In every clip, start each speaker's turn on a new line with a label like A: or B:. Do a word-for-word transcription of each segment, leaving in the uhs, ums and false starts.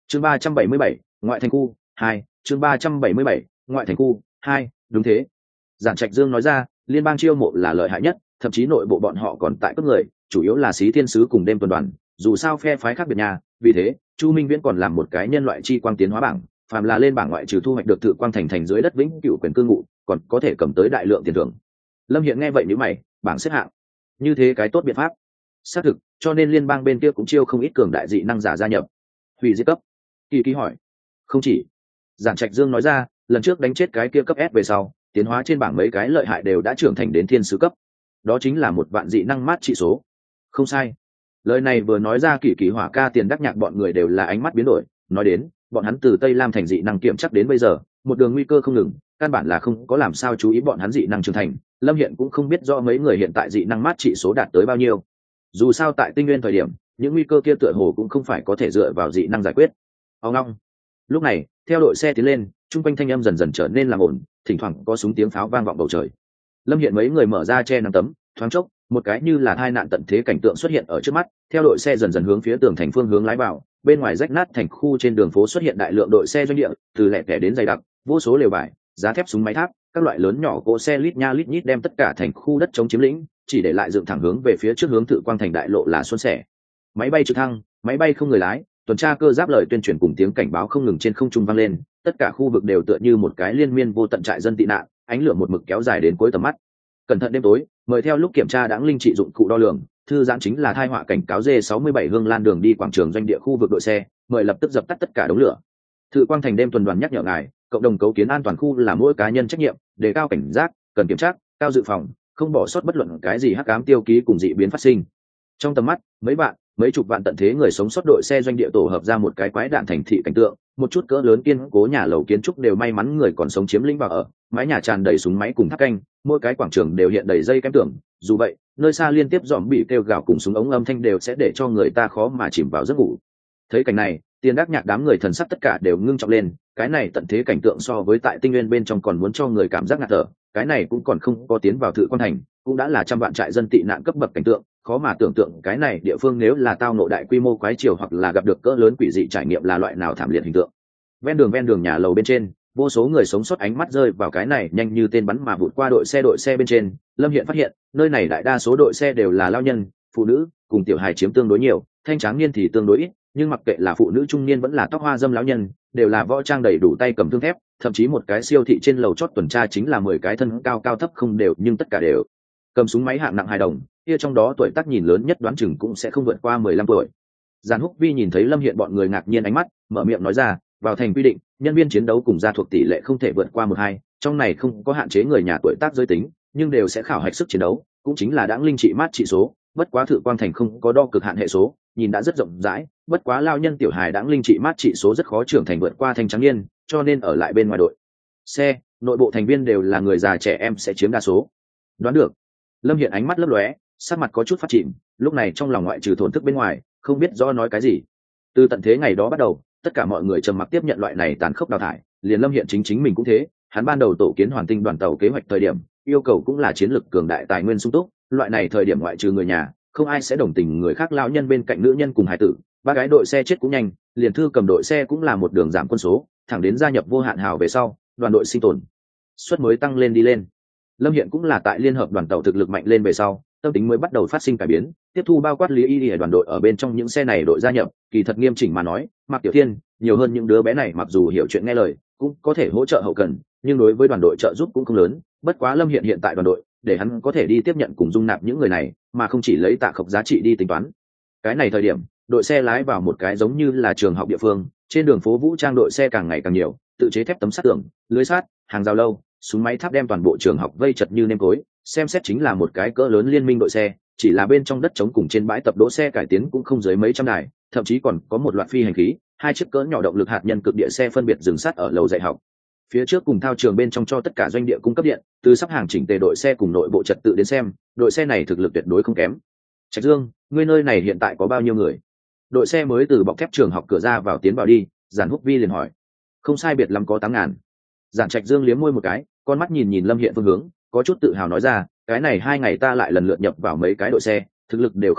A: chương ba trăm bảy mươi bảy ngoại thành khu hai chương ba trăm bảy mươi bảy ngoại thành khu hai đúng thế. Giản Trạch Dương nói ra, liên bang chiêu mộ là lợi hại nhất, thậm chí nội bộ bọn họ còn tại cấp người, chủ yếu là Xí Thiên Sứ cùng đêm tuần đoàn, dù sao phe phái khác biệt nhà, vì thế Chu Minh Viễn còn làm một cái nhân loại chi quang tiến hóa bảng, phàm là lên bảng ngoại trừ thu hoạch được tự quang thành thành dưới đất vĩnh cửu quyền cư ngụ, còn có thể cầm tới đại lượng tiền thưởng. Lâm Hiện nghe vậy nhíu mày, bảng xếp hạng, như thế cái tốt biện pháp. Xác thực, cho nên liên bang bên kia cũng chiêu không ít cường đại dị năng giả gia nhập. Hủy diệt cấp. Kỳ Kỳ hỏi. Không chỉ. Giản Trạch Dương nói ra, lần trước đánh chết cái kia cấp S về sau, tiến hóa trên bảng mấy cái lợi hại đều đã trưởng thành đến thiên sứ cấp. Đó chính là một vạn dị năng mát trị số. Không sai. Lời này vừa nói ra, Kỳ Kỳ Hỏa Ca Tiền Đắc Nhạc bọn người đều là ánh mắt biến đổi, nói đến, bọn hắn từ Tây Lam thành dị năng kiểm chắc đến bây giờ, một đường nguy cơ không ngừng, căn bản là không có làm sao chú ý bọn hắn dị năng trưởng thành. Lâm Hiện cũng không biết rõ mấy người hiện tại dị năng mát trị số đạt tới bao nhiêu. Dù sao tại Tinh Nguyên thời điểm, những nguy cơ kia tựa hồ cũng không phải có thể dựa vào dị năng giải quyết. Ông long. Lúc này, theo đội xe tiến lên, trung quanh thanh âm dần dần trở nên làm ổn, thỉnh thoảng có súng tiếng pháo vang vọng bầu trời. Lâm Hiện mấy người mở ra che nắng tấm, thoáng chốc, một cái như là tai nạn tận thế cảnh tượng xuất hiện ở trước mắt, theo đội xe dần dần hướng phía tường thành phương hướng lái vào, bên ngoài rách nát thành khu trên đường phố xuất hiện đại lượng đội xe doanh địa, từ lẻ tẻ đến dày đặc, vô số lều vải, giá thép súng máy tháp, các loại lớn nhỏ cỗ xe lít nha lít nhít đem tất cả thành khu đất chống chiếm lĩnh, chỉ để lại dựng thẳng hướng về phía trước hướng Thự Quang thành đại lộ là xuân sẻ. Máy bay trực thăng, máy bay không người lái, tuần tra cơ giáp lời tuyên truyền cùng tiếng cảnh báo không ngừng trên không trung vang lên, tất cả khu vực đều tựa như một cái liên miên vô tận trại dân tị nạn, ánh lửa một mực kéo dài đến cuối tầm mắt. Cẩn thận đêm tối, mời theo lúc kiểm tra đãng linh trị dụng cụ đo lường, thư giãn chính là thai họa cảnh cáo D sáu mươi bảy Hương Lan đường đi quảng trường doanh địa khu vực đội xe, mời lập tức dập tắt tất cả đống lửa. Thự Quang thành đêm tuần đoàn nhắc nhở ngài, cộng đồng cấu kiến an toàn khu là mỗi cá nhân trách nhiệm, đề cao cảnh giác, cần kiểm tra, cao dự phòng, không bỏ sót bất luận cái gì hắc ám tiêu ký cùng dị biến phát sinh. Trong tầm mắt, mấy bạn, mấy chục vạn tận thế người sống sót đội xe doanh địa tổ hợp ra một cái quái đạn thành thị cảnh tượng, một chút cỡ lớn kiên cố nhà lầu kiến trúc đều may mắn người còn sống chiếm lĩnh vào ở, mái nhà tràn đầy súng máy cùng tháp canh, mỗi cái quảng trường đều hiện đầy dây kém tưởng, dù vậy, nơi xa liên tiếp dòm bị kêu gào cùng súng ống âm thanh đều sẽ để cho người ta khó mà chìm vào giấc ngủ. Thấy cảnh này, Tiền Đắc Nhạc đám người thần sắc tất cả đều ngưng trọng lên, cái này tận thế cảnh tượng so với tại Tinh Nguyên bên trong còn muốn cho người cảm giác ngạt thở, cái này cũng còn không có tiến vào Thự Quang thành, cũng đã là trăm vạn trại dân tị nạn cấp bậc cảnh tượng, khó mà tưởng tượng cái này địa phương nếu là tao ngộ đại quy mô quái triều hoặc là gặp được cỡ lớn quỷ dị trải nghiệm là loại nào thảm liệt hình tượng. Ven đường ven đường nhà lầu bên trên, vô số người sống sót ánh mắt rơi vào cái này nhanh như tên bắn mà vụt qua đội xe đội xe bên trên. Lâm Hiện phát hiện, nơi này đại đa số đội xe đều là lao nhân, phụ nữ, cùng tiểu hài chiếm tương đối nhiều, thanh tráng niên thì tương đối ít, nhưng mặc kệ là phụ nữ trung niên vẫn là tóc hoa dâm lão nhân, đều là võ trang đầy đủ tay cầm thương thép, thậm chí một cái siêu thị trên lầu chót tuần tra chính là mười cái thân cao cao thấp không đều nhưng tất cả đều cầm súng máy hạng nặng hài đồng, kia trong đó tuổi tác nhìn lớn nhất đoán chừng cũng sẽ không vượt qua mười lăm tuổi. Giản Húc Vi nhìn thấy Lâm Hiện bọn người ngạc nhiên ánh mắt, mở miệng nói ra, vào thành quy định, nhân viên chiến đấu cùng gia thuộc tỷ lệ không thể vượt qua một hai, trong này không có hạn chế người nhà tuổi tác giới tính, nhưng đều sẽ khảo hạch sức chiến đấu, cũng chính là đãng linh trị mát trị số, bất quá Thự Quang thành không có đo cực hạn hệ số, nhìn đã rất rộng rãi, bất quá lao nhân tiểu hài đãng linh trị mát trị số rất khó trưởng thành vượt qua thanh trắng niên, cho nên ở lại bên ngoài đội xe, nội bộ thành viên đều là người già trẻ em sẽ chiếm đa số. Đoán được. Lâm Hiện ánh mắt lấp lóe, sắc mặt có chút phát chìm, lúc này trong lòng ngoại trừ thổn thức bên ngoài, không biết do nói cái gì. Từ tận thế ngày đó bắt đầu, tất cả mọi người trầm mặc tiếp nhận loại này tàn khốc đào thải, liền Lâm Hiện chính chính mình cũng thế, hắn ban đầu tổ kiến Hoàn Tinh đoàn tàu kế hoạch thời điểm, yêu cầu cũng là chiến lược cường đại tài nguyên sung túc, loại này thời điểm ngoại trừ người nhà, không ai sẽ đồng tình người khác lão nhân bên cạnh nữ nhân cùng hài tử, ba cái đội xe chết cũng nhanh, liền thư cầm đội xe cũng là một đường giảm quân số, thẳng đến gia nhập vô hạn hào về sau, đoàn đội sinh tồn suất mới tăng lên đi lên. Lâm Hiện cũng là tại liên hợp đoàn tàu thực lực mạnh lên về sau, tâm tính mới bắt đầu phát sinh cải biến, tiếp thu bao quát lý y đoàn đội ở bên trong những xe này đội gia nhập, kỳ thật nghiêm chỉnh mà nói, Mạc Tiểu Thiên nhiều hơn những đứa bé này mặc dù hiểu chuyện nghe lời, cũng có thể hỗ trợ hậu cần, nhưng đối với đoàn đội trợ giúp cũng không lớn, bất quá Lâm Hiện hiện tại đoàn đội, để hắn có thể đi tiếp nhận cùng dung nạp những người này, mà không chỉ lấy tạ khộc giá trị đi tính toán. Cái này thời điểm, đội xe lái vào một cái giống như là trường học địa phương, trên đường phố vũ trang đội xe càng ngày càng nhiều, tự chế thép tấm sắt tường, lưới sắt, hàng rào lâu, súng máy tháp đem toàn bộ trường học vây chật như nêm cối, xem xét chính là một cái cỡ lớn liên minh đội xe, chỉ là bên trong đất trống cùng trên bãi tập đỗ xe cải tiến cũng không dưới mấy trăm đài, thậm chí còn có một loạt phi hành khí, hai chiếc cỡ nhỏ động lực hạt nhân cực địa xe phân biệt dừng sát ở lầu dạy học. Phía trước cùng thao trường bên trong cho tất cả doanh địa cung cấp điện, từ sắp hàng chỉnh tề đội xe cùng nội bộ trật tự đến xem, đội xe này thực lực tuyệt đối không kém. Trạch Dương, ngươi nơi này hiện tại có bao nhiêu người? Đội xe mới từ bọc thép trường học cửa ra vào tiến vào đi, Giản Húc Vi liền hỏi. Không sai biệt lắm có tám ngàn. Giản Trạch Dương liếm môi một cái, con mắt nhìn nhìn Lâm Hiện phương hướng, có chút tự hào nói ra, cái này hai ngày ta lại lần lượt nhập vào mấy cái đội xe, thực lực đều không yếu,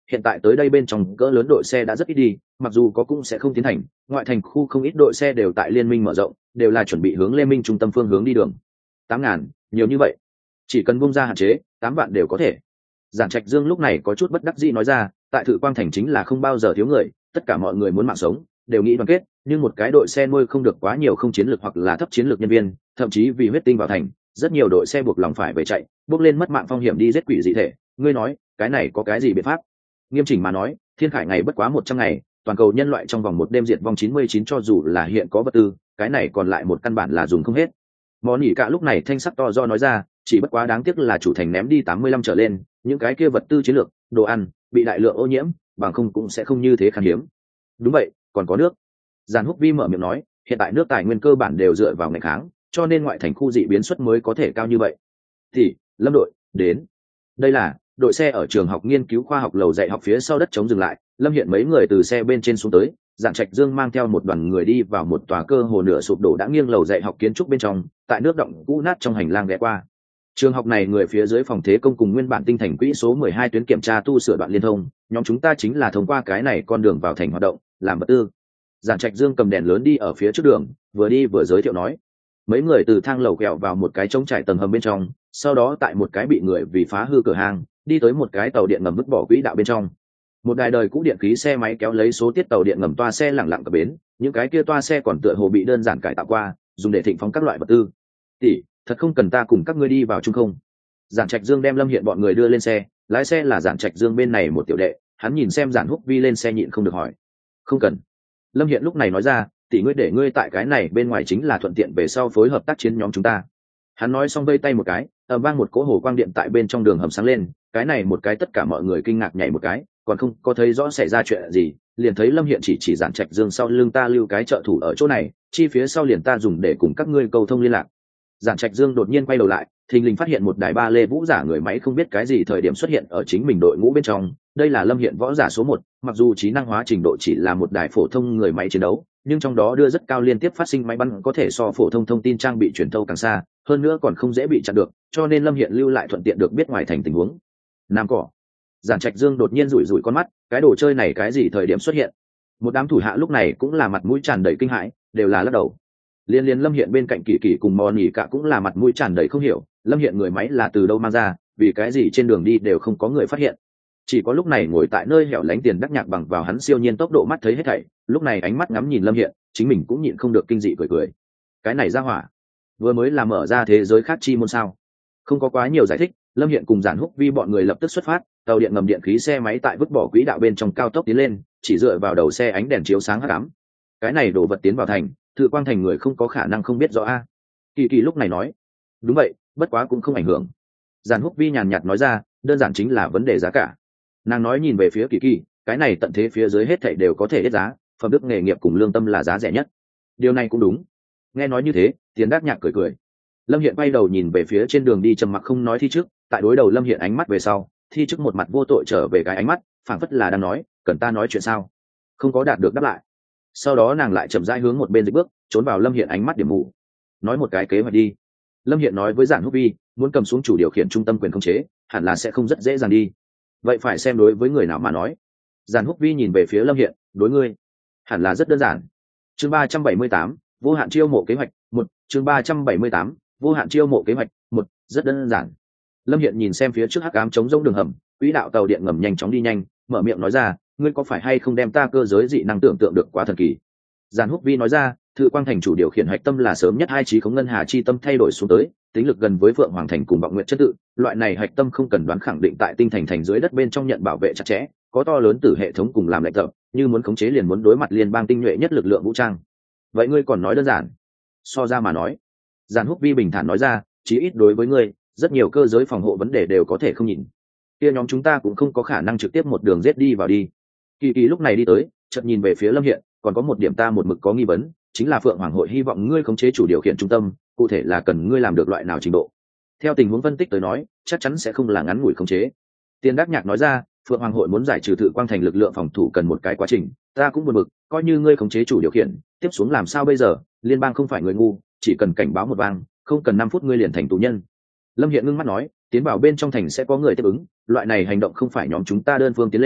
A: hiện tại tới đây bên trong cỡ lớn đội xe đã rất ít đi, mặc dù có cũng sẽ không tiến hành, ngoại thành khu không ít đội xe đều tại liên minh mở rộng, đều là chuẩn bị hướng Lê Minh trung tâm phương hướng đi đường. Tám ngàn, nhiều như vậy. Chỉ cần bung ra hạn chế, tám vạn đều có thể. Giản Trạch Dương lúc này có chút bất đắc dĩ nói ra, tại Thự Quang thành chính là không bao giờ thiếu người, tất cả mọi người muốn mạng sống, đều nghĩ đoàn kết, nhưng một cái đội xe nuôi không được quá nhiều không chiến lược hoặc là thấp chiến lược nhân viên, thậm chí vì huyết tinh vào thành, rất nhiều đội xe buộc lòng phải về chạy, bước lên mất mạng phong hiểm đi giết quỷ dị thể. Ngươi nói, cái này có cái gì biện pháp? Nghiêm chỉnh mà nói, thiên khải ngày bất quá một trăm ngày, toàn cầu nhân loại trong vòng một đêm diệt vong chín mươi chín, cho dù là hiện có vật tư, cái này còn lại một căn bản là dùng không hết. Món nhỉ cả lúc này thanh sắc to do nói ra, chỉ bất quá đáng tiếc là chủ thành ném đi tám mươi lăm trở lên, những cái kia vật tư chiến lược, đồ ăn bị đại lượng ô nhiễm, bằng không cũng sẽ không như thế khan hiếm. Đúng vậy, còn có nước. Giản Húc Vi mở miệng nói, hiện tại nước tài nguyên cơ bản đều dựa vào ngày kháng, cho nên ngoại thành khu dị biến suất mới có thể cao như vậy. Thì Lâm đội đến. Đây là đội xe ở trường học nghiên cứu khoa học lầu dạy học phía sau đất chống dừng lại. Lâm Hiện mấy người từ xe bên trên xuống tới, Giản Trạch Dương mang theo một đoàn người đi vào một tòa cơ hồ nửa sụp đổ đã nghiêng lầu dạy học kiến trúc bên trong, tại nước động cũ nát trong hành lang ghé qua. Trường học này người phía dưới phòng thế công cùng nguyên bản tinh thành quỹ số mười hai tuyến kiểm tra tu sửa đoạn liên thông, nhóm chúng ta chính là thông qua cái này con đường vào thành hoạt động, làm vật tư. Giản Trạch Dương cầm đèn lớn đi ở phía trước đường, vừa đi vừa giới thiệu nói. Mấy người từ thang lầu quẹo vào một cái trống trải tầng hầm bên trong, sau đó tại một cái bị người vì phá hư cửa hàng, đi tới một cái tàu điện ngầm vứt bỏ quỹ đạo bên trong. Một đài đời cũ điện khí xe máy kéo lấy số tiết tàu điện ngầm toa xe lẳng lặng cập bến, những cái kia toa xe còn tựa hồ bị đơn giản cải tạo qua, dùng để thịnh phóng các loại vật tư. Tỷ, thật không cần ta cùng các ngươi đi vào chung không? Giản Trạch Dương đem Lâm Hiện bọn người đưa lên xe, lái xe là Giản Trạch Dương bên này một tiểu đệ, hắn nhìn xem Giản Húc Vi lên xe nhịn không được hỏi. Không cần. Lâm Hiện lúc này nói ra, tỷ ngươi để ngươi tại cái này bên ngoài chính là thuận tiện về sau phối hợp tác chiến nhóm chúng ta. Hắn nói xong vây tay một cái, ầm vang một cỗ hồ quang điện tại bên trong đường hầm sáng lên, cái này một cái tất cả mọi người kinh ngạc nhảy một cái, còn không có thấy rõ xảy ra chuyện gì, liền thấy Lâm Hiện chỉ chỉ Giản Trạch Dương sau lưng ta lưu cái trợ thủ ở chỗ này, chi phía sau liền ta dùng để cùng các ngươi cầu thông liên lạc. Giản Trạch Dương đột nhiên quay đầu lại, thình lình phát hiện một đài ba lê vũ giả người máy không biết cái gì thời điểm xuất hiện ở chính mình đội ngũ bên trong. Đây là Lâm Hiện võ giả số một, mặc dù trí năng hóa trình độ chỉ là một đài phổ thông người máy chiến đấu, nhưng trong đó đưa rất cao liên tiếp phát sinh máy bắn có thể so phổ thông thông tin trang bị truyền thâu càng xa, hơn nữa còn không dễ bị chặn được, cho nên Lâm Hiện lưu lại thuận tiện được biết ngoài thành tình huống. Nam cỏ. Giản Trạch Dương đột nhiên rủi rủi con mắt, cái đồ chơi này cái gì thời điểm xuất hiện? Một đám thủ hạ lúc này cũng là mặt mũi tràn đầy kinh hãi, đều là lắc đầu. Liên liên Lâm Hiện bên cạnh Kỳ Kỳ cùng Mòn Nhỉ cả cũng là mặt mũi tràn đầy không hiểu, Lâm Hiện người máy là từ đâu mang ra, vì cái gì trên đường đi đều không có người phát hiện. Chỉ có lúc này ngồi tại nơi hẻo lánh Tiền Đắc Nhạc bằng vào hắn siêu nhiên tốc độ mắt thấy hết thảy, lúc này ánh mắt ngắm nhìn Lâm Hiện, chính mình cũng nhịn không được kinh dị cười cười. Cái này ra hỏa, vừa mới là mở ra thế giới khác chi môn sao? Không có quá nhiều giải thích, Lâm Hiện cùng Giản Húc Vi bọn người lập tức xuất phát, tàu điện ngầm điện khí xe máy tại vứt bỏ quỹ đạo bên trong cao tốc tiến lên, chỉ dựa vào đầu xe ánh đèn chiếu sáng hắc ám. Cái này đổ vật tiến vào thành, Thự Quang thành người không có khả năng không biết rõ a. Kỳ Kỳ lúc này nói, đúng vậy, bất quá cũng không ảnh hưởng. Giản Húc Vi nhàn nhạt nói ra, đơn giản chính là vấn đề giá cả. Nàng nói nhìn về phía Kỳ Kỳ, cái này tận thế phía dưới hết thảy đều có thể hết giá, phẩm đức nghề nghiệp cùng lương tâm là giá rẻ nhất. Điều này cũng đúng. Nghe nói như thế, Tiền Đắc Nhạc cười cười. Lâm Hiện bay đầu nhìn về phía trên đường đi trầm mặc không nói Thi Trước, tại đối đầu Lâm Hiện ánh mắt về sau, Thi Trước một mặt vô tội trở về cái ánh mắt, phảng phất là đang nói, cần ta nói chuyện sao? Không có đạt được đáp lại. Sau đó nàng lại chậm rãi hướng một bên dịch bước, trốn vào Lâm Hiện ánh mắt điểm mù. Nói một cái kế hoạch đi. Lâm Hiện nói với Giản Húc Vi, muốn cầm xuống chủ điều khiển trung tâm quyền khống chế, hẳn là sẽ không rất dễ dàng đi. Vậy phải xem đối với người nào mà nói. Giản Húc Vi nhìn về phía Lâm Hiện, đối ngươi, hẳn là rất đơn giản. Chương ba trăm bảy mươi tám, vô hạn chiêu mộ kế hoạch một. Chương ba trăm bảy mươi tám, vô hạn chiêu mộ kế hoạch một, rất đơn giản. Lâm Hiện nhìn xem phía trước hắc ám trống rỗng đường hầm, quỹ đạo tàu điện ngầm nhanh chóng đi nhanh, mở miệng nói ra, ngươi có phải hay không đem ta cơ giới dị năng tưởng tượng được quá thần kỳ? Giản Húc Vi nói ra, Thự Quang thành chủ điều khiển hạch tâm là sớm nhất hai trí khống ngân hà chi tâm thay đổi xuống tới, tính lực gần với Phượng Hoàng thành cùng Vọng Nguyện chất tự, loại này hạch tâm không cần đoán khẳng định tại tinh thành thành dưới đất bên trong nhận bảo vệ chặt chẽ, có to lớn từ hệ thống cùng làm lệnh tập, như muốn khống chế liền muốn đối mặt liên bang tinh nhuệ nhất lực lượng vũ trang. Vậy ngươi còn nói đơn giản? So ra mà nói, Giản Húc Vi bình thản nói ra, chí ít đối với ngươi, rất nhiều cơ giới phòng hộ vấn đề đều có thể không nhìn. Kia nhóm chúng ta cũng không có khả năng trực tiếp một đường giết đi vào đi. Kỳ Kỳ lúc này đi tới, chợt nhìn về phía Lâm Hiện, còn có một điểm ta một mực có nghi vấn, chính là Phượng Hoàng hội hy vọng ngươi khống chế chủ điều khiển trung tâm, cụ thể là cần ngươi làm được loại nào trình độ? Theo tình huống phân tích tới nói, chắc chắn sẽ không là ngắn ngủi khống chế. Tiền Đắc Nhạc nói ra, Phượng Hoàng hội muốn giải trừ Thự Quang thành lực lượng phòng thủ cần một cái quá trình, ta cũng buồn bực, coi như ngươi khống chế chủ điều khiển, tiếp xuống làm sao bây giờ? Liên bang không phải người ngu, chỉ cần cảnh báo một vang, không cần năm phút ngươi liền thành tù nhân. Lâm Hiện ngưng mắt nói, tiến vào bên trong thành sẽ có người tiếp ứng, loại này hành động không phải nhóm chúng ta đơn phương tiến lên,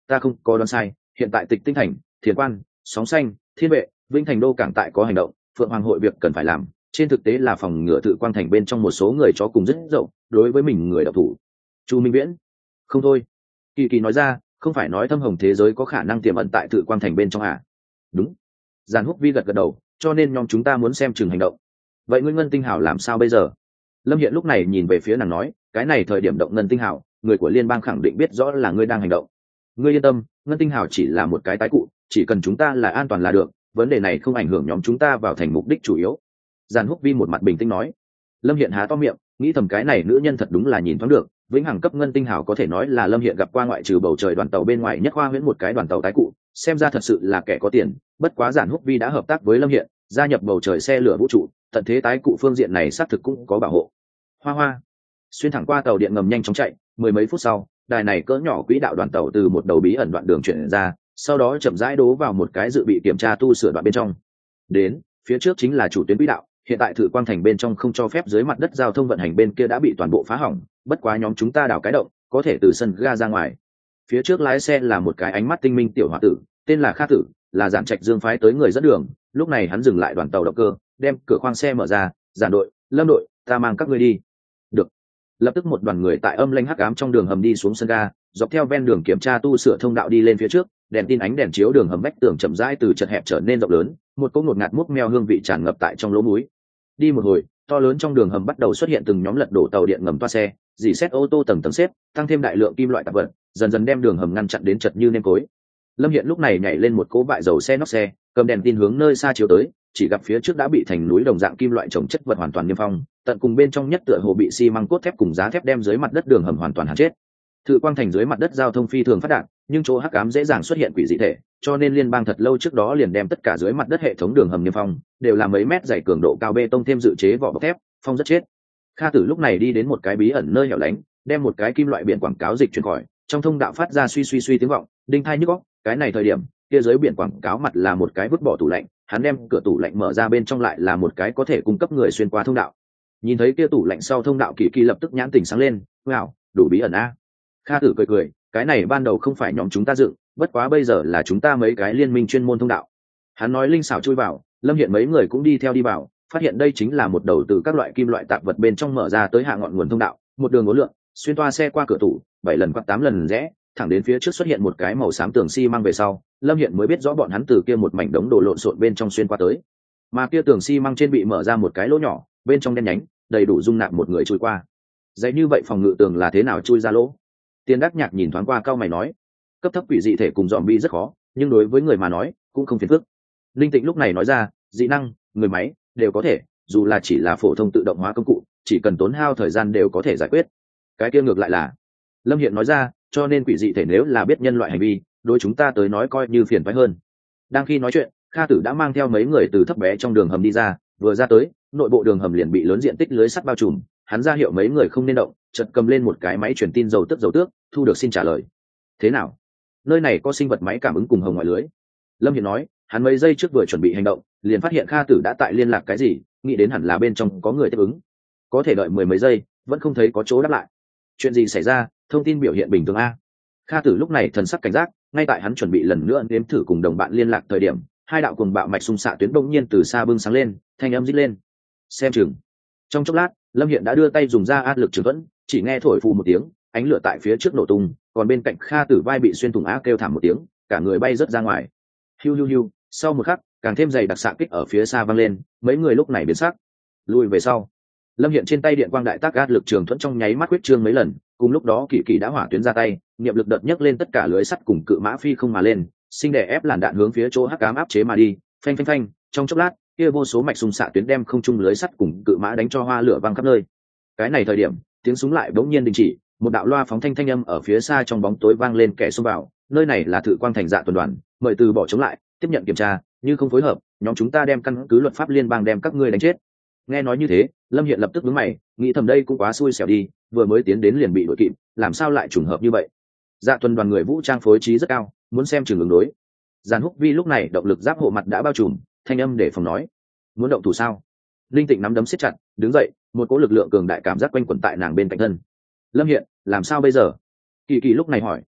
A: ta không có đoán sai, hiện tại Tịch Tinh Thành, Thiền Quan, Sóng Xanh, Thiên Vệ, Vĩnh Thành đô cảng tại có hành động, Phượng Hoàng hội việc cần phải làm trên thực tế là phòng ngừa Thự Quang Thành bên trong một số người chó cùng rất dậu đối với mình người đọc thủ. Chu Minh Viễn: không thôi. Kỳ Kỳ nói ra, không phải nói thâm hồng thế giới có khả năng tiềm ẩn tại Thự Quang Thành bên trong à? Đúng. Giản Húc Vi gật gật đầu, cho nên nhóm chúng ta muốn xem chừng hành động. Vậy ngươi Ngân Tinh Hào làm sao bây giờ? Lâm Hiện lúc này nhìn về phía nàng nói, cái này thời điểm động Ngân Tinh Hào, người của liên bang khẳng định biết rõ là ngươi đang hành động. Ngươi yên tâm, Ngân Tinh Hào chỉ là một cái tái cụ, chỉ cần chúng ta là an toàn là được, vấn đề này không ảnh hưởng nhóm chúng ta vào thành mục đích chủ yếu. Giản Húc Vi một mặt bình tĩnh nói. Lâm Hiện há to miệng, nghĩ thầm cái này nữ nhân thật đúng là nhìn thoáng được, vĩnh hằng cấp Ngân Tinh Hào có thể nói là Lâm Hiện gặp qua ngoại trừ bầu trời đoàn tàu bên ngoài nhất khoa huyễn một cái đoàn tàu tái cụ, xem ra thật sự là kẻ có tiền. Bất quá Giản Húc Vi đã hợp tác với Lâm Hiện, gia nhập bầu trời xe lửa vũ trụ, tận thế tái cụ phương diện này xác thực cũng có bảo hộ. Hoa hoa xuyên thẳng qua tàu điện ngầm nhanh chóng chạy, mười mấy phút sau, đài này cỡ nhỏ quỹ đạo đoàn tàu từ một đầu bí ẩn đoạn đường chuyển ra, sau đó chậm rãi đố vào một cái dự bị kiểm tra tu sửa đoạn bên trong. Đến phía trước chính là chủ tuyến quỹ đạo, hiện tại Thự Quang Thành bên trong không cho phép dưới mặt đất giao thông vận hành bên kia đã bị toàn bộ phá hỏng, bất quá nhóm chúng ta đào cái động, có thể từ sân ga ra ngoài. Phía trước lái xe là một cái ánh mắt tinh minh tiểu hòa tử, tên là Kha Tử, là Giản Trạch Dương phái tới người dẫn đường. Lúc này hắn dừng lại đoàn tàu động cơ, đem cửa khoang xe mở ra, Giản đội, Lâm đội, ta mang các ngươi đi. Được. Lập tức một đoàn người tại âm lanh hắc ám trong đường hầm đi xuống sân ga, dọc theo ven đường kiểm tra tu sửa thông đạo đi lên phía trước, đèn tin ánh đèn chiếu đường hầm vách tường chậm rãi từ chật hẹp trở nên rộng lớn, một cỗ ngột ngạt múc meo hương vị tràn ngập tại trong lỗ mũi. Đi một hồi, to lớn trong đường hầm bắt đầu xuất hiện từng nhóm lật đổ tàu điện ngầm toa xe, dì xét ô tô tầng tầng xếp, tăng thêm đại lượng kim loại tạp vật, dần dần đem đường hầm ngăn chặn đến chật như nêm cối. Lâm Hiện lúc này nhảy lên một cỗ bại dầu xe nóc xe, cầm đèn tin hướng nơi xa chiếu tới, chỉ gặp phía trước đã bị thành núi đồng dạng kim loại trồng chất vật hoàn toàn niêm phong, tận cùng bên trong nhất tựa hồ bị xi măng cốt thép cùng giá thép đem dưới mặt đất đường hầm hoàn toàn hạn chết. Thự Quang Thành dưới mặt đất giao thông phi thường phát đạt, nhưng chỗ hắc ám dễ dàng xuất hiện quỷ dị thể, cho nên liên bang thật lâu trước đó liền đem tất cả dưới mặt đất hệ thống đường hầm niêm phong, đều là mấy mét dày cường độ cao bê tông thêm dự chế vỏ bọc thép, phong rất chết. Kha Tử lúc này đi đến một cái bí ẩn nơi hẻo lánh, đem một cái kim loại biển quảng cáo dịch chuyển khỏi, trong thông đạo phát ra suy suy suy tiếng vọng, đinh tai nhức óc. Cái này thời điểm, kia dưới biển quảng cáo mặt là một cái vứt bỏ tủ lạnh, hắn đem cửa tủ lạnh mở ra, bên trong lại là một cái có thể cung cấp người xuyên qua thông đạo. Nhìn thấy kia tủ lạnh sau thông đạo, Kỳ Kỳ lập tức nhãn tỉnh sáng lên, wow, đủ bí ẩn a. Kha Tử cười cười, cái này ban đầu không phải nhóm chúng ta dựng, bất quá bây giờ là chúng ta mấy cái liên minh chuyên môn thông đạo. Hắn nói linh xảo chui vào, Lâm Hiện mấy người cũng đi theo đi vào, phát hiện đây chính là một đầu từ các loại kim loại tạp vật bên trong mở ra tới hạ ngọn nguồn thông đạo, một đường uốn lượn, xuyên toa xe qua cửa tủ, bảy lần quạt tám lần rẽ, thẳng đến phía trước xuất hiện một cái màu xám tường xi măng về sau, Lâm Hiện mới biết rõ bọn hắn từ kia một mảnh đống đồ lộn xộn bên trong xuyên qua tới. Mà kia tường xi măng trên bị mở ra một cái lỗ nhỏ, bên trong đen nhánh, đầy đủ dung nạp một người chui qua. Dạy như vậy phòng ngự tường là thế nào chui ra lỗ? Tiên Đắc Nhạc nhìn thoáng qua cao mày nói, cấp thấp quỷ dị thể cùng zombie rất khó, nhưng đối với người mà nói, cũng không phiền phức. Linh Tịnh lúc này nói ra, dị năng, người máy đều có thể, dù là chỉ là phổ thông tự động hóa công cụ, chỉ cần tốn hao thời gian đều có thể giải quyết. Cái kia ngược lại là, Lâm Hiện nói ra, cho nên quỷ dị thể nếu là biết nhân loại hành vi, đối chúng ta tới nói coi như phiền toái hơn. Đang khi nói chuyện, Kha Tử đã mang theo mấy người từ thấp bé trong đường hầm đi ra, vừa ra tới, nội bộ đường hầm liền bị lớn diện tích lưới sắt bao trùm, hắn ra hiệu mấy người không nên động, chợt cầm lên một cái máy truyền tin dầu tức dầu tước, thu được xin trả lời. Thế nào? Nơi này có sinh vật máy cảm ứng cùng hồng ngoại lưới. Lâm Hiện nói, hắn mấy giây trước vừa chuẩn bị hành động, liền phát hiện Kha Tử đã tại liên lạc cái gì, nghĩ đến hẳn là bên trong có người tiếp ứng. Có thể đợi mười mấy giây, vẫn không thấy có chỗ đáp lại. Chuyện gì xảy ra? Thông tin biểu hiện bình thường a. Kha Tử lúc này thần sắc cảnh giác, ngay tại hắn chuẩn bị lần nữa nếm thử cùng đồng bạn liên lạc thời điểm, hai đạo cuồng bạo mạch xung xạ tuyến bỗng nhiên từ xa bưng sáng lên, thanh âm rít lên. Xem chừng. Trong chốc lát, Lâm Hiện đã đưa tay dùng ra áp lực trường thuẫn, chỉ nghe thổi phù một tiếng, ánh lửa tại phía trước nổ tung, còn bên cạnh Kha Tử vai bị xuyên thủng á kêu thảm một tiếng, cả người bay rớt ra ngoài. Hiu hiu hiu, sau một khắc, càng thêm dày đặc xạ kích ở phía xa vang lên, mấy người lúc này biến sắc, lùi về sau. Lâm Hiện trên tay điện quang đại tác áp lực trường thuẫn trong nháy mắt huyết trương mấy lần, cùng lúc đó Kỳ Kỳ đã hỏa tuyến ra tay, niệm lực đợt nhấc lên tất cả lưới sắt cùng cự mã phi không mà lên, sinh đè ép làn đạn hướng phía chỗ hắc ám áp chế mà đi, phanh phanh phanh, trong chốc lát, kia vô số mạch xung xạ tuyến đem không trung lưới sắt cùng cự mã đánh cho hoa lửa văng khắp nơi. Cái này thời điểm, tiếng súng lại bỗng nhiên đình chỉ, một đạo loa phóng thanh thanh âm ở phía xa trong bóng tối vang lên, kẻ xông vào, nơi này là Thự Quang Thành dạ tuần đoàn, mời từ bỏ chống lại, tiếp nhận kiểm tra, như không phối hợp, nhóm chúng ta đem căn cứ luật pháp liên bang đem các ngươi đánh chết. Nghe nói như thế, Lâm Hiện lập tức đứng mày, nghĩ thầm đây cũng quá xui xẻo đi, vừa mới tiến đến liền bị đuổi kịp, làm sao lại trùng hợp như vậy? Dạ tuần đoàn người vũ trang phối trí rất cao, muốn xem trường ứng đối. Giản Húc Vi lúc này động lực giáp hộ mặt đã bao trùm, thanh âm để phòng nói, muốn động thủ sao? Linh Tịnh nắm đấm siết chặt, đứng dậy, một cỗ lực lượng cường đại cảm giác quanh quẩn tại nàng bên cạnh thân. Lâm Hiện, làm sao bây giờ? Kỳ Kỳ lúc này hỏi.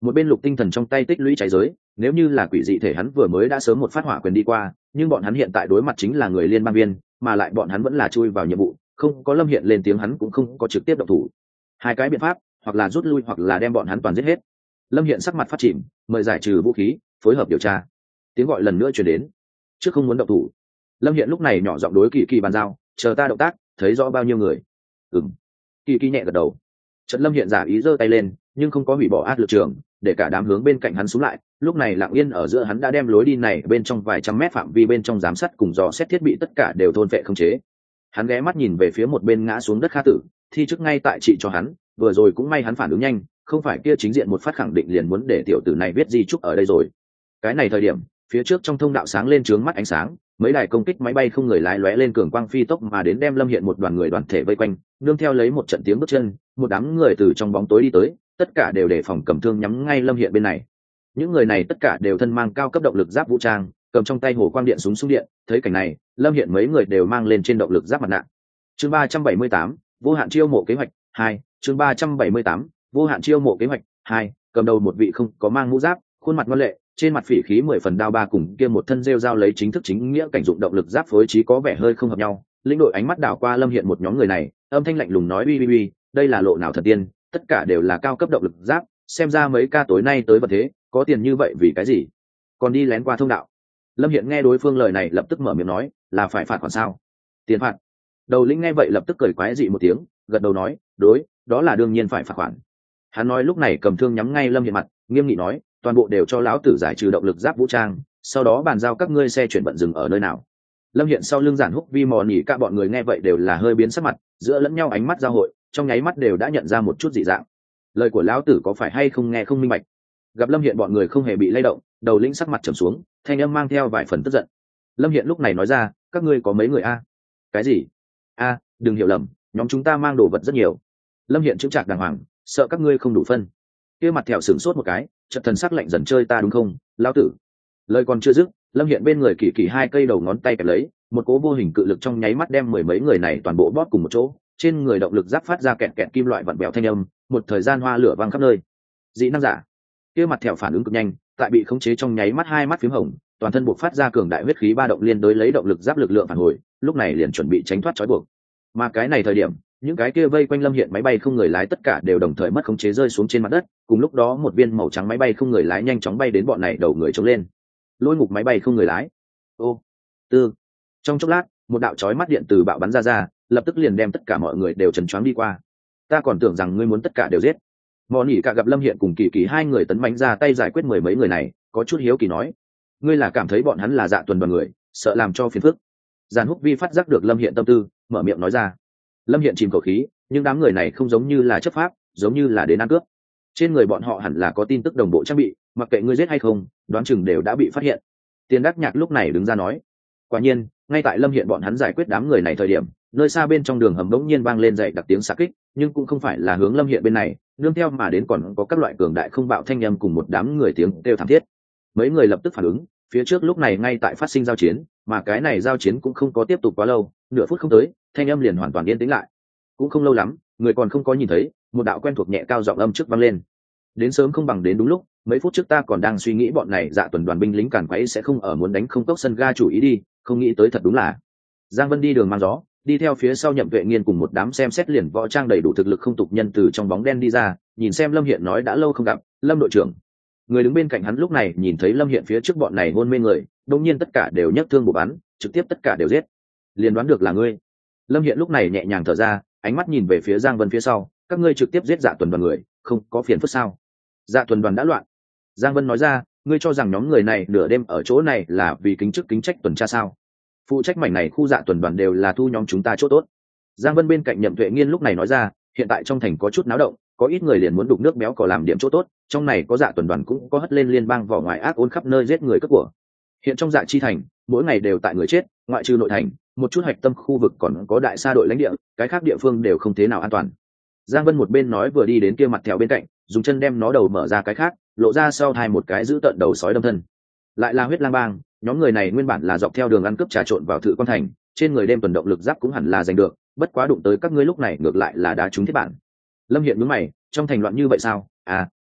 A: một bên Lục Tinh Thần trong tay tích lũy cháy giới, nếu như là quỷ dị thể hắn vừa mới đã sớm một phát hỏa quyền đi qua, nhưng bọn hắn hiện tại đối mặt chính là người liên bang viên, mà lại bọn hắn vẫn là chui vào nhiệm vụ, không có Lâm Hiện lên tiếng hắn cũng không có trực tiếp động thủ. Hai cái biện pháp, hoặc là rút lui hoặc là đem bọn hắn toàn giết hết. Lâm Hiện sắc mặt phát chìm, mời giải trừ vũ khí, phối hợp điều tra. Tiếng gọi lần nữa truyền đến. Trước không muốn động thủ. Lâm Hiện lúc này nhỏ giọng đối Kỳ Kỳ bàn giao, chờ ta động tác, thấy rõ bao nhiêu người. Ừm. Kỳ Kỳ nhẹ gật đầu. Trần Lâm Hiện giả ý giơ tay lên, nhưng không có hủy bỏ ác lực trường, để cả đám hướng bên cạnh hắn xuống lại. Lúc này lặng yên ở giữa hắn đã đem lối đi này bên trong vài trăm mét phạm vi bên trong giám sát cùng dò xét thiết bị tất cả đều thôn vệ không chế. Hắn ghé mắt nhìn về phía một bên ngã xuống đất Kha Tử, thi chức ngay tại trị cho hắn, vừa rồi cũng may hắn phản ứng nhanh, không phải kia chính diện một phát khẳng định liền muốn để tiểu tử này viết di chúc ở đây rồi. Cái này thời điểm, phía trước trong thông đạo sáng lên trướng mắt ánh sáng, mấy đài công kích máy bay không người lái lóe lên cường quang phi tốc mà đến đem Lâm Hiện một đoàn người đoàn thể vây quanh, nương theo lấy một trận tiếng bước chân, một đám người từ trong bóng tối đi tới, tất cả đều đề phòng cầm thương nhắm ngay Lâm Hiện bên này. Những người này tất cả đều thân mang cao cấp động lực giáp vũ trang, cầm trong tay hồ quang điện súng súng điện, thấy cảnh này, Lâm Hiện mấy người đều mang lên trên động lực giáp mặt nạ. Chương ba trăm bảy mươi tám, vô hạn chiêu mộ kế hoạch hai. Chương ba trăm bảy mươi tám, vô hạn chiêu mộ kế hoạch hai. Cầm đầu một vị không có mang mũ giáp, khuôn mặt ngoan lệ, trên mặt phỉ khí mười phần đao ba cùng kia một thân rêu dao lấy chính thức chính nghĩa cảnh dụng động lực giáp phối trí có vẻ hơi không hợp nhau. Lĩnh đội ánh mắt đảo qua Lâm Hiện một nhóm người này, âm thanh lạnh lùng nói uy uy uy, đây là lộ nào thần tiên, tất cả đều là cao cấp động lực giáp, xem ra mấy ca tối nay tới vật thế, có tiền như vậy vì cái gì? Còn đi lén qua thông đạo. Lâm Hiện nghe đối phương lời này lập tức mở miệng nói, là phải phạt khoản sao? Tiền phạt. Đầu lĩnh nghe vậy lập tức cười quái dị một tiếng, gật đầu nói, đối, đó là đương nhiên phải phạt khoản. Hắn nói lúc này cầm thương nhắm ngay Lâm Hiện mặt, nghiêm nghị nói, toàn bộ đều cho lão tử giải trừ động lực giáp vũ trang, sau đó bàn giao các ngươi xe chuyển vận dừng ở nơi nào. Lâm Hiện sau lưng Giản Húc Vi mò nhỉ cả bọn người nghe vậy đều là hơi biến sắc mặt, giữa lẫn nhau ánh mắt giao hội, trong nháy mắt đều đã nhận ra một chút dị dạng. Lời của lão tử có phải hay không nghe không minh bạch. Gặp Lâm Hiện bọn người không hề bị lay động, đầu lĩnh sắc mặt trầm xuống, thanh âm mang theo vài phần tức giận. Lâm Hiện lúc này nói ra, các ngươi có mấy người a? Cái gì? A, đừng hiểu lầm, nhóm chúng ta mang đồ vật rất nhiều. Lâm Hiện chững chạc đàng hoàng, sợ các ngươi không đủ phân. Kia mặt thẹo sửng sốt một cái, chợt thần sắc lạnh dần chơi ta đúng không, lão tử. Lời còn chưa dứt, Lâm Hiện bên người Kỳ Kỳ hai cây đầu ngón tay kẹp lấy, một cố vô hình cự lực trong nháy mắt đem mười mấy người này toàn bộ bóp cùng một chỗ, trên người động lực giáp phát ra kẹt kẹt kim loại vặn vẹo thanh âm, một thời gian hoa lửa vang khắp nơi. Dị năng giả. Kia mặt thẹo phản ứng cực nhanh, tại bị khống chế trong nháy mắt hai mắt phím hồng, toàn thân buộc phát ra cường đại huyết khí ba động liên đối lấy động lực giáp lực lượng phản hồi, lúc này liền chuẩn bị tránh thoát trói buộc. Mà cái này thời điểm, những cái kia vây quanh Lâm Hiện máy bay không người lái tất cả đều đồng thời mất khống chế rơi xuống trên mặt đất, cùng lúc đó một viên màu trắng máy bay không người lái nhanh chóng bay đến bọn này đầu người trông lên. Lôi ngục máy bay không người lái. Ô, tư. Trong chốc lát, một đạo chói mắt điện từ bạo bắn ra ra, lập tức liền đem tất cả mọi người đều chấn choáng đi qua. Ta còn tưởng rằng ngươi muốn tất cả đều giết. Mò nhỉ cả gặp Lâm Hiện cùng Kỳ Kỳ hai người tấn bánh ra tay giải quyết mười mấy người này, có chút hiếu kỳ nói, ngươi là cảm thấy bọn hắn là dạ tuần đoàn người, sợ làm cho phiền phức. Giản Húc Vi phát giác được Lâm Hiện tâm tư, mở miệng nói ra. Lâm Hiện chìm khẩu khí, nhưng đám người này không giống như là chấp pháp, giống như là đến ăn cướp. Trên người bọn họ hẳn là có tin tức đồng bộ trang bị, mặc kệ ngươi giết hay không, đoán chừng đều đã bị phát hiện. Tiền Đắc Nhạc lúc này đứng ra nói. Quả nhiên, ngay tại Lâm Hiện bọn hắn giải quyết đám người này thời điểm, nơi xa bên trong đường hầm đống nhiên vang lên dậy đặc tiếng xạ kích, nhưng cũng không phải là hướng Lâm Hiện bên này, nương theo mà đến còn có các loại cường đại không bạo thanh âm cùng một đám người tiếng kêu thảm thiết. Mấy người lập tức phản ứng, phía trước lúc này ngay tại phát sinh giao chiến, mà cái này giao chiến cũng không có tiếp tục quá lâu, nửa phút không tới, thanh âm liền hoàn toàn yên tĩnh lại. Cũng không lâu lắm, người còn không có nhìn thấy, một đạo quen thuộc nhẹ cao giọng âm trước vang lên. Đến sớm không bằng đến đúng lúc, mấy phút trước ta còn đang suy nghĩ bọn này dạ tuần đoàn binh lính càn quấy sẽ không ở muốn đánh không cốc sân ga chủ ý đi, không nghĩ tới thật đúng là. Giang Vân đi đường mang gió, đi theo phía sau Nhậm Tuệ Nghiên cùng một đám xem xét liền võ trang đầy đủ thực lực không tục nhân từ trong bóng đen đi ra, nhìn xem Lâm Hiện nói đã lâu không gặp, Lâm đội trưởng. Người đứng bên cạnh hắn lúc này nhìn thấy Lâm Hiện phía trước bọn này hôn mê người, đột nhiên tất cả đều nhấc thương bổ bắn, trực tiếp tất cả đều giết. Liền đoán được là ngươi. Lâm Hiện lúc này nhẹ nhàng thở ra, ánh mắt nhìn về phía Giang Vân phía sau, các ngươi trực tiếp giết Dạ tuần đoàn người, không có phiền phức sao? Dạ tuần đoàn đã loạn. Giang Vân nói ra, ngươi cho rằng nhóm người này nửa đêm ở chỗ này là vì kính chức kính trách tuần tra sao? Phụ trách mảnh này khu dạ tuần đoàn đều là thu nhóm chúng ta chỗ tốt. Giang Vân bên cạnh Nhậm Tuệ Nghiên lúc này nói ra, hiện tại trong thành có chút náo động, có ít người liền muốn đục nước béo cò làm điểm chỗ tốt, trong này có dạ tuần đoàn cũng có hất lên liên bang vỏ ngoài ác ôn khắp nơi giết người cướp của. Hiện trong dạ chi thành, mỗi ngày đều tại người chết, ngoại trừ nội thành, một chút hạch tâm khu vực còn có đại sa đội lãnh địa, cái khác địa phương đều không thế nào an toàn. Giang Vân một bên nói vừa đi đến kia mặt theo bên cạnh, dùng chân đem nó đầu mở ra cái khác, lộ ra sau thai một cái giữ tận đầu sói đâm thân. Lại là huyết lang bang, nhóm người này nguyên bản là dọc theo đường ăn cướp trà trộn vào Thự Quan thành, trên người đêm tuần động lực giáp cũng hẳn là giành được, bất quá đụng tới các ngươi lúc này ngược lại là đá trúng thiết bản. Lâm Hiện nhướng mày, trong thành loạn như vậy sao? À,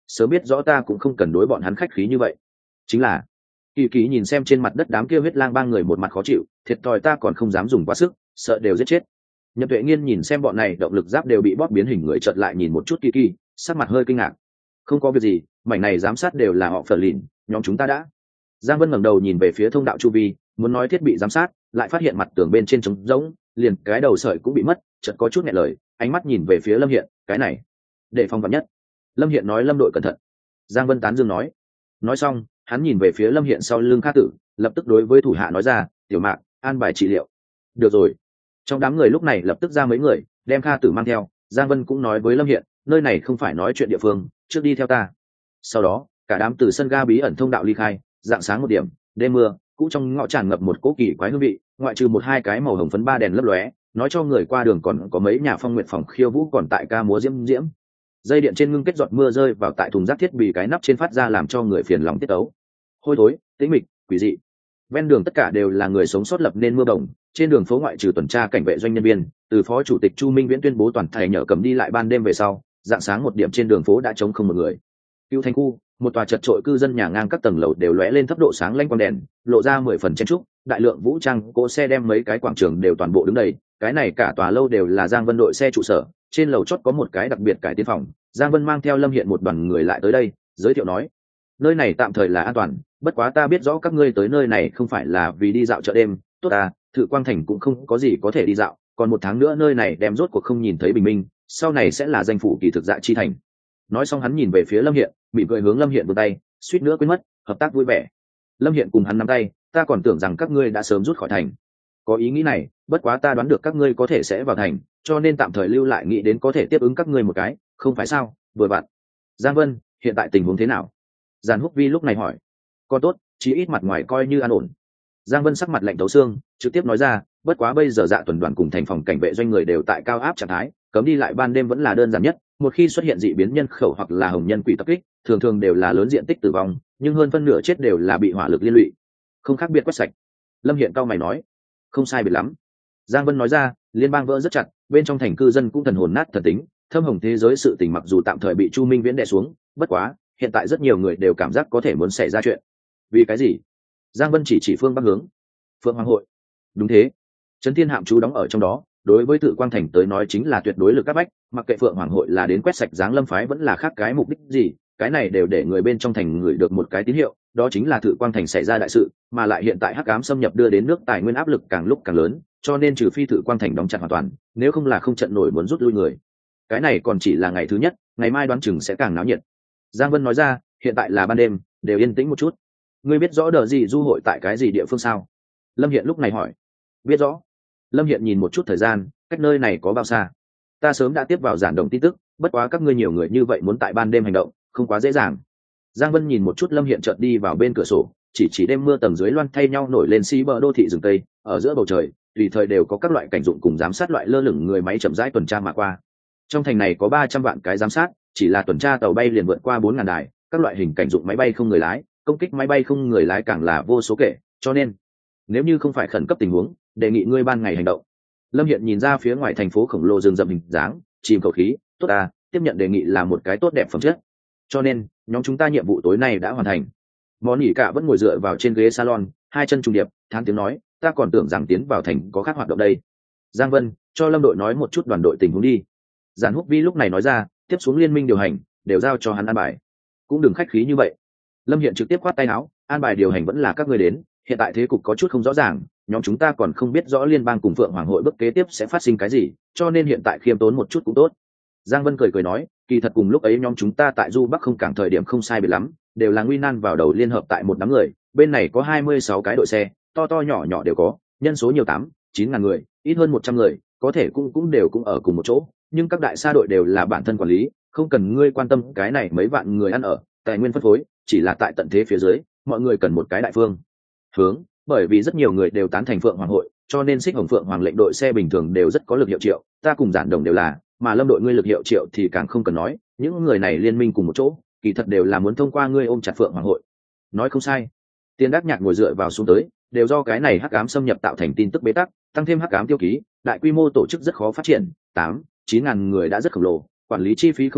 A: sớm biết rõ ta cũng không cần đối bọn hắn khách khí như vậy. Chính là Kỳ Kỳ nhìn xem trên mặt đất đám kia huyết lang ba người một mặt khó chịu, thiệt thòi ta còn không dám dùng quá sức, sợ đều giết chết. Nhậm Tuệ Nghiên nhìn xem bọn này động lực giáp đều bị bóp biến hình người, chợt lại nhìn một chút Kỳ Kỳ, sắc mặt hơi kinh ngạc. Không có việc gì, mảnh này giám sát đều là họ Phở Lìn, nhóm chúng ta đã. Giang Vân ngẩng đầu nhìn về phía thông đạo chu vi, muốn nói thiết bị giám sát, lại phát hiện mặt tường bên trên trống rỗng, liền cái đầu sợi cũng bị mất, chợt có chút nghẹn lời, ánh mắt nhìn về phía Lâm Hiện, cái này, để phòng vạn nhất. Lâm Hiện nói Lâm đội cẩn thận. Giang Vân tán dương nói. Nói xong, hắn nhìn về phía Lâm Hiện sau lưng Kha Tử, lập tức đối với thủ hạ nói ra, tiểu Mạc, an bài trị liệu. Được rồi. Trong đám người lúc này lập tức ra mấy người, đem Kha Tử mang theo. Giang Vân cũng nói với Lâm Hiện, nơi này không phải nói chuyện địa phương, trước đi theo ta. Sau đó, cả đám từ sân ga bí ẩn thông đạo ly khai, dạng sáng một điểm, đêm mưa, cũ trong ngõ tràn ngập một cỗ kỳ quái hương vị, ngoại trừ một hai cái màu hồng phấn ba đèn lấp lóe, nói cho người qua đường còn có mấy nhà phong nguyện phòng khiêu vũ còn tại ca múa diễm diễm. Dây điện trên ngưng kết giọt mưa rơi vào tại thùng rác thiết bị cái nắp trên phát ra làm cho người phiền lòng tiết tấu. Hôi thối, tĩnh mịch, quỷ dị. Ven đường tất cả đều là người sống sót lập nên mưa bồng, trên đường phố ngoại trừ tuần tra cảnh vệ doanh nhân viên, từ phó chủ tịch Chu Minh Viễn tuyên bố toàn thể nhờ cầm đi lại ban đêm về sau, dạng sáng một điểm trên đường phố đã trống không một người. Cựu thành khu, một tòa chật trội cư dân nhà ngang các tầng lầu đều lóe lên thấp độ sáng lanh quang đèn, lộ ra mười phần chen trúc, đại lượng vũ trang cỗ xe đem mấy cái quảng trường đều toàn bộ đứng đầy, cái này cả tòa lâu đều là Giang Vân đội xe trụ sở, trên lầu chót có một cái đặc biệt cải tiến phòng. Giang Vân mang theo Lâm Hiện một đoàn người lại tới đây, giới thiệu nói, nơi này tạm thời là an toàn, bất quá ta biết rõ các ngươi tới nơi này không phải là vì đi dạo chợ đêm, tốt à, Thự Quang Thành cũng không có gì có thể đi dạo, còn một tháng nữa nơi này đem rốt cuộc không nhìn thấy bình minh, sau này sẽ là danh phủ kỳ thực dạ chi thành. Nói xong hắn nhìn về phía Lâm Hiện, mỉm cười hướng Lâm Hiện vươn tay, suýt nữa quên mất, hợp tác vui vẻ. Lâm Hiện cùng hắn nắm tay, ta còn tưởng rằng các ngươi đã sớm rút khỏi thành. Có ý nghĩ này, bất quá ta đoán được các ngươi có thể sẽ vào thành, cho nên tạm thời lưu lại nghĩ đến có thể tiếp ứng các ngươi một cái, không phải sao? Vừa vặn. Giang Vân, hiện tại tình huống thế nào? Giàn Húc Vi lúc này hỏi. Còn tốt, chí ít mặt ngoài coi như an ổn. Giang Vân sắc mặt lạnh thấu xương, trực tiếp nói ra, bất quá bây giờ Dạ tuần đoàn cùng thành phòng cảnh vệ doanh người đều tại cao áp trạng thái, cấm đi lại ban đêm vẫn là đơn giản nhất, một khi xuất hiện dị biến nhân khẩu hoặc là hồng nhân quỷ tập kích, thường thường đều là lớn diện tích tử vong, nhưng hơn phân nửa chết đều là bị hỏa lực liên lụy, không khác biệt quét sạch. Lâm Hiện cao mày nói, không sai biệt lắm. Giang Vân nói ra, liên bang vỡ rất chặt, bên trong thành cư dân cũng thần hồn nát thần tính, thâm hồng thế giới sự tình mặc dù tạm thời bị Chu Minh Viễn đè xuống, bất quá hiện tại rất nhiều người đều cảm giác có thể muốn xảy ra chuyện. Vì cái gì? Giang Vân chỉ chỉ phương bắc hướng. Phượng Hoàng hội. Đúng thế. Trấn Thiên Hạm chú đóng ở trong đó, đối với Tự Quang Thành tới nói chính là tuyệt đối lực áp bách, mặc kệ Phượng Hoàng hội là đến quét sạch Giáng Lâm phái vẫn là khác cái mục đích gì, cái này đều để người bên trong thành người được một cái tín hiệu, đó chính là Tự Quang Thành xảy ra đại sự, mà lại hiện tại hắc ám xâm nhập đưa đến nước tài nguyên áp lực càng lúc càng lớn, cho nên trừ phi Tự Quang Thành đóng chặt hoàn toàn, nếu không là không trận nổi muốn rút lui người. Cái này còn chỉ là ngày thứ nhất, ngày mai đoán chừng sẽ càng náo nhiệt. Giang Vân nói ra, hiện tại là ban đêm, đều yên tĩnh một chút. Ngươi biết rõ đợt gì du hội tại cái gì địa phương sao? Lâm Hiện lúc này hỏi. Biết rõ. Lâm Hiện nhìn một chút thời gian, cách nơi này có bao xa? Ta sớm đã tiếp vào giản đồng tin tức, bất quá các ngươi nhiều người như vậy muốn tại ban đêm hành động, không quá dễ dàng. Giang Vân nhìn một chút Lâm Hiện chợt đi vào bên cửa sổ, chỉ chỉ đêm mưa tầng dưới loan thay nhau nổi lên xi bờ đô thị rừng tây, ở giữa bầu trời, tùy thời đều có các loại cảnh dụng cùng giám sát loại lơ lửng người máy chậm rãi tuần tra mà qua. Trong thành này có ba trăm vạn cái giám sát, chỉ là tuần tra tàu bay liền vượt qua bốn ngàn đài, các loại hình cảnh dụng máy bay không người lái, công kích máy bay không người lái càng là vô số kể, cho nên nếu như không phải khẩn cấp tình huống, đề nghị ngươi ban ngày hành động. Lâm Hiện nhìn ra phía ngoài thành phố khổng lồ rừng rậm hình dáng, chìm khẩu khí, tốt à, tiếp nhận đề nghị là một cái tốt đẹp phẩm chất. Cho nên nhóm chúng ta nhiệm vụ tối nay đã hoàn thành. Món nghỉ cả vẫn ngồi dựa vào trên ghế salon, hai chân trùng điệp, thán tiếng nói, ta còn tưởng rằng tiến vào thành có khác hoạt động đây. Giang Vân, cho Lâm đội nói một chút đoàn đội tình huống đi. Giản Húc Vi lúc này nói ra, tiếp xuống liên minh điều hành, đều giao cho hắn an bài. Cũng đừng khách khí như vậy. Lâm Hiện trực tiếp khoát tay áo, an bài điều hành vẫn là các ngươi đến, hiện tại thế cục có chút không rõ ràng, nhóm chúng ta còn không biết rõ liên bang cùng Phượng Hoàng hội bước kế tiếp sẽ phát sinh cái gì, cho nên hiện tại khiêm tốn một chút cũng tốt. Giang Vân cười cười nói, kỳ thật cùng lúc ấy nhóm chúng ta tại Du Bắc không cảng thời điểm không sai biệt lắm, đều là nguy nan vào đầu liên hợp tại một đám người, bên này có hai mươi sáu cái đội xe, to to nhỏ nhỏ đều có, nhân số nhiều tám, chín ngàn người, ít hơn một trăm người, có thể cũng cũng đều cũng ở cùng một chỗ, nhưng các đại xa đội đều là bản thân quản lý, không cần ngươi quan tâm cái này mấy vạn người ăn ở, tài nguyên phân phối, chỉ là tại tận thế phía dưới, mọi người cần một cái đại phương hướng, bởi vì rất nhiều người đều tán thành Phượng Hoàng hội, cho nên Xích Hồng Phượng Hoàng lệnh đội xe bình thường đều rất có lực hiệu triệu, ta cùng Giản Đồng đều là, mà Lâm đội ngươi lực hiệu triệu thì càng không cần nói, những người này liên minh cùng một chỗ, kỳ thật đều là muốn thông qua ngươi ôm chặt Phượng Hoàng hội. Nói không sai. Tiên Đắc Nhạc ngồi dựa vào xuống tới, đều do cái này hắc ám xâm nhập tạo thành tin tức bế tắc, tăng thêm hắc ám tiêu ký, đại quy mô tổ chức rất khó phát triển, tám, chín ngàn người đã rất khổng lồ, quản lý chi phí không nhỏ,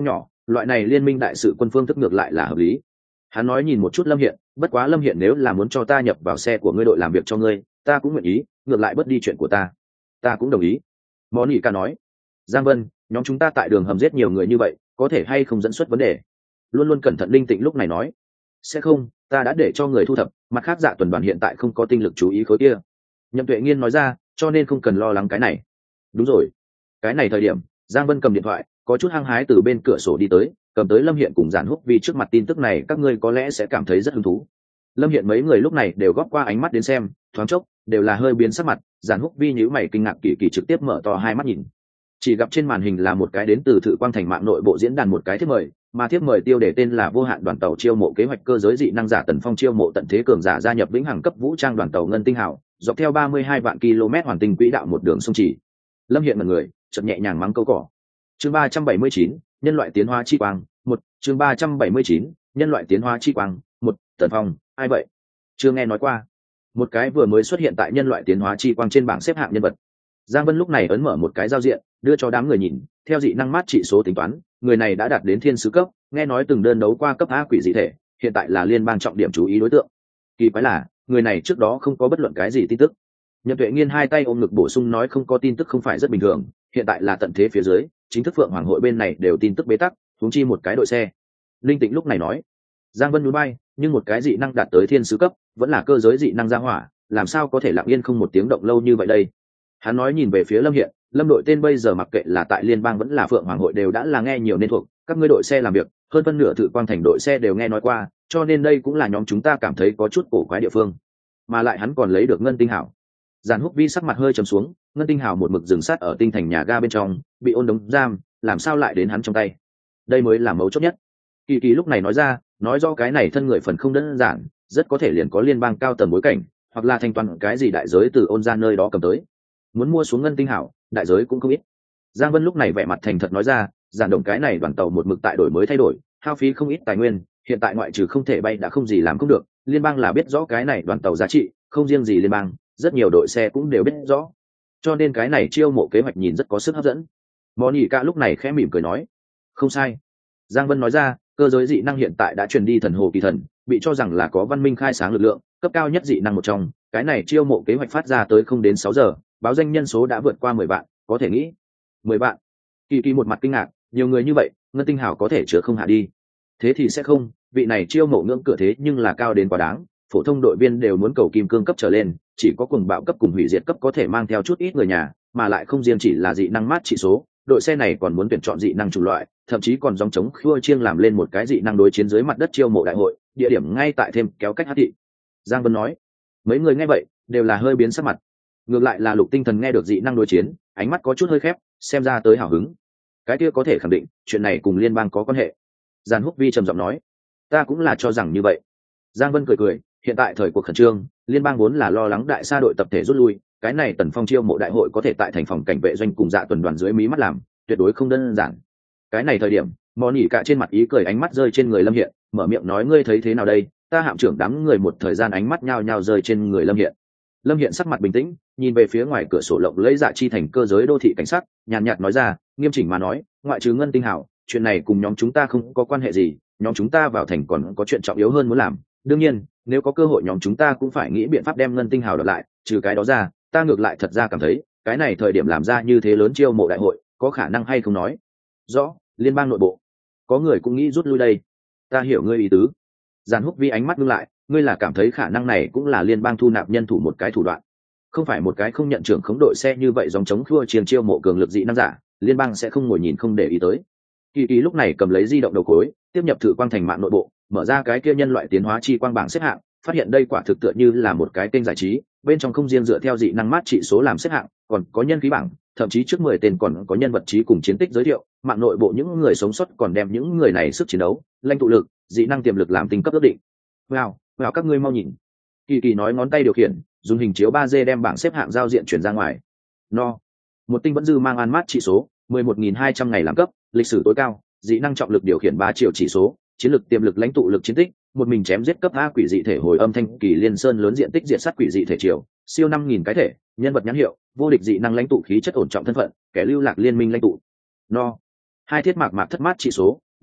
A: loại này liên minh đại sự quân phương thức ngược lại là hợp lý. Hắn nói nhìn một chút Lâm Hiện, bất quá Lâm Hiện nếu là muốn cho ta nhập vào xe của ngươi đội làm việc cho ngươi, ta cũng nguyện ý, ngược lại bớt đi chuyện của ta. Ta cũng đồng ý. Món Nghị ca nói. Giang Vân, nhóm chúng ta tại đường hầm giết nhiều người như vậy, có thể hay không dẫn xuất vấn đề? Luôn luôn cẩn thận linh tịnh lúc này nói. Sẽ không, ta đã để cho người thu thập, mặt khác Dạ Tuần đoàn hiện tại không có tinh lực chú ý khối kia. Nhậm Tuệ Nghiên nói ra, cho nên không cần lo lắng cái này. Đúng rồi. Cái này thời điểm, Giang Vân cầm điện thoại, có chút hăng hái từ bên cửa sổ đi tới, cầm tới Lâm Hiện cùng Giản Húc Vi trước mặt tin tức này các ngươi có lẽ sẽ cảm thấy rất hứng thú. Lâm Hiện mấy người lúc này đều góp qua ánh mắt đến xem, thoáng chốc đều là hơi biến sắc mặt. Giản Húc Vi nhíu mày kinh ngạc kỳ kỳ trực tiếp mở to hai mắt nhìn, chỉ gặp trên màn hình là một cái đến từ Thự Quang Thành mạng nội bộ diễn đàn một cái thiếp mời, mà thiếp mời tiêu đề tên là vô hạn đoàn tàu chiêu mộ kế hoạch cơ giới dị năng giả Tần Phong chiêu mộ tận thế cường giả gia nhập vĩnh hằng cấp vũ trang đoàn tàu ngân tinh hào, dọc theo ba mươi hai vạn km hoàn tinh quỹ đạo một đường sông chỉ. Lâm Hiện mọi người chợt nhẹ nhàng mắng câu cỏ. Chương ba trăm bảy mươi chín, nhân loại tiến hóa chi quang, một, chương ba trăm bảy mươi chín, nhân loại tiến hóa chi quang, một, Tần Phong, ai vậy? Chưa nghe nói qua. Một cái vừa mới xuất hiện tại nhân loại tiến hóa chi quang trên bảng xếp hạng nhân vật. Giang Vân lúc này ấn mở một cái giao diện, đưa cho đám người nhìn, theo dị năng mát trị số tính toán, người này đã đạt đến thiên sứ cấp, nghe nói từng đơn đấu qua cấp A quỷ dị thể, hiện tại là liên bang trọng điểm chú ý đối tượng. Kỳ quái là, người này trước đó không có bất luận cái gì tin tức. Nhậm Tuệ Nghiên hai tay ôm ngực bổ sung nói không có tin tức không phải rất bình thường, hiện tại là tận thế phía dưới, chính thức Phượng Hoàng hội bên này đều tin tức bế tắc, huống chi một cái đội xe. Linh Tịnh lúc này nói, Giang Vân núi bay, nhưng một cái dị năng đạt tới thiên sứ cấp, vẫn là cơ giới dị năng gia hỏa, làm sao có thể lặng yên không một tiếng động lâu như vậy đây? Hắn nói nhìn về phía Lâm Hiện, Lâm đội tên bây giờ mặc kệ là tại liên bang vẫn là Phượng Hoàng hội đều đã là nghe nhiều nên thuộc, các ngươi đội xe làm việc, hơn phân nửa Thự Quang Thành đội xe đều nghe nói qua, cho nên đây cũng là nhóm chúng ta cảm thấy có chút cổ quái địa phương. Mà lại hắn còn lấy được ngân tinh hảo. Giản Húc Vi sắc mặt hơi trầm xuống, ngân tinh hào một mực dừng sát ở tinh thành nhà ga bên trong, bị ôn đống giam, làm sao lại đến hắn trong tay? Đây mới là mấu chốt nhất. Kỳ Kỳ lúc này nói ra, nói do cái này thân người phần không đơn giản, rất có thể liền có liên bang cao tầng bối cảnh, hoặc là thanh toán cái gì đại giới từ ôn ra nơi đó cầm tới. Muốn mua xuống ngân tinh hảo, đại giới cũng không ít. Giang Vân lúc này vẻ mặt thành thật nói ra, giản đồng cái này đoàn tàu một mực tại đổi mới thay đổi, hao phí không ít tài nguyên, hiện tại ngoại trừ không thể bay đã không gì làm không được, liên bang là biết rõ cái này đoàn tàu giá trị, không riêng gì liên bang, rất nhiều đội xe cũng đều biết rõ, cho nên cái này chiêu mộ kế hoạch nhìn rất có sức hấp dẫn. Món Nghị Ca lúc này khẽ mỉm cười nói, không sai. Giang Vân nói ra, cơ giới dị năng hiện tại đã truyền đi thần hồ kỳ thần, bị cho rằng là có văn minh khai sáng lực lượng cấp cao nhất dị năng một trong, cái này chiêu mộ kế hoạch phát ra tới không đến sáu giờ, báo danh nhân số đã vượt qua mười vạn, có thể nghĩ mười vạn. Kỳ Kỳ một mặt kinh ngạc, nhiều người như vậy, ngân tinh hào có thể chứa không hạ đi. Thế thì sẽ không, vị này chiêu mộ ngưỡng cửa thế nhưng là cao đến quá đáng, phổ thông đội viên đều muốn cầu kim cương cấp trở lên, chỉ có cuồng bạo cấp cùng hủy diệt cấp có thể mang theo chút ít người nhà, mà lại không riêng chỉ là dị năng mát trị số, đội xe này còn muốn tuyển chọn dị năng chủng loại, thậm chí còn dòng chống khua chiêng làm lên một cái dị năng đối chiến dưới mặt đất chiêu mộ đại hội, địa điểm ngay tại thêm kéo cách hát thị. Giang Vân nói, mấy người nghe vậy đều là hơi biến sắc mặt. Ngược lại là Lục Tinh Thần nghe được dị năng đối chiến, ánh mắt có chút hơi khép, xem ra tới hào hứng. Cái kia có thể khẳng định, chuyện này cùng liên bang có quan hệ. Giàn Húc Vi trầm giọng nói, ta cũng là cho rằng như vậy. Giang Vân cười cười, hiện tại thời cuộc khẩn trương, liên bang vốn là lo lắng đại sa đội tập thể rút lui, cái này Tần Phong chiêu mộ đại hội có thể tại thành phòng cảnh vệ doanh cùng Dạ Tuần đoàn dưới mí mắt làm, tuyệt đối không đơn giản. Cái này thời điểm, Mòn Nhĩ cả trên mặt ý cười ánh mắt rơi trên người Lâm Hiện, mở miệng nói ngươi thấy thế nào đây? Ta hạm trưởng đám người một thời gian ánh mắt nhao nhao rơi trên người Lâm Hiện. Lâm Hiện sắc mặt bình tĩnh, nhìn về phía ngoài cửa sổ lộng lấy Dạ Chi thành cơ giới đô thị cảnh sát, nhàn nhạt nói ra, nghiêm chỉnh mà nói, ngoại trừ Ngân Tinh Hảo, chuyện này cùng nhóm chúng ta không có quan hệ gì, nhóm chúng ta vào thành còn có chuyện trọng yếu hơn muốn làm. Đương nhiên, nếu có cơ hội nhóm chúng ta cũng phải nghĩ biện pháp đem Ngân Tinh Hào đoạt lại, trừ cái đó ra, ta ngược lại thật ra cảm thấy, cái này thời điểm làm ra như thế lớn chiêu mộ đại hội, có khả năng hay không nói. Rõ, liên bang nội bộ, có người cũng nghĩ rút lui đây. Ta hiểu ngươi ý tứ. Giàn Húc Vi ánh mắt ngưng lại, ngươi là cảm thấy khả năng này cũng là liên bang thu nạp nhân thủ một cái thủ đoạn, không phải một cái không nhận trưởng khống đội xe như vậy dòng chống khua chiên chiêu mộ cường lực dị năng giả, liên bang sẽ không ngồi nhìn không để ý tới. Kỳ Kỳ lúc này cầm lấy di động đầu cối, tiếp nhập Thử Quang Thành mạng nội bộ, mở ra cái kia nhân loại tiến hóa chi quang bảng xếp hạng, phát hiện đây quả thực tựa như là một cái kênh giải trí, bên trong không riêng dựa theo dị năng mát trị số làm xếp hạng, còn có nhân khí bảng, thậm chí trước mười tên còn có nhân vật trí cùng chiến tích giới thiệu, mạng nội bộ những người sống sót còn đem những người này sức chiến đấu, lãnh tụ lực, dị năng tiềm lực làm tinh cấp ước định. Wow, wow các ngươi mau nhìn. Kỳ Kỳ nói ngón tay điều khiển, dùng hình chiếu ba D đem bảng xếp hạng giao diện chuyển ra ngoài. No. Một tinh vẫn dư mang an mát trị số, mười một nghìn hai trăm ngày làm cấp, lịch sử tối cao, dị năng trọng lực điều khiển ba triệu chỉ số, chiến lược tiềm lực lãnh tụ lực chiến tích, một mình chém giết cấp A quỷ dị thể hồi âm thanh kỳ liên sơn lớn diện tích diệt sát quỷ dị thể triều, siêu năm nghìn cái thể, nhân vật nhãn hiệu, vô địch dị năng lãnh tụ khí chất ổn trọng thân phận, kẻ lưu lạc liên minh lãnh tụ. No. Hai thiết mạc mạc thất mát chỉ số,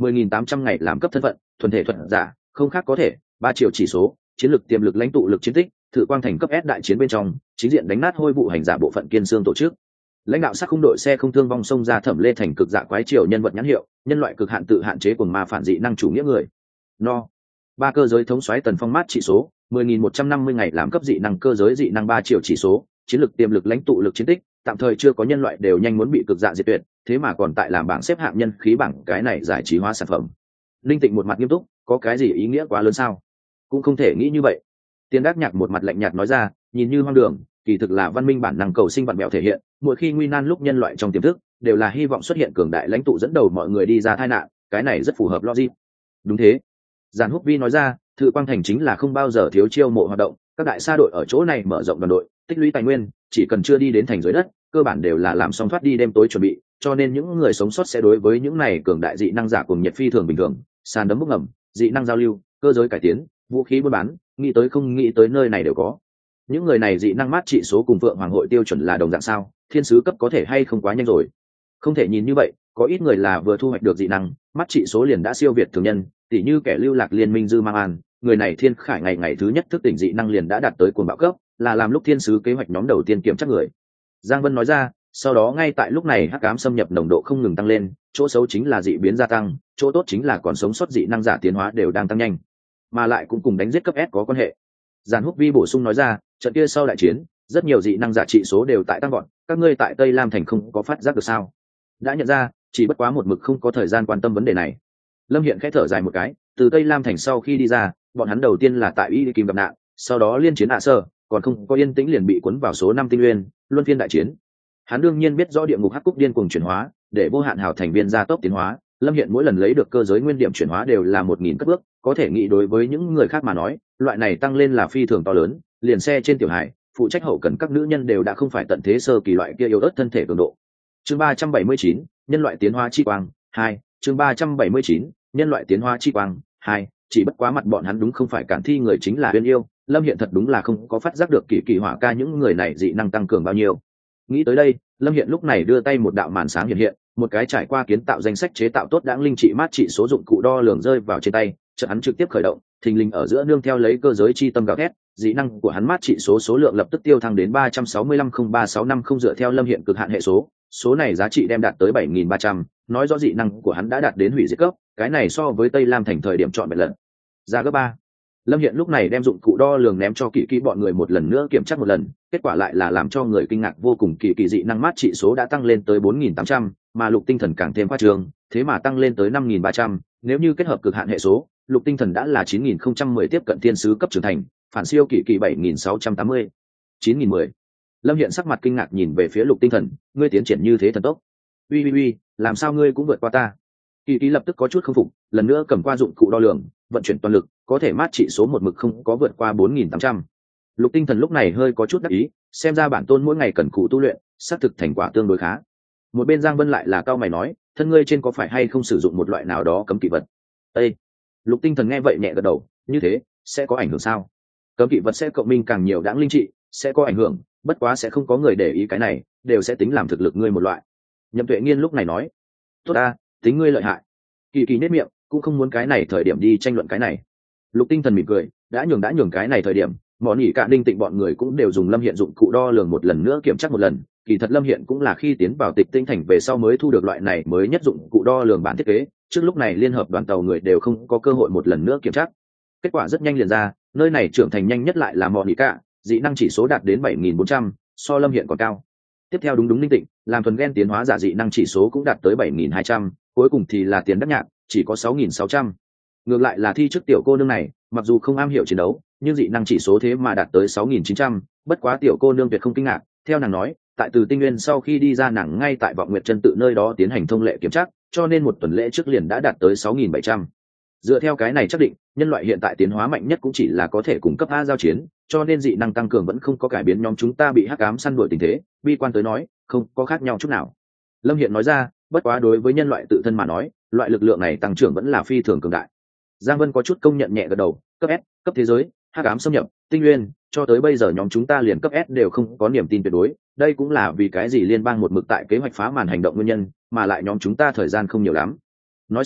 A: mười nghìn tám trăm ngày làm cấp thân phận, thuần thể thuật giả, không khác có thể, ba triệu chỉ số, chiến lược tiềm lực lãnh tụ lực chiến tích, thử quang thành cấp S đại chiến bên trong, chính diện đánh nát hôi vụ hành giả bộ phận kiên xương tổ chức. Lãnh đạo sát khung đội xe không thương vong xông ra thẩm lê thành cực dạ quái triều nhân vật nhãn hiệu, nhân loại cực hạn tự hạn chế cuồng ma phản dị năng chủ nghĩa người. No. Ba cơ giới thống soái tần phong mát chỉ số, mười nghìn một trăm năm mươi ngày làm cấp dị năng cơ giới dị năng ba triệu chỉ số, chiến lược tiềm lực lãnh tụ lực chiến tích, tạm thời chưa có nhân loại đều nhanh muốn bị cực dạ diệt tuyệt, thế mà còn tại làm bảng xếp hạng nhân khí bảng cái này giải trí hóa sản phẩm. Linh Tịnh một mặt nghiêm túc, có cái gì ý nghĩa quá lớn sao? Cũng không thể nghĩ như vậy. Tiên Đắc Nhạc một mặt lạnh nhạt nói ra, nhìn như hoang đường, kỳ thực là văn minh bản năng cầu sinh vặn vẹo thể hiện, mỗi khi nguy nan lúc nhân loại trong tiềm thức đều là hy vọng xuất hiện cường đại lãnh tụ dẫn đầu mọi người đi ra tai nạn, cái này rất phù hợp logic. Đúng thế. Giản Húc Vi nói ra, Thự Quang Thành chính là không bao giờ thiếu chiêu mộ hoạt động, các đại sa đội ở chỗ này mở rộng đoàn đội, tích lũy tài nguyên, chỉ cần chưa đi đến thành dưới đất, cơ bản đều là làm xong thoát đi đêm tối chuẩn bị, cho nên những người sống sót sẽ đối với những này cường đại dị năng giả cùng nhiệt phi thường bình thường, sàn đấm bốc ngầm, dị năng giao lưu, cơ giới cải tiến, vũ khí buôn bán, nghĩ tới không nghĩ tới nơi này đều có. Những người này dị năng mát trị số cùng Phượng Hoàng hội tiêu chuẩn là đồng dạng sao? Thiên sứ cấp có thể hay không quá nhanh rồi? Không thể nhìn như vậy, có ít người là vừa thu hoạch được dị năng, mắt trị số liền đã siêu việt thường nhân, tỉ như kẻ lưu lạc liên minh Dư Mang An, người này thiên khải ngày ngày thứ nhất thức tỉnh dị năng liền đã đạt tới cuồng bạo cấp, là làm lúc thiên sứ kế hoạch nhóm đầu tiên kiểm tra người. Giang Vân nói ra, sau đó ngay tại lúc này hắc ám xâm nhập nồng độ không ngừng tăng lên, chỗ xấu chính là dị biến gia tăng, chỗ tốt chính là còn sống sót dị năng giả tiến hóa đều đang tăng nhanh, mà lại cũng cùng đánh giết cấp S có quan hệ. Giản Húc Vi bổ sung nói ra, trận kia sau đại chiến, rất nhiều dị năng giả trị số đều tại tăng vọt, các ngươi tại Tây Lam thành không có phát giác được sao? Đã nhận ra, chỉ bất quá một mực không có thời gian quan tâm vấn đề này. Lâm Hiện khẽ thở dài một cái, từ Tây Lam thành sau khi đi ra, bọn hắn đầu tiên là tại Y Kim gặp nạn, sau đó liên chiến hạ sơ, còn không có yên tĩnh liền bị cuốn vào số năm tinh nguyên, luân phiên đại chiến. Hắn đương nhiên biết rõ địa ngục hắc cúc điên cuồng chuyển hóa, để vô hạn hào thành viên gia tốc tiến hóa, Lâm Hiện mỗi lần lấy được cơ giới nguyên điểm chuyển hóa đều là một nghìn cất bước, có thể nghĩ đối với những người khác mà nói, loại này tăng lên là phi thường to lớn, liền xe trên tiểu hải, phụ trách hậu cần các nữ nhân đều đã không phải tận thế sơ kỳ loại kia yếu ớt thân thể cường độ. Chương ba trăm bảy mươi chín, nhân loại tiến hóa chi quang hai, chương ba trăm bảy mươi chín, nhân loại tiến hóa chi quang hai, chỉ bất quá mặt bọn hắn đúng không phải cản thi người chính là Uyên Yêu, Lâm Hiện thật đúng là không có phát giác được kỳ kỳ hỏa ca những người này dị năng tăng cường bao nhiêu. Nghĩ tới đây, Lâm Hiện lúc này đưa tay một đạo màn sáng hiện hiện, một cái trải qua kiến tạo danh sách chế tạo tốt đãng linh trị mát trị số dụng cụ đo lường rơi vào trên tay, chợt hắn trực tiếp khởi động, thình lình ở giữa nương theo lấy cơ giới chi tâm gào thét, dị năng của hắn mát trị số số lượng lập tức tiêu thăng đến ba trăm sáu mươi lăm không ba sáu năm không dựa theo Lâm Hiện cực hạn hệ số, số này giá trị đem đạt tới bảy nghìn ba trăm, nói rõ dị năng của hắn đã đạt đến hủy diệt cấp, cái này so với Tây Lam thành thời điểm chọn bảy lần ra gấp ba. Lâm Hiện lúc này đem dụng cụ đo lường ném cho kỳ kỳ bọn người một lần nữa kiểm tra một lần, kết quả lại là làm cho người kinh ngạc vô cùng, kỳ kỳ dị năng mát trị số đã tăng lên tới bốn nghìn tám trăm, mà lục tinh thần càng thêm khoa trương, thế mà tăng lên tới năm nghìn ba trăm, nếu như kết hợp cực hạn hệ số, lục tinh thần đã là chín nghìn không trăm mười tiếp cận thiên sứ cấp trưởng thành, phản siêu kỳ kỳ bảy nghìn sáu trăm tám mươi, chín nghìn mười. Lâm Hiện sắc mặt kinh ngạc nhìn về phía lục tinh thần, ngươi tiến triển như thế thần tốc. Uy uy uy, làm sao ngươi cũng vượt qua ta? Kỳ kỳ lập tức có chút không phục, lần nữa cầm qua dụng cụ đo lường, vận chuyển toàn lực, có thể mát trị số một mực không có vượt qua bốn nghìn tám trăm. Lục tinh thần lúc này hơi có chút đắc ý, xem ra bản tôn mỗi ngày cần cù tu luyện, xác thực thành quả tương đối khá. Một bên Giang Vân lại là cao mày nói, thân ngươi trên có phải hay không sử dụng một loại nào đó cấm kỵ vật? Ê! Lục tinh thần nghe vậy nhẹ gật đầu, như thế sẽ có ảnh hưởng sao? Cấm kỵ vật sẽ cộng minh càng nhiều đãng linh trị, sẽ có ảnh hưởng, bất quá sẽ không có người để ý cái này, đều sẽ tính làm thực lực ngươi một loại. Nhậm Tuệ Nghiên lúc này nói, tốt ta, tính ngươi lợi hại. Kỳ kỳ nết miệng, cũng không muốn cái này thời điểm đi tranh luận cái này. Lục tinh thần mỉm cười, đã nhường đã nhường cái này thời điểm, mọn nhỉ cả Đinh Tịnh bọn người cũng đều dùng Lâm Hiện dụng cụ đo lường một lần nữa kiểm tra một lần. Kỳ thật Lâm Hiện cũng là khi tiến vào Tịch Tinh thành về sau mới thu được loại này mới nhất dụng cụ đo lường bản thiết kế, trước lúc này liên hợp đoàn tàu người đều không có cơ hội một lần nữa kiểm tra. Kết quả rất nhanh liền ra, nơi này trưởng thành nhanh nhất lại là mọn nhỉ cả, dị năng chỉ số đạt đến bảy nghìn bốn trăm, so Lâm Hiện còn cao. Tiếp theo đúng đúng Đinh Tịnh, làm thuần gen tiến hóa giả dị năng chỉ số cũng đạt tới bảy nghìn hai trăm, cuối cùng thì là Tiền Đắc Nhạc, chỉ có sáu nghìn sáu trăm. Ngược lại là thi trước tiểu cô nương này, mặc dù không am hiểu chiến đấu, nhưng dị năng chỉ số thế mà đạt tới sáu nghìn chín trăm, bất quá tiểu cô nương tuyệt không kinh ngạc, theo nàng nói, tại từ tinh nguyên sau khi đi ra nàng ngay tại Vọng Nguyệt chân tự nơi đó tiến hành thông lệ kiểm tra, cho nên một tuần lễ trước liền đã đạt tới sáu nghìn bảy trăm. Dựa theo cái này chắc định, nhân loại hiện tại tiến hóa mạnh nhất cũng chỉ là có thể cung cấp A giao chiến, cho nên dị năng tăng cường vẫn không có cải biến nhóm chúng ta bị hắc ám săn đuổi tình thế, bi quan tới nói, không có khác nhau chút nào. Lâm Hiện nói ra, bất quá đối với nhân loại tự thân mà nói, loại lực lượng này tăng trưởng vẫn là phi thường cường đại. Giang Vân có chút công nhận nhẹ gật đầu, cấp S, cấp thế giới, hắc ám xâm nhập, tinh nguyên, cho tới bây giờ nhóm chúng ta liền cấp S đều không có niềm tin tuyệt đối, đây cũng là vì cái gì liên bang một mực tại kế hoạch phá màn hành động nguyên nhân, mà lại nhóm chúng ta thời gian không nhiều lắm. Nói xong,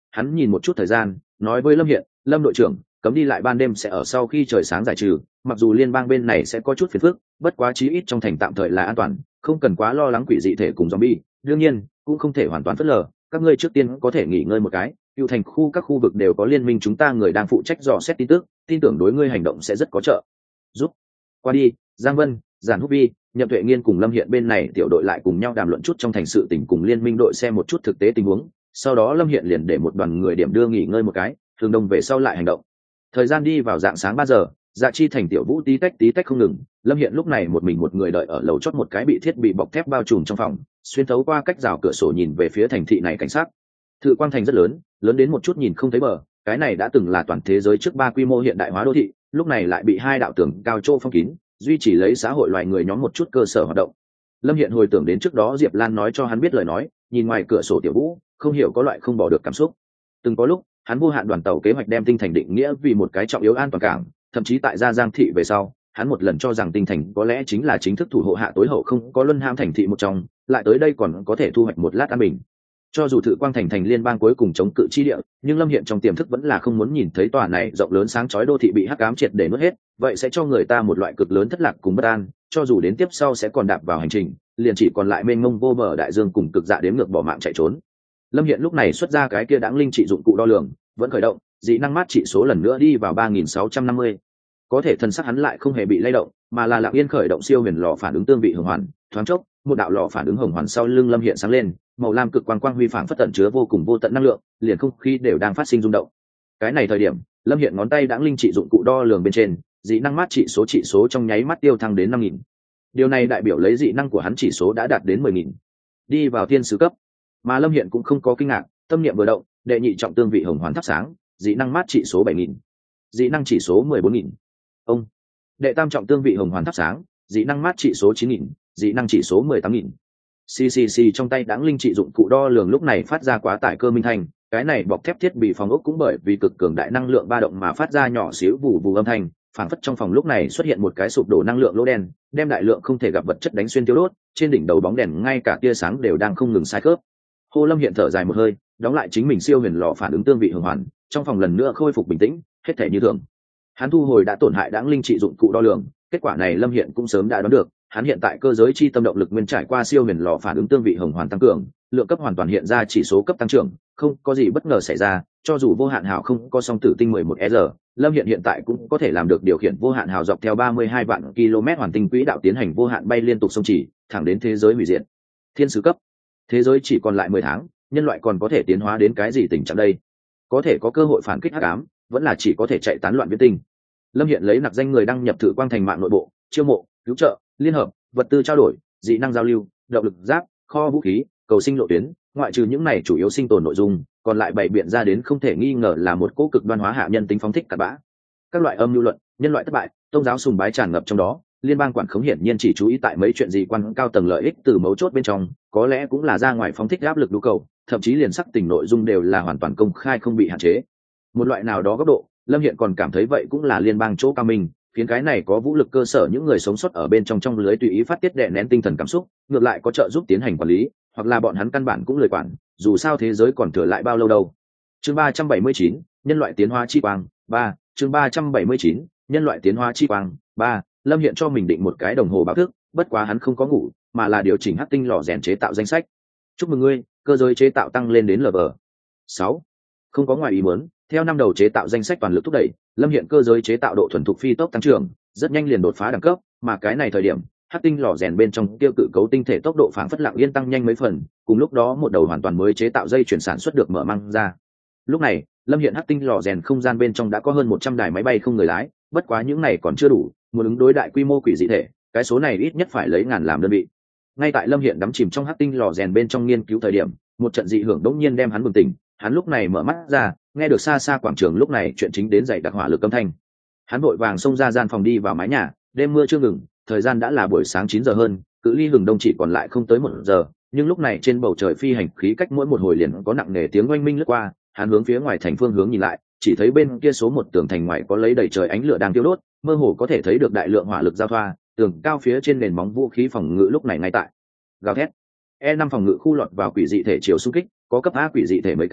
A: hắn nhìn một chút thời gian nói với Lâm Hiện, Lâm đội trưởng, cấm đi lại ban đêm sẽ ở sau khi trời sáng giải trừ, mặc dù liên bang bên này sẽ có chút phiền phức, bất quá chí ít trong thành tạm thời là an toàn, không cần quá lo lắng quỷ dị thể cùng zombie, đương nhiên cũng không thể hoàn toàn phớt lờ, các ngươi trước tiên có thể nghỉ ngơi một cái, cựu thành khu các khu vực đều có liên minh chúng ta người đang phụ trách dò xét tin tức, tin tưởng đối ngươi hành động sẽ rất có trợ giúp. Qua đi, Giang Vân, Giản Húc Vi, Nhậm Tuệ Nghiên cùng Lâm Hiện bên này tiểu đội lại cùng nhau đàm luận chút trong thành sự tình cùng liên minh đội xem một chút thực tế tình huống, sau đó Lâm Hiện liền để một đoàn người điểm đưa nghỉ ngơi một cái, thường đông về sau lại hành động. Thời gian đi vào dạng sáng ba giờ, Dạ Chi thành tiểu vũ tí tách tí tách không ngừng, Lâm Hiện lúc này một mình một người đợi ở lầu chót một cái bị thiết bị bọc thép bao trùm trong phòng, xuyên thấu qua cách rào cửa sổ nhìn về phía thành thị này cảnh sát. Thự Quang thành rất lớn, lớn đến một chút nhìn không thấy bờ, cái này đã từng là toàn thế giới trước ba quy mô hiện đại hóa đô thị, lúc này lại bị hai đạo tường cao chỗ phong kín, duy trì lấy xã hội loài người nhóm một chút cơ sở hoạt động. Lâm Hiện hồi tưởng đến trước đó Diệp Lan nói cho hắn biết lời nói, nhìn ngoài cửa sổ tiểu vũ, không hiểu có loại không bỏ được cảm xúc. Từng có lúc, hắn vô hạn đoàn tàu kế hoạch đem tinh thành định nghĩa vì một cái trọng yếu an toàn cảng, thậm chí tại gia Giang thị về sau, hắn một lần cho rằng tinh thành có lẽ chính là chính thức thủ hộ hạ tối hậu không có luân ham thành thị một trong, lại tới đây còn có thể thu hoạch một lát an bình. Cho dù Thự Quang thành thành liên bang cuối cùng chống cự chi địa, nhưng Lâm Hiện trong tiềm thức vẫn là không muốn nhìn thấy tòa này rộng lớn sáng chói đô thị bị hắc ám triệt để nuốt hết, vậy sẽ cho người ta một loại cực lớn thất lạc cùng bất an, cho dù đến tiếp sau sẽ còn đạp vào hành trình, liền chỉ còn lại mênh mông vô bờ đại dương cùng cực dạ đếm ngược bỏ mạng chạy trốn. Lâm Hiện lúc này xuất ra cái kia đãng linh trị dụng cụ đo lường, vẫn khởi động, dị năng mát trị số lần nữa đi vào ba nghìn sáu trăm năm mươi. Có thể thân sắc hắn lại không hề bị lay động, mà là lặng yên khởi động siêu huyền lò phản ứng tương vị hồng hoàn, thoáng chốc, một đạo lò phản ứng hồng hoàn sau lưng Lâm Hiện sáng lên, màu lam cực quang quang huy phảng phất tận chứa vô cùng vô tận năng lượng, liền không khí đều đang phát sinh rung động. Cái này thời điểm, Lâm Hiện ngón tay đãng linh trị dụng cụ đo lường bên trên, dị năng mát trị số trị số trong nháy mắt tiêu thăng đến năm nghìn. Điều này đại biểu lấy dị năng của hắn chỉ số đã đạt đến mười nghìn, đi vào thiên sứ cấp. Mà Lâm Hiện cũng không có kinh ngạc, tâm niệm vừa động, đệ nhị trọng tương vị hồng hoàn thắp sáng, dị năng mát trị số bảy nghìn, dị năng chỉ số mười bốn nghìn. Ông, đệ tam trọng tương vị hồng hoàn thắp sáng, dị năng mát trị số chín nghìn, dị năng chỉ số mười tám nghìn. xê xê xê trong tay đãng linh trị dụng cụ đo lường lúc này phát ra quá tải cơ minh thành, cái này bọc thép thiết bị phòng ốc cũng bởi vì cực cường đại năng lượng ba động mà phát ra nhỏ xíu vù vù âm thanh, phảng phất trong phòng lúc này xuất hiện một cái sụp đổ năng lượng lỗ đen, đem đại lượng không thể gặp vật chất đánh xuyên tiêu đốt, trên đỉnh đầu bóng đèn ngay cả tia sáng đều đang không ngừng sai khớp. Hồ Lâm Hiện thở dài một hơi, đóng lại chính mình siêu huyền lò phản ứng tương vị hồng hoàn, trong phòng lần nữa khôi phục bình tĩnh, hết thể như thường. Hắn thu hồi đã tổn hại đãng linh trị dụng cụ đo lường, kết quả này Lâm Hiện cũng sớm đã đoán được, hắn hiện tại cơ giới chi tâm động lực nguyên trải qua siêu huyền lò phản ứng tương vị hồng hoàn tăng cường, lượng cấp hoàn toàn hiện ra chỉ số cấp tăng trưởng, không có gì bất ngờ xảy ra, cho dù vô hạn hào không có song tử tinh mười một e rờ, Lâm Hiện hiện tại cũng có thể làm được điều khiển vô hạn hào dọc theo ba mươi hai vạn km hoàn tinh quỹ đạo tiến hành vô hạn bay liên tục sông chỉ, thẳng đến thế giới hủy diệt. Thiên sứ cấp. Thế giới chỉ còn lại mười tháng, nhân loại còn có thể tiến hóa đến cái gì tình trạng đây? Có thể có cơ hội phản kích hắc ám, vẫn là chỉ có thể chạy tán loạn viễn tinh. Lâm Hiện lấy nặc danh người đăng nhập Thự Quang thành mạng nội bộ, chiêu mộ, cứu trợ, liên hợp, vật tư trao đổi, dị năng giao lưu, động lực giáp, kho vũ khí, cầu sinh lộ tuyến, ngoại trừ những này chủ yếu sinh tồn nội dung, còn lại bày biện ra đến không thể nghi ngờ là một cố cực đoan hóa hạ nhân tính phóng thích cặn bã. Các loại âm lưu luận, nhân loại thất bại, tôn giáo sùng bái tràn ngập trong đó, liên bang quản khống hiển nhiên chỉ chú ý tại mấy chuyện gì quan cao tầng lợi ích từ mấu chốt bên trong, có lẽ cũng là ra ngoài phóng thích áp lực nhu cầu, thậm chí liền sắc tình nội dung đều là hoàn toàn công khai không bị hạn chế. Một loại nào đó góc độ, Lâm Hiện còn cảm thấy vậy cũng là liên bang chỗ cao minh, khiến cái này có vũ lực cơ sở những người sống sót ở bên trong trong lưới tùy ý phát tiết đè nén tinh thần cảm xúc, ngược lại có trợ giúp tiến hành quản lý, hoặc là bọn hắn căn bản cũng lười quản, dù sao thế giới còn thừa lại bao lâu đâu. Chương ba trăm bảy mươi chín, nhân loại tiến hóa chi quang, ba, chương ba trăm bảy mươi chín, nhân loại tiến hóa chi quang, ba. Lâm Hiện cho mình định một cái đồng hồ báo thức, bất quá hắn không có ngủ, mà là điều chỉnh hắc tinh lò rèn chế tạo danh sách. Chúc mừng ngươi, cơ giới chế tạo tăng lên đến level sáu. Không có ngoài ý muốn, theo năm đầu chế tạo danh sách toàn lực thúc đẩy, Lâm Hiện cơ giới chế tạo độ thuần thục phi tốc tăng trưởng, rất nhanh liền đột phá đẳng cấp, mà cái này thời điểm, hắc tinh lò rèn bên trong tiêu cự cấu tinh thể tốc độ phản phất lặng yên tăng nhanh mấy phần, cùng lúc đó một đầu hoàn toàn mới chế tạo dây chuyển sản xuất được mở mang ra. Lúc này, Lâm Hiện hắc tinh lò rèn không gian bên trong đã có hơn một trăm đài máy bay không người lái, bất quá những này còn chưa đủ, muốn ứng đối đại quy mô quỷ dị thể, cái số này ít nhất phải lấy ngàn làm đơn vị. Ngay tại Lâm Hiện đắm chìm trong hắc tinh lò rèn bên trong nghiên cứu thời điểm, một trận dị hưởng đống nhiên đem hắn bừng tỉnh, hắn lúc này mở mắt ra, nghe được xa xa quảng trường lúc này chuyện chính đến dậy đặc hỏa lực âm thanh. Hắn vội vàng xông ra gian phòng đi vào mái nhà, đêm mưa chưa ngừng, thời gian đã là buổi sáng chín giờ hơn, cự ly hừng đông chỉ còn lại không tới một giờ, nhưng lúc này trên bầu trời phi hành khí cách mỗi một hồi liền có nặng nề tiếng oanh minh lướt qua, hắn hướng phía ngoài thành phương hướng nhìn lại, chỉ thấy bên kia số một tường thành ngoài có lấy đầy trời ánh lửa đang thiêu đốt, mơ hồ có thể thấy được đại lượng hỏa lực giao thoa, tường cao phía trên nền móng vũ khí phòng ngự lúc này ngay tại gào thét. E năm phòng ngự khu lọt vào quỷ dị thể chiều xung kích, có cấp A quỷ dị thể mấy cái,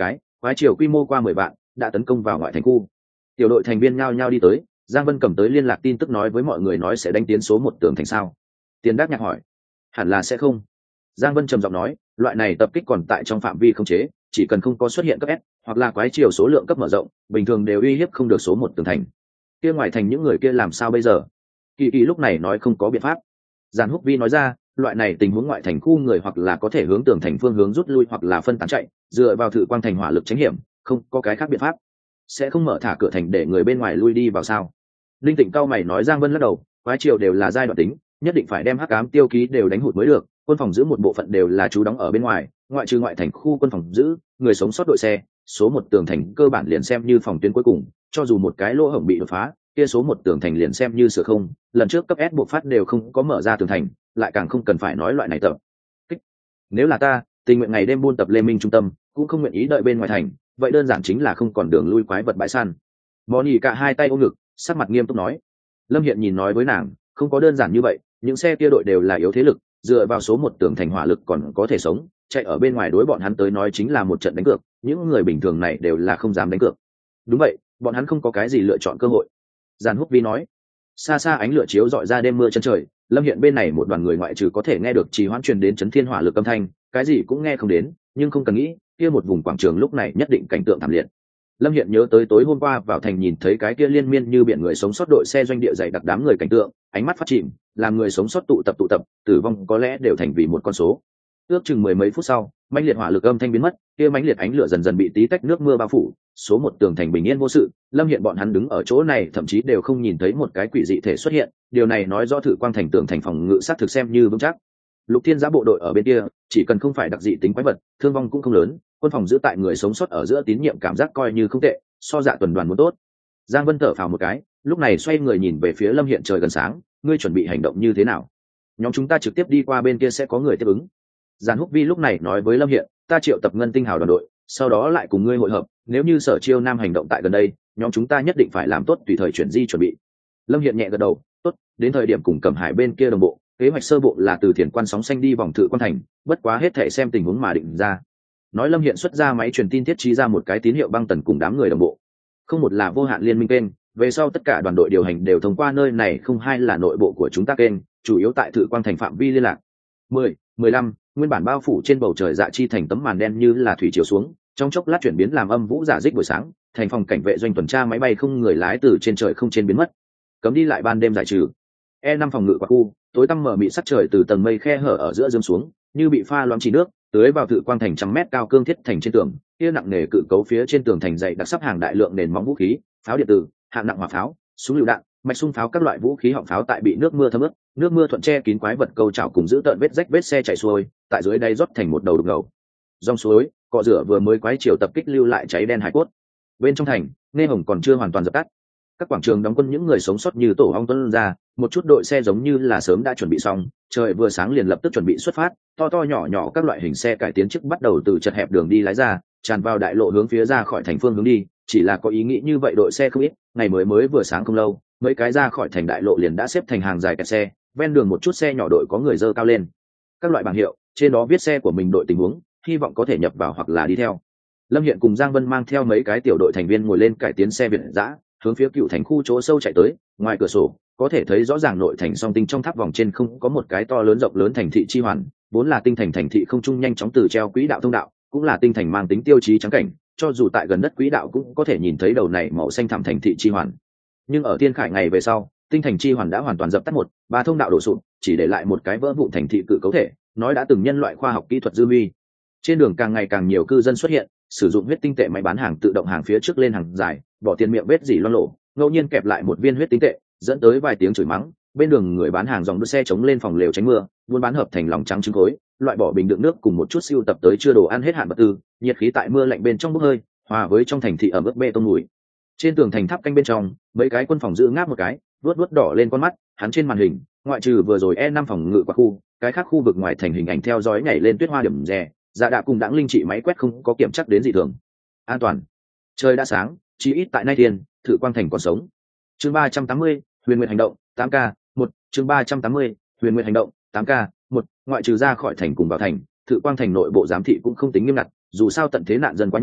A: quái triều quy mô qua mười vạn đã tấn công vào ngoại thành khu. Tiểu đội thành viên nhao nhao đi tới, Giang Vân cầm tới liên lạc tin tức nói với mọi người nói sẽ đánh tiến số một tường thành sao. Tiền Đắc Nhạc hỏi, hẳn là sẽ không. Giang Vân trầm giọng nói, loại này tập kích còn tại trong phạm vi khống chế, chỉ cần không có xuất hiện cấp S hoặc là quái triều số lượng cấp mở rộng, bình thường đều uy hiếp không được số một tường thành. Kia ngoài thành những người kia làm sao bây giờ? Kỳ Kỳ lúc này nói không có biện pháp. Giàn Húc Vi nói ra, loại này tình huống ngoại thành khu người hoặc là có thể hướng tường thành phương hướng rút lui hoặc là phân tán chạy, dựa vào thử quang thành hỏa lực tránh hiểm, không có cái khác biện pháp. Sẽ không mở thả cửa thành để người bên ngoài lui đi vào sao? Linh Tịnh cao mày nói. Giang Vân lắc đầu, quái triều đều là giai đoạn tính, nhất định phải đem hắc ám tiêu ký đều đánh hụt mới được. Quân phòng giữ một bộ phận đều là trú đóng ở bên ngoài, ngoại trừ ngoại thành khu quân phòng giữ, người sống sót đội xe, số một tường thành cơ bản liền xem như phòng tuyến cuối cùng, cho dù một cái lỗ hổng bị đột phá, kia số một tường thành liền xem như sửa không, lần trước cấp S bộ phát đều không có mở ra tường thành, lại càng không cần phải nói loại này tập kích. Nếu là ta, tình nguyện ngày đêm buôn tập Lê Minh trung tâm, cũng không nguyện ý đợi bên ngoài thành, vậy đơn giản chính là không còn đường lui quái vật bãi săn. Moni cả hai tay ôm ngực, sắc mặt nghiêm túc nói. Lâm Hiện nhìn nói với nàng, không có đơn giản như vậy, những xe kia đội đều là yếu thế lực, dựa vào số một tường thành hỏa lực còn có thể sống, chạy ở bên ngoài đối bọn hắn tới nói chính là một trận đánh cược, những người bình thường này đều là không dám đánh cược. Đúng vậy, bọn hắn không có cái gì lựa chọn cơ hội. Giàn Húc Vi nói. Xa xa ánh lửa chiếu rọi ra đêm mưa chân trời, Lâm Hiện bên này một đoàn người ngoại trừ có thể nghe được trì hoãn truyền đến chấn thiên hỏa lực âm thanh, cái gì cũng nghe không đến, nhưng không cần nghĩ, kia một vùng quảng trường lúc này nhất định cảnh tượng thảm liệt. Lâm Hiện nhớ tới tối hôm qua vào thành nhìn thấy cái kia liên miên như biển người sống sót đội xe doanh địa dày đặc đám người cảnh tượng, ánh mắt phát chìm, làm người sống sót tụ tập tụ tập, tử vong có lẽ đều thành vì một con số. Ước chừng mười mấy phút sau, mãnh liệt hỏa lực âm thanh biến mất, kia mãnh liệt ánh lửa dần dần bị tí tách nước mưa bao phủ, số một tường thành bình yên vô sự. Lâm Hiện bọn hắn đứng ở chỗ này thậm chí đều không nhìn thấy một cái quỷ dị thể xuất hiện, điều này nói rõ thử quang thành tường thành phòng ngự sát thực xem như vững chắc. Lục Thiên Giã bộ đội ở bên kia, chỉ cần không phải đặc dị tính quái vật, thương vong cũng không lớn, quân phòng giữ tại người sống sót ở giữa tín nhiệm cảm giác coi như không tệ, so dạ tuần đoàn muốn tốt. Giang Vân thở phào một cái, lúc này xoay người nhìn về phía Lâm Hiện, trời gần sáng, ngươi chuẩn bị hành động như thế nào? Nhóm chúng ta trực tiếp đi qua bên kia sẽ có người tiếp ứng. Giàn Húc Vi lúc này nói với Lâm Hiện, ta triệu tập ngân tinh hào đoàn đội, sau đó lại cùng ngươi hội hợp, nếu như Sở Chiêu Nam hành động tại gần đây, nhóm chúng ta nhất định phải làm tốt tùy thời chuyển di chuẩn bị. Lâm Hiện nhẹ gật đầu, tốt, đến thời điểm cùng Cẩm Hải bên kia đồng bộ, kế hoạch sơ bộ là từ Thiền Quan sóng xanh đi vòng Thự Quan thành, bất quá hết thể xem tình huống mà định ra. Nói Lâm Hiện xuất ra máy truyền tin thiết trí ra một cái tín hiệu băng tần cùng đám người đồng bộ. Không một là vô hạn liên minh kênh, về sau tất cả đoàn đội điều hành đều thông qua nơi này, không hai là nội bộ của chúng ta kênh, chủ yếu tại Thự Quan thành phạm vi liên lạc. mười, mười lăm, nguyên bản bao phủ trên bầu trời dạ chi thành tấm màn đen như là thủy chiều xuống, trong chốc lát chuyển biến làm âm vũ giả dích buổi sáng, thành phòng cảnh vệ doanh tuần tra máy bay không người lái từ trên trời không trên biến mất. Cấm đi lại ban đêm giải trừ. E năm phòng ngự qua khu, tối tăm mở mịt sắc trời từ tầng mây khe hở ở giữa rơi xuống, như bị pha loãng chỉ nước, tưới vào Thự Quang thành trăm mét cao cương thiết thành trên tường, kia nặng nề cự cấu phía trên tường thành dày đặc sắp hàng đại lượng nền móng vũ khí, pháo điện tử, hạng nặng hỏa pháo, súng lựu đạn, mạch xung pháo, các loại vũ khí họng pháo tại bị nước mưa thấm ướt, nước mưa thuận che kín quái vật câu chảo cùng giữ tợn vết rách vết xe chảy xuôi, tại dưới đây rót thành một đầu đục ngầu. Dòng suối, cọ rửa vừa mới quái chiều tập kích lưu lại cháy đen hải cốt. Bên trong thành, nghe hồng còn chưa hoàn toàn dập tắt. Các quảng trường đóng quân những người sống sót như tổ ong tuân ra, một chút đội xe giống như là sớm đã chuẩn bị xong, trời vừa sáng liền lập tức chuẩn bị xuất phát, to to nhỏ nhỏ các loại hình xe cải tiến trước bắt đầu từ chật hẹp đường đi lái ra, tràn vào đại lộ hướng phía ra khỏi thành phương hướng đi, chỉ là có ý nghĩ như vậy đội xe không ít, ngày mới mới vừa sáng không lâu, mấy cái ra khỏi thành đại lộ liền đã xếp thành hàng dài kẹt xe, ven đường một chút xe nhỏ đội có người dơ cao lên các loại bảng hiệu, trên đó viết xe của mình đội tình huống, hy vọng có thể nhập vào hoặc là đi theo. Lâm Hiện cùng Giang Vân mang theo mấy cái tiểu đội thành viên ngồi lên cải tiến xe Việt dã, hướng phía cựu thành khu chỗ sâu chạy tới. Ngoài cửa sổ có thể thấy rõ ràng nội thành song tinh trong tháp vòng trên không có một cái to lớn rộng lớn thành thị chi hoàn, vốn là tinh thành thành thị không trung nhanh chóng từ treo quỹ đạo thông đạo, cũng là tinh thành mang tính tiêu chí trắng cảnh, cho dù tại gần đất quỹ đạo cũng có thể nhìn thấy đầu này màu xanh thẳm thành thị chi hoàn. Nhưng ở Tiên Khải ngày về sau, tinh thành chi hoàn đã hoàn toàn dập tắt, một ba thông đạo đổ sụp, chỉ để lại một cái vỡ vụn thành thị cự cấu thể, nói đã từng nhân loại khoa học kỹ thuật dư huy. Trên đường càng ngày càng nhiều cư dân xuất hiện, sử dụng huyết tinh tệ máy bán hàng tự động hàng phía trước lên hàng dài, bỏ tiền miệng vết dỉ loang lổ, ngẫu nhiên kẹp lại một viên huyết tinh tệ, dẫn tới vài tiếng chửi mắng. Bên đường người bán hàng dòng đua xe chống lên phòng lều tránh mưa, buôn bán hợp thành lòng trắng trứng khối, loại bỏ bình đựng nước cùng một chút siêu tập tới chưa đồ ăn hết hạn vật tư, nhiệt khí tại mưa lạnh bên trong bốc hơi, hòa với trong thành thị ẩm ướt bê tông mùi. Trên tường thành tháp canh bên trong, mấy cái quân phòng giữ ngáp một cái, vuốt vuốt đỏ lên con mắt, hắn trên màn hình, ngoại trừ vừa rồi E năm phòng ngự qua khu, cái khác khu vực ngoài thành hình ảnh theo dõi nhảy lên tuyết hoa điểm rè, dạ đạ cùng đãng linh trị máy quét không có kiểm chắc đến dị thường. An toàn. Trời đã sáng, chí ít tại nay thiên, Thự Quang thành còn sống. Chương ba trăm tám mươi, Huyền Nguyệt hành động, tám K, một, chương ba trăm tám mươi, Huyền Nguyệt hành động, tám K, một, ngoại trừ ra khỏi thành cùng vào thành, Thự Quang thành nội bộ giám thị cũng không tính nghiêm ngặt, dù sao tận thế nạn dân quá nhiều,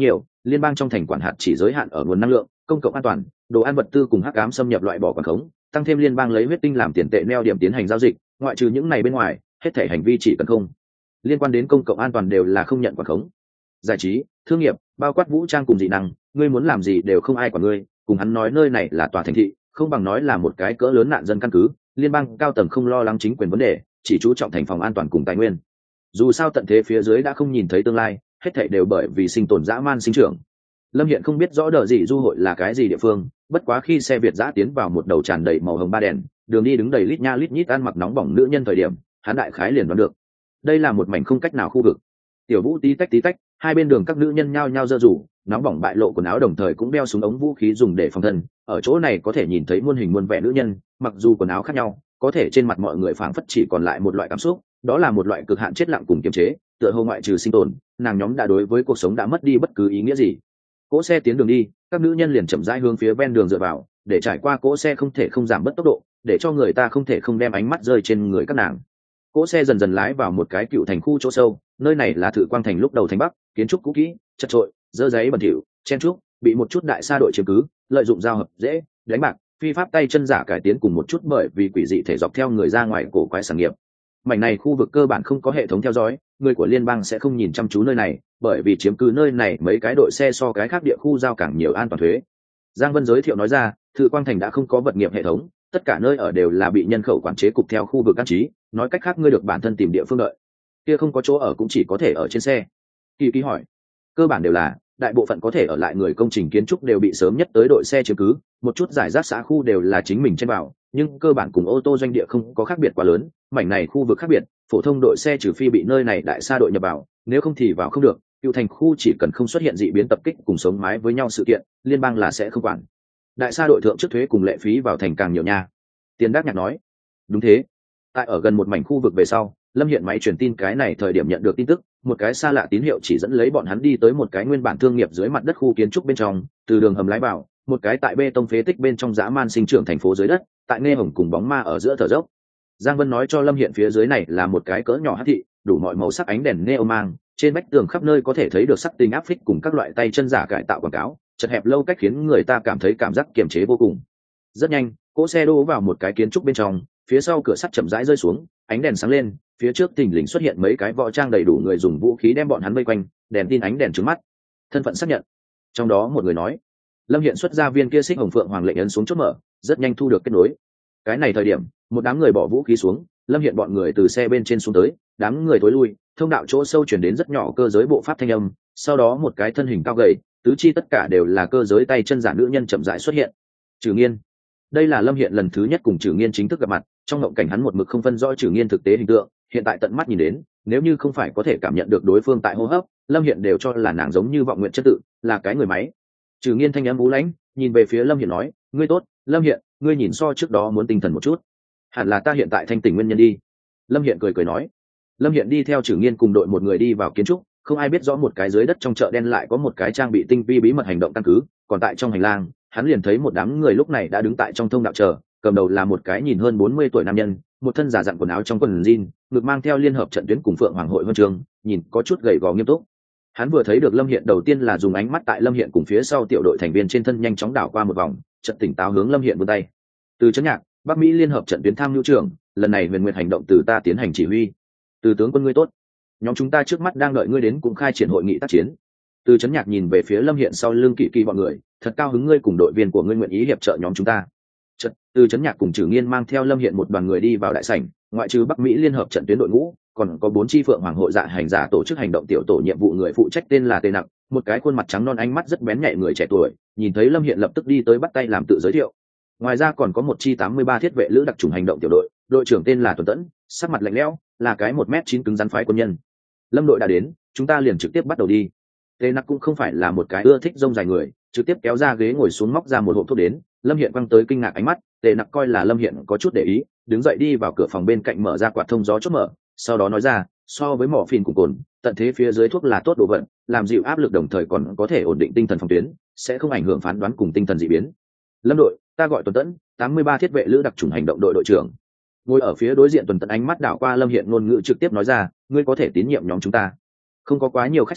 A: liên bang trong thành quản hạt chỉ giới hạn ở nguồn năng lượng, công cộng an toàn, đồ ăn vật tư cùng hắc ám xâm nhập loại bỏ quản khống, tăng thêm liên bang lấy huyết tinh làm tiền tệ neo điểm tiến hành giao dịch, ngoại trừ những này bên ngoài, hết thảy hành vi chỉ cần không liên quan đến công cộng an toàn đều là không nhận quản khống. Giải trí, thương nghiệp, bao quát vũ trang cùng dị năng, ngươi muốn làm gì đều không ai quản ngươi, cùng hắn nói nơi này là tòa thành thị, không bằng nói là một cái cỡ lớn nạn dân căn cứ, liên bang cao tầng không lo lắng chính quyền vấn đề, chỉ chú trọng thành phòng an toàn cùng tài nguyên. Dù sao tận thế phía dưới đã không nhìn thấy tương lai, hết thảy đều bởi vì sinh tồn dã man sinh trưởng. Lâm Hiện không biết rõ đờ gì du hội là cái gì địa phương, bất quá khi xe Việt dã tiến vào một đầu tràn đầy màu hồng ba đèn, đường đi đứng đầy lít nha lít nhít ăn mặc nóng bỏng nữ nhân thời điểm, hắn đại khái liền đoán được. Đây là một mảnh không cách nào khu vực. Tiểu Vũ tí tách tí tách, hai bên đường các nữ nhân nhao nhao giơ rủ, nóng bỏng bại lộ quần áo đồng thời cũng đeo súng ống vũ khí dùng để phòng thân. Ở chỗ này có thể nhìn thấy muôn hình muôn vẻ nữ nhân, mặc dù quần áo khác nhau, có thể trên mặt mọi người phảng phất chỉ còn lại một loại cảm xúc, đó là một loại cực hạn chết lặng cùng kiềm chế, tựa hồ ngoại trừ sinh tồn, nàng nhóm đã đối với cuộc sống đã mất đi bất cứ ý nghĩa gì. Cỗ xe tiến đường đi, các nữ nhân liền chậm rãi hướng phía ven đường dựa vào, để trải qua cỗ xe không thể không giảm bớt tốc độ, để cho người ta không thể không đem ánh mắt rơi trên người các nàng. Cỗ xe dần dần lái vào một cái cựu thành khu chỗ sâu, nơi này là Thự Quang thành lúc đầu thành Bắc, kiến trúc cũ kỹ, chật chội, dơ giấy bẩn thỉu, chen trúc, bị một chút đại sa đội chiếm cứ, lợi dụng giao hợp dễ, đánh bạc, phi pháp tay chân giả cải tiến cùng một chút bởi vì quỷ dị thể dọc theo người ra ngoài cổ quái sản nghiệp. Mảnh này khu vực cơ bản không có hệ thống theo dõi, người của liên bang sẽ không nhìn chăm chú nơi này, bởi vì chiếm cứ nơi này mấy cái đội xe so cái khác địa khu giao càng nhiều an toàn thuế. Giang Vân giới thiệu nói ra, Thự Quang thành đã không có vật nghiệp hệ thống, tất cả nơi ở đều là bị nhân khẩu quản chế cục theo khu vực căn trí, nói cách khác ngươi được bản thân tìm địa phương đợi. Kia không có chỗ ở cũng chỉ có thể ở trên xe. Kỳ Kỳ hỏi, cơ bản đều là, đại bộ phận có thể ở lại người công trình kiến trúc đều bị sớm nhất tới đội xe chiếm cứ, một chút giải rác xã khu đều là chính mình trên vào, nhưng cơ bản cùng ô tô doanh địa không có khác biệt quá lớn, mảnh này khu vực khác biệt, phổ thông đội xe trừ phi bị nơi này đại sa đội nhập vào, nếu không thì vào không được. Cựu thành khu chỉ cần không xuất hiện dị biến tập kích cùng sống mái với nhau sự kiện, liên bang là sẽ không quản. Đại sa đội thượng trước thuế cùng lệ phí vào thành càng nhiều nha. Tiền Đắc Nhạc nói, đúng thế. Tại ở gần một mảnh khu vực về sau, Lâm Hiện máy truyền tin cái này thời điểm nhận được tin tức, một cái xa lạ tín hiệu chỉ dẫn lấy bọn hắn đi tới một cái nguyên bản thương nghiệp dưới mặt đất khu kiến trúc bên trong, từ đường hầm lái vào, một cái tại bê tông phế tích bên trong dã man sinh trưởng thành phố dưới đất, tại nghe hồng cùng bóng ma ở giữa thở dốc. Giang Vân nói cho Lâm Hiện phía dưới này là một cái cỡ nhỏ hắc thị, đủ mọi màu sắc ánh đèn neo mang, trên vách tường khắp nơi có thể thấy được sắc tình áp phích cùng các loại tay chân giả cải tạo quảng cáo, chật hẹp lâu cách khiến người ta cảm thấy cảm giác kiềm chế vô cùng. Rất nhanh, cỗ xe đỗ vào một cái kiến trúc bên trong, phía sau cửa sắt chậm rãi rơi xuống, ánh đèn sáng lên, phía trước thình lình xuất hiện mấy cái võ trang đầy đủ người dùng vũ khí đem bọn hắn vây quanh, đèn tin ánh đèn trứng mắt. Thân phận xác nhận. Trong đó một người nói, Lâm Hiện xuất ra viên kia xích hồng phượng hoàng lệnh ấn xuống chốt mở, rất nhanh thu được kết nối. Cái này thời điểm, một đám người bỏ vũ khí xuống, Lâm Hiện bọn người từ xe bên trên xuống tới, đám người tối lui, thông đạo chỗ sâu chuyển đến rất nhỏ cơ giới bộ pháp thanh âm, sau đó một cái thân hình cao gầy, tứ chi tất cả đều là cơ giới tay chân giả nữ nhân chậm rãi xuất hiện. Trừ Nghiên. Đây là Lâm Hiện lần thứ nhất cùng Trừ Nghiên chính thức gặp mặt, trong ngộng cảnh hắn một mực không phân rõ Trừ Nghiên thực tế hình tượng, hiện tại tận mắt nhìn đến, nếu như không phải có thể cảm nhận được đối phương tại hô hấp, Lâm Hiện đều cho là nàng giống như vọng nguyện chất tự, là cái người máy. Trừ Nghiên thanh âm u lãnh, nhìn về phía Lâm Hiện nói, ngươi tốt, Lâm Hiện, ngươi nhìn so trước đó muốn tinh thần một chút. Hẳn là ta hiện tại thanh tỉnh nguyên nhân đi. Lâm Hiện cười cười nói. Lâm Hiện đi theo Trừ Nghiên cùng đội một người đi vào kiến trúc, không ai biết rõ một cái dưới đất trong chợ đen lại có một cái trang bị tinh vi bí mật hành động căn cứ, còn tại trong hành lang, hắn liền thấy một đám người lúc này đã đứng tại trong thông đạo chờ, cầm đầu là một cái nhìn hơn bốn mươi tuổi nam nhân, một thân giả dặn quần áo trong quần jean, ngực mang theo liên hợp trận tuyến cùng Phượng Hoàng hội huân chương, nhìn có chút gầy gò nghiêm túc. Hắn vừa thấy được Lâm Hiện đầu tiên là dùng ánh mắt tại Lâm Hiện cùng phía sau tiểu đội thành viên trên thân nhanh chóng đảo qua một vòng, chợt tỉnh táo hướng Lâm Hiện vươn tay. Từ Trấn Nhạc, Bắc Mỹ liên hợp trận tuyến tham nhu trưởng, lần này Huyền Nguyệt hành động từ ta tiến hành chỉ huy. Từ tướng quân ngươi tốt, nhóm chúng ta trước mắt đang đợi ngươi đến cùng khai triển hội nghị tác chiến. Từ Trấn Nhạc nhìn về phía Lâm Hiện sau lưng Kỵ Kỵ bọn người, thật cao hứng ngươi cùng đội viên của ngươi nguyện ý hiệp trợ nhóm chúng ta. Chợt, Từ Trấn Nhạc cùng Trừ Nghiên mang theo Lâm Hiện một đoàn người đi vào đại sảnh, ngoại trừ Bắc Mỹ liên hợp trận tuyến đội ngũ, còn có bốn chi Phượng Hoàng hội dạ hành giả tổ chức hành động tiểu tổ nhiệm vụ người phụ trách tên là Tề Nặng, một cái khuôn mặt trắng non ánh mắt rất bén nhạy người trẻ tuổi, nhìn thấy Lâm Hiện lập tức đi tới bắt tay làm tự giới thiệu. Ngoài ra còn có một chi tám mươi ba thiết vệ lữ đặc trùng hành động tiểu đội, đội trưởng tên là Tuấn Tẫn, sắc mặt lạnh lẽo, là cái một mét chín cứng rắn phái quân nhân. Lâm đội đã đến, chúng ta liền trực tiếp bắt đầu đi. Tề Nặc cũng không phải là một cái ưa thích rông dài người, trực tiếp kéo ra ghế ngồi xuống móc ra một hộp thuốc đến. Lâm Hiện quăng tới kinh ngạc ánh mắt, Tề Nặc coi là Lâm Hiện có chút để ý, đứng dậy đi vào cửa phòng bên cạnh mở ra quạt thông gió chốt mở, sau đó nói ra, so với mỏ phìn cùng cồn, tận thế phía dưới thuốc là tốt đồ vật, làm dịu áp lực đồng thời còn có thể ổn định tinh thần phòng tuyến, sẽ không ảnh hưởng phán đoán cùng tinh thần dị biến. Lâm đội, ta gọi Tuấn Tẫn, tám mươi ba thiết vệ lữ đặc trùng hành động đội đội trưởng. Ngồi ở phía đối diện Tuấn Tẫn ánh mắt đảo qua Lâm Hiện ngôn ngữ trực tiếp nói ra, ngươi có thể tín nhiệm nhóm chúng ta. Không có quá nhiều khách sáo,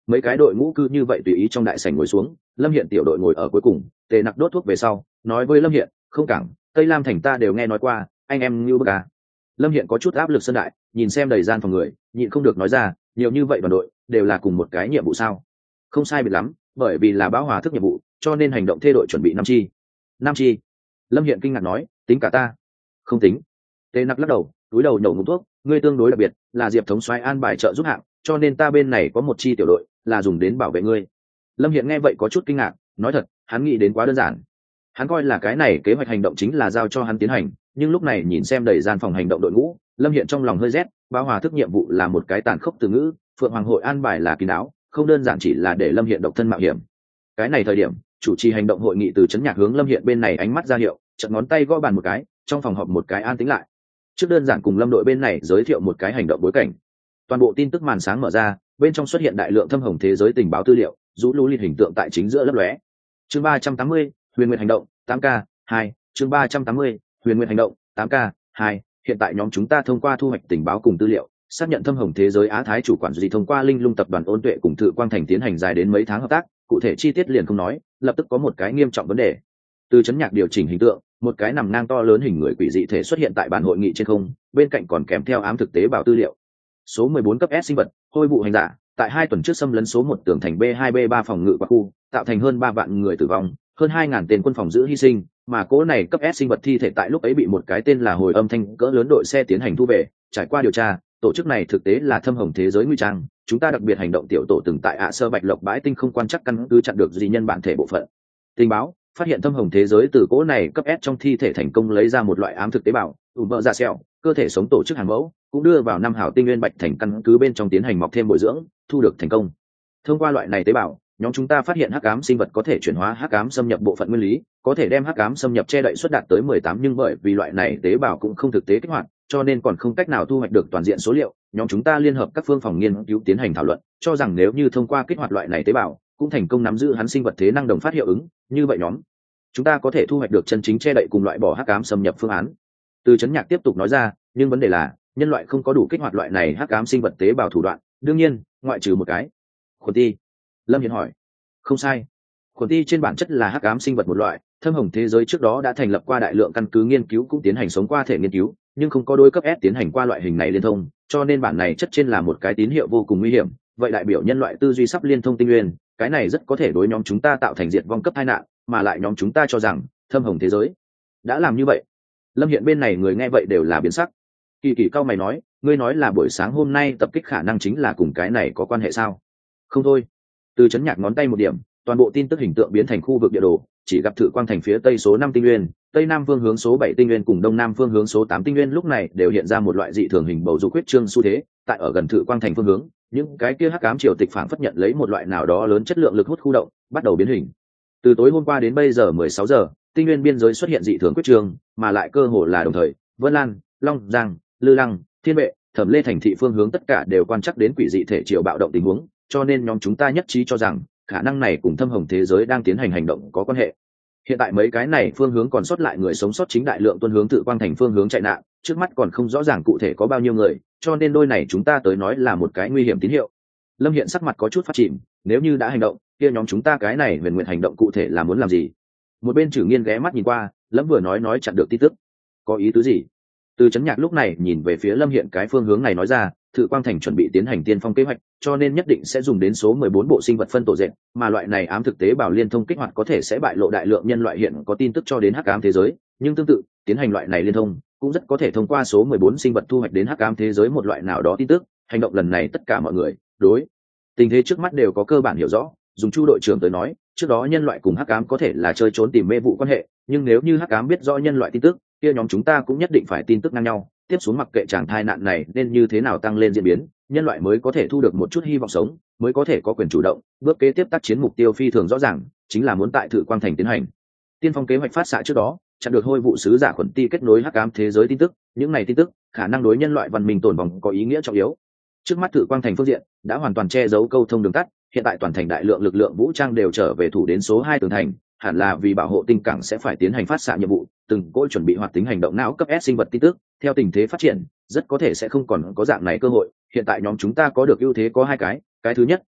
A: mấy cái đội ngũ cứ như vậy tùy ý trong đại sảnh ngồi xuống. Lâm Hiện tiểu đội ngồi ở cuối cùng, Tề Nặc đốt thuốc về sau nói với Lâm Hiện, không cảng Tây Lam thành ta đều nghe nói qua, anh em như bức à. Lâm Hiện có chút áp lực sân đại, nhìn xem đầy gian phòng người, nhịn không được nói ra, nhiều như vậy đoàn đội đều là cùng một cái nhiệm vụ sao? Không sai biệt lắm, bởi vì là bão hòa thức nhiệm vụ, cho nên hành động thê đội chuẩn bị năm chi. Năm chi? Lâm Hiện kinh ngạc nói, tính cả ta? Không tính. Tề Nặc lắc đầu, túi đầu nhổ ngụm thuốc, ngươi tương đối đặc biệt, là Diệp thống soái an bài trợ giúp hạng, cho nên ta bên này có một chi tiểu đội, là dùng đến bảo vệ ngươi. Lâm Hiện nghe vậy có chút kinh ngạc, nói thật, hắn nghĩ đến quá đơn giản. Hắn coi là cái này kế hoạch hành động chính là giao cho hắn tiến hành, nhưng lúc này nhìn xem đầy gian phòng hành động đội ngũ, Lâm Hiện trong lòng hơi rét. Bão hòa thức nhiệm vụ là một cái tàn khốc từ ngữ, Phượng Hoàng hội an bài là kín đáo, không đơn giản chỉ là để Lâm Hiện độc thân mạo hiểm. Cái này thời điểm, chủ trì hành động hội nghị từ chấn nhạc hướng Lâm Hiện bên này ánh mắt ra hiệu, chợt ngón tay gõ bàn một cái, trong phòng họp một cái an tĩnh lại. Trước đơn giản cùng Lâm đội bên này giới thiệu một cái hành động bối cảnh. Toàn bộ tin tức màn sáng mở ra, bên trong xuất hiện đại lượng thâm hồng thế giới tình báo tư liệu, rũ lũ lịt hình tượng tại chính giữa lấp lóe. Chương ba trăm tám mươi, Huyền Nguyệt hành động, tám K, hai, chương ba trăm tám mươi, Huyền Nguyệt hành động, tám K, hai, hiện tại nhóm chúng ta thông qua thu hoạch tình báo cùng tư liệu, xác nhận thâm hồng thế giới Á Thái chủ quản gì thông qua Linh Lung tập đoàn Ôn Tuệ cùng Thự Quang Thành tiến hành dài đến mấy tháng hợp tác, cụ thể chi tiết liền không nói, lập tức có một cái nghiêm trọng vấn đề. Từ chấn nhạc điều chỉnh hình tượng, một cái nằm ngang to lớn hình người quỷ dị thể xuất hiện tại bàn hội nghị trên không, bên cạnh còn kèm theo ám thực tế bảo tư liệu. Số mười bốn cấp S sinh vật, hôi vụ hành giả, tại hai tuần trước xâm lấn số một tường thành B hai B ba phòng ngự qua khu, tạo thành hơn ba vạn người tử vong, hơn hai ngàn tên quân phòng giữ hy sinh, mà cố này cấp S sinh vật thi thể tại lúc ấy bị một cái tên là hồi âm thanh cỡ lớn đội xe tiến hành thu về. Trải qua điều tra, tổ chức này thực tế là thâm hồng thế giới nguy trang, chúng ta đặc biệt hành động tiểu tổ từng tại ạ sơ bạch lộc bãi tinh không quan chắc căn cứ chặn được dị nhân bản thể bộ phận. Tình báo phát hiện thâm hồng thế giới từ cỗ này cấp S trong thi thể thành công lấy ra một loại ám thực tế bào, ủ vợ ra sẹo, cơ thể sống tổ chức hàng mẫu, cũng đưa vào năm hảo tinh nguyên bạch thành căn cứ bên trong tiến hành mọc thêm bồi dưỡng, thu được thành công. Thông qua loại này tế bào, nhóm chúng ta phát hiện hắc ám sinh vật có thể chuyển hóa hắc ám xâm nhập bộ phận nguyên lý, có thể đem hắc ám xâm nhập che đậy suất đạt tới mười tám, nhưng bởi vì loại này tế bào cũng không thực tế kích hoạt, cho nên còn không cách nào thu hoạch được toàn diện số liệu. Nhóm chúng ta liên hợp các phương phòng nghiên cứu tiến hành thảo luận, cho rằng nếu như thông qua kích hoạt loại này tế bào, cũng thành công nắm giữ hắn sinh vật thế năng đồng phát hiệu ứng, như vậy nhóm chúng ta có thể thu hoạch được chân chính che đậy cùng loại bỏ hắc ám xâm nhập phương án. Từ chấn nhạc tiếp tục nói ra, nhưng vấn đề là nhân loại không có đủ kích hoạt loại này hắc ám sinh vật tế bào thủ đoạn, đương nhiên ngoại trừ một cái khuẩn ti. Lâm Hiền hỏi. Không sai, khuẩn ti trên bản chất là hắc ám sinh vật một loại, thâm hồng thế giới trước đó đã thành lập qua đại lượng căn cứ nghiên cứu cũng tiến hành sống qua thể nghiên cứu, nhưng không có đôi cấp S tiến hành qua loại hình này liên thông, cho nên bản này chất trên là một cái tín hiệu vô cùng nguy hiểm. Vậy đại biểu nhân loại tư duy sắp liên thông tinh nguyên, cái này rất có thể đối nhóm chúng ta tạo thành diệt vong cấp tai nạn, mà lại nhóm chúng ta cho rằng thâm hồng thế giới đã làm như vậy. Lâm Hiện bên này người nghe vậy đều là biến sắc. Kỳ Kỳ cao mày nói, ngươi nói là buổi sáng hôm nay tập kích khả năng chính là cùng cái này có quan hệ sao? Không thôi. Từ chấn nhạc ngón tay một điểm, toàn bộ tin tức hình tượng biến thành khu vực địa đồ, chỉ gặp Thự Quang Thành phía tây số năm tinh nguyên, tây nam phương hướng số bảy tinh nguyên cùng đông nam phương hướng số tám tinh nguyên lúc này đều hiện ra một loại dị thường hình bầu dục huyết trương xu thế, tại ở gần Thự Quang Thành phương hướng, những cái kia hắc ám triều tịch phản phất nhận lấy một loại nào đó lớn chất lượng lực hút khu động, bắt đầu biến hình. Từ tối hôm qua đến bây giờ mười sáu giờ, tinh nguyên biên giới xuất hiện dị thường quyết trường, mà lại cơ hồ là đồng thời, Vân Lan, Long Giang, Lư Lăng, Thiên Vệ, Thẩm Lê thành thị phương hướng tất cả đều quan chắc đến quỷ dị thể triều bạo động tình huống, cho nên nhóm chúng ta nhất trí cho rằng khả năng này cùng thâm hồng thế giới đang tiến hành hành động có quan hệ. Hiện tại mấy cái này phương hướng còn sót lại người sống sót chính đại lượng tuân hướng Thự Quang Thành phương hướng chạy nạn, trước mắt còn không rõ ràng cụ thể có bao nhiêu người, cho nên đôi này chúng ta tới nói là một cái nguy hiểm tín hiệu. Lâm Hiện sắc mặt có chút phát chìm, nếu như đã hành động, kia nhóm chúng ta cái này Huyền Nguyện hành động cụ thể là muốn làm gì? Một bên Trử Nghiên ghé mắt nhìn qua, Lâm vừa nói nói chặn được tin tức. Có ý tứ gì? Từ chấn nhạc lúc này nhìn về phía Lâm Hiện cái phương hướng này nói ra, Thự Quang Thành chuẩn bị tiến hành tiên phong kế hoạch, cho nên nhất định sẽ dùng đến số mười bốn bộ sinh vật phân tổ dệt, mà loại này ám thực tế bảo liên thông kích hoạt có thể sẽ bại lộ đại lượng nhân loại hiện có tin tức cho đến hắc ám thế giới, nhưng tương tự, tiến hành loại này liên thông cũng rất có thể thông qua số mười bốn sinh vật thu hoạch đến hắc ám thế giới một loại nào đó tin tức. Hành động lần này tất cả mọi người đối tình thế trước mắt đều có cơ bản hiểu rõ. Dùng Chu đội trưởng tới nói, trước đó nhân loại cùng hắc ám có thể là chơi trốn tìm mê vụ quan hệ, nhưng nếu như hắc ám biết rõ nhân loại tin tức, kia nhóm chúng ta cũng nhất định phải tin tức ngang nhau. Tiếp xuống mặc kệ chàng thai nạn này nên như thế nào tăng lên diễn biến, nhân loại mới có thể thu được một chút hy vọng sống, mới có thể có quyền chủ động. Bước kế tiếp tác chiến mục tiêu phi thường rõ ràng, chính là muốn tại Thự Quang Thành tiến hành tiên phong kế hoạch phát xạ trước đó, chặn được hôi vụ sứ giả khuẩn ti kết nối hắc ám thế giới tin tức. Những này tin tức khả năng đối nhân loại văn minh tồn vong có ý nghĩa trọng yếu. Trước mắt Thự Quang Thành phương diện đã hoàn toàn che giấu câu thông đường tắt, hiện tại toàn thành đại lượng lực lượng vũ trang đều trở về thủ đến số hai tường thành, hẳn là vì bảo hộ tinh cảng sẽ phải tiến hành phát xạ nhiệm vụ, từng cỗ chuẩn bị hoạt tính hành động não cấp S sinh vật tin tức. Theo tình thế phát triển, rất có thể sẽ không còn có dạng này cơ hội. Hiện tại nhóm chúng ta có được ưu thế có hai cái, cái thứ nhất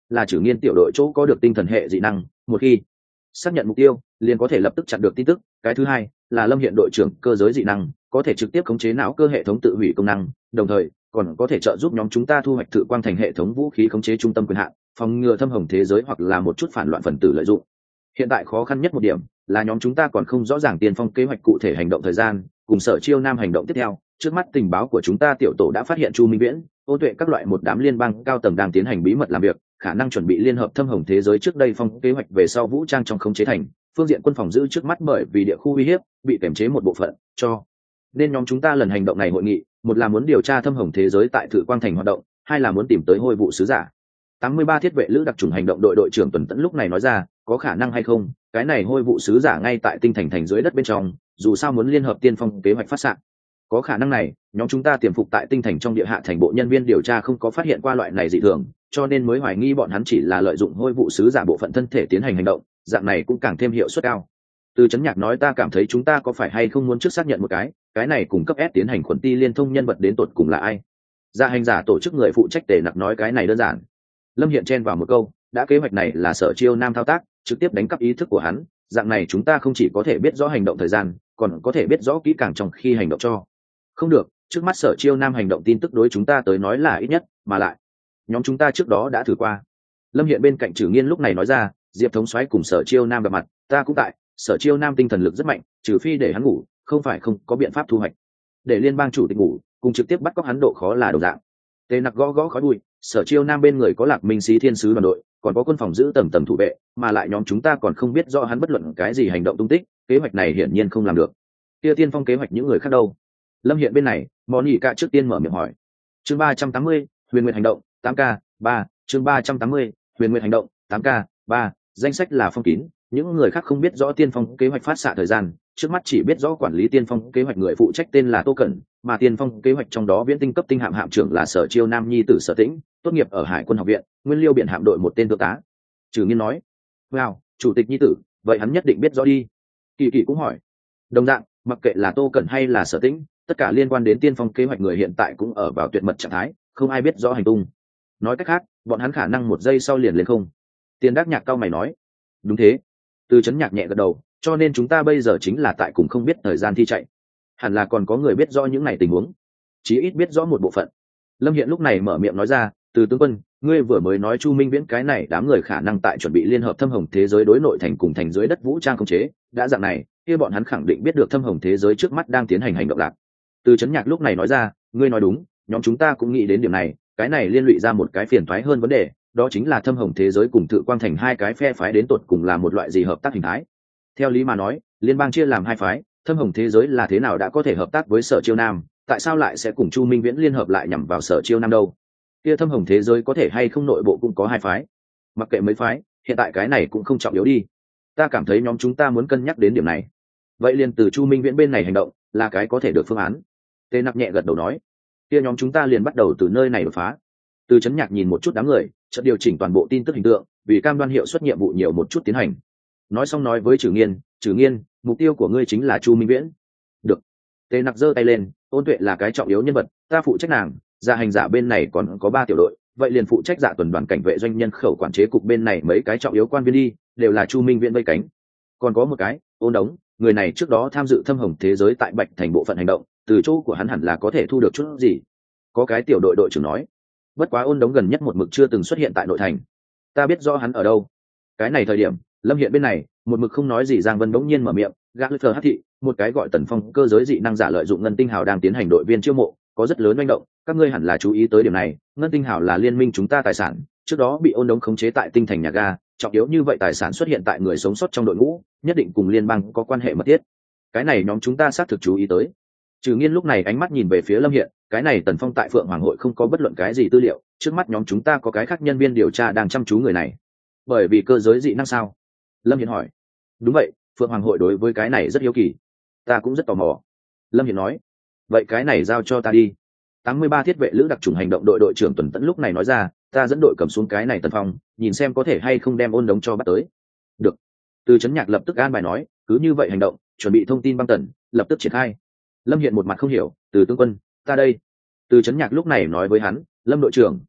A: là Trử Nghiên tiểu đội chỗ có được tinh thần hệ dị năng, một khi xác nhận mục tiêu liền có thể lập tức chặn được tin tức. Cái thứ hai là Lâm Hiện đội trưởng cơ giới dị năng, có thể trực tiếp khống chế não cơ hệ thống tự hủy công năng, đồng thời còn có thể trợ giúp nhóm chúng ta thu hoạch Thự Quang Thành hệ thống vũ khí khống chế trung tâm quyền hạn, phòng ngừa thâm hồng thế giới hoặc là một chút phản loạn phần tử lợi dụng. Hiện tại khó khăn nhất một điểm là nhóm chúng ta còn không rõ ràng tiền phong kế hoạch cụ thể hành động thời gian cùng Sở Chiêu Nam hành động tiếp theo. Trước mắt tình báo của chúng ta tiểu tổ đã phát hiện Chu Minh Viễn, Ôn Tuệ các loại một đám liên bang cao tầng đang tiến hành bí mật làm việc, khả năng chuẩn bị liên hợp thâm hồng thế giới trước đây phong kế hoạch về sau vũ trang trong khống chế thành. Phương diện quân phòng giữ trước mắt bởi vì địa khu uy hiếp bị kiểm chế một bộ phận, cho nên nhóm chúng ta lần hành động này hội nghị, một là muốn điều tra thâm hồng thế giới tại Thự Quang Thành hoạt động, hai là muốn tìm tới hôi vụ sứ giả. tám mươi ba thiết vệ lữ đặc trùng hành động đội đội trưởng Tuần Tẫn lúc này nói ra, có khả năng hay không, cái này hôi vụ sứ giả ngay tại tinh thành thành dưới đất bên trong, dù sao muốn liên hợp tiên phong kế hoạch phát xạ. Có khả năng này, nhóm chúng ta tiềm phục tại tinh thành trong địa hạ thành bộ nhân viên điều tra không có phát hiện qua loại này dị thường, cho nên mới hoài nghi bọn hắn chỉ là lợi dụng hôi vụ sứ giả bộ phận thân thể tiến hành hành động, dạng này cũng càng thêm hiệu suất cao. Từ Chấn Nhạc nói, ta cảm thấy chúng ta có phải hay không muốn trước xác nhận một cái, cái này cùng cấp S tiến hành khuẩn ti liên thông nhân vật đến tột cùng là ai. Dạ hành giả tổ chức người phụ trách Tề Nặc nói, cái này đơn giản. Lâm Hiện chen vào một câu, đã kế hoạch này là Sở Chiêu Nam thao tác, trực tiếp đánh cắp ý thức của hắn, dạng này chúng ta không chỉ có thể biết rõ hành động thời gian, còn có thể biết rõ kỹ càng trong khi hành động cho. Không được, trước mắt Sở Chiêu Nam hành động tin tức đối chúng ta tới nói là ít nhất, mà lại nhóm chúng ta trước đó đã thử qua. Lâm Hiện bên cạnh Trử Nghiên lúc này nói ra, Diệp thống soái cùng Sở Chiêu Nam gặp mặt, ta cũng tại. Sở Chiêu Nam tinh thần lực rất mạnh, trừ phi để hắn ngủ, không phải không có biện pháp thu hoạch. Để liên bang chủ tịch ngủ, cùng trực tiếp bắt cóc hắn độ khó là đồng dạng. Tề Nặc gõ gõ khói bụi, Sở Chiêu Nam bên người có Lạc Minh Sĩ thiên sứ đoàn đội, còn có quân phòng giữ tầm tầm thủ vệ, mà lại nhóm chúng ta còn không biết rõ hắn bất luận cái gì hành động tung tích, kế hoạch này hiển nhiên không làm được. Kia tiên phong kế hoạch những người khác đâu? Lâm Hiện bên này, Món Nhị Cạ trước tiên mở miệng hỏi. Chương ba trăm tám mươi, Huyền Nguyệt hành động, tám K, ba, chương ba trăm tám mươi, Huyền Nguyệt hành động, tám K, ba, danh sách là phong kín, những người khác không biết rõ tiên phong kế hoạch phát xạ thời gian, trước mắt chỉ biết rõ quản lý tiên phong kế hoạch người phụ trách tên là Tô Cẩn, mà tiên phong kế hoạch trong đó viễn tinh cấp tinh hạm hạm trưởng là Sở Chiêu Nam nhi tử Sở Tĩnh, tốt nghiệp ở Hải quân học viện, nguyên liêu biển hạm đội một tên thượng tá. Trừ Nghiên nói, wow, chủ tịch nhi tử, vậy hắn nhất định biết rõ đi. Kỳ Kỳ cũng hỏi, đồng dạng, mặc kệ là Tô Cẩn hay là Sở Tĩnh, tất cả liên quan đến tiên phong kế hoạch người hiện tại cũng ở vào tuyệt mật trạng thái, không ai biết rõ hành tung. Nói cách khác, bọn hắn khả năng một giây sau liền lên không. Tiền Đắc Nhạc cao mày nói, đúng thế. Từ Chấn Nhạc nhẹ gật đầu, cho nên chúng ta bây giờ chính là tại cùng không biết thời gian thi chạy, hẳn là còn có người biết rõ những này tình huống, chí ít biết rõ một bộ phận. Lâm Hiện lúc này mở miệng nói ra, từ tướng quân, ngươi vừa mới nói Chu Minh Viễn cái này đám người khả năng tại chuẩn bị liên hợp thâm hồng thế giới đối nội thành cùng thành dưới đất vũ trang khống chế, đã dạng này, kia bọn hắn khẳng định biết được thâm hồng thế giới trước mắt đang tiến hành hành động lạc. Từ Chấn Nhạc lúc này nói ra, ngươi nói đúng, nhóm chúng ta cũng nghĩ đến điểm này, cái này liên lụy ra một cái phiền toái hơn vấn đề, đó chính là thâm hồng thế giới cùng Thự Quang Thành hai cái phe phái đến tột cùng là một loại gì hợp tác hình thái. Theo lý mà nói, liên bang chia làm hai phái, thâm hồng thế giới là thế nào đã có thể hợp tác với Sở Chiêu Nam, tại sao lại sẽ cùng Chu Minh Viễn liên hợp lại nhằm vào Sở Chiêu Nam đâu? Kia thâm hồng thế giới có thể hay không nội bộ cũng có hai phái, mặc kệ mấy phái, hiện tại cái này cũng không trọng yếu đi. Ta cảm thấy nhóm chúng ta muốn cân nhắc đến điểm này, vậy liền từ Chu Minh Viễn bên này hành động là cái có thể được phương án. Tề Nặc nhẹ gật đầu nói, kia nhóm chúng ta liền bắt đầu từ nơi này đột phá. Từ Chấn Nhạc nhìn một chút đám người, chợt điều chỉnh toàn bộ tin tức hình tượng, vì cam đoan hiệu suất nhiệm vụ nhiều một chút tiến hành. Nói xong nói với Trử Nghiên, Trử Nghiên, mục tiêu của ngươi chính là Chu Minh Viễn. Được. Tề Nặc giơ tay lên, Ôn Tuệ là cái trọng yếu nhân vật, ta phụ trách nàng, Dạ hành giả bên này còn có ba tiểu đội, vậy liền phụ trách Dạ tuần đoàn cảnh vệ doanh nhân khẩu quản chế cục bên này mấy cái trọng yếu quan viên đi, đều là Chu Minh Viễn vây cánh. Còn có một cái, Ôn Đống, người này trước đó tham dự thâm hồng thế giới tại Bạch Thành bộ phận hành động, từ chỗ của hắn hẳn là có thể thu được chút gì. Có cái tiểu đội đội trưởng nói, bất quá Ôn Đống gần nhất một mực chưa từng xuất hiện tại nội thành, ta biết rõ hắn ở đâu. Cái này thời điểm, Lâm Hiện bên này một mực không nói gì, Giang Vân bỗng nhiên mở miệng, gã lơ hắc thị, một cái gọi Tần Phong cơ giới dị năng giả lợi dụng ngân tinh hào đang tiến hành đội viên chiêu mộ, có rất lớn manh động, các ngươi hẳn là chú ý tới điểm này. Ngân tinh hào là liên minh chúng ta tài sản, trước đó bị Ôn Đống khống chế tại tinh thành nhà ga, trọng yếu như vậy tài sản xuất hiện tại người sống sót trong đội ngũ, nhất định cùng liên bang có quan hệ mật thiết. Cái này nhóm chúng ta xác thực chú ý tới. Trừ Nghiên lúc này ánh mắt nhìn về phía Lâm Hiện, cái này Tần Phong tại Phượng Hoàng hội không có bất luận cái gì tư liệu, trước mắt nhóm chúng ta có cái khác nhân viên điều tra đang chăm chú người này. Bởi vì cơ giới dị năng sao? Lâm Hiện hỏi. Đúng vậy, Phượng Hoàng hội đối với cái này rất hiếu kỳ, ta cũng rất tò mò. Lâm Hiện nói. Vậy cái này giao cho ta đi. tám mươi ba thiết vệ lữ đặc trùng hành động đội đội trưởng Tuần Tẫn lúc này nói ra, ta dẫn đội cầm xuống cái này Tần Phong, nhìn xem có thể hay không đem Ôn Đống cho bắt tới. Được. Từ Chấn Nhạc lập tức an bài nói, cứ như vậy hành động, chuẩn bị thông tin băng tần, lập tức triển khai. Lâm Hiện một mặt không hiểu, từ tướng quân, ta đây. Từ Chấn Nhạc lúc này nói với hắn, Lâm đội trưởng,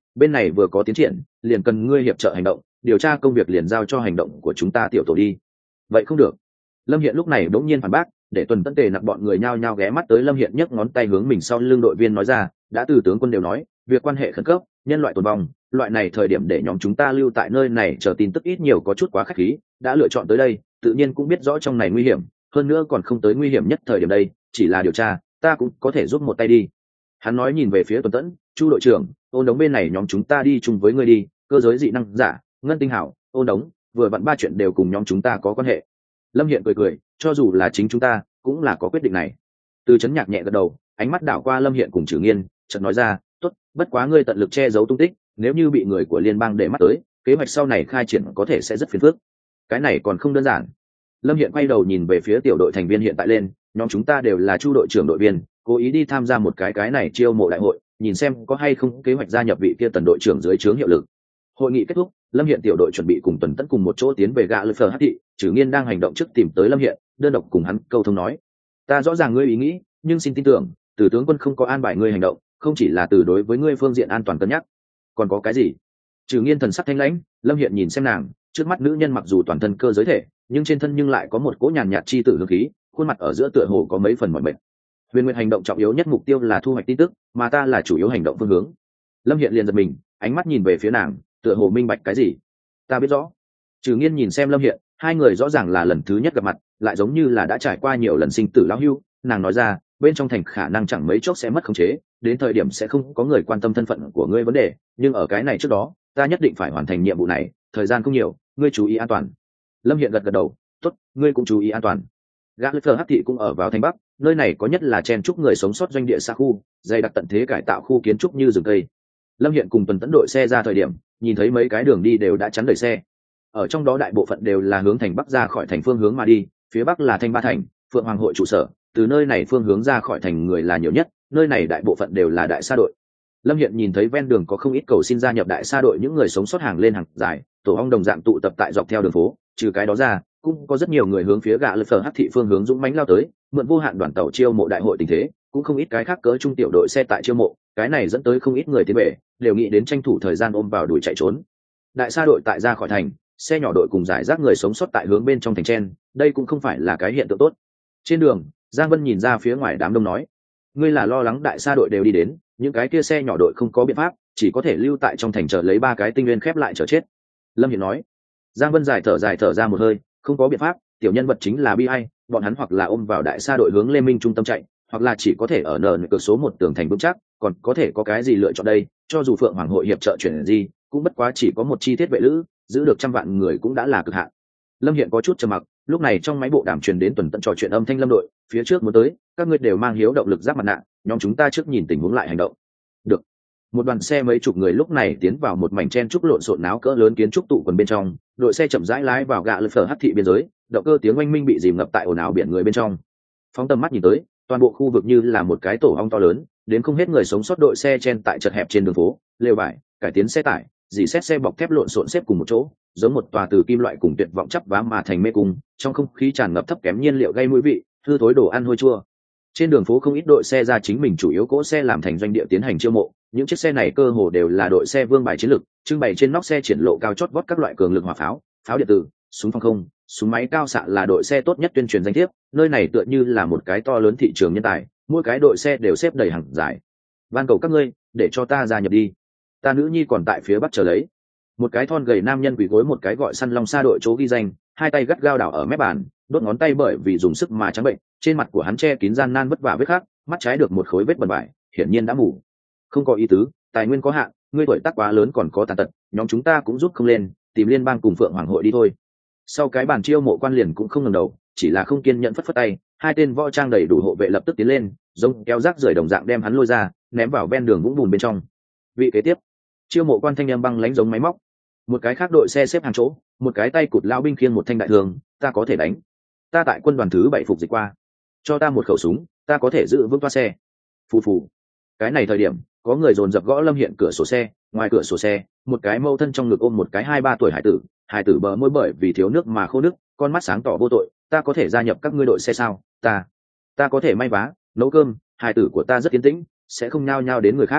A: bên này vừa có tiến triển liền cần ngươi hiệp trợ hành động, điều tra công việc liền giao cho hành động của chúng ta tiểu tổ đi. Vậy không được. Lâm Hiện lúc này đống nhiên phản bác, để Tuần Tấn Tề nặc bọn người nhao nhao ghé mắt tới Lâm Hiện nhấc ngón tay hướng mình sau lưng đội viên nói ra, đã từ tướng quân đều nói việc quan hệ khẩn cấp, nhân loại tồn vong, loại này thời điểm để nhóm chúng ta lưu tại nơi này chờ tin tức ít nhiều có chút quá khách khí, đã lựa chọn tới đây tự nhiên cũng biết rõ trong này nguy hiểm, hơn nữa còn không tới nguy hiểm nhất thời điểm đây, chỉ là điều tra ta cũng có thể giúp một tay đi. Hắn nói nhìn về phía Tuần Tấn, Chu đội trưởng, Ôn Đống bên này nhóm chúng ta đi chung với ngươi đi, cơ giới dị năng giả, Ngân Tinh Hảo, Ôn Đống, vừa vặn ba chuyện đều cùng nhóm chúng ta có quan hệ. Lâm Hiện cười cười, cho dù là chính chúng ta cũng là có quyết định này. Từ Chấn Nhạc nhẹ gật đầu, ánh mắt đảo qua Lâm Hiện cùng Trử Nghiên, chợt nói ra, tốt, bất quá ngươi tận lực che giấu tung tích, nếu như bị người của liên bang để mắt tới, kế hoạch sau này khai triển có thể sẽ rất phiền phức. Cái này còn không đơn giản. Lâm Hiện quay đầu nhìn về phía tiểu đội thành viên hiện tại lên, nhóm chúng ta đều là Chu đội trưởng đội viên, cố ý đi tham gia một cái cái này chiêu mộ đại hội, nhìn xem có hay không kế hoạch gia nhập vị kia Tần đội trưởng dưới trướng hiệu lực. Hội nghị kết thúc, Lâm Hiện tiểu đội chuẩn bị cùng Tuần Tấn cùng một chỗ tiến về gạ lơ phờ hắc thị, Trử Nghiên đang hành động trước tìm tới Lâm Hiện, đơn độc cùng hắn câu thông nói, ta rõ ràng ngươi ý nghĩ, nhưng xin tin tưởng, Từ tướng quân không có an bài ngươi hành động, không chỉ là từ đối với ngươi phương diện an toàn cân nhắc, còn có cái gì? Trử Nghiên thần sắc thanh lãnh, Lâm Hiện nhìn xem nàng, trước mắt nữ nhân mặc dù toàn thân cơ giới thể, nhưng trên thân nhưng lại có một cỗ nhàn nhạt chi tử hương khí, khuôn mặt ở giữa tựa hồ có mấy phần mỏi mệt. Huyền Nguyệt hành động trọng yếu nhất mục tiêu là thu hoạch tin tức, mà ta là chủ yếu hành động phương hướng. Lâm Hiện liền giật mình, ánh mắt nhìn về phía nàng, tựa hồ minh bạch cái gì. Ta biết rõ. Trử Nghiên nhìn xem Lâm Hiện, hai người rõ ràng là lần thứ nhất gặp mặt, lại giống như là đã trải qua nhiều lần sinh tử lão hưu. Nàng nói ra, bên trong thành khả năng chẳng mấy chốc sẽ mất khống chế, đến thời điểm sẽ không có người quan tâm thân phận của ngươi vấn đề, nhưng ở cái này trước đó, ta nhất định phải hoàn thành nhiệm vụ này, thời gian không nhiều, ngươi chú ý an toàn. Lâm Hiện gật gật đầu, tốt, ngươi cũng chú ý an toàn. Gã Lư Phờ Hắc thị cũng ở vào thành Bắc, nơi này có nhất là chen trúc người sống sót doanh địa xa khu, dày đặc tận thế cải tạo khu kiến trúc như rừng cây. Lâm Hiện cùng Tuần Tấn đội xe ra thời điểm, nhìn thấy mấy cái đường đi đều đã chắn đầy xe. Ở trong đó đại bộ phận đều là hướng thành Bắc ra khỏi thành phương hướng mà đi, phía Bắc là Thanh Ba thành, Phượng Hoàng hội trụ sở, từ nơi này phương hướng ra khỏi thành người là nhiều nhất, nơi này đại bộ phận đều là đại sa đội. Lâm Hiện nhìn thấy ven đường có không ít cầu xin gia nhập đại sa đội những người sống sót hàng lên hàng dài, tổ ong đồng dạng tụ tập tại dọc theo đường phố, trừ cái đó ra, cũng có rất nhiều người hướng phía gạ lơ phờ hắc thị phương hướng dũng mãnh lao tới, mượn vô hạn đoàn tàu chiêu mộ đại hội tình thế, cũng không ít cái khác cỡ trung tiểu đội xe tại chiêu mộ, cái này dẫn tới không ít người tiến về, đều nghĩ đến tranh thủ thời gian ôm vào đuổi chạy trốn. Đại sa đội tại ra khỏi thành, xe nhỏ đội cùng giải rác người sống sót tại hướng bên trong thành chen, đây cũng không phải là cái hiện tượng tốt. Trên đường, Giang Vân nhìn ra phía ngoài đám đông nói, ngươi là lo lắng đại sa đội đều đi đến, những cái kia xe nhỏ đội không có biện pháp, chỉ có thể lưu tại trong thành chờ lấy ba cái tinh nguyên khép lại chờ chết. Lâm Hiện nói. Giang Vân dài thở dài thở ra một hơi, không có biện pháp, tiểu nhân vật chính là bi ai, bọn hắn hoặc là ôm vào đại sa đội hướng Lê Minh trung tâm chạy, hoặc là chỉ có thể ở nền cửa số một tường thành vững chắc, còn có thể có cái gì lựa chọn đây? Cho dù Phượng Hoàng hội hiệp trợ chuyển gì, cũng bất quá chỉ có một chi tiết vệ lữ, giữ được trăm vạn người cũng đã là cực hạn. Lâm Hiện có chút trầm mặc, lúc này trong máy bộ đàm truyền đến Tuần Tấn trò chuyện âm thanh Lâm đội, phía trước muốn tới, các ngươi đều mang hiếu động lực giáp mặt nạ, nhóm chúng ta trước nhìn tình huống lại hành động. Được. Một đoàn xe mấy chục người lúc này tiến vào một mảnh chen trúc lộn xộn náo cỡ lớn kiến trúc tụ quần bên trong, đội xe chậm rãi lái vào gạ lơ phờ hắc thị biên giới, động cơ tiếng oanh minh bị dìm ngập tại ồn ào biển người bên trong. Phóng tầm mắt nhìn tới, toàn bộ khu vực như là một cái tổ ong to lớn, đến không hết người sống sót đội xe chen tại chật hẹp trên đường phố, lều vải, cải tiến xe tải, dì xét xe bọc thép lộn xộn xếp cùng một chỗ, giống một tòa từ kim loại cùng tuyệt vọng chắp vá mà thành mê cung, trong không khí tràn ngập thấp kém nhiên liệu gây mũi vị, hư thối đồ ăn hôi chua. Trên đường phố không ít đội xe ra chính mình chủ yếu cỗ xe làm thành doanh địa tiến hành chiêu mộ, những chiếc xe này cơ hồ đều là đội xe vương bài chiến lực, trưng bày trên nóc xe triển lộ cao chót vót các loại cường lực hỏa pháo, pháo điện tử, súng phòng không, súng máy cao xạ là đội xe tốt nhất tuyên truyền danh thiếp, nơi này tựa như là một cái to lớn thị trường nhân tài, mỗi cái đội xe đều xếp đầy hàng dài. Van cầu các ngươi, để cho ta gia nhập đi. Ta nữ nhi còn tại phía bắc chờ lấy. Một cái thon gầy nam nhân quỳ gối một cái gọi săn long xa đội chỗ ghi danh, hai tay gắt gao đảo ở mép bàn, đốt ngón tay bởi vì dùng sức mà trắng bệnh, trên mặt của hắn che kín gian nan vất vả vết khắc, mắt trái được một khối vết bẩn vải, hiển nhiên đã mù. Không có ý tứ, tài nguyên có hạn, ngươi tuổi tác quá lớn còn có tàn tật, nhóm chúng ta cũng giúp không lên, tìm liên bang cùng Phượng Hoàng hội đi thôi. Sau cái bàn chiêu mộ quan liền cũng không ngẩng đầu, chỉ là không kiên nhẫn phất phất tay, hai tên võ trang đầy đủ hộ vệ lập tức tiến lên, giống kéo rác rưởi đồng dạng đem hắn lôi ra, ném vào ven đường vũng bùn bên trong. Vị kế tiếp, chiêu mộ quan thanh em băng lãnh giống máy móc. Một cái khác đội xe xếp hàng chỗ, một cái tay cụt lao binh khiêng một thanh đại thường, ta có thể đánh. Ta tại quân đoàn thứ bảy phục dịch qua, cho ta một khẩu súng, ta có thể giữ vững toa xe. Phù phù. Cái này thời điểm, có người dồn dập gõ Lâm Hiện cửa sổ xe, ngoài cửa sổ xe, một cái mâu thân trong ngực ôm một cái hai ba tuổi hải tử, hải tử bờ môi bởi vì thiếu nước mà khô nước, con mắt sáng tỏ vô tội, ta có thể gia nhập các ngươi đội xe sao? Ta, ta có thể may vá, nấu cơm, hải tử của ta rất tiến tĩnh, sẽ không nhao nhao đến người khác.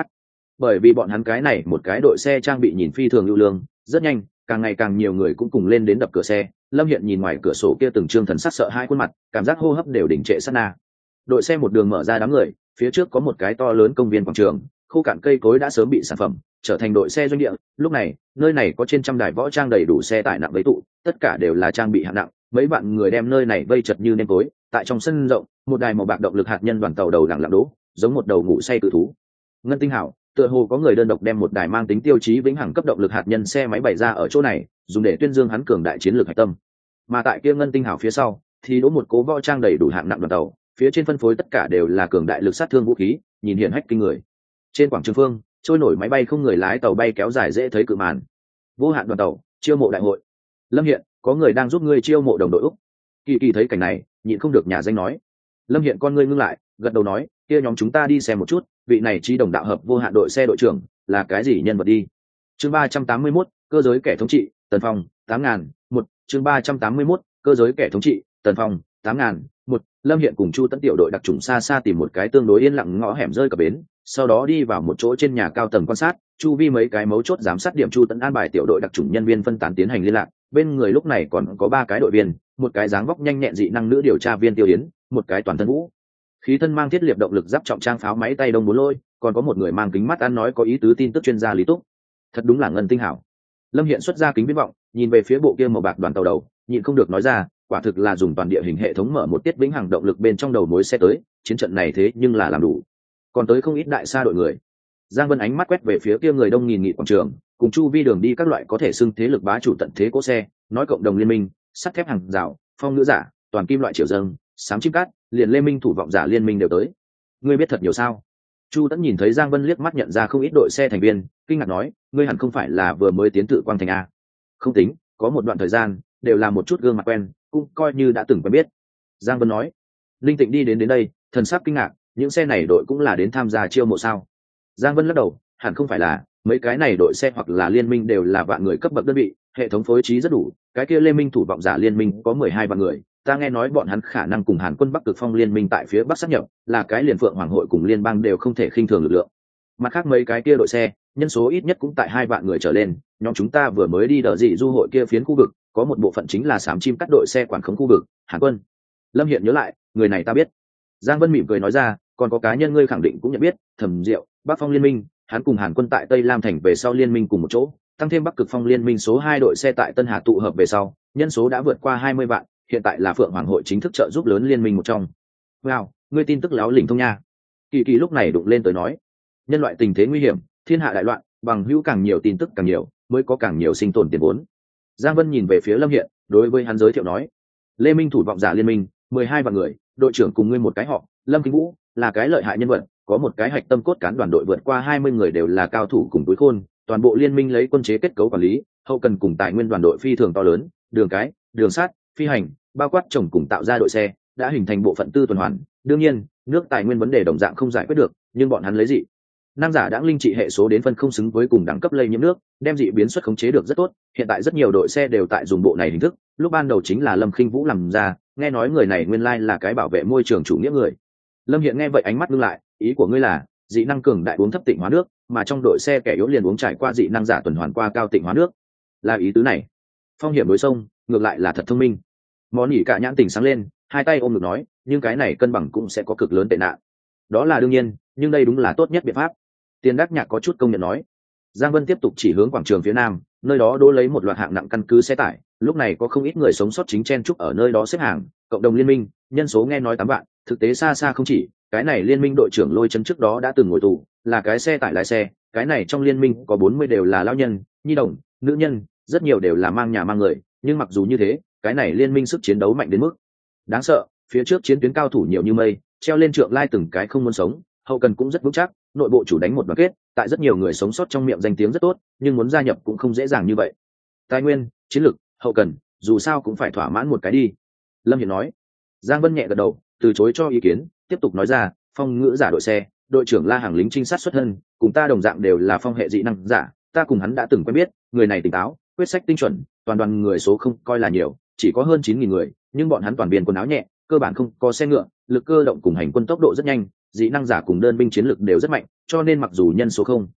A: bởi vì bọn hắn cái này một cái đội xe trang bị nhìn phi thường ưu lương, rất nhanh càng ngày càng nhiều người cũng cùng lên đến đập cửa xe. Lâm Hiện nhìn ngoài cửa sổ kia từng trương thần sắc sợ hai khuôn mặt, cảm giác hô hấp đều đình trệ sát na. Đội xe một đường mở ra đám người, phía trước có một cái to lớn công viên quảng trường, khô cạn cây cối đã sớm bị sản phẩm trở thành đội xe doanh địa. Lúc này nơi này có trên trăm đài võ trang đầy đủ xe tải nặng với tụ, tất cả đều là trang bị hạng nặng, mấy bạn người đem nơi này vây chật như nêm tối. Tại trong sân rộng, một đài màu bạc động lực hạt nhân đoàn tàu đầu đẳng lặng đỗ, giống một đầu ngủ say cự thú. Ngân Tinh Hảo, tựa hồ có người đơn độc đem một đài mang tính tiêu chí vĩnh hằng cấp động lực hạt nhân xe máy bày ra ở chỗ này, dùng để tuyên dương hắn cường đại chiến lược hạch tâm. Mà tại kia Ngân Tinh Hảo phía sau thì đỗ một cố võ trang đầy đủ hạng nặng đoàn tàu, phía trên phân phối tất cả đều là cường đại lực sát thương vũ khí, nhìn hiển hách kinh người. Trên quảng trường phương, trôi nổi máy bay không người lái tàu bay kéo dài dễ thấy cự màn. Vô hạn đoàn tàu chiêu mộ đại hội. Lâm Hiện, có người đang giúp ngươi chiêu mộ đồng đội Úc. Kỳ Kỳ thấy cảnh này, nhịn không được nhà danh nói. Lâm Hiện con ngươi ngưng lại, gật đầu nói, kia nhóm chúng ta đi xem một chút, vị này chi đồng đạo hợp vô hạn đội xe đội trưởng là cái gì nhân vật đi. Chương ba trăm tám mươi mốt, cơ giới kẻ thống trị, Tần Phong, tám ngàn, một, chương ba trăm tám mươi mốt, cơ giới kẻ thống trị, Tần Phong, tám ngàn, một. Lâm Hiện cùng Chu Tấn tiểu đội đặc trùng xa xa tìm một cái tương đối yên lặng ngõ hẻm rơi cập bến, sau đó đi vào một chỗ trên nhà cao tầng quan sát, chu vi mấy cái mấu chốt giám sát điểm. Chu Tấn an bài tiểu đội đặc trùng nhân viên phân tán tiến hành liên lạc, bên người lúc này còn có ba cái đội viên, một cái dáng vóc nhanh nhẹn dị năng nữ điều tra viên Tiêu Yến, một cái toàn thân vũ khí thân mang thiết liệp động lực giáp trọng trang pháo máy tay đông bốn lôi, còn có một người mang kính mắt ăn nói có ý tứ tin tức chuyên gia Lý Túc. Thật đúng là Ngân Tinh Hảo. Lâm Hiện xuất ra kính viễn vọng, nhìn về phía bộ kia màu bạc đoàn tàu đầu, nhịn không được nói ra, quả thực là dùng toàn địa hình hệ thống mở một tiết vĩnh hằng động lực bên trong đầu mối xe tới, chiến trận này thế nhưng là làm đủ. Còn tới không ít đại xa đội người. Giang Vân ánh mắt quét về phía kia người đông nghìn nghị quảng trường, cùng chu vi đường đi các loại có thể xưng thế lực bá chủ tận thế cố xe, nói cộng đồng liên minh, sắt thép hàng rào, phong nữ giả, toàn kim loại triều dâng, sám chim cát, liền lê minh thủ vọng giả liên minh đều tới. Ngươi biết thật nhiều sao? Chu Tẫn nhìn thấy Giang Vân liếc mắt nhận ra không ít đội xe thành viên, kinh ngạc nói, ngươi hẳn không phải là vừa mới tiến tự quang thành a? Không tính, có một đoạn thời gian đều là một chút gương mặt quen, cũng coi như đã từng quen biết. Giang Vân nói. Linh Tịnh đi đến đến đây, thần sắc kinh ngạc, những xe này đội cũng là đến tham gia chiêu mộ sao? Giang Vân lắc đầu, hẳn không phải là, mấy cái này đội xe hoặc là liên minh đều là vạn người cấp bậc đơn vị, hệ thống phối trí rất đủ, cái kia Lê Minh thủ vọng giả liên minh có mười hai vạn người, ta nghe nói bọn hắn khả năng cùng Hàn Quân Bắc Cực Phong liên minh tại phía Bắc sát nhập, là cái liền Phượng Hoàng hội cùng liên bang đều không thể khinh thường lực lượng. Mặt khác mấy cái kia đội xe, nhân số ít nhất cũng tại hai vạn người trở lên, nhóm chúng ta vừa mới đi đỡ dị du hội kia phiến khu vực, có một bộ phận chính là sám chim cắt đội xe quản khống khu vực, Hàn Quân. Lâm Hiện nhớ lại, người này ta biết. Giang Vân mỉm cười nói ra, còn có cá nhân ngươi khẳng định cũng nhận biết, Thẩm Diệu, Bắc Phong liên minh, hắn cùng Hàn Quân tại Tây Lam thành về sau liên minh cùng một chỗ, tăng thêm Bắc Cực Phong liên minh số hai đội xe tại Tân Hà tụ hợp về sau, nhân số đã vượt qua hai mươi vạn, hiện tại là Phượng Hoàng hội chính thức trợ giúp lớn liên minh một trong. Wow, ngươi tin tức láo lỉnh thông nha. Kỳ Kỳ lúc này đụng lên tới nói, nhân loại tình thế nguy hiểm, thiên hạ đại loạn, bằng hữu càng nhiều tin tức càng nhiều, mới có càng nhiều sinh tồn tiền vốn. Giang Vân nhìn về phía Lâm Hiện, đối với hắn giới thiệu nói, Lê Minh thủ vọng giả liên minh, mười hai vạn người, đội trưởng cùng ngươi một cái họ, Lâm Kinh Vũ, là cái lợi hại nhân vật, có một cái hạch tâm cốt cán đoàn đội vượt qua hai mươi người đều là cao thủ cùng túi khôn, toàn bộ liên minh lấy quân chế kết cấu quản lý, hậu cần cùng tài nguyên đoàn đội phi thường to lớn, đường cái, đường sắt, phi hành, bao quát trồng cùng tạo ra đội xe, đã hình thành bộ phận tư tuần hoàn. Đương nhiên, nước tài nguyên vấn đề đồng dạng không giải quyết được, nhưng bọn hắn lấy dị năng giả đãng linh trị hệ số đến phân không xứng với cùng đẳng cấp lây nhiễm nước, đem dị biến xuất khống chế được rất tốt. Hiện tại rất nhiều đội xe đều tại dùng bộ này hình thức, lúc ban đầu chính là Lâm Khinh Vũ làm ra, nghe nói người này nguyên lai là cái bảo vệ môi trường chủ nghĩa người. Lâm Hiện nghe vậy ánh mắt ngưng lại, ý của ngươi là dị năng cường đại uống thấp tịnh hóa nước, mà trong đội xe kẻ yếu liền uống trải qua dị năng giả tuần hoàn qua cao tịnh hóa nước, là ý tứ này. Phong hiểm đối sông ngược lại là thật thông minh. Món nhỉ cả nhãn tỉnh sáng lên, hai tay ôm ngực nói, nhưng cái này cân bằng cũng sẽ có cực lớn tệ nạn. Đó là đương nhiên, nhưng đây đúng là tốt nhất biện pháp. Tiền Đắc Nhạc có chút công nhận nói. Giang Vân tiếp tục chỉ hướng quảng trường phía nam, nơi đó đỗ lấy một loạt hạng nặng căn cứ xe tải, lúc này có không ít người sống sót chính chen chúc ở nơi đó xếp hàng. Cộng đồng liên minh, nhân số nghe nói tám vạn, thực tế xa xa không chỉ. Cái này liên minh đội trưởng Lôi Chấn trước đó đã từng ngồi tù, là cái xe tải lái xe, cái này trong liên minh có bốn mươi đều là lão nhân, nhi đồng, nữ nhân, rất nhiều đều là mang nhà mang người, nhưng mặc dù như thế, cái này liên minh sức chiến đấu mạnh đến mức đáng sợ, phía trước chiến tuyến cao thủ nhiều như mây, treo lên trượng lai từng cái không muốn sống, hậu cần cũng rất vững chắc, nội bộ chủ đánh một đoàn kết, tại rất nhiều người sống sót trong miệng danh tiếng rất tốt, nhưng muốn gia nhập cũng không dễ dàng như vậy. Tài nguyên, chiến lược, hậu cần, dù sao cũng phải thỏa mãn một cái đi. Lâm Hiển nói. Giang Vân nhẹ gật đầu, từ chối cho ý kiến, tiếp tục nói ra, phong ngữ giả đội xe, đội trưởng La Hàng lính trinh sát xuất thân, cùng ta đồng dạng đều là phong hệ dị năng giả, ta cùng hắn đã từng quen biết, người này tỉnh táo, quyết sách tinh chuẩn, toàn đoàn người số không coi là nhiều, chỉ có hơn chín nghìn người, nhưng bọn hắn toàn viên quần áo nhẹ, cơ bản không có xe ngựa, lực cơ động cùng hành quân tốc độ rất nhanh, dị năng giả cùng đơn binh chiến lực đều rất mạnh, cho nên mặc dù nhân số không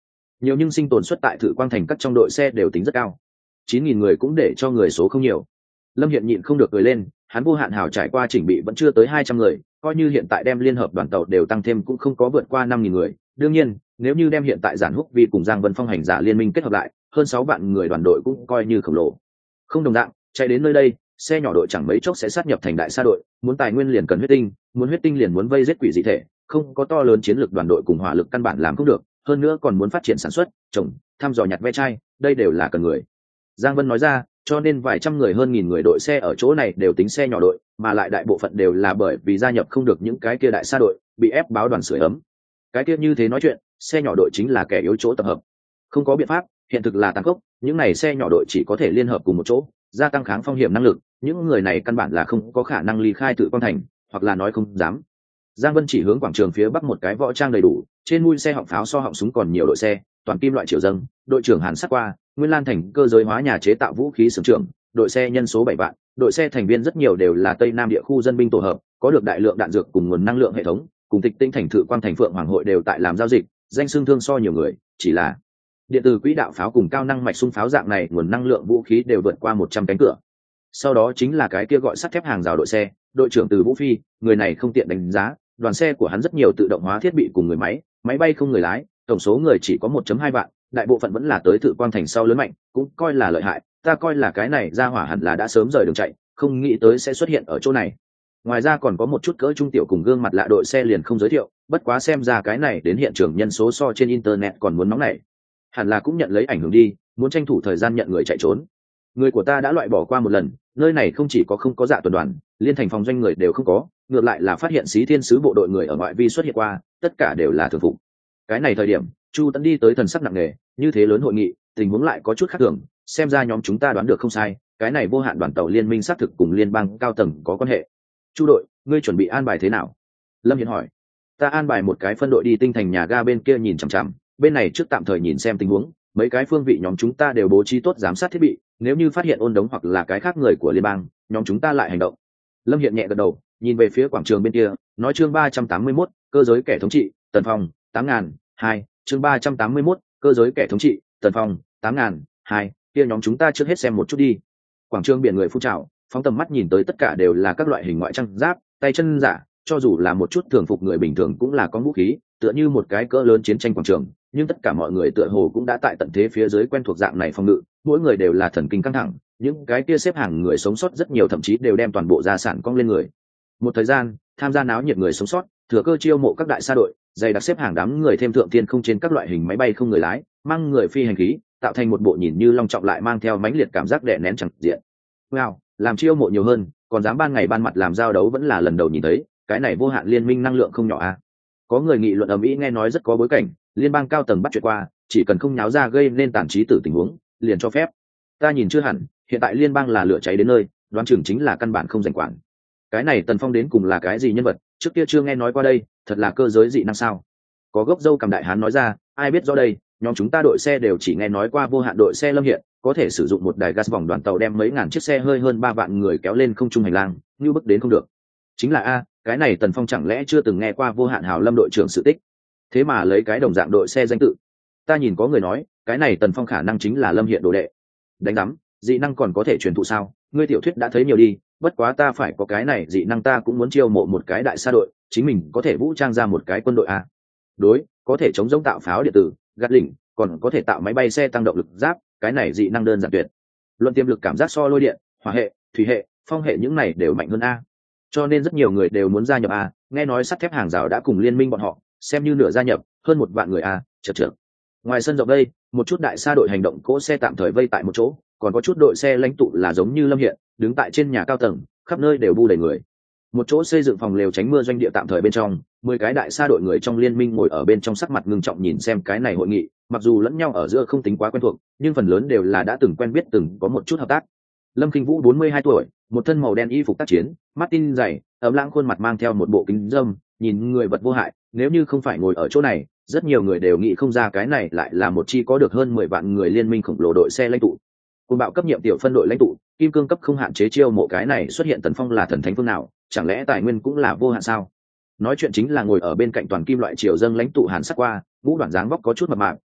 A: nhiều nhưng sinh tồn suất tại thử quang thành các trong đội xe đều tính rất cao. Chín nghìn người cũng để cho người số không nhiều. Lâm Hiện nhịn không được cười lên, hắn vô hạn hào trải qua chỉnh bị vẫn chưa tới hai trăm người, coi như hiện tại đem liên hợp đoàn tàu đều tăng thêm cũng không có vượt qua năm nghìn người. Đương nhiên, nếu như đem hiện tại Giản Húc Vi cùng Giang Vân Phong hành giả liên minh kết hợp lại, hơn sáu vạn người đoàn đội cũng coi như khổng lồ. Không đồng dạng, chạy đến nơi đây, xe nhỏ đội chẳng mấy chốc sẽ sát nhập thành đại sa đội, muốn tài nguyên liền cần huyết tinh, muốn huyết tinh liền muốn vây giết quỷ dị thể, không có to lớn chiến lược đoàn đội cùng hỏa lực căn bản làm không được, hơn nữa còn muốn phát triển sản xuất, trồng, thăm dò nhặt ve chai, đây đều là cần người. Giang Vân nói ra, cho nên vài trăm người hơn nghìn người đội xe ở chỗ này đều tính xe nhỏ đội, mà lại đại bộ phận đều là bởi vì gia nhập không được những cái kia đại sa đội, bị ép báo đoàn sưởi ấm. Cái kia như thế nói chuyện, xe nhỏ đội chính là kẻ yếu chỗ tập hợp. Không có biện pháp, hiện thực là tàn khốc, những này xe nhỏ đội chỉ có thể liên hợp cùng một chỗ, gia tăng kháng phong hiểm năng lực, những người này căn bản là không có khả năng ly khai tự quan thành, hoặc là nói không dám. Giang Vân chỉ hướng quảng trường phía bắc một cái võ trang đầy đủ, trên mui xe họng pháo so họng súng còn nhiều đội xe, toàn kim loại triều dâng, đội trưởng Hàn Sát qua, Nguyên Lan thành cơ giới hóa nhà chế tạo vũ khí xưởng trưởng, đội xe nhân số bảy vạn, đội xe thành viên rất nhiều đều là Tây Nam địa khu dân binh tổ hợp, có được đại lượng đạn dược cùng nguồn năng lượng hệ thống, cùng Tịch Tinh thành Thự Quang thành Phượng Hoàng hội đều tại làm giao dịch, danh xưng thương so nhiều người, chỉ là điện tử quỹ đạo pháo cùng cao năng mạch xung pháo dạng này nguồn năng lượng vũ khí đều vượt qua một trăm cánh cửa. Sau đó chính là cái kia gọi sắt thép hàng rào đội xe, đội trưởng Từ Vũ Phi, người này không tiện đánh giá, đoàn xe của hắn rất nhiều tự động hóa thiết bị cùng người máy, máy bay không người lái, tổng số người chỉ có một phẩy hai vạn, đại bộ phận vẫn là tới Thự Quang thành sau lớn mạnh, cũng coi là lợi hại, ta coi là cái này ra hỏa hẳn là đã sớm rời đường chạy, không nghĩ tới sẽ xuất hiện ở chỗ này. Ngoài ra còn có một chút cỡ trung tiểu cùng gương mặt lạ đội xe liền không giới thiệu, bất quá xem ra cái này đến hiện trường nhân số so trên internet còn muốn nóng này, hẳn là cũng nhận lấy ảnh hưởng đi, muốn tranh thủ thời gian nhận người chạy trốn. Người của ta đã loại bỏ qua một lần, nơi này không chỉ có không có dạ tuần đoàn, liên thành phòng doanh người đều không có, ngược lại là phát hiện Xí Thiên sứ bộ đội người ở ngoại vi xuất hiện qua, tất cả đều là thường phục. Cái này thời điểm, Chu Tấn đi tới thần sắc nặng nề, như thế lớn hội nghị, tình huống lại có chút khác thường, xem ra nhóm chúng ta đoán được không sai, cái này vô hạn đoàn tàu liên minh xác thực cùng liên bang cao tầng có quan hệ. Chu đội, ngươi chuẩn bị an bài thế nào? Lâm Hiền hỏi. Ta an bài một cái phân đội đi tinh thành nhà ga bên kia nhìn chằm chằm, bên này trước tạm thời nhìn xem tình huống, mấy cái phương vị nhóm chúng ta đều bố trí tốt giám sát thiết bị, nếu như phát hiện ôn đống hoặc là cái khác người của liên bang, nhóm chúng ta lại hành động. Lâm Hiện nhẹ gật đầu, nhìn về phía quảng trường bên kia, nói chương ba trăm tám mươi mốt, cơ giới kẻ thống trị, Tần Phong, tám ngàn, hai, chương ba trăm tám mươi mốt, cơ giới kẻ thống trị, Tần Phong, tám ngàn, hai, kia nhóm chúng ta trước hết xem một chút đi. Quảng trường biển người phun trào, phóng tầm mắt nhìn tới tất cả đều là các loại hình ngoại trang giáp, tay chân giả, cho dù là một chút thường phục người bình thường cũng là có vũ khí, tựa như một cái cỡ lớn chiến tranh quảng trường, nhưng tất cả mọi người tựa hồ cũng đã tại tận thế phía dưới quen thuộc dạng này phòng ngự, mỗi người đều là thần kinh căng thẳng, những cái kia xếp hàng người sống sót rất nhiều thậm chí đều đem toàn bộ gia sản cong lên người. Một thời gian, tham gia náo nhiệt người sống sót, thừa cơ chiêu mộ các đại sa đội, dày đặc xếp hàng đám người thêm thượng thiên không trên các loại hình máy bay không người lái, mang người phi hành khí, tạo thành một bộ nhìn như long trọng lại mang theo mãnh liệt cảm giác đè nén chẳng diện. Wow, làm chiêu mộ nhiều hơn, còn dám ban ngày ban mặt làm giao đấu vẫn là lần đầu nhìn thấy, cái này vô hạn liên minh năng lượng không nhỏ a. À. Có người nghị luận ầm ĩ nghe nói rất có bối cảnh, liên bang cao tầng bắt chuyện qua, chỉ cần không nháo ra gây nên tàn trí tử tình huống, liền cho phép. Ta nhìn chưa hẳn, hiện tại liên bang là lửa cháy đến nơi, đoán chừng chính là căn bản không giành quản. Cái này Tần Phong đến cùng là cái gì nhân vật, trước kia chưa nghe nói qua đây, thật là cơ giới dị năng sao? Có gốc dâu cầm đại hán nói ra, ai biết do đây, nhóm chúng ta đội xe đều chỉ nghe nói qua vô hạn đội xe Lâm Hiện, có thể sử dụng một đài gas vòng đoàn tàu đem mấy ngàn chiếc xe hơi hơn ba vạn người kéo lên không trung hành lang, như bức đến không được. Chính là a, cái này Tần Phong chẳng lẽ chưa từng nghe qua vô hạn hào lâm đội trưởng sự tích, thế mà lấy cái đồng dạng đội xe danh tự. Ta nhìn có người nói, cái này Tần Phong khả năng chính là Lâm Hiện đồ đệ. Đánh đắm, dị năng còn có thể truyền thụ sao? Ngươi tiểu thuyết đã thấy nhiều đi, bất quá ta phải có cái này dị năng ta cũng muốn chiêu mộ một cái đại sa đội, chính mình có thể vũ trang ra một cái quân đội a. Đối, có thể chống giống tạo pháo điện tử, gạt lỉnh, còn có thể tạo máy bay xe tăng động lực giáp, cái này dị năng đơn giản tuyệt. Luận tiềm lực cảm giác so lôi điện, hỏa hệ, thủy hệ, phong hệ những này đều mạnh hơn a. Cho nên rất nhiều người đều muốn gia nhập a, nghe nói sắt thép hàng rào đã cùng liên minh bọn họ, xem như nửa gia nhập, hơn một vạn người a, chật chật. Ngoài sân rộng đây, một chút đại sa đội hành động cỗ xe tạm thời vây tại một chỗ, còn có chút đội xe lãnh tụ là giống như Lâm Hiện, đứng tại trên nhà cao tầng, khắp nơi đều bu đầy người. Một chỗ xây dựng phòng lều tránh mưa doanh địa tạm thời bên trong, mười cái đại sa đội người trong liên minh ngồi ở bên trong sắc mặt ngưng trọng nhìn xem cái này hội nghị, mặc dù lẫn nhau ở giữa không tính quá quen thuộc, nhưng phần lớn đều là đã từng quen biết từng có một chút hợp tác. Lâm Kinh Vũ bốn mươi hai tuổi, một thân màu đen y phục tác chiến, mắt tin dày, ấm lãng khuôn mặt mang theo một bộ kính râm, nhìn người vật vô hại, nếu như không phải ngồi ở chỗ này, rất nhiều người đều nghĩ không ra cái này lại là một chi có được hơn mười vạn người liên minh khổng lồ đội xe lãnh tụ. Cùng bạo cấp nhiệm tiểu phân đội lãnh tụ, kim cương cấp không hạn chế chiêu mộ cái này xuất hiện Tần Phong là thần thánh phương nào, chẳng lẽ tài nguyên cũng là vô hạn sao? Nói chuyện chính là ngồi ở bên cạnh toàn kim loại triều dâng lãnh tụ Hàn Sắc qua, ngũ đoạn dáng vóc có chút mập mạp,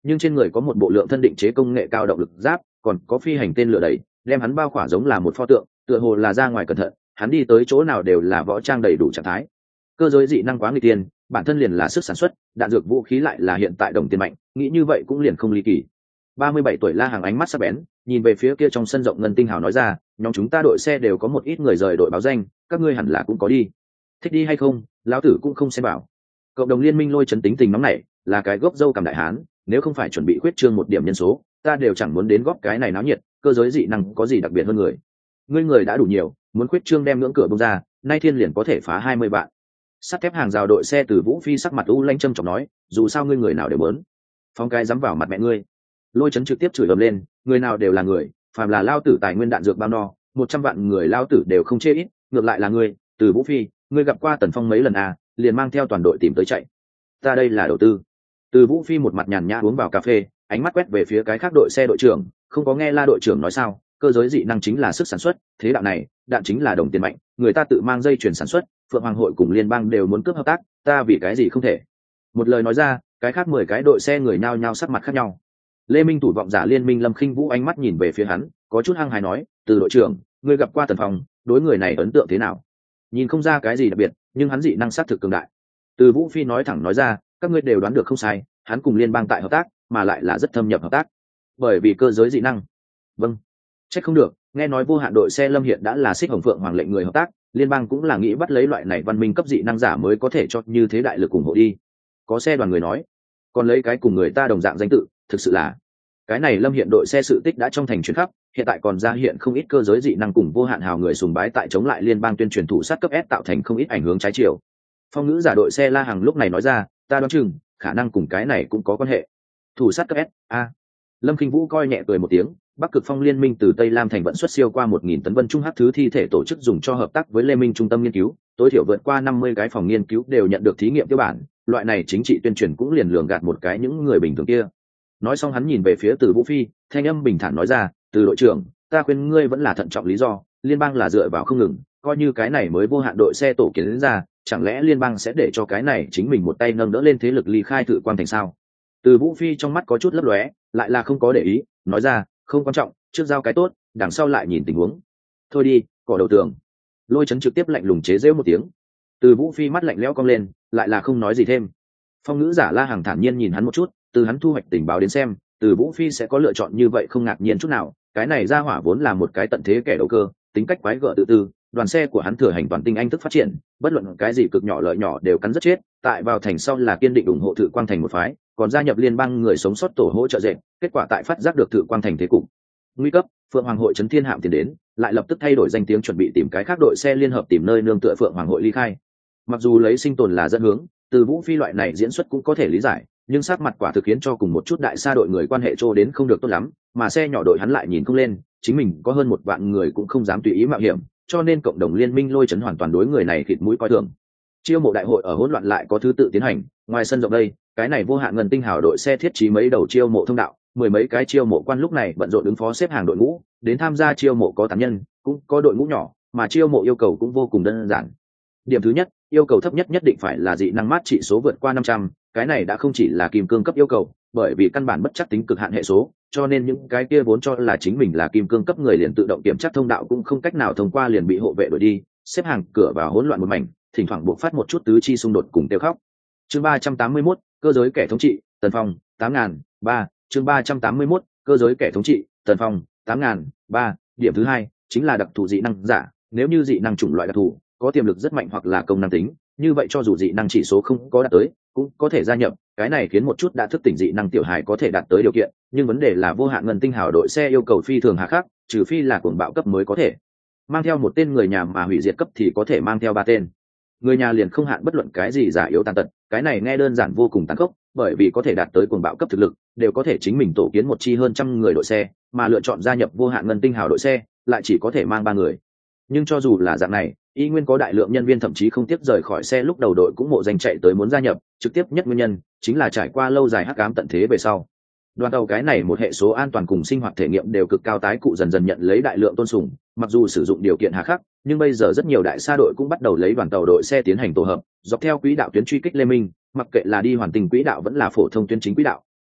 A: nhưng trên người có một bộ lượng thân định chế công nghệ cao động lực giáp, còn có phi hành tên lửa đẩy, đem hắn bao khỏa giống là một pho tượng, tựa hồ là ra ngoài cẩn thận, hắn đi tới chỗ nào đều là võ trang đầy đủ trạng thái. Cơ giới dị năng quá nguy tiên, bản thân liền là sức sản xuất, đạn dược vũ khí lại là hiện tại đồng tiền mạnh, nghĩ như vậy cũng liền không ly kỳ. ba mươi bảy tuổi La Hàng ánh mắt sắc bén, nhìn về phía kia trong sân rộng ngân tinh hào nói ra, nhóm chúng ta đội xe đều có một ít người rời đội báo danh, các ngươi hẳn là cũng có đi. Thích đi hay không, lão tử cũng không xem bảo. Cộng đồng liên minh Lôi Chấn tính tình nóng nảy, là cái gốc dâu cầm đại hán, nếu không phải chuẩn bị khuyết trương một điểm nhân số, ta đều chẳng muốn đến góp cái này náo nhiệt, cơ giới dị năng có gì đặc biệt hơn người. Ngươi người đã đủ nhiều, muốn khuyết trương đem ngưỡng cửa bung ra, nay thiên liền có thể phá hai mươi vạn. Sắt thép hàng rào đội xe từ Vũ Phi sắc mặt u lanh châm chọc nói, dù sao ngươi người nào đều muốn. Phong cái dám vào mặt mẹ ngươi. Lôi Chấn trực tiếp chửi ầm lên, người nào đều là người, phàm là lao tử tài nguyên đạn dược bao no, một trăm vạn người lao tử đều không chê ít, ngược lại là ngươi, từ Vũ Phi, ngươi gặp qua Tần Phong mấy lần à, liền mang theo toàn đội tìm tới chạy. Ta đây là đầu tư. Từ Vũ Phi một mặt nhàn nhã uống vào cà phê, ánh mắt quét về phía cái khác đội xe đội trưởng, không có nghe La đội trưởng nói sao, cơ giới dị năng chính là sức sản xuất, thế đạo này, đạn chính là đồng tiền mạnh, người ta tự mang dây chuyển sản xuất, Phượng Hoàng hội cùng liên bang đều muốn cướp hợp tác, ta vì cái gì không thể. Một lời nói ra, cái khác mười cái đội xe người nhao nhao sắc mặt khác nhau. Lê Minh thủ vọng giả liên minh Lâm Khinh Vũ ánh mắt nhìn về phía hắn, có chút hăng hái nói, từ đội trưởng, ngươi gặp qua Tần Phong, đối người này ấn tượng thế nào? Nhìn không ra cái gì đặc biệt, nhưng hắn dị năng sát thực cường đại. Từ Vũ Phi nói thẳng nói ra, các ngươi đều đoán được không sai, hắn cùng liên bang tại hợp tác, mà lại là rất thâm nhập hợp tác. Bởi vì cơ giới dị năng. Vâng. Chắc không được, nghe nói vô hạn đội xe Lâm hiện đã là Xích Hồng Phượng Hoàng lệnh người hợp tác, liên bang cũng là nghĩ bắt lấy loại này văn minh cấp dị năng giả mới có thể cho như thế đại lực ủng hộ đi. Có xe đoàn người nói, còn lấy cái cùng người ta đồng dạng danh tự, thực sự là cái này Lâm hiện đội xe sự tích đã trong thành truyền khắp, hiện tại còn ra hiện không ít cơ giới dị năng cùng vô hạn hào người sùng bái tại chống lại liên bang tuyên truyền thủ sát cấp S tạo thành không ít ảnh hướng trái chiều. Phong ngữ giả đội xe La Hằng lúc này nói ra, ta đoán chừng khả năng cùng cái này cũng có quan hệ. Thủ sát cấp S, a. Lâm Kinh Vũ coi nhẹ cười một tiếng, Bắc Cực Phong Liên minh từ Tây Lam thành vận xuất siêu qua một nghìn tấn vân trung hắc thứ thi thể tổ chức dùng cho hợp tác với Lê Minh trung tâm nghiên cứu, tối thiểu vượt qua năm mươi cái phòng nghiên cứu đều nhận được thí nghiệm tiêu bản, loại này chính trị tuyên truyền cũng liền lường gạt một cái những người bình thường kia. Nói xong hắn nhìn về phía Từ Vũ Phi, thanh âm bình thản nói ra, Từ đội trưởng, ta khuyên ngươi vẫn là thận trọng lý do, liên bang là dựa vào không ngừng, coi như cái này mới vô hạn đội xe tổ kiến đến ra, chẳng lẽ liên bang sẽ để cho cái này chính mình một tay nâng đỡ lên thế lực ly khai Thự Quang thành sao? Từ Vũ Phi trong mắt có chút lấp lóe, lại là không có để ý, nói ra, không quan trọng, trước giao cái tốt, đằng sau lại nhìn tình huống. Thôi đi, cỏ đầu tường. Lôi Chấn trực tiếp lạnh lùng chế giễu một tiếng. Từ Vũ Phi mắt lạnh lẽo cong lên, lại là không nói gì thêm. Phong ngữ giả La Hằng thản nhiên nhìn hắn một chút, từ hắn thu hoạch tình báo đến xem, Từ Vũ Phi sẽ có lựa chọn như vậy không ngạc nhiên chút nào, cái này ra hỏa vốn là một cái tận thế kẻ đầu cơ, tính cách quái gở tự tư, đoàn xe của hắn thừa hành toàn tinh anh thức phát triển, bất luận cái gì cực nhỏ lợi nhỏ đều cắn rất chết, tại vào thành sau là kiên định ủng hộ Thự Quang thành một phái, còn gia nhập liên bang người sống sót tổ hỗ trợ dệt, kết quả tại phát giác được Thự Quang thành thế cục nguy cấp, Phượng Hoàng hội trấn thiên hạm tiền đến, lại lập tức thay đổi danh tiếng chuẩn bị tìm cái khác đội xe liên hợp tìm nơi nương tựa Phượng Hoàng hội ly khai. Mặc dù lấy sinh tồn là dẫn hướng, Từ Vũ Phi loại này diễn xuất cũng có thể lý giải, nhưng sắc mặt quả thực khiến cho cùng một chút đại xa đội người quan hệ trô đến không được tốt lắm, mà xe nhỏ đội hắn lại nhìn không lên, chính mình có hơn một vạn người cũng không dám tùy ý mạo hiểm, cho nên cộng đồng liên minh Lôi Chấn hoàn toàn đối người này khịt mũi coi thường. Chiêu mộ đại hội ở hỗn loạn lại có thứ tự tiến hành, ngoài sân rộng đây, cái này vô hạn ngân tinh hào đội xe thiết trí mấy đầu chiêu mộ thông đạo, mười mấy cái chiêu mộ quan lúc này bận rộn ứng phó xếp hàng đội ngũ, đến tham gia chiêu mộ có tám nhân, cũng có đội ngũ nhỏ, mà chiêu mộ yêu cầu cũng vô cùng đơn giản. Điểm thứ nhất, yêu cầu thấp nhất nhất định phải là dị năng mát trị số vượt qua năm trăm, cái này đã không chỉ là kim cương cấp yêu cầu, bởi vì căn bản bất chắc tính cực hạn hệ số, cho nên những cái kia vốn cho là chính mình là kim cương cấp người liền tự động kiểm tra thông đạo cũng không cách nào thông qua liền bị hộ vệ đuổi đi, xếp hàng cửa vào hỗn loạn một mảnh, thỉnh thoảng buộc phát một chút tứ chi xung đột cùng tiêu khóc. Chương ba trăm tám mươi mốt, cơ giới kẻ thống trị, Tần Phong, tám ngàn ba, chương ba trăm tám mươi mốt, cơ giới kẻ thống trị, Tần Phong, tám ngàn ba, điểm thứ hai chính là đặc thù dị năng giả, nếu như dị năng chủng loại đặc thù, có tiềm lực rất mạnh hoặc là công năng tính, như vậy cho dù dị năng chỉ số không có đạt tới, cũng có thể gia nhập, cái này khiến một chút đã thức tỉnh dị năng tiểu hài có thể đạt tới điều kiện, nhưng vấn đề là vô hạn ngân tinh hào đội xe yêu cầu phi thường hà khắc, trừ phi là cuồng bạo cấp mới có thể mang theo một tên người nhà, mà hủy diệt cấp thì có thể mang theo ba tên người nhà, liền không hạn bất luận cái gì giả yếu tàn tật, cái này nghe đơn giản vô cùng tàn khốc, bởi vì có thể đạt tới cuồng bạo cấp thực lực đều có thể chính mình tổ kiến một chi hơn trăm người đội xe, mà lựa chọn gia nhập vô hạn ngân tinh hào đội xe lại chỉ có thể mang ba người. Nhưng cho dù là dạng này, y nguyên có đại lượng nhân viên thậm chí không tiếp rời khỏi xe lúc đầu đội cũng mộ danh chạy tới muốn gia nhập, trực tiếp nhất nguyên nhân chính là trải qua lâu dài hắc ám tận thế về sau, đoàn tàu cái này một hệ số an toàn cùng sinh hoạt thể nghiệm đều cực cao, tái cụ dần dần nhận lấy đại lượng tôn sùng, mặc dù sử dụng điều kiện hà khắc, nhưng bây giờ rất nhiều đại xa đội cũng bắt đầu lấy đoàn tàu đội xe tiến hành tổ hợp, dọc theo quỹ đạo tuyến truy kích Lê Minh, mặc kệ là đi hoàn tình quỹ đạo vẫn là phổ thông tuyến chính quỹ đạo,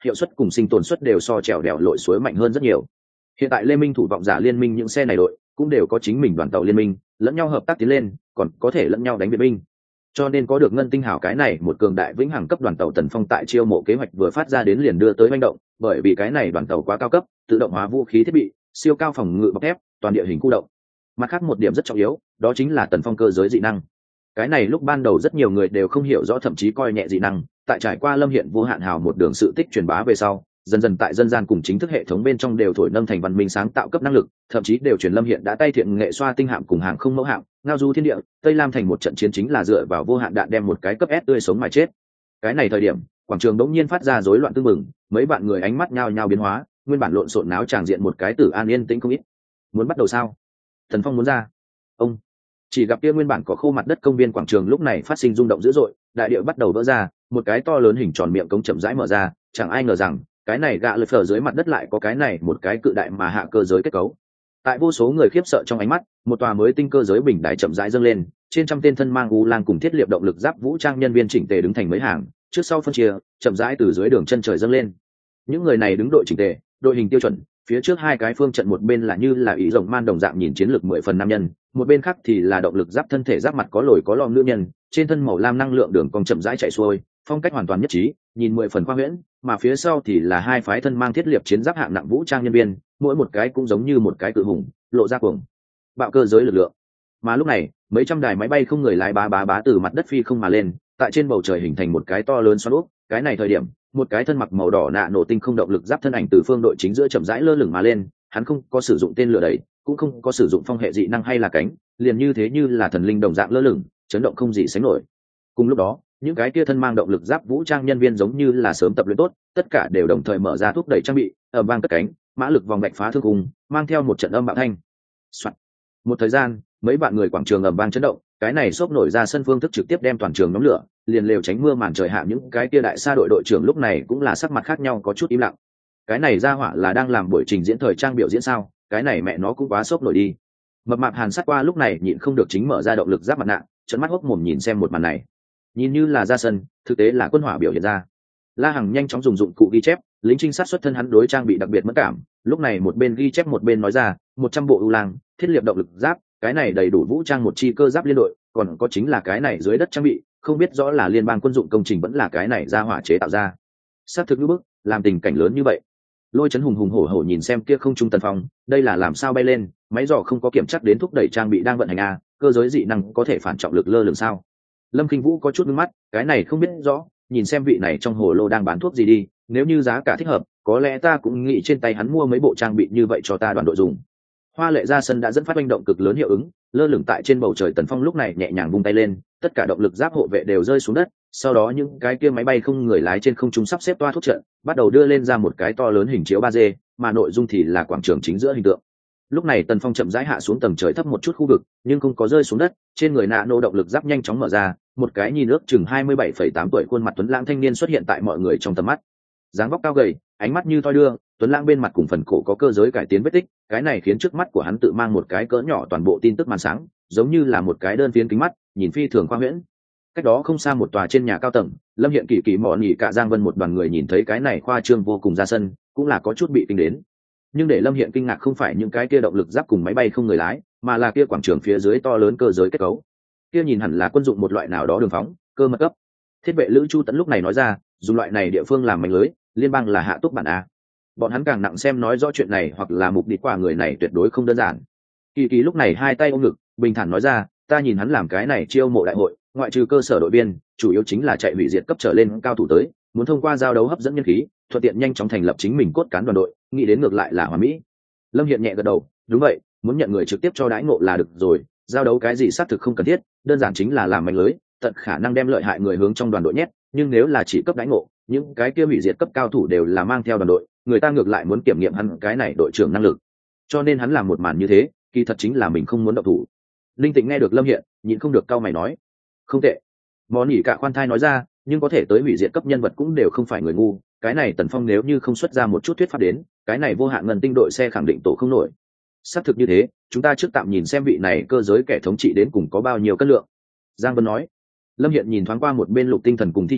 A: hiệu suất cùng sinh tồn suất đều so trèo đèo lội suối mạnh hơn rất nhiều. Hiện tại Lê Minh thủ vọng giả liên minh những xe này đội cũng đều có chính mình đoàn tàu liên minh, lẫn nhau hợp tác tiến lên, còn có thể lẫn nhau đánh viện binh. Cho nên có được ngân tinh hảo cái này một cường đại vĩnh hằng cấp đoàn tàu Tần Phong tại chiêu mộ kế hoạch vừa phát ra đến liền đưa tới manh động, bởi vì cái này đoàn tàu quá cao cấp, tự động hóa vũ khí thiết bị, siêu cao phòng ngự bọc thép, toàn địa hình khu động. Mặt khác một điểm rất trọng yếu, đó chính là Tần Phong cơ giới dị năng. Cái này lúc ban đầu rất nhiều người đều không hiểu rõ, thậm chí coi nhẹ dị năng, tại trải qua Lâm Hiện vô hạn hào một đường sự tích truyền bá về sau, dần dần tại dân gian cùng chính thức hệ thống bên trong đều thổi nâng thành văn minh sáng tạo cấp năng lực, thậm chí đều truyền Lâm Hiện đã tay thiện nghệ xoa tinh hạm cùng hàng không mẫu hạm, ngao du thiên địa, Tây Lam thành một trận chiến chính là dựa vào vô hạn đạn đem một cái cấp S tươi sống mà chết. Cái này thời điểm, quảng trường đống nhiên phát ra rối loạn tương mừng, mấy bạn người ánh mắt nhao nhao biến hóa, nguyên bản lộn xộn náo tràng diện một cái tử an yên tĩnh không ít. Muốn bắt đầu sao? Thần Phong muốn ra. Ông chỉ gặp kia nguyên bản có khô mặt đất công viên quảng trường lúc này phát sinh rung động dữ dội, đại địa bắt đầu vỡ ra, một cái to lớn hình tròn miệng cống chậm rãi mở ra, chẳng ai ngờ rằng cái này gạ lật phở dưới mặt đất lại có cái này một cái cự đại mà hạ cơ giới kết cấu. Tại vô số người khiếp sợ trong ánh mắt, một tòa mới tinh cơ giới bình đài chậm rãi dâng lên, trên trăm tên thân mang u lang cùng thiết liệp động lực giáp vũ trang nhân viên chỉnh tề đứng thành mấy hàng, trước sau phân chia, chậm rãi từ dưới đường chân trời dâng lên. Những người này đứng đội chỉnh tề, đội hình tiêu chuẩn, phía trước hai cái phương trận một bên là như là ý rồng man đồng dạng nhìn chiến lược mười phần nam nhân, một bên khác thì là động lực giáp thân thể giáp mặt có lồi có lõm nữ nhân, trên thân màu lam năng lượng đường cong chậm rãi chạy xuôi, phong cách hoàn toàn nhất trí, nhìn mười phần khoa huyễn, mà phía sau thì là hai phái thân mang thiết liệp chiến giáp hạng nặng vũ trang nhân viên, mỗi một cái cũng giống như một cái cự hùng, lộ ra cuồng bạo cơ giới lực lượng. Mà lúc này, mấy trăm đài máy bay không người lái bá bá bá từ mặt đất phi không mà lên, tại trên bầu trời hình thành một cái to lớn xoắn ốc. Cái này thời điểm, một cái thân mặc màu đỏ nạ nổ tinh không động lực giáp thân ảnh từ phương đội chính giữa chậm rãi lơ lửng mà lên, hắn không có sử dụng tên lửa đẩy, cũng không có sử dụng phong hệ dị năng hay là cánh, liền như thế như là thần linh đồng dạng lơ lửng, chấn động không gì sánh nổi. Cùng lúc đó, những cái kia thân mang động lực giáp vũ trang nhân viên giống như là sớm tập luyện tốt, tất cả đều đồng thời mở ra thúc đẩy trang bị, ở vang cất cánh, mã lực vòng bạch phá thương cùng, mang theo một trận âm bạo thanh. Soạn. Một thời gian, mấy bạn người quảng trường ầm vang chấn động, cái này xốp nổi ra sân phương thức trực tiếp đem toàn trường nhóm lửa, liền lều tránh mưa màn trời hạ những cái kia đại sa đội đội trưởng lúc này cũng là sắc mặt khác nhau có chút im lặng. Cái này ra hỏa là đang làm buổi trình diễn thời trang biểu diễn sao? Cái này mẹ nó cũng quá xốp nổi đi. Mập mạp Hàn Sát qua lúc này nhịn không được chính mở ra động lực giáp mặt nạ, trợn mắt hốc mồm nhìn xem một màn này. Nhìn như là ra sân, thực tế là quân hỏa biểu hiện ra. La Hằng nhanh chóng dùng dụng cụ ghi chép, lính trinh sát xuất thân hắn đối trang bị đặc biệt mất cảm, lúc này một bên ghi chép một bên nói ra, một trăm bộ ưu lang, thiết liệp động lực giáp, cái này đầy đủ vũ trang một chi cơ giáp liên đội, còn có chính là cái này dưới đất trang bị, không biết rõ là liên bang quân dụng công trình vẫn là cái này ra hỏa chế tạo ra. Sát thực như bức, làm tình cảnh lớn như vậy. Lôi Chấn hùng hùng hổ hổ nhìn xem kia không trung Tần Phong, đây là làm sao bay lên, máy dò không có kiểm chắc đến thúc đẩy trang bị đang vận hành a, cơ giới dị năng có thể phản trọng lực lơ lửng sao? Lâm Kinh Vũ có chút nước mắt, cái này không biết rõ, nhìn xem vị này trong hồ lô đang bán thuốc gì đi, nếu như giá cả thích hợp, có lẽ ta cũng nghĩ trên tay hắn mua mấy bộ trang bị như vậy cho ta đoàn đội dùng. Hoa Lệ ra sân đã dẫn phát hành động cực lớn hiệu ứng, lơ lửng tại trên bầu trời Tần Phong lúc này nhẹ nhàng vung tay lên, tất cả động lực giáp hộ vệ đều rơi xuống đất, sau đó những cái kia máy bay không người lái trên không trung sắp xếp toa thuốc trận, bắt đầu đưa lên ra một cái to lớn hình chiếu ba D, mà nội dung thì là quảng trường chính giữa hình tượng. Lúc này Tần Phong chậm rãi hạ xuống tầng trời thấp một chút khu vực, nhưng không có rơi xuống đất, trên người nạ nô động lực giáp nhanh chóng mở ra, một cái nhìn ước chừng hai mươi bảy phẩy tám tuổi khuôn mặt tuấn lãng thanh niên xuất hiện tại mọi người trong tầm mắt. Dáng vóc cao gầy, ánh mắt như thoi đưa, tuấn lãng bên mặt cùng phần cổ có cơ giới cải tiến vết tích, cái này khiến trước mắt của hắn tự mang một cái cỡ nhỏ toàn bộ tin tức màn sáng, giống như là một cái đơn phiến kính mắt, nhìn phi thường khoa huyễn. Cách đó không xa một tòa trên nhà cao tầng, Lâm Hiện kỳ kỳ mò nhỉ cả Giang Vân một đoàn người nhìn thấy cái này khoa trương vô cùng ra sân, cũng là có chút bị kinh đến. Nhưng để Lâm Hiện kinh ngạc không phải những cái kia động lực giáp cùng máy bay không người lái, mà là kia quảng trường phía dưới to lớn cơ giới kết cấu. Kia nhìn hẳn là quân dụng một loại nào đó đường phóng, cơ mật cấp. Thiết vệ Lữ Chu Tấn lúc này nói ra, dùng loại này địa phương làm mảnh lưới, liên bang là hạ túc bản a. Bọn hắn càng nặng xem nói rõ chuyện này hoặc là mục đích của người này tuyệt đối không đơn giản. Kỳ Kỳ lúc này hai tay ôm ngực, bình thản nói ra, ta nhìn hắn làm cái này chiêu mộ đại hội, ngoại trừ cơ sở đội viên, chủ yếu chính là chạy hủy diệt cấp trở lên cao thủ tới, muốn thông qua giao đấu hấp dẫn nhân khí, thuận tiện nhanh chóng thành lập chính mình cốt cán đoàn đội, nghĩ đến ngược lại là hoàn mỹ. Lâm Hiện nhẹ gật đầu, đúng vậy, muốn nhận người trực tiếp cho đãi ngộ là được rồi, giao đấu cái gì xác thực không cần thiết, đơn giản chính là làm mảnh lưới, tận khả năng đem lợi hại người hướng trong đoàn đội nhét, nhưng nếu là chỉ cấp đãi ngộ, những cái kia hủy diệt cấp cao thủ đều là mang theo đoàn đội, người ta ngược lại muốn kiểm nghiệm hắn cái này đội trưởng năng lực, cho nên hắn làm một màn như thế, kỳ thật chính là mình không muốn động thủ. Linh Tịnh nghe được Lâm Hiện, nhịn không được cau mày nói, không tệ. Món nhỉ cả khoan thai nói ra, nhưng có thể tới hủy diệt cấp nhân vật cũng đều không phải người ngu, cái này Tần Phong nếu như không xuất ra một chút thuyết pháp đến, cái này vô hạn ngân tinh đội xe khẳng định tổ không nổi. Xác thực như thế, chúng ta trước tạm nhìn xem vị này cơ giới kẻ thống trị đến cùng có bao nhiêu cân lượng. Giang Vân nói. Lâm Hiện nhìn thoáng qua một bên Lục Tinh Thần cùng thi trước,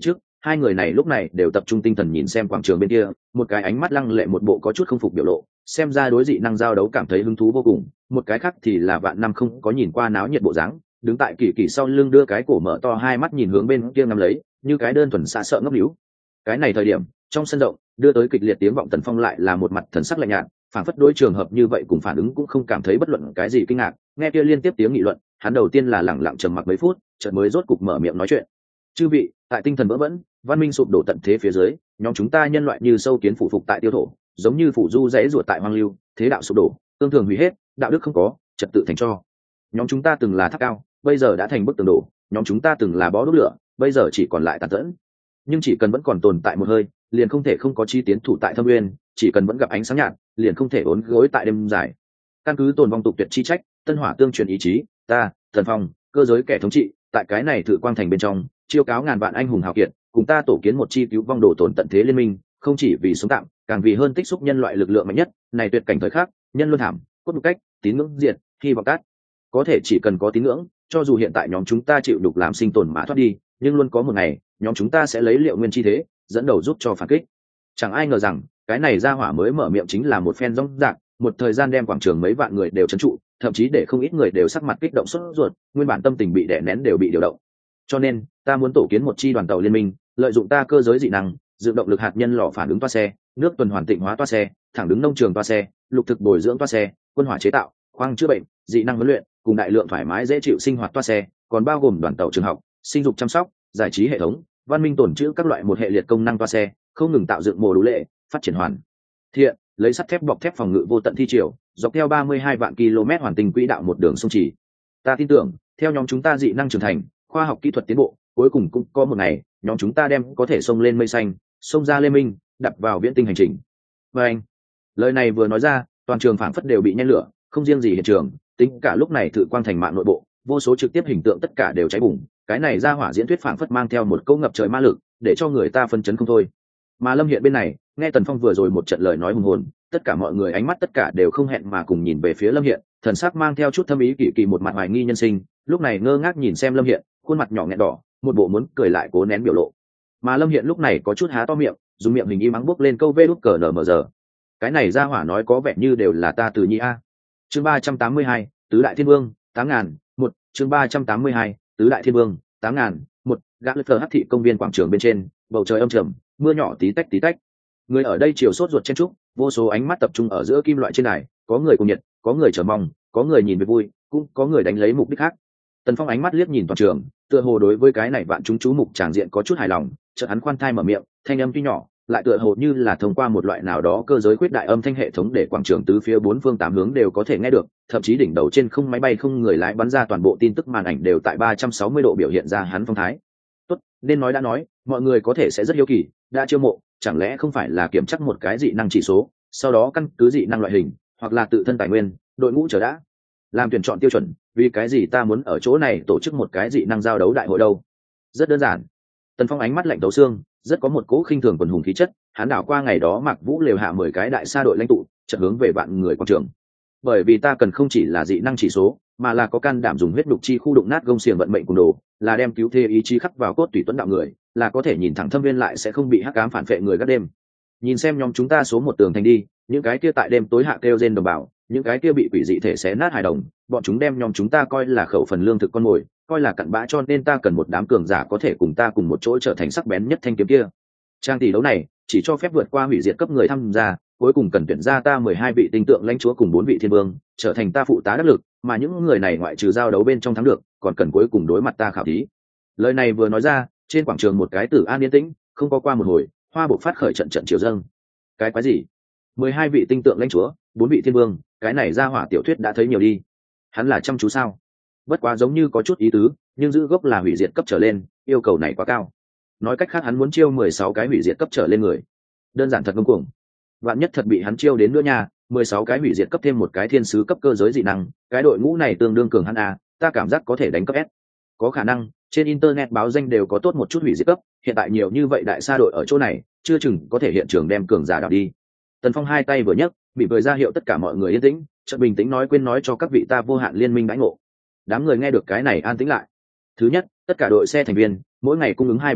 A: hai người này lúc này đều tập trung tinh thần nhìn xem quảng trường bên kia, một cái ánh mắt lăng lệ, một bộ có chút không phục biểu lộ, xem ra đối dị năng giao đấu cảm thấy hứng thú vô cùng. Một cái khác thì là vạn năm không có nhìn qua náo nhiệt bộ dáng, đứng tại kỳ kỳ sau lưng đưa cái cổ mở to hai mắt nhìn hướng bên kia ngắm lấy, như cái đơn thuần xa sợ ngốc níu. Cái này thời điểm trong sân rộng đưa tới kịch liệt tiếng vọng, Tần Phong lại là một mặt thần sắc lạnh nhạt, phản phất đối trường hợp như vậy cùng phản ứng cũng không cảm thấy bất luận cái gì kinh ngạc. Nghe kia liên tiếp tiếng nghị luận, hắn đầu tiên là lẳng lặng trầm mặc mấy phút, chợt mới rốt cục mở miệng nói chuyện. Chư vị, tại tinh thần vỡ vẩn, văn minh sụp đổ tận thế phía dưới, nhóm chúng ta nhân loại như sâu kiến phủ phục tại tiêu thổ, giống như phủ du rẽ ruột tại hoang lưu, thế đạo sụp đổ, tương thường hủy hết, đạo đức không có, trật tự thành tro. Nhóm chúng ta từng là tháp cao, bây giờ đã thành bức tường đổ, nhóm chúng ta từng là bó đuốc lửa, bây giờ chỉ còn lại tàn tẫn. Nhưng chỉ cần vẫn còn tồn tại một hơi, liền không thể không có chi tiến thủ tại thâm nguyên, chỉ cần vẫn gặp ánh sáng nhạt, liền không thể uốn gối tại đêm dài. Căn cứ tồn vong tục tuyệt chi trách, tân hỏa tương truyền ý chí, ta, Tần Phong, cơ giới kẻ thống trị, tại cái này thử quang thành bên trong, chiêu cáo ngàn vạn anh hùng hào kiệt, cùng ta tổ kiến một chi cứu vong đồ tồn tận thế liên minh, không chỉ vì sống tạm, càng vì hơn tích xúc nhân loại lực lượng mạnh nhất. Này tuyệt cảnh thời khắc, nhân luân thảm, cốt một cách, tín ngưỡng diệt, hy vọng tát. Có thể chỉ cần có tín ngưỡng, cho dù hiện tại nhóm chúng ta chịu đục làm sinh tồn mà thoát đi, nhưng luôn có một ngày, nhóm chúng ta sẽ lấy liệu nguyên chi thế, dẫn đầu giúp cho phản kích. Chẳng ai ngờ rằng, cái này ra hỏa mới mở miệng chính là một phen rong rạc, một thời gian đem quảng trường mấy vạn người đều trấn trụ, thậm chí để không ít người đều sắc mặt kích động sốt ruột, nguyên bản tâm tình bị đè nén đều bị điều động. Cho nên, ta muốn tổ kiến một chi đoàn tàu liên minh, lợi dụng ta cơ giới dị năng, dựng động lực hạt nhân lò phản ứng toa xe, nước tuần hoàn tịnh hóa toa xe, thẳng đứng nông trường toa xe, lục thực bồi dưỡng toa xe, quân hỏa chế tạo, khoang chữa bệnh, dị năng huấn luyện, cùng đại lượng thoải mái dễ chịu sinh hoạt toa xe, còn bao gồm đoàn tàu trường học, sinh dục chăm sóc, giải trí hệ thống, văn minh tồn trữ các loại một hệ liệt công năng toa xe, không ngừng tạo dựng mô đủ lệ, phát triển hoàn thiện, lấy sắt thép bọc thép phòng ngự vô tận thi triều, dọc theo ba mươi hai vạn km hoàn tình quỹ đạo một đường sông chỉ. Ta tin tưởng, theo nhóm chúng ta dị năng trưởng thành, khoa học kỹ thuật tiến bộ, cuối cùng cũng có một ngày, nhóm chúng ta đem có thể xông lên mây xanh, xông ra lê minh, đặt vào viễn tinh hành trình. Và anh, lời này vừa nói ra, toàn trường phảng phất đều bị nhen lửa, không riêng gì hiện trường, tính cả lúc này thử quang thành mạng nội bộ, vô số trực tiếp hình tượng tất cả đều cháy bùng. Cái này ra hỏa diễn thuyết phảng phất mang theo một câu ngập trời ma lực, để cho người ta phân chấn không thôi. Mà Lâm Hiện bên này, nghe Tần Phong vừa rồi một trận lời nói hùng hồn, tất cả mọi người ánh mắt tất cả đều không hẹn mà cùng nhìn về phía Lâm Hiện, thần sắc mang theo chút thâm ý kỳ kỳ, một mặt hoài nghi nhân sinh, lúc này ngơ ngác nhìn xem Lâm Hiện, khuôn mặt nhỏ nghẹn đỏ, một bộ muốn cười lại cố nén biểu lộ. Mà Lâm Hiện lúc này có chút há to miệng, dùng miệng hình y mắng bốc lên câu vê đút cờ nở mở giờ. Cái này ra hỏa nói có vẻ như đều là ta từ nhi a. Chương ba trăm tám mươi hai, tứ đại thiên vương, tám ngàn, một, chương ba trăm tám mươi hai, tứ đại thiên vương, tám ngàn, một, gã lực cờ hắc thị công viên quảng trường bên trên, bầu trời âm trầm, mưa nhỏ tí tách tí tách. Người ở đây chiều sốt ruột chen trúc, vô số ánh mắt tập trung ở giữa kim loại trên đài, có người cùng nhiệt, có người chờ mong, có người nhìn về vui, cũng có người đánh lấy mục đích khác. Tần Phong ánh mắt liếc nhìn toàn trường, tựa hồ đối với cái này vạn chúng chú mục tràng diện có chút hài lòng, chợt hắn khoan thai mở miệng, thanh âm tuy nhỏ, lại tựa hồ như là thông qua một loại nào đó cơ giới quyết đại âm thanh hệ thống để quảng trường tứ phía bốn phương tám hướng đều có thể nghe được, thậm chí đỉnh đầu trên không máy bay không người lái bắn ra toàn bộ tin tức màn ảnh đều tại ba trăm sáu mươi độ biểu hiện ra hắn phong thái. Tốt, nên nói đã nói, mọi người có thể sẽ rất hiếu kỳ, đã chiêu mộ, chẳng lẽ không phải là kiểm chắc một cái dị năng chỉ số, sau đó căn cứ dị năng loại hình, hoặc là tự thân tài nguyên, đội ngũ chờ đã làm tuyển chọn tiêu chuẩn, vì cái gì ta muốn ở chỗ này tổ chức một cái dị năng giao đấu đại hội đâu? Rất đơn giản. Tần Phong ánh mắt lạnh tấu xương, rất có một cỗ khinh thường quần hùng khí chất, hắn đảo qua ngày đó Mạc Vũ lều hạ mười cái đại sa đội lãnh tụ, chợt hướng về vạn người quảng trường. Bởi vì ta cần không chỉ là dị năng chỉ số, mà là có can đảm dùng huyết đục chi khu đụng nát gông xiềng vận mệnh cùng đồ, là đem cứu thế ý chí khắc vào cốt tủy tuấn đạo người, là có thể nhìn thẳng thâm viên lại sẽ không bị hắc ám phản phệ người gác đêm. Nhìn xem nhóm chúng ta số một tường thành đi, những cái kia tại đêm tối hạ kêu rên đồng bào, những cái kia bị quỷ dị thể xé nát hài đồng, bọn chúng đem nhóm chúng ta coi là khẩu phần lương thực con mồi, coi là cặn bã, cho nên ta cần một đám cường giả có thể cùng ta cùng một chỗ trở thành sắc bén nhất thanh kiếm kia. Trang tỷ đấu này chỉ cho phép vượt qua hủy diệt cấp người tham gia, cuối cùng cần tuyển ra ta mười hai vị tinh tượng lãnh chúa cùng bốn vị thiên vương, trở thành ta phụ tá đắc lực, mà những người này ngoại trừ giao đấu bên trong thắng được, còn cần cuối cùng đối mặt ta khảo thí. Lời này vừa nói ra, trên quảng trường một cái tử an yên tĩnh, không có qua một hồi, hoa bộ phát khởi trận trận triều dâng. Cái quái gì? mười hai vị tinh tượng lãnh chúa, bốn vị thiên vương, cái này ra hỏa tiểu thuyết đã thấy nhiều đi. Hắn là chăm chú sao? Bất quá giống như có chút ý tứ, nhưng giữ gốc là hủy diệt cấp trở lên, yêu cầu này quá cao. Nói cách khác hắn muốn chiêu mười sáu cái hủy diệt cấp trở lên người. Đơn giản thật ngông cuồng. Vạn nhất thật bị hắn chiêu đến nữa nha, mười sáu cái hủy diệt cấp thêm một cái thiên sứ cấp cơ giới dị năng, cái đội ngũ này tương đương cường hắn à, ta cảm giác có thể đánh cấp S. Có khả năng, trên internet báo danh đều có tốt một chút hủy diệt cấp, hiện tại nhiều như vậy đại sa đội ở chỗ này, chưa chừng có thể hiện trường đem cường giả đảo đi. Tần Phong hai tay vừa nhấc, bị vời ra hiệu tất cả mọi người yên tĩnh, chợt bình tĩnh nói, quên nói cho các vị ta vô hạn liên minh đãi ngộ. Đám người nghe được cái này an tĩnh lại. Thứ nhất, tất cả đội xe thành viên mỗi ngày cung ứng hai bữa ăn,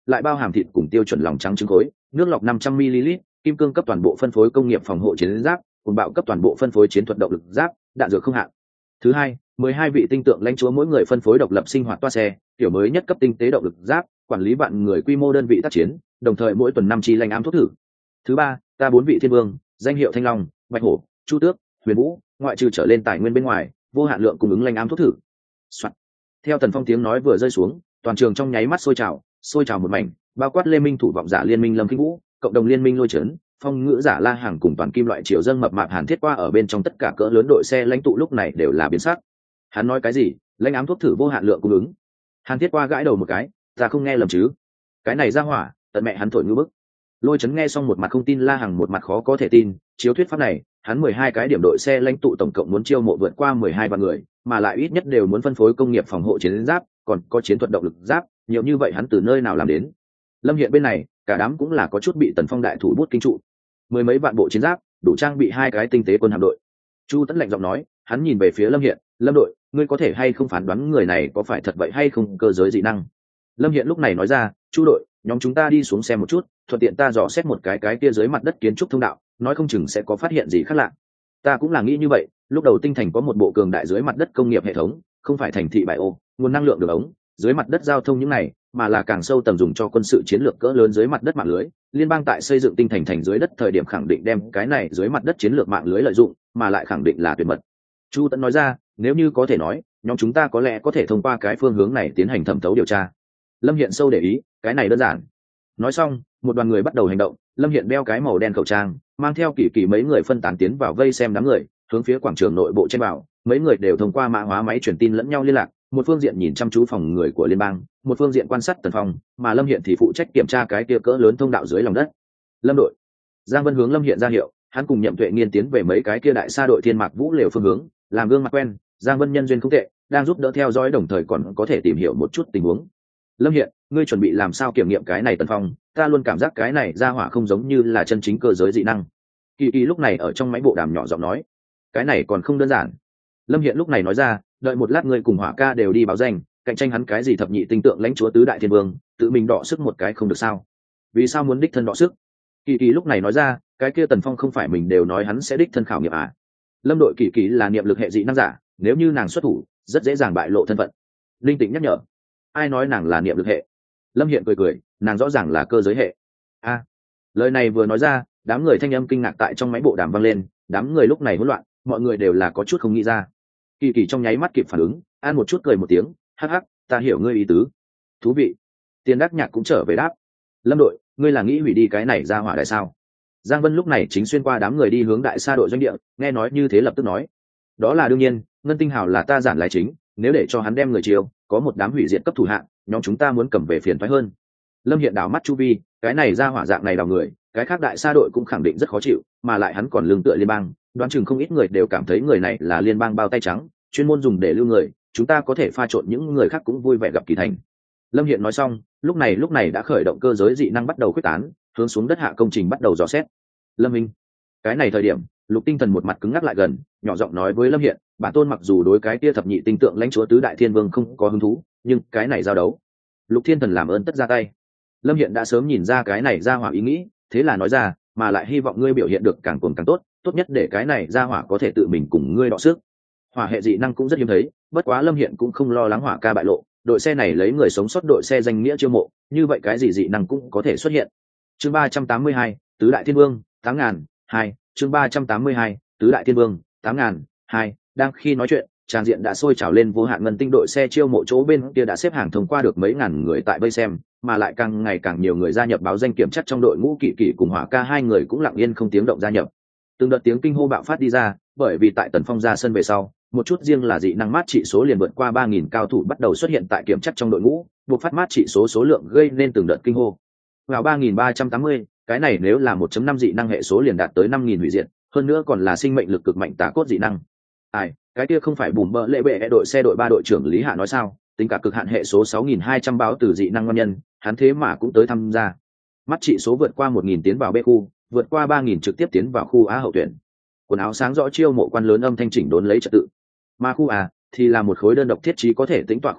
A: lại bao hàm thịt cùng tiêu chuẩn lòng trắng trứng khối, nước lọc năm trăm mi-li-lít, kim cương cấp toàn bộ phân phối công nghiệp phòng hộ chiến giáp, cùng bạo cấp toàn bộ phân phối chiến thuật động lực giáp, đạn dược không hạn. Thứ hai, mười hai vị tinh tượng lãnh chúa mỗi người phân phối độc lập sinh hoạt toa xe, kiểu mới nhất cấp tinh tế động lực giáp, quản lý vạn người quy mô đơn vị tác chiến, đồng thời mỗi tuần năm chi lãnh ám thuốc thử. Thứ ba, ta bốn vị thiên vương, danh hiệu Thanh Long, Bạch Hổ, Chu Tước, Huyền Vũ, ngoại trừ trở lên tài nguyên bên ngoài, vô hạn lượng cung ứng lãnh ám thuốc thử. Soạn. Theo Tần Phong tiếng nói vừa rơi xuống, toàn trường trong nháy mắt sôi trào, sôi trào một mảnh, bao quát Lê Minh thủ vọng giả liên minh Lâm Kinh Vũ, cộng đồng liên minh Lôi Chấn, phong ngữ giả La Hàng cùng toàn kim loại triều dâng mập mạp Hàn Thiết Qua ở bên trong tất cả cỡ lớn đội xe lãnh tụ lúc này đều là biến sắc. Hắn nói cái gì? Lãnh ám thuốc thử vô hạn lượng cung ứng? Hàn Thiết Qua gãi đầu một cái, ta không nghe lầm chứ? Cái này ra hỏa, tận mẹ hắn thổi ngư bức. Lôi Chấn nghe xong một mặt không tin, La Hàng một mặt khó có thể tin, chiếu thuyết pháp này, hắn mười hai cái điểm đội xe lãnh tụ tổng cộng muốn chiêu mộ vượt qua mười hai vạn người, mà lại ít nhất đều muốn phân phối công nghiệp phòng hộ chiến giáp, còn có chiến thuật động lực giáp, nhiều như vậy hắn từ nơi nào làm đến? Lâm Hiện bên này, cả đám cũng là có chút bị Tần Phong đại thủ bút kinh trụ. Mười mấy vạn bộ chiến giáp, đủ trang bị hai cái tinh tế quân hạm đội. Chu Tấn lạnh giọng nói, hắn nhìn về phía Lâm Hiện, Lâm đội, ngươi có thể hay không phán đoán người này có phải thật vậy hay không cơ giới dị năng? Lâm Hiện lúc này nói ra, Chu đội, nhóm chúng ta đi xuống xem một chút, thuận tiện ta dò xét một cái cái kia dưới mặt đất kiến trúc thông đạo, nói không chừng sẽ có phát hiện gì khác lạ. Ta cũng là nghĩ như vậy, lúc đầu tinh thành có một bộ cường đại dưới mặt đất công nghiệp hệ thống, không phải thành thị bại ô, nguồn năng lượng đường ống, dưới mặt đất giao thông những này, mà là càng sâu tầng dùng cho quân sự chiến lược cỡ lớn dưới mặt đất mạng lưới. Liên bang tại xây dựng tinh thành thành dưới đất thời điểm khẳng định đem cái này dưới mặt đất chiến lược mạng lưới lợi dụng, mà lại khẳng định là tuyệt mật. Chu Tấn nói ra, nếu như có thể nói, nhóm chúng ta có lẽ có thể thông qua cái phương hướng này tiến hành thẩm thấu điều tra. Lâm Hiện sâu để ý, cái này đơn giản. Nói xong, một đoàn người bắt đầu hành động. Lâm Hiện đeo cái màu đen khẩu trang, mang theo Kỳ Kỳ mấy người phân tán tiến vào vây xem đám người, hướng phía quảng trường nội bộ chen vào. Mấy người đều thông qua mã hóa máy truyền tin lẫn nhau liên lạc, một phương diện nhìn chăm chú phòng người của liên bang, một phương diện quan sát Tần Phong, mà Lâm Hiện thì phụ trách kiểm tra cái kia cỡ lớn thông đạo dưới lòng đất. Lâm đội. Giang Vân hướng Lâm Hiện ra hiệu, hắn cùng Nhậm Tuệ Nghiên tiến về mấy cái kia đại sa đội Thiên Mạc Vũ lều phương hướng, làm gương mặt quen. Giang Vân nhân duyên không tệ, đang giúp đỡ theo dõi, đồng thời còn có thể tìm hiểu một chút tình huống. Lâm Hiện, ngươi chuẩn bị làm sao kiểm nghiệm cái này Tần Phong? Ta luôn cảm giác cái này ra hỏa không giống như là chân chính cơ giới dị năng. Kỳ Kỳ lúc này ở trong máy bộ đàm nhỏ giọng nói, cái này còn không đơn giản. Lâm Hiện lúc này nói ra, đợi một lát ngươi cùng Hỏa ca đều đi báo danh, cạnh tranh hắn cái gì thập nhị tinh tượng lãnh chúa tứ đại thiên vương, tự mình đọ sức một cái không được sao? Vì sao muốn đích thân đọ sức? Kỳ Kỳ lúc này nói ra, cái kia Tần Phong không phải mình đều nói hắn sẽ đích thân khảo nghiệm à? Lâm đội, Kỳ Kỳ là niệm lực hệ dị năng giả, nếu như nàng xuất thủ, rất dễ dàng bại lộ thân phận. Linh Tĩnh nhắc nhở, ai nói nàng là niệm lực hệ? Lâm Hiện cười cười, nàng rõ ràng là cơ giới hệ. A, à, lời này vừa nói ra, đám người thanh âm kinh ngạc tại trong máy bộ đàm vang lên, đám người lúc này hỗn loạn, mọi người đều là có chút không nghĩ ra. Kỳ Kỳ trong nháy mắt kịp phản ứng, an một chút cười một tiếng, hắc hắc, ta hiểu ngươi ý tứ. Thú vị. Tiền Đắc Nhạc cũng trở về đáp, Lâm đội, ngươi là nghĩ hủy đi cái này ra hỏa đại sao? Giang Vân lúc này chính xuyên qua đám người đi hướng đại sa đội doanh địa, nghe nói như thế lập tức nói, đó là đương nhiên, Ngân Tinh Hào là ta giản lái chính, nếu để cho hắn đem người chiêu, có một đám hủy diệt cấp thủ hạng, nhóm chúng ta muốn cầm về phiền toái hơn. Lâm Hiện đảo mắt chu vi, cái này ra hỏa dạng này đào người, cái khác đại sa đội cũng khẳng định rất khó chịu, mà lại hắn còn lương tựa liên bang, đoán chừng không ít người đều cảm thấy người này là liên bang bao tay trắng, chuyên môn dùng để lưu người, chúng ta có thể pha trộn những người khác cũng vui vẻ gặp Kỳ Thành. Lâm Hiện nói xong, lúc này lúc này đã khởi động cơ giới dị năng bắt đầu quyết tán, hướng xuống đất hạ công trình bắt đầu dò xét. Lâm Minh, cái này thời điểm, Lục Tinh Thần một mặt cứng ngắc lại gần, nhỏ giọng nói với Lâm Hiện, bản tôn mặc dù đối cái kia thập nhị tinh tượng lãnh chúa tứ đại thiên vương không có hứng thú, nhưng cái này giao đấu, Lục Thiên Thần làm ơn tất ra tay. Lâm Hiện đã sớm nhìn ra cái này ra hỏa ý nghĩ, thế là nói ra, mà lại hy vọng ngươi biểu hiện được càng cuồng càng tốt, tốt nhất để cái này ra hỏa có thể tự mình cùng ngươi đọ sức. Hỏa hệ dị năng cũng rất hiếm thấy, bất quá Lâm Hiện cũng không lo lắng Hỏa ca bại lộ, đội xe này lấy người sống sót đội xe danh nghĩa chiêu mộ, như vậy cái gì dị năng cũng có thể xuất hiện. Chương ba trăm tám mươi hai, tứ đại thiên vương, tám ngàn, hai, chương ba trăm tám mươi hai, tứ đại thiên vương, tám ngàn, hai, đang khi nói chuyện, tràng diện đã sôi trào lên, vô hạn ngân tinh đội xe chiêu mộ chỗ bên kia đã xếp hàng thông qua được mấy ngàn người tại vây xem, mà lại càng ngày càng nhiều người gia nhập báo danh kiểm chất trong đội ngũ. Kỷ Kỷ cùng Hỏa ca hai người cũng lặng yên không tiếng động gia nhập. Từng đợt tiếng kinh hô bạo phát đi ra, bởi vì tại Tần Phong ra sân về sau, một chút riêng là dị năng mát trị số liền vượt qua ba nghìn cao thủ bắt đầu xuất hiện tại kiểm chất trong đội ngũ, buộc phát mát trị số số lượng gây nên từng đợt kinh hô. Vào ba nghìn ba trăm tám mươi, cái này nếu là một phẩy năm dị năng hệ số liền đạt tới năm nghìn hủy diệt, hơn nữa còn là sinh mệnh lực cực mạnh tà cốt dị năng. Ai, cái kia không phải bùm bợ lệ bệ đội xe đội ba đội trưởng Lý Hạ nói sao, tính cả cực hạn hệ số sáu nghìn hai trăm báo từ dị năng ngon nhân, hắn thế mà cũng tới tham gia. Mắt trị số vượt qua một nghìn tiến vào B khu, vượt qua ba nghìn trực tiếp tiến vào khu A hậu tuyển. Quần áo sáng rõ chiêu mộ quan lớn âm thanh chỉnh đốn lấy trật tự. Mà khu A thì là một khối đơn độc thiết trí có thể tính tọa khu vực,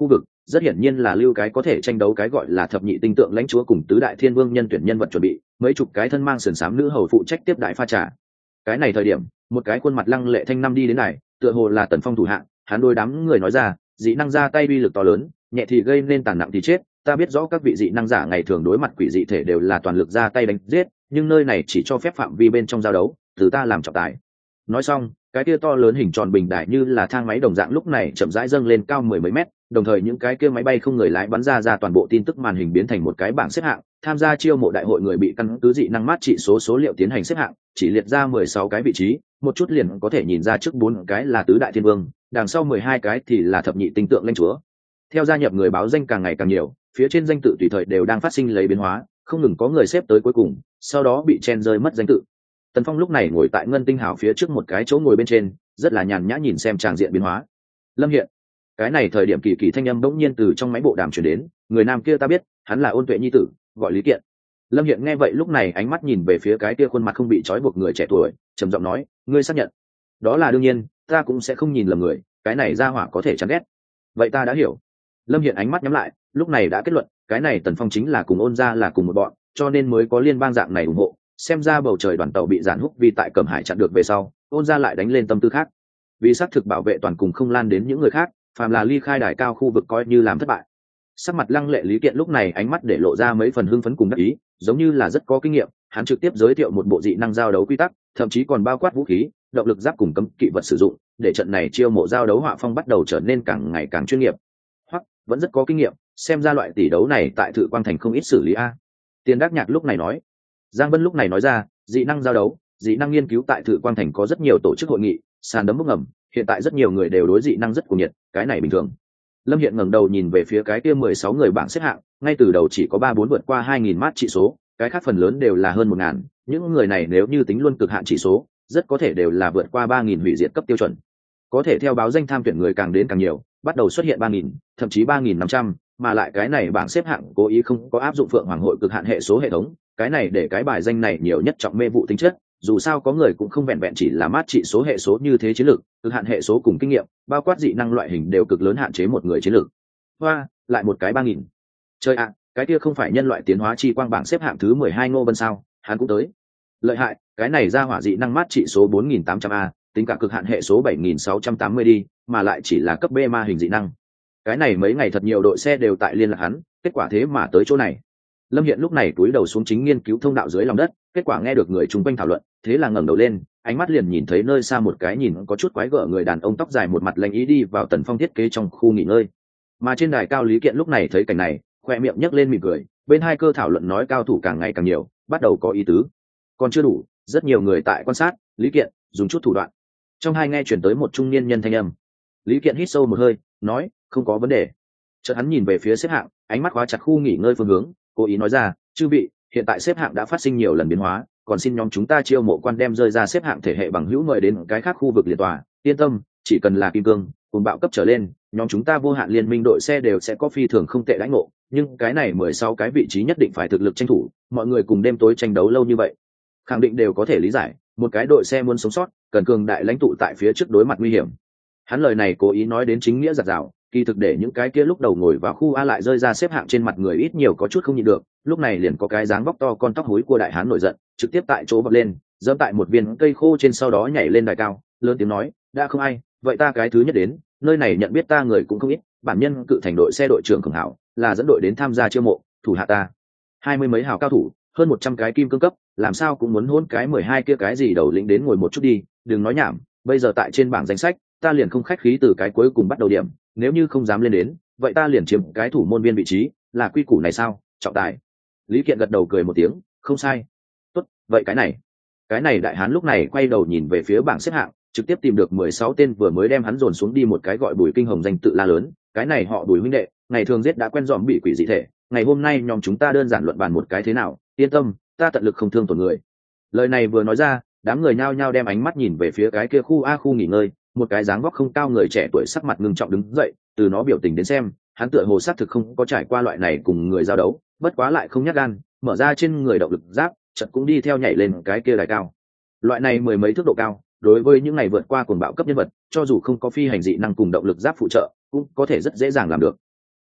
A: rất hiển nhiên là lưu cái có thể tranh đấu cái gọi là thập nhị tinh tượng lãnh chúa cùng tứ đại thiên vương nhân tuyển nhân vật chuẩn bị, mấy chục cái thân mang sườn xám nữ hầu phụ trách tiếp đại pha trà. Cái này thời điểm, một cái khuôn mặt lăng lệ thanh năm đi đến này, tựa hồ là Tần Phong thủ hạ, hắn đôi đám người nói ra, dị năng ra tay uy lực to lớn, nhẹ thì gây nên tàn nặng thì chết, ta biết rõ các vị dị năng giả ngày thường đối mặt quỷ dị thể đều là toàn lực ra tay đánh giết, nhưng nơi này chỉ cho phép phạm vi bên trong giao đấu, từ ta làm trọng tài. Nói xong, cái kia to lớn hình tròn bình đại như là thang máy đồng dạng lúc này chậm rãi dâng lên cao mười mấy mét, đồng thời những cái kia máy bay không người lái bắn ra ra toàn bộ tin tức màn hình biến thành một cái bảng xếp hạng, tham gia chiêu mộ đại hội người bị căn cứ dị năng mát trị số số liệu tiến hành xếp hạng, chỉ liệt ra mười sáu cái vị trí, một chút liền có thể nhìn ra trước bốn cái là tứ đại thiên vương, đằng sau mười hai cái thì là thập nhị tinh tượng lãnh chúa. Theo gia nhập người báo danh càng ngày càng nhiều, phía trên danh tự tùy thời đều đang phát sinh lấy biến hóa, không ngừng có người xếp tới cuối cùng, sau đó bị chen rơi mất danh tự. Tần Phong lúc này ngồi tại ngân tinh hào phía trước một cái chỗ ngồi bên trên, rất là nhàn nhã nhìn xem tràng diện biến hóa. Lâm Hiện, cái này thời điểm kỳ kỳ thanh âm bỗng nhiên từ trong máy bộ đàm truyền đến, người nam kia ta biết, hắn là Ôn Tuệ nhi tử, gọi Lý Kiện. Lâm Hiện nghe vậy lúc này ánh mắt nhìn về phía cái kia khuôn mặt không bị trói buộc người trẻ tuổi, trầm giọng nói, ngươi xác nhận? Đó là đương nhiên, ta cũng sẽ không nhìn lầm người, cái này ra hỏa có thể chán ghét. Vậy ta đã hiểu. Lâm Hiện ánh mắt nhắm lại, lúc này đã kết luận, cái này Tần Phong chính là cùng Ôn gia là cùng một bọn, cho nên mới có liên bang dạng này ủng hộ. Xem ra bầu trời đoàn tàu bị giản húc vì tại Cẩm Hải chặn được về sau, Ôn gia lại đánh lên tâm tư khác. Vì xác thực bảo vệ toàn cùng không lan đến những người khác, phàm là ly khai đài cao khu vực coi như làm thất bại. Sắc mặt lăng lệ Lý Kiện lúc này ánh mắt để lộ ra mấy phần hưng phấn cùng đắc ý, giống như là rất có kinh nghiệm, hắn trực tiếp giới thiệu một bộ dị năng giao đấu quy tắc, thậm chí còn bao quát vũ khí, động lực giáp cùng cấm kỵ vật sử dụng, để trận này chiêu mộ giao đấu họa phong bắt đầu trở nên càng ngày càng chuyên nghiệp. Hoặc vẫn rất có kinh nghiệm, xem ra loại tỷ đấu này tại Thự Quang Thành không ít xử lý a. Tiền Đắc Nhạc lúc này nói. Giang Vân lúc này nói ra, dị năng giao đấu, dị năng nghiên cứu tại Thự Quang Thành có rất nhiều tổ chức hội nghị, sàn đấm bốc ngầm, hiện tại rất nhiều người đều đối dị năng rất cuồng nhiệt, cái này bình thường. Lâm Hiện ngẩng đầu nhìn về phía cái kia mười sáu người bảng xếp hạng, ngay từ đầu chỉ có ba bốn vượt qua hai nghìn mát trị số, cái khác phần lớn đều là hơn một ngàn, những người này nếu như tính luôn cực hạn chỉ số, rất có thể đều là vượt qua ba nghìn hủy diệt cấp tiêu chuẩn. Có thể theo báo danh tham tuyển người càng đến càng nhiều, bắt đầu xuất hiện ba nghìn, thậm chí ba nghìn năm trăm, mà lại cái này bảng xếp hạng cố ý không có áp dụng Phượng Hoàng hội cực hạn hệ số hệ thống, cái này để cái bài danh này nhiều nhất trọng mê vụ tính chất, dù sao có người cũng không vẹn vẹn chỉ là mát trị số hệ số như thế chiến lược, cực hạn hệ số cùng kinh nghiệm, bao quát dị năng loại hình đều cực lớn hạn chế một người chiến lược. Hoa, lại một cái ba nghìn. Chơi ạ, à, cái kia không phải nhân loại tiến hóa chi quang bảng xếp hạng thứ mười hai Ngô Vân sao, hắn cũng tới. Lợi hại, cái này ra hỏa dị năng mát trị số bốn nghìn tám trăm A, tính cả cực hạn hệ số bảy nghìn sáu trăm tám mươi đi, mà lại chỉ là cấp B ma hình dị năng. Cái này mấy ngày thật nhiều đội xe đều tại liên lạc hắn, kết quả thế mà tới chỗ này. Lâm Hiện lúc này cúi đầu xuống chính nghiên cứu thông đạo dưới lòng đất, kết quả nghe được người chung quanh thảo luận, thế là ngẩng đầu lên, ánh mắt liền nhìn thấy nơi xa một cái nhìn có chút quái gở người đàn ông tóc dài một mặt lạnh ý đi vào Tần Phong thiết kế trong khu nghỉ ngơi. Mà trên đài cao Lý Kiện lúc này thấy cảnh này, khoe miệng nhấc lên mỉm cười, bên hai cơ thảo luận nói cao thủ càng ngày càng nhiều, bắt đầu có ý tứ. Còn chưa đủ, rất nhiều người tại quan sát, Lý Kiện dùng chút thủ đoạn. Trong hai nghe chuyển tới một trung niên nhân thanh âm. Lý Kiện hít sâu một hơi, nói, không có vấn đề. Chợt hắn nhìn về phía xếp hạng, ánh mắt khóa chặt khu nghỉ ngơi phương hướng, cố ý nói ra, chư vị, hiện tại xếp hạng đã phát sinh nhiều lần biến hóa, còn xin nhóm chúng ta chiêu mộ quan đem rơi ra xếp hạng thể hệ bằng hữu mời đến cái khác khu vực liệt tòa, yên tâm, chỉ cần là kim cương, cùng bạo cấp trở lên, nhóm chúng ta vô hạn liên minh đội xe đều sẽ có phi thường không tệ lãnh ngộ, nhưng cái này mười sáu cái vị trí nhất định phải thực lực tranh thủ, mọi người cùng đêm tối tranh đấu lâu như vậy, khẳng định đều có thể lý giải, một cái đội xe muốn sống sót, cần cường đại lãnh tụ tại phía trước đối mặt nguy hiểm. Hắn lời này cố ý nói đến chính nghĩa giật rào, kỳ thực để những cái kia lúc đầu ngồi vào khu A lại rơi ra xếp hạng trên mặt người ít nhiều có chút không nhịn được, lúc này liền có cái dáng vóc to con tóc hối của đại hán nổi giận, trực tiếp tại chỗ vọt lên, giẫm tại một viên cây khô trên sau đó nhảy lên đài cao, lớn tiếng nói, đã không ai, vậy ta cái thứ nhất đến, nơi này nhận biết ta người cũng không ít, bản nhân cự thành đội xe đội trưởng Khổng Hảo, là dẫn đội đến tham gia chiêu mộ, thủ hạ ta hai mươi mấy hào cao thủ, hơn một trăm cái kim cương cấp, làm sao cũng muốn hôn cái mười hai kia cái gì đầu lĩnh đến ngồi một chút đi, đừng nói nhảm, bây giờ tại trên bảng danh sách, ta liền không khách khí từ cái cuối cùng bắt đầu điểm, nếu như không dám lên đến, vậy ta liền chiếm cái thủ môn viên vị trí, là quy củ này sao, trọng tài. Lý Kiện gật đầu cười một tiếng, không sai. Tốt, vậy cái này. Cái này đại hán lúc này quay đầu nhìn về phía bảng xếp hạng, trực tiếp tìm được mười sáu tên vừa mới đem hắn dồn xuống đi một cái gọi Bùi Kinh Hồng danh tự la lớn, cái này họ Bùi huynh đệ, ngày thường giết đã quen dòm bị quỷ dị thể, ngày hôm nay nhóm chúng ta đơn giản luận bàn một cái thế nào, yên tâm, ta tận lực không thương tổn người. Lời này vừa nói ra, đám người nhao nhao đem ánh mắt nhìn về phía cái kia khu A khu nghỉ ngơi, một cái dáng vóc không cao người trẻ tuổi sắc mặt ngưng trọng đứng dậy, từ nó biểu tình đến xem, hắn tựa hồ xác thực không có trải qua loại này cùng người giao đấu, bất quá lại không nhát gan, mở ra trên người động lực giáp, chợt cũng đi theo nhảy lên cái kia đài cao. Loại này mười mấy thước độ cao, đối với những ngày vượt qua cuồng bạo cấp nhân vật, cho dù không có phi hành dị năng cùng động lực giáp phụ trợ, cũng có thể rất dễ dàng làm được.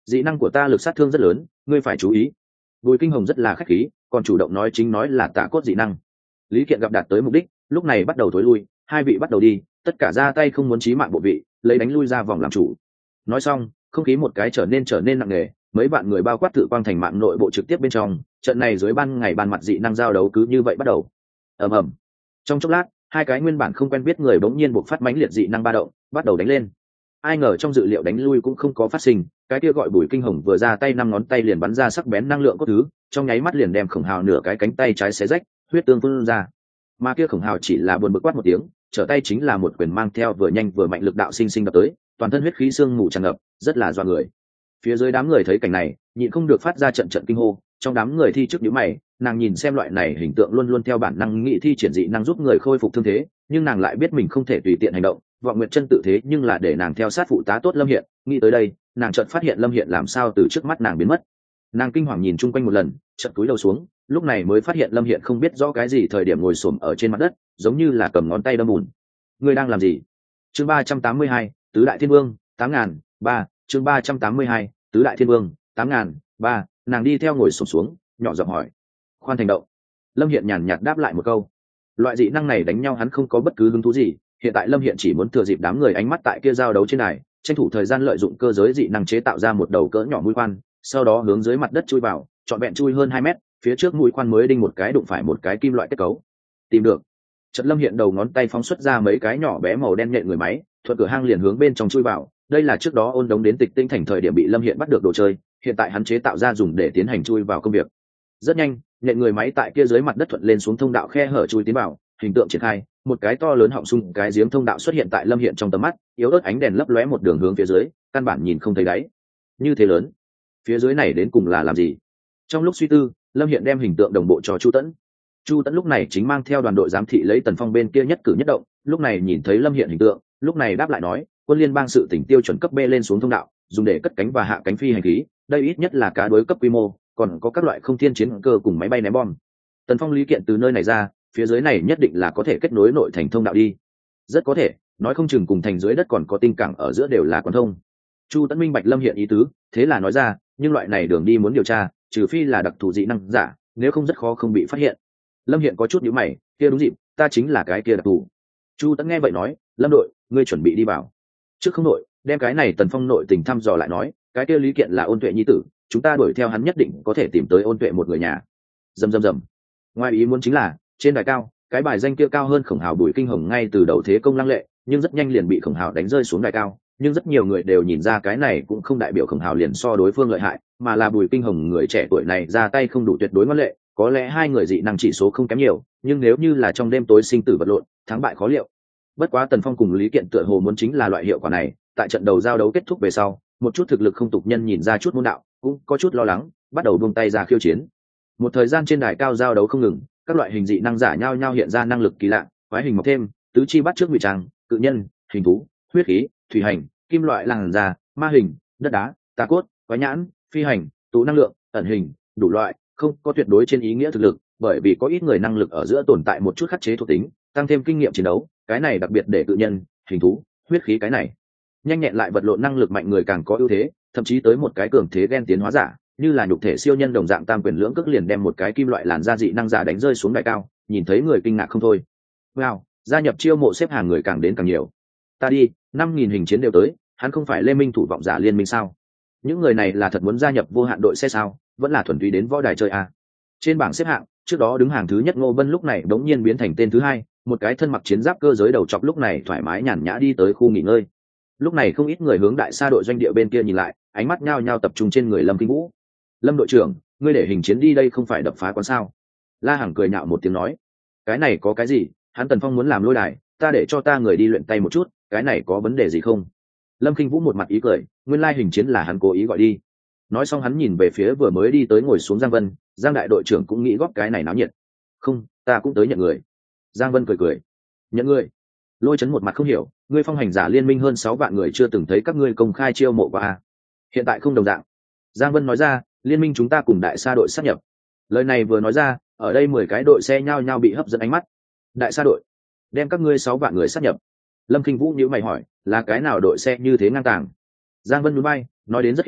A: dị năng của ta lực sát thương rất lớn, ngươi phải chú ý. Bùi Kinh Hồng rất là khách khí, còn chủ động nói chính nói là tả cốt dị năng. Lý Kiện gặp đạt tới mục đích, lúc này bắt đầu thối lui, hai vị bắt đầu đi, tất cả ra tay không muốn chí mạng bộ vị, lấy đánh lui ra vòng làm chủ. Nói xong, không khí một cái trở nên trở nên nặng nề, mấy bạn người bao quát tự quang thành mạng nội bộ trực tiếp bên trong, trận này dưới ban ngày ban mặt dị năng giao đấu cứ như vậy bắt đầu. Ầm ầm. Trong chốc lát, hai cái nguyên bản không quen biết người bỗng nhiên buộc phát mãnh liệt dị năng ba động, bắt đầu đánh lên. Ai ngờ trong dự liệu đánh lui cũng không có phát sinh, cái kia gọi Bùi Kinh Hồng vừa ra tay năm ngón tay liền bắn ra sắc bén năng lượng cốt thứ, trong nháy mắt liền đem Khổng Hào nửa cái cánh tay trái xé rách, huyết tương phun ra. Mà kia Khổng Hào chỉ là buồn bực quát một tiếng, trở tay chính là một quyền mang theo vừa nhanh vừa mạnh lực đạo sinh sinh đập tới, toàn thân huyết khí xương mù tràn ngập, rất là doa người. Phía dưới đám người thấy cảnh này, nhịn không được phát ra trận trận kinh hô, trong đám người thi trước nhíu mày, nàng nhìn xem loại này hình tượng luôn luôn theo bản năng nghị thi triển dị năng giúp người khôi phục thương thế, nhưng nàng lại biết mình không thể tùy tiện hành động, vọng nguyện chân tự thế nhưng là để nàng theo sát phụ tá tốt Lâm Hiện, nghĩ tới đây, nàng chợt phát hiện Lâm Hiện làm sao từ trước mắt nàng biến mất. Nàng kinh hoàng nhìn chung quanh một lần, chợt cúi đầu xuống, lúc này mới phát hiện Lâm Hiện không biết rõ cái gì thời điểm ngồi xổm ở trên mặt đất, giống như là cầm ngón tay đâm bùn. Ngươi đang làm gì? Chương ba trăm tám mươi hai, tứ đại thiên vương, tám ngàn, ba, chương ba trăm tám mươi hai, tứ đại thiên vương, tám ngàn, ba, nàng đi theo ngồi xổm xuống, nhỏ giọng hỏi. Khoan thành động. Lâm Hiện nhàn nhạt đáp lại một câu. Loại dị năng này đánh nhau hắn không có bất cứ hứng thú gì, hiện tại Lâm Hiện chỉ muốn thừa dịp đám người ánh mắt tại kia giao đấu trên này, tranh thủ thời gian lợi dụng cơ giới dị năng chế tạo ra một đầu cỡ nhỏ mũi khoan, sau đó hướng dưới mặt đất chui vào, trọn vẹn chui hơn hai mét, phía trước mũi khoan mới đinh một cái đụng phải một cái kim loại kết cấu. Tìm được. Chợt Lâm Hiện đầu ngón tay phóng xuất ra mấy cái nhỏ bé màu đen nhện người máy, thuận cửa hang liền hướng bên trong chui vào, đây là trước đó ôn đống đến Tịch Tinh thành thời điểm bị Lâm Hiện bắt được đồ chơi, hiện tại hắn chế tạo ra dùng để tiến hành chui vào công việc. Rất nhanh, nhện người máy tại kia dưới mặt đất thuận lên xuống thông đạo khe hở chui tiến vào, hình tượng triển khai, một cái to lớn họng sung cái giếng thông đạo xuất hiện tại Lâm Hiện trong tầm mắt, yếu ớt ánh đèn lấp lóe một đường hướng phía dưới, căn bản nhìn không thấy đáy. Như thế lớn, phía dưới này đến cùng là làm gì? Trong lúc suy tư, Lâm Hiện đem hình tượng đồng bộ cho Chu Tẫn. Chu Tẫn lúc này chính mang theo đoàn đội giám thị lấy Tần Phong bên kia nhất cử nhất động, lúc này nhìn thấy Lâm Hiện hình tượng, lúc này đáp lại nói, quân liên bang sự tỉnh tiêu chuẩn cấp B lên xuống thông đạo, dùng để cất cánh và hạ cánh phi hành khí, đây ít nhất là cá đối cấp quy mô, còn có các loại không thiên chiến cơ cùng máy bay ném bom. Tần Phong lý kiện từ nơi này ra, phía dưới này nhất định là có thể kết nối nội thành thông đạo đi. Rất có thể, nói không chừng cùng thành dưới đất còn có tinh cảng ở giữa đều là quan thông. Chu Tẫn minh bạch Lâm Hiện ý tứ, thế là nói ra, nhưng loại này đường đi muốn điều tra, trừ phi là đặc thù dị năng giả, nếu không rất khó không bị phát hiện. Lâm Hiện có chút nhíu mày, kia đúng dịp, ta chính là cái kia đặc thù. Chu Tẫn nghe vậy nói, Lâm đội, ngươi chuẩn bị đi vào. Trước không đội, đem cái này Tần Phong nội tình thăm dò lại nói, cái kia lý kiện là Ôn Tuệ nhi tử, chúng ta đuổi theo hắn nhất định có thể tìm tới Ôn Tuệ một người nhà. Rầm rầm rầm. Ngoài ý muốn chính là, trên đài cao, cái bài danh kia cao hơn Khổng Hào Bùi Kinh Hồng ngay từ đầu thế công lăng lệ, nhưng rất nhanh liền bị Khổng Hào đánh rơi xuống đài cao, nhưng rất nhiều người đều nhìn ra cái này cũng không đại biểu Khổng Hào liền so đối phương lợi hại, mà là Bùi Kinh Hồng người trẻ tuổi này ra tay không đủ tuyệt đối ngoan lệ, có lẽ hai người dị năng chỉ số không kém nhiều, nhưng nếu như là trong đêm tối sinh tử vật lộn, thắng bại khó liệu. Bất quá Tần Phong cùng Lý Kiện tựa hồ muốn chính là loại hiệu quả này, tại trận đầu giao đấu kết thúc về sau, một chút thực lực không tục nhân nhìn ra chút môn đạo, cũng có chút lo lắng, bắt đầu buông tay ra khiêu chiến. Một thời gian trên đài cao giao đấu không ngừng, các loại hình dị năng giả nhao nhao hiện ra năng lực kỳ lạ, quái hình mọc thêm, tứ chi bắt trước ngụy trang, cự nhân, hình thú, huyết khí, thủy hành, kim loại làn da, ma hình, đất đá, tà cốt, quái nhãn, phi hành, tụ năng lượng, ẩn hình, đủ loại, không có tuyệt đối trên ý nghĩa thực lực, bởi vì có ít người năng lực ở giữa tồn tại một chút khắc chế thuộc tính, tăng thêm kinh nghiệm chiến đấu, cái này đặc biệt để cự nhân, hình thú, huyết khí cái này nhanh nhẹn lại vật lộn năng lực mạnh người càng có ưu thế, thậm chí tới một cái cường thế gen tiến hóa giả, như là nhục thể siêu nhân đồng dạng tam quyền lưỡng cước liền đem một cái kim loại làn da dị năng giả đánh rơi xuống đài cao, nhìn thấy người kinh ngạc không thôi. Wow, gia nhập chiêu mộ xếp hàng người càng đến càng nhiều. Ta đi, năm nghìn hình chiến đều tới, hắn không phải Lê Minh thủ vọng giả liên minh sao? Những người này là thật muốn gia nhập vô hạn đội xe sao, vẫn là thuần túy đến võ đài chơi à? Trên bảng xếp hạng, trước đó đứng hàng thứ nhất Ngô Vân lúc này đống nhiên biến thành tên thứ hai, một cái thân mặc chiến giáp cơ giới đầu chọc lúc này thoải mái nhàn nhã đi tới khu nghỉ ngơi. Lúc này không ít người hướng đại sa đội doanh địa bên kia nhìn lại, ánh mắt nhao nhao tập trung trên người Lâm Kinh Vũ. Lâm đội trưởng, ngươi để hình chiến đi đây không phải đập phá quán sao? La Hằng cười nhạo một tiếng nói, cái này có cái gì, hắn Tần Phong muốn làm lôi đài, ta để cho ta người đi luyện tay một chút, cái này có vấn đề gì không? Lâm Kinh Vũ một mặt ý cười, nguyên lai hình chiến là hắn cố ý gọi đi. Nói xong hắn nhìn về phía vừa mới đi tới ngồi xuống Giang Vân, Giang đại đội trưởng cũng nghĩ góp cái này náo nhiệt. Không, ta cũng tới nhận người. Giang Vân cười cười, nhận người? Lôi Chấn một mặt không hiểu, ngươi phong hành giả liên minh hơn sáu vạn người chưa từng thấy các ngươi công khai chiêu mộ qua à? Hiện tại không đồng dạng. Giang Vân nói ra, liên minh chúng ta cùng đại sa đội sát nhập. Lời này vừa nói ra, ở đây mười cái đội xe nhao nhao bị hấp dẫn ánh mắt. Đại sa đội đem các ngươi sáu vạn người sát nhập. Lâm Kinh Vũ nhíu mày hỏi, là cái nào đội xe như thế ngang tàng? Giang Vân nhún vai, nói đến rất khéo,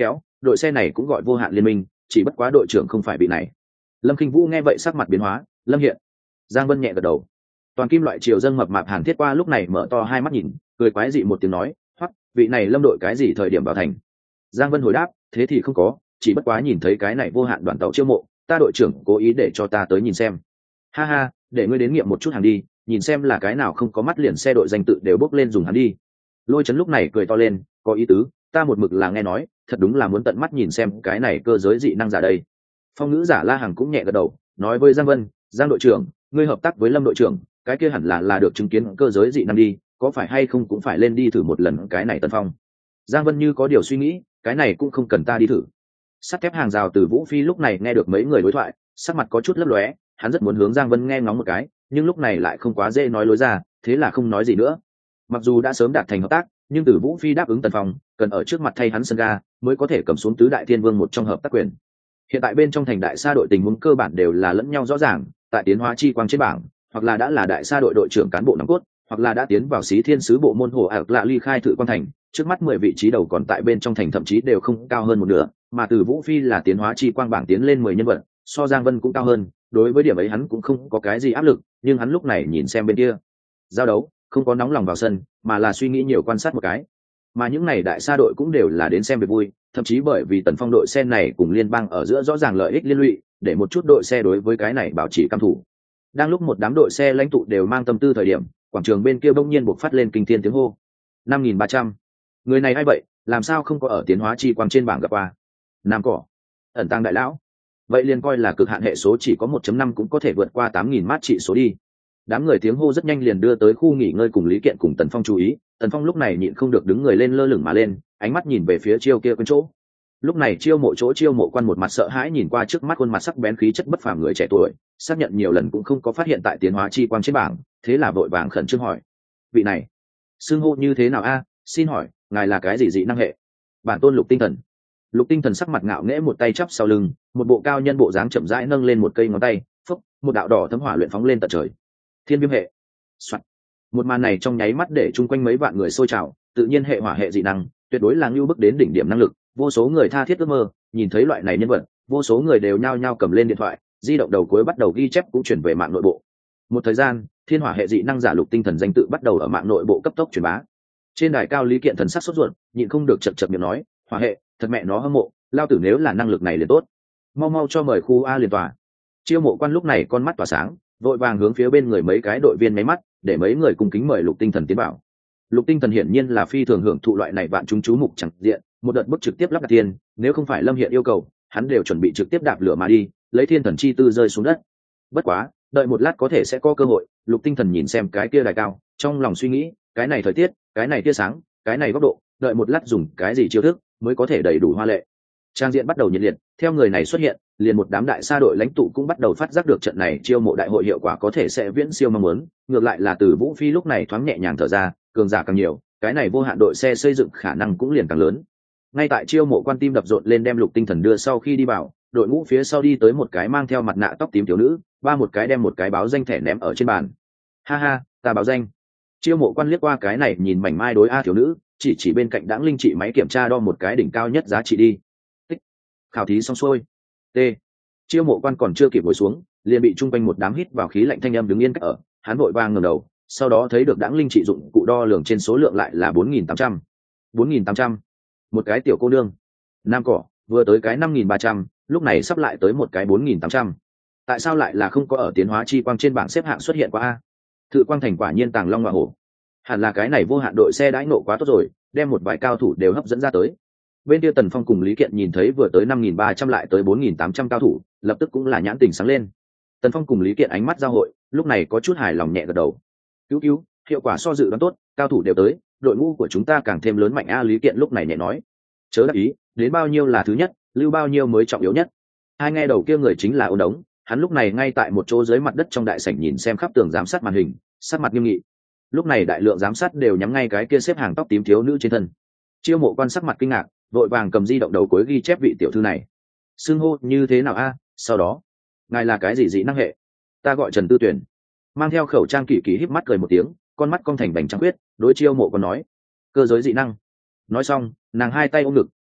A: đội xe này cũng gọi vô hạn liên minh, chỉ bất quá đội trưởng không phải vị này. Lâm Kinh Vũ nghe vậy sắc mặt biến hóa. Lâm Hiện. Giang Vân nhẹ gật đầu. Toàn kim loại triều dâng mập mạp Hàn Thiết qua lúc này mở to hai mắt nhìn, cười quái dị một tiếng nói, hoặc vị này Lâm đội cái gì thời điểm vào thành? Giang Vân hồi đáp, thế thì không có, chỉ bất quá nhìn thấy cái này vô hạn đoàn tàu chiêu mộ, ta đội trưởng cố ý để cho ta tới nhìn xem. Ha ha, để ngươi đến nghiệm một chút hàng đi, nhìn xem là cái nào không có mắt liền xe đội danh tự đều bốc lên dùng hắn đi. Lôi Chấn lúc này cười to lên, có ý tứ, ta một mực là nghe nói, thật đúng là muốn tận mắt nhìn xem cái này cơ giới dị năng giả đây. Phong ngữ giả La Hằng cũng nhẹ gật đầu, nói với Giang Vân, Giang đội trưởng, ngươi hợp tác với Lâm đội trưởng, cái kia hẳn là là được chứng kiến cơ giới dị năng đi, có phải hay không cũng phải lên đi thử một lần cái này Tân Phong. Giang Vân như có điều suy nghĩ, cái này cũng không cần ta đi thử. Sắt thép hàng rào từ Vũ Phi lúc này nghe được mấy người đối thoại, sắc mặt có chút lấp lóe, hắn rất muốn hướng Giang Vân nghe ngóng một cái, nhưng lúc này lại không quá dễ nói lối ra, thế là không nói gì nữa. Mặc dù đã sớm đạt thành hợp tác, nhưng từ Vũ Phi đáp ứng Tần Phong, cần ở trước mặt thay hắn sân ga, mới có thể cầm xuống tứ đại thiên vương một trong hợp tác quyền. Hiện tại bên trong thành đại sa đội tình huống cơ bản đều là lẫn nhau rõ ràng, tại tiến hóa chi quang trên bảng, hoặc là đã là đại sa đội đội trưởng cán bộ nòng cốt, hoặc là đã tiến vào xí thiên sứ bộ môn hồ ạc lạ ly khai thự quan thành, trước mắt mười vị trí đầu còn tại bên trong thành thậm chí đều không cao hơn một nửa, mà từ Vũ Phi là tiến hóa chi quang bảng tiến lên mười nhân vật, so Giang Vân cũng cao hơn, đối với điểm ấy hắn cũng không có cái gì áp lực, nhưng hắn lúc này nhìn xem bên kia giao đấu, không có nóng lòng vào sân, mà là suy nghĩ nhiều quan sát một cái. Mà những này đại sa đội cũng đều là đến xem về vui, thậm chí bởi vì Tần Phong đội xe này cùng liên bang ở giữa rõ ràng lợi ích liên lụy, để một chút đội xe đối với cái này bảo trì cam thủ. Đang lúc một đám đội xe lãnh tụ đều mang tâm tư thời điểm, quảng trường bên kia bỗng nhiên bộc phát lên kinh thiên tiếng hô. năm nghìn ba trăm. Người này ai vậy, làm sao không có ở tiến hóa chi quang trên bảng gặp qua? Nam cỏ. Ẩn tàng đại lão. Vậy liền coi là cực hạn hệ số chỉ có một chấm năm cũng có thể vượt qua tám nghìn mát trị số đi. Đám người tiếng hô rất nhanh liền đưa tới khu nghỉ ngơi cùng Lý Kiện cùng Tần Phong chú ý. Tần Phong lúc này nhịn không được đứng người lên lơ lửng mà lên, ánh mắt nhìn về phía chiêu kia quên chỗ. Lúc này chiêu mộ chỗ chiêu mộ quan một mặt sợ hãi nhìn qua trước mắt khuôn mặt sắc bén khí chất bất phàm người trẻ tuổi, xác nhận nhiều lần cũng không có phát hiện tại tiến hóa chi quang trên bảng, thế là vội vàng khẩn trương hỏi: vị này xưng hô như thế nào a? Xin hỏi ngài là cái gì dị năng hệ? Bản tôn Lục Tinh Thần. Lục Tinh Thần sắc mặt ngạo nghễ một tay chắp sau lưng, một bộ cao nhân bộ dáng chậm rãi nâng lên một cây ngón tay, phốc, một đạo đỏ thấm hỏa luyện phóng lên tận trời. Thiên Viêm hệ. Soạn. Một màn này trong nháy mắt để chung quanh mấy vạn người sôi trào, tự nhiên hệ hỏa hệ dị năng, tuyệt đối là ngưu bức đến đỉnh điểm năng lực, vô số người tha thiết ước mơ, nhìn thấy loại này nhân vật, vô số người đều nhao nhao cầm lên điện thoại, di động đầu cuối bắt đầu ghi chép cũng chuyển về mạng nội bộ. Một thời gian, thiên hỏa hệ dị năng giả Lục Tinh Thần danh tự bắt đầu ở mạng nội bộ cấp tốc truyền bá. Trên đài cao Lý Kiện thần sắc sốt ruột, nhịn không được chậc chậc miệng nói: hỏa hệ, thật mẹ nó hâm mộ, lao tử nếu là năng lực này liền tốt, mau mau cho mời khu A liền tòa. Chiêu mộ quan lúc này con mắt tỏa sáng, vội vàng hướng phía bên người mấy cái đội viên máy mắt, để mấy người cùng kính mời Lục Tinh Thần tiến vào. Lục Tinh Thần hiển nhiên là phi thường hưởng thụ loại này vạn chúng chú mục chẳng diện, một đợt bức trực tiếp lắp đặt tiền, nếu không phải Lâm Hiện yêu cầu, hắn đều chuẩn bị trực tiếp đạp lửa mà đi, lấy thiên thần chi tư rơi xuống đất. Bất quá, đợi một lát có thể sẽ có cơ hội. Lục Tinh Thần nhìn xem cái kia đài cao, trong lòng suy nghĩ, cái này thời tiết, cái này tia sáng, cái này góc độ, đợi một lát dùng cái gì chiêu thức mới có thể đầy đủ hoa lệ. Trang diện bắt đầu nhiệt liệt, theo người này xuất hiện, liền một đám đại sa đội lãnh tụ cũng bắt đầu phát giác được trận này chiêu mộ đại hội hiệu quả có thể sẽ viễn siêu mong muốn, ngược lại là từ Vũ Phi lúc này thoáng nhẹ nhàng thở ra, cường giả càng nhiều, cái này vô hạn đội xe xây dựng khả năng cũng liền càng lớn. Ngay tại chiêu mộ quan tim đập rộn lên đem Lục Tinh Thần đưa sau khi đi vào, đội ngũ phía sau đi tới một cái mang theo mặt nạ tóc tím thiếu nữ, ba một cái đem một cái báo danh thẻ ném ở trên bàn. Ha ha, ta báo danh. Chiêu mộ quan liếc qua cái này nhìn mảnh mai đối a thiếu nữ, chỉ chỉ bên cạnh đãng linh trị máy kiểm tra đo một cái đỉnh cao nhất giá trị đi. Tích. Khảo thí xong xuôi. T. Chiêu mộ quan còn chưa kịp ngồi xuống, liền bị trung quanh một đám hít vào khí lạnh thanh âm đứng yên cách ở, hắn vội vàng ngẩng đầu, sau đó thấy được đãng linh trị dụng cụ đo lường trên số lượng lại là bốn nghìn tám trăm. bốn nghìn tám trăm. Một cái tiểu cô nương. Nam cỏ, vừa tới cái năm nghìn ba trăm, lúc này sắp lại tới một cái bốn nghìn tám trăm. Tại sao lại là không có ở tiến hóa chi quang trên bảng xếp hạng xuất hiện qua a? Thự quang thành quả nhiên tàng long hoa hổ. Hẳn là cái này vô hạn đội xe đãi nộ quá tốt rồi, đem một vài cao thủ đều hấp dẫn ra tới. Bên kia Tần Phong cùng Lý Kiện nhìn thấy vừa tới năm nghìn ba trăm lại tới bốn nghìn tám trăm cao thủ, lập tức cũng là nhãn tình sáng lên. Tần Phong cùng Lý Kiện ánh mắt giao hội, lúc này có chút hài lòng nhẹ gật đầu. Cứu cứu, hiệu quả so dự đoán tốt, cao thủ đều tới, đội ngũ của chúng ta càng thêm lớn mạnh a. Lý Kiện lúc này nhẹ nói. Chớ đắc ý, đến bao nhiêu là thứ nhất, lưu bao nhiêu mới trọng yếu nhất. Hai nghe đầu kia người chính là Ôn Đống, hắn lúc này ngay tại một chỗ dưới mặt đất trong đại sảnh nhìn xem khắp tường giám sát màn hình, sắc mặt nghiêm nghị. Lúc này đại lượng giám sát đều nhắm ngay cái kia xếp hàng tóc tím thiếu nữ trên thân. Chiêu mộ quan sắc mặt kinh ngạc, vội vàng cầm di động đầu cuối ghi chép vị tiểu thư này xưng hô như thế nào a. Sau đó, ngài là cái gì dị năng hệ? Ta gọi Trần Tư Tuyển. Mang theo khẩu trang kỳ kỳ híp mắt cười một tiếng, con mắt cong thành bành trắng quyết, đối chiêu mộ còn nói: cơ giới dị năng. Nói xong, nàng hai tay ôm ngực,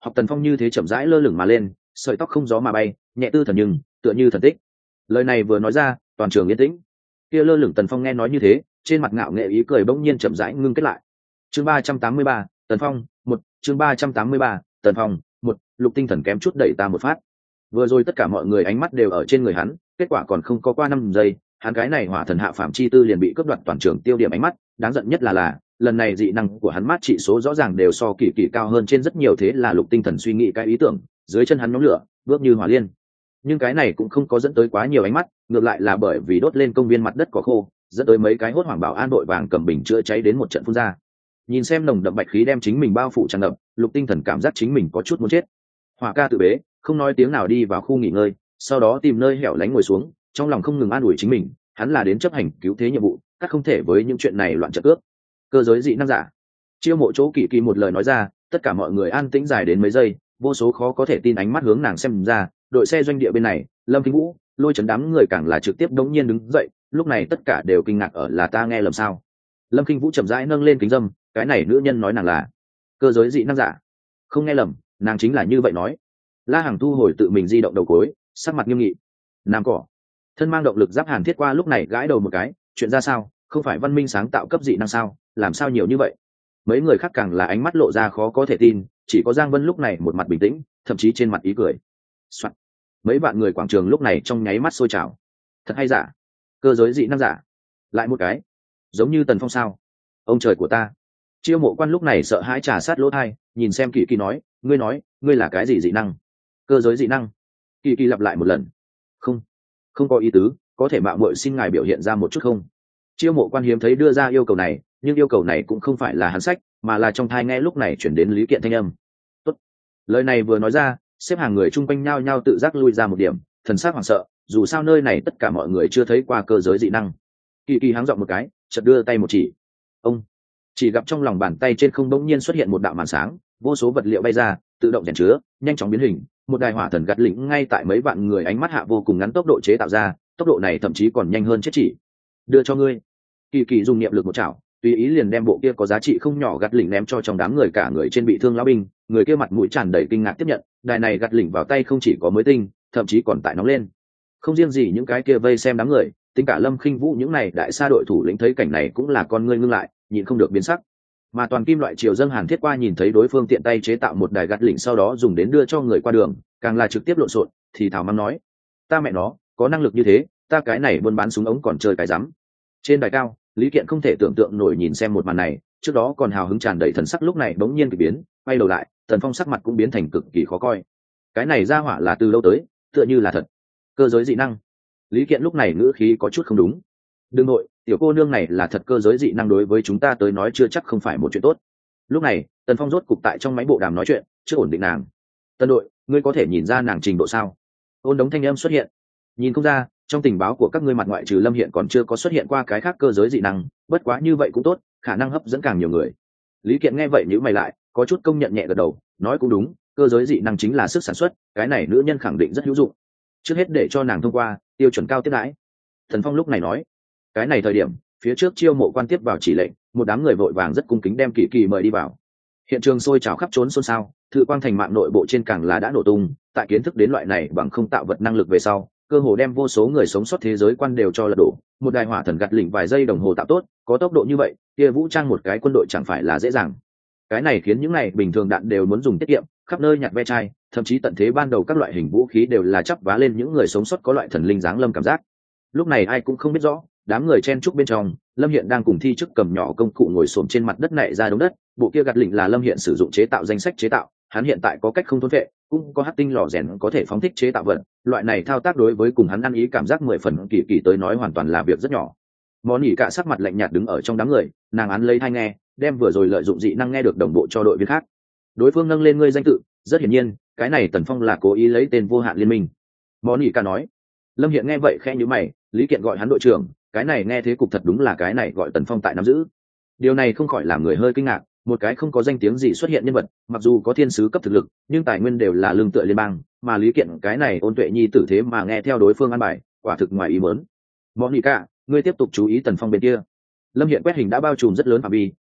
A: học Tần Phong như thế chậm rãi lơ lửng mà lên, sợi tóc không gió mà bay, nhẹ tư thần nhưng tựa như thần tích. Lời này vừa nói ra, toàn trường yên tĩnh. Kia lơ lửng Tần Phong nghe nói như thế, trên mặt ngạo nghệ ý cười bỗng nhiên chậm rãi ngưng kết lại. Chương ba trăm tám mươi ba, Tần Phong, một, chương ba trăm tám mươi ba, Tần Phong, một, Lục Tinh Thần kém chút đẩy ta một phát. Vừa rồi tất cả mọi người ánh mắt đều ở trên người hắn, kết quả còn không có qua năm giây, hắn cái này hỏa thần hạ phạm chi tư liền bị cướp đoạt toàn trường tiêu điểm ánh mắt, đáng giận nhất là là, lần này dị năng của hắn mát trị số rõ ràng đều so kỳ kỳ cao hơn trên rất nhiều, thế là Lục Tinh Thần suy nghĩ cái ý tưởng, dưới chân hắn nhóm lửa, bước như hỏa liên. Nhưng cái này cũng không có dẫn tới quá nhiều ánh mắt, ngược lại là bởi vì đốt lên công viên mặt đất cỏ khô, dẫn tới mấy cái hốt hoảng bảo an đội vàng cầm bình chữa cháy đến một trận phun ra. Nhìn xem nồng đậm bạch khí đem chính mình bao phủ tràn ngập, Lục Tinh Thần cảm giác chính mình có chút muốn chết. Hỏa ca tự bế, không nói tiếng nào đi vào khu nghỉ ngơi, sau đó tìm nơi hẻo lánh ngồi xuống, trong lòng không ngừng an ủi chính mình, hắn là đến chấp hành cứu thế nhiệm vụ, các không thể với những chuyện này loạn trận cướp. Cơ giới dị năng giả. Chiêu Mộ Chỗ Kỳ Kỳ một lời nói ra, tất cả mọi người an tĩnh dài đến mấy giây, vô số khó có thể tin ánh mắt hướng nàng xem ra, đội xe doanh địa bên này, Lâm Kinh Vũ, lôi chấn đám người càng là trực tiếp đống nhiên đứng dậy, lúc này tất cả đều kinh ngạc ở là ta nghe lầm sao? Lâm Kinh Vũ chậm rãi nâng lên kính dâm, cái này nữ nhân nói nàng là cơ giới dị năng giả. Không nghe lầm, nàng chính là như vậy nói. La Hằng thu hồi tự mình di động đầu cối, sắc mặt nghiêm nghị. Nam cỏ, thân mang động lực giáp hàn thiết qua lúc này gãi đầu một cái, chuyện ra sao? Không phải văn minh sáng tạo cấp dị năng sao? Làm sao nhiều như vậy? Mấy người khác càng là ánh mắt lộ ra khó có thể tin, chỉ có Giang Vân lúc này một mặt bình tĩnh, thậm chí trên mặt ý cười. Soạn. Mấy bạn người quảng trường lúc này trong nháy mắt sôi trào. Thật hay giả? Cơ giới dị năng giả? Lại một cái, giống như Tần Phong sao? Ông trời của ta! Chiêu Mộ Quan lúc này sợ hãi trà sát lỗ tai, nhìn xem Kỳ Kỳ nói, ngươi nói, ngươi là cái gì dị năng? Cơ giới dị năng? Kỳ Kỳ lặp lại một lần. Không, không có ý tứ, có thể mạo muội xin ngài biểu hiện ra một chút không? Chiêu Mộ Quan hiếm thấy đưa ra yêu cầu này, nhưng yêu cầu này cũng không phải là hắn sách, mà là trong thai nghe lúc này chuyển đến Lý Kiện thanh âm. Tốt. Lời này vừa nói ra, xếp hàng người chung quanh nhau nhau tự giác lui ra một điểm, thần sắc hoảng sợ, dù sao nơi này tất cả mọi người chưa thấy qua cơ giới dị năng. Kỳ Kỳ háng giọng một cái, chợt đưa tay một chỉ. Ông chỉ gặp trong lòng bàn tay trên không bỗng nhiên xuất hiện một đạo màn sáng, vô số vật liệu bay ra, tự động rèn chứa, nhanh chóng biến hình, một đài hỏa thần gạt lĩnh ngay tại mấy bạn người ánh mắt hạ vô cùng ngắn tốc độ chế tạo ra, tốc độ này thậm chí còn nhanh hơn chết chỉ. Đưa cho ngươi. Kỳ Kỳ dùng niệm lực một chảo, tùy ý liền đem bộ kia có giá trị không nhỏ gạt lĩnh ném cho trong đám người, cả người trên bị thương lão binh, người kia mặt mũi tràn đầy kinh ngạc tiếp nhận, đài này gạt lĩnh vào tay không chỉ có mới tinh, thậm chí còn tại nóng lên. Không riêng gì những cái kia vây xem đám người, tính cả Lâm Khinh Vũ những này đại sa đội thủ lĩnh thấy cảnh này cũng là con ngươi ngưng lại, nhịn không được biến sắc. Mà toàn kim loại triều dâng hàn thiết qua nhìn thấy đối phương tiện tay chế tạo một đài gạt lỉnh sau đó dùng đến đưa cho người qua đường, càng là trực tiếp lộn xộn, thì thảo mắng nói, ta mẹ nó, có năng lực như thế, ta cái này buôn bán súng ống còn chơi cái rắm. Trên đài cao, Lý Kiện không thể tưởng tượng nổi nhìn xem một màn này, trước đó còn hào hứng tràn đầy thần sắc lúc này bỗng nhiên bị biến, quay đầu lại, Tần Phong sắc mặt cũng biến thành cực kỳ khó coi. Cái này ra hỏa là từ lâu tới, tựa như là thật. Cơ giới dị năng. Lý Kiện lúc này ngữ khí có chút không đúng. Đừng nội, tiểu cô nương này là thật cơ giới dị năng, đối với chúng ta tới nói chưa chắc không phải một chuyện tốt. Lúc này, Tần Phong rốt cục tại trong máy bộ đàm nói chuyện, chưa ổn định nàng. Tân đội, ngươi có thể nhìn ra nàng trình độ sao? Ôn đống thanh âm xuất hiện. Nhìn không ra, trong tình báo của các ngươi mặt ngoại trừ Lâm Hiện còn chưa có xuất hiện qua cái khác cơ giới dị năng, bất quá như vậy cũng tốt, khả năng hấp dẫn càng nhiều người. Lý Kiện nghe vậy nhíu mày lại, có chút công nhận nhẹ gật đầu, nói cũng đúng, cơ giới dị năng chính là sức sản xuất, cái này nữ nhân khẳng định rất hữu dụng. Trước hết để cho nàng thông qua tiêu chuẩn cao tiếp đãi. Thần Phong lúc này nói, cái này thời điểm, phía trước Chiêu Mộ Quan tiếp vào chỉ lệnh, một đám người vội vàng rất cung kính đem Kỳ Kỳ mời đi vào. Hiện trường sôi trào khắp trốn xôn xao, Thự Quang Thành mạng nội bộ trên càng lá đã nổ tung, tại kiến thức đến loại này bằng không tạo vật năng lực về sau, cơ hồ đem vô số người sống sót thế giới quan đều cho lật đổ. Một đài hỏa thần gạt lỉnh vài giây đồng hồ tạo tốt, có tốc độ như vậy, kia vũ trang một cái quân đội chẳng phải là dễ dàng. Cái này khiến những này bình thường đạn đều muốn dùng tiết kiệm, khắp nơi nhặt ve chai, thậm chí tận thế ban đầu các loại hình vũ khí đều là chắp vá lên những người sống sót có loại thần linh giáng lâm cảm giác. Lúc này ai cũng không biết rõ, đám người chen chúc bên trong, Lâm Hiện đang cùng thi chức cầm nhỏ công cụ ngồi xổm trên mặt đất nạy ra đống đất, bộ kia gạt lỉnh là Lâm Hiện sử dụng chế tạo danh sách chế tạo, hắn hiện tại có cách không thôn vệ, cũng có hắc tinh lò rèn có thể phóng thích chế tạo vật, loại này thao tác đối với cùng hắn ăn ý cảm giác mười phần Kỳ Kỳ tới nói hoàn toàn là việc rất nhỏ. Món nhỉ cả sắc mặt lạnh nhạt đứng ở trong đám người, nàng án lấy tai nghe, đem vừa rồi lợi dụng dị năng nghe được đồng bộ cho đội viên khác. Đối phương nâng lên ngươi danh tự, rất hiển nhiên, cái này Tần Phong là cố ý lấy tên vô hạn liên minh. Món nhỉ cả nói. Lâm Hiện nghe vậy khẽ nhíu mày, Lý Kiện gọi hắn đội trưởng, cái này nghe thế cục thật đúng là cái này gọi Tần Phong tại nắm giữ. Điều này không khỏi làm người hơi kinh ngạc, một cái không có danh tiếng gì xuất hiện nhân vật, mặc dù có thiên sứ cấp thực lực, nhưng tài nguyên đều là lương tựa liên bang, mà Lý Kiện cái này ôn tuệ nhi tử thế mà nghe theo đối phương ăn bài, quả thực ngoài ý muốn. Monica, ngươi tiếp tục chú ý Tần Phong bên kia. Lâm Hiện quét hình đã bao trùm rất lớn phạm vi,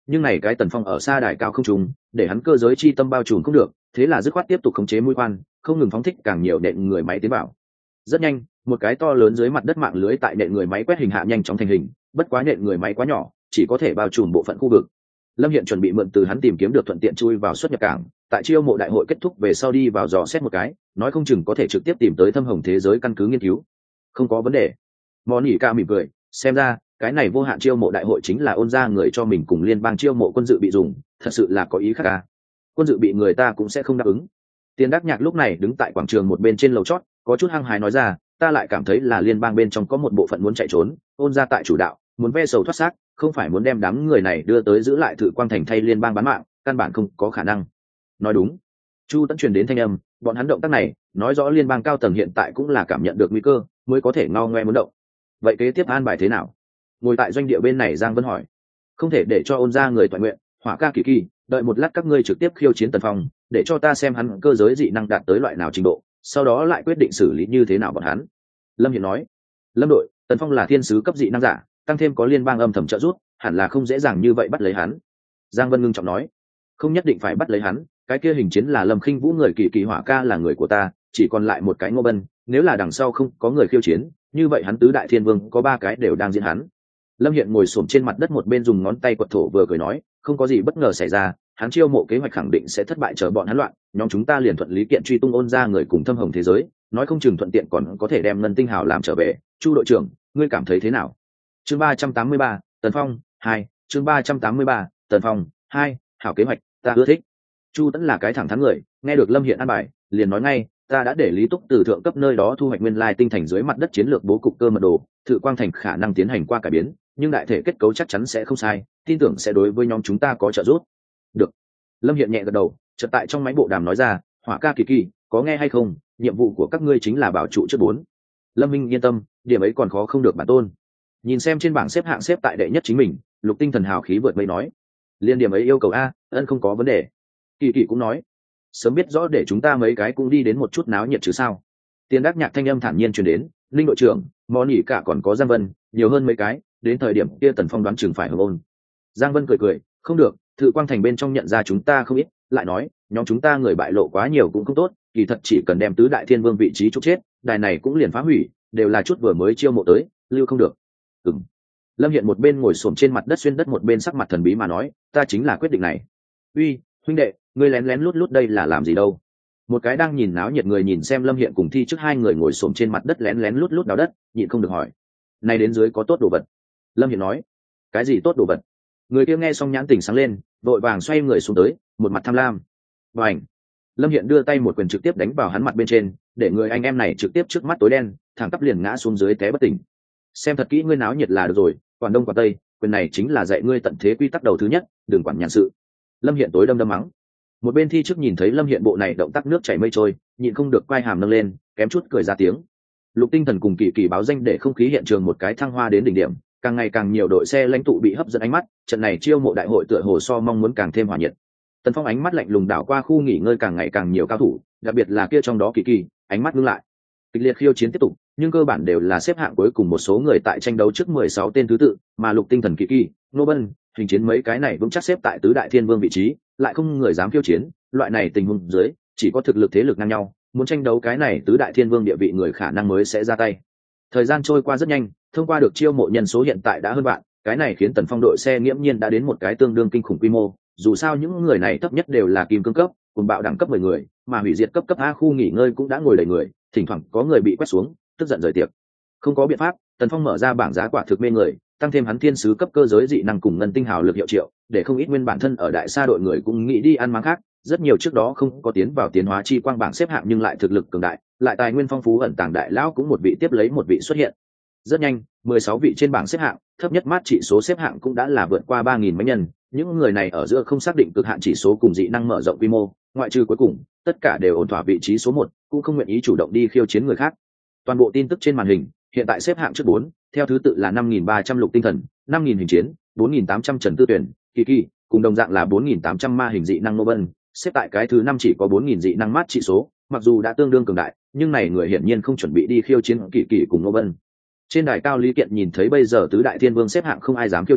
A: nhưng này cái Tần Phong ở xa đài cao không trùng, để hắn cơ giới chi tâm bao trùm không được, thế là dứt khoát tiếp tục khống chế mũi khoan, không ngừng phóng thích càng nhiều nện người máy tiến vào. Rất nhanh, một cái to lớn dưới mặt đất mạng lưới tại nện người máy quét hình hạ nhanh chóng thành hình, bất quá nện người máy quá nhỏ, chỉ có thể bao trùm bộ phận khu vực. Lâm Hiện chuẩn bị mượn từ hắn tìm kiếm được thuận tiện chui vào xuất nhập cảng, tại chiêu mộ đại hội kết thúc về sau đi vào dò xét một cái, nói không chừng có thể trực tiếp tìm tới thâm hồng thế giới căn cứ nghiên cứu. Không có vấn đề. Món nhỉ ca mỉm cười, xem ra cái này vô hạn chiêu mộ đại hội chính là ôn ra người cho mình cùng liên bang chiêu mộ quân dự bị dùng, thật sự là có ý khác à. Quân dự bị người ta cũng sẽ không đáp ứng. Tiền Đắc Nhạc lúc này đứng tại quảng trường một bên trên lầu chót, có chút hăng hái nói ra, ta lại cảm thấy là liên bang bên trong có một bộ phận muốn chạy trốn, ôn ra tại chủ đạo, muốn ve sầu thoát xác, không phải muốn đem đám người này đưa tới giữ lại Thử Quang Thành thay liên bang bán mạng, căn bản không có khả năng. Nói đúng. Chu Tẫn truyền đến thanh âm, bọn hắn động tác này, nói rõ liên bang cao tầng hiện tại cũng là cảm nhận được nguy cơ, mới có thể ngao ngoe muốn động. Vậy kế tiếp an bài thế nào? Ngồi tại doanh địa bên này Giang Vân hỏi. Không thể để cho ôn ra người toàn nguyện, Hỏa Ca Kỳ Kỳ, đợi một lát các ngươi trực tiếp khiêu chiến Tần Phong, để cho ta xem hắn cơ giới dị năng đạt tới loại nào trình độ, sau đó lại quyết định xử lý như thế nào bọn hắn. Lâm Hiện nói. Lâm đội, Tần Phong là thiên sứ cấp dị năng giả, tăng thêm có liên bang âm thầm trợ giúp, hẳn là không dễ dàng như vậy bắt lấy hắn. Giang Vân ngưng trọng nói. Không nhất định phải bắt lấy hắn, cái kia hình chiến là Lâm Khinh Vũ người, Kỳ Kỳ Hỏa Ca là người của ta, chỉ còn lại một cái Ngô Bân, nếu là đằng sau không có người khiêu chiến, như vậy hắn tứ đại thiên vương có ba cái đều đang diễn hắn. Lâm Hiện ngồi xổm trên mặt đất một bên dùng ngón tay quật thổ vừa cười nói, không có gì bất ngờ xảy ra, hắn chiêu mộ kế hoạch khẳng định sẽ thất bại, chờ bọn hắn loạn, nhóm chúng ta liền thuận lý kiện truy tung ôn ra người cùng thâm hồng thế giới, nói không chừng thuận tiện còn có thể đem ngân tinh hào làm trở về. Chu đội trưởng, ngươi cảm thấy thế nào? Chương ba trăm tám mươi ba, Tần Phong hai. Chương ba trăm tám mươi ba, Tần Phong hai. Hảo kế hoạch, ta ưa thích. Chu Tẫn là cái thẳng thắn người, nghe được Lâm Hiện an bài, liền nói ngay, ta đã để Lý Túc từ thượng cấp nơi đó thu hoạch nguyên lai tinh thành dưới mặt đất chiến lược bố cục cơ mật đồ, Thử Quang Thành khả năng tiến hành qua cải biến, nhưng đại thể kết cấu chắc chắn sẽ không sai, tin tưởng sẽ đối với nhóm chúng ta có trợ giúp. Được. Lâm Hiện nhẹ gật đầu, chợt tại trong máy bộ đàm nói ra, Hỏa Ca Kỳ Kỳ, có nghe hay không, nhiệm vụ của các ngươi chính là bảo trụ trước bốn. Lâm Minh yên tâm, điểm ấy còn khó không được bản tôn. Nhìn xem trên bảng xếp hạng xếp tại đệ nhất chính mình, Lục Tinh Thần hào khí vượt mây nói, liên điểm ấy yêu cầu a, ân không có vấn đề. Kỳ Kỳ cũng nói, sớm biết rõ để chúng ta mấy cái cũng đi đến một chút náo nhiệt chứ sao. Tiền Đắc Nhạc thanh âm thản nhiên truyền đến, Linh đội trưởng, món nhỉ cả còn có Giang Vân, nhiều hơn mấy cái, đến thời điểm kia Tần Phong đoán chừng phải hưởng ôn. Giang Vân cười cười, không được, Thử Quang Thành bên trong nhận ra chúng ta không ít, lại nói, nhóm chúng ta người bại lộ quá nhiều cũng không tốt, kỳ thật chỉ cần đem tứ đại thiên vương vị trí trục chết, đài này cũng liền phá hủy, đều là chút vừa mới chiêu mộ tới, lưu không được. Ừm. Lâm Hiện một bên ngồi xổm trên mặt đất xuyên đất một bên sắc mặt thần bí mà nói, ta chính là quyết định này. Uy, huynh đệ, ngươi lén lén lút lút đây là làm gì đâu? Một cái đang nhìn náo nhiệt người nhìn xem Lâm Hiện cùng Thi trước hai người ngồi xổm trên mặt đất lén lén lút lút đào đất, nhịn không được hỏi, này đến dưới có tốt đồ vật? Lâm Hiện nói, cái gì tốt đồ vật? Người kia nghe xong nhãn tỉnh sáng lên, vội vàng xoay người xuống tới, một mặt tham lam. Bành! Lâm Hiện đưa tay một quyền trực tiếp đánh vào hắn mặt bên trên, để người anh em này trực tiếp trước mắt tối đen, thẳng tắp liền ngã xuống dưới té bất tỉnh. Xem thật kỹ ngươi náo nhiệt là được rồi, quản đông quản tây, quyền này chính là dạy ngươi tận thế quy tắc đầu thứ nhất, đừng quản nhàn sự. Lâm Hiện tối đâm đâm mắng. Một bên Thi trước nhìn thấy Lâm Hiện bộ này động tác nước chảy mây trôi, nhịn không được quay hàm nâng lên, kém chút cười ra tiếng. Lục Tinh Thần cùng Kỳ Kỳ báo danh để không khí hiện trường một cái thăng hoa đến đỉnh điểm, càng ngày càng nhiều đội xe lãnh tụ bị hấp dẫn ánh mắt, trận này chiêu mộ đại hội tựa hồ so mong muốn càng thêm hỏa nhiệt. Tần Phong ánh mắt lạnh lùng đảo qua khu nghỉ ngơi càng ngày càng nhiều cao thủ, đặc biệt là kia trong đó Kỳ Kỳ, ánh mắt ngưng lại. Kịch liệt khiêu chiến tiếp tục, nhưng cơ bản đều là xếp hạng cuối cùng một số người tại tranh đấu trước mười sáu tên thứ tự, mà Lục Tinh Thần, Kỳ Kỳ, Nô Bân, hình chiến mấy cái này vững chắc xếp tại tứ đại thiên vương vị trí, lại không người dám khiêu chiến, loại này tình huống dưới, chỉ có thực lực thế lực ngang nhau, muốn tranh đấu cái này tứ đại thiên vương địa vị người khả năng mới sẽ ra tay. Thời gian trôi qua rất nhanh, thông qua được chiêu mộ nhân số hiện tại đã hơn vạn, cái này khiến Tần Phong đội xe nghiễm nhiên đã đến một cái tương đương kinh khủng quy mô, dù sao những người này thấp nhất đều là kim cương cấp, cùng bạo đẳng cấp mười người, mà hủy diệt cấp cấp A khu nghỉ ngơi cũng đã ngồi đầy người, thỉnh thoảng có người bị quét xuống, tức giận rời tiệc. Không có biện pháp, Tần Phong mở ra bảng giá quả thực mê người, tăng thêm hắn thiên sứ cấp cơ giới dị năng cùng ngân tinh hào lực hiệu triệu, để không ít nguyên bản thân ở đại sa đội người cũng nghĩ đi ăn máng khác, rất nhiều trước đó không có tiến vào tiến hóa chi quang bảng xếp hạng nhưng lại thực lực cường đại, lại tài nguyên phong phú ẩn tàng đại lão cũng một vị tiếp lấy một vị xuất hiện. Rất nhanh, mười sáu vị trên bảng xếp hạng, thấp nhất mát chỉ số xếp hạng cũng đã là vượt qua ba nghìn mấy nhân, những người này ở giữa không xác định cực hạn chỉ số cùng dị năng mở rộng quy mô, ngoại trừ cuối cùng, tất cả đều ổn thỏa vị trí số một, cũng không nguyện ý chủ động đi khiêu chiến người khác. Toàn bộ tin tức trên màn hình, hiện tại xếp hạng trước bốn, theo thứ tự là năm nghìn ba trăm Lục Tinh Thần, năm nghìn hình chiến, bốn nghìn tám trăm Trần Tư Tuyển, Kỳ Kỳ, cùng đồng dạng là bốn nghìn tám trăm ma hình dị năng Nô Bân, xếp tại cái thứ năm chỉ có bốn nghìn dị năng mát trị số, mặc dù đã tương đương cường đại, nhưng này người hiển nhiên không chuẩn bị đi khiêu chiến Kỳ Kỳ cùng Nô Bân. Trên đài cao Lý Kiện nhìn thấy bây giờ tứ đại thiên vương xếp hạng không ai dám khiêu chiến,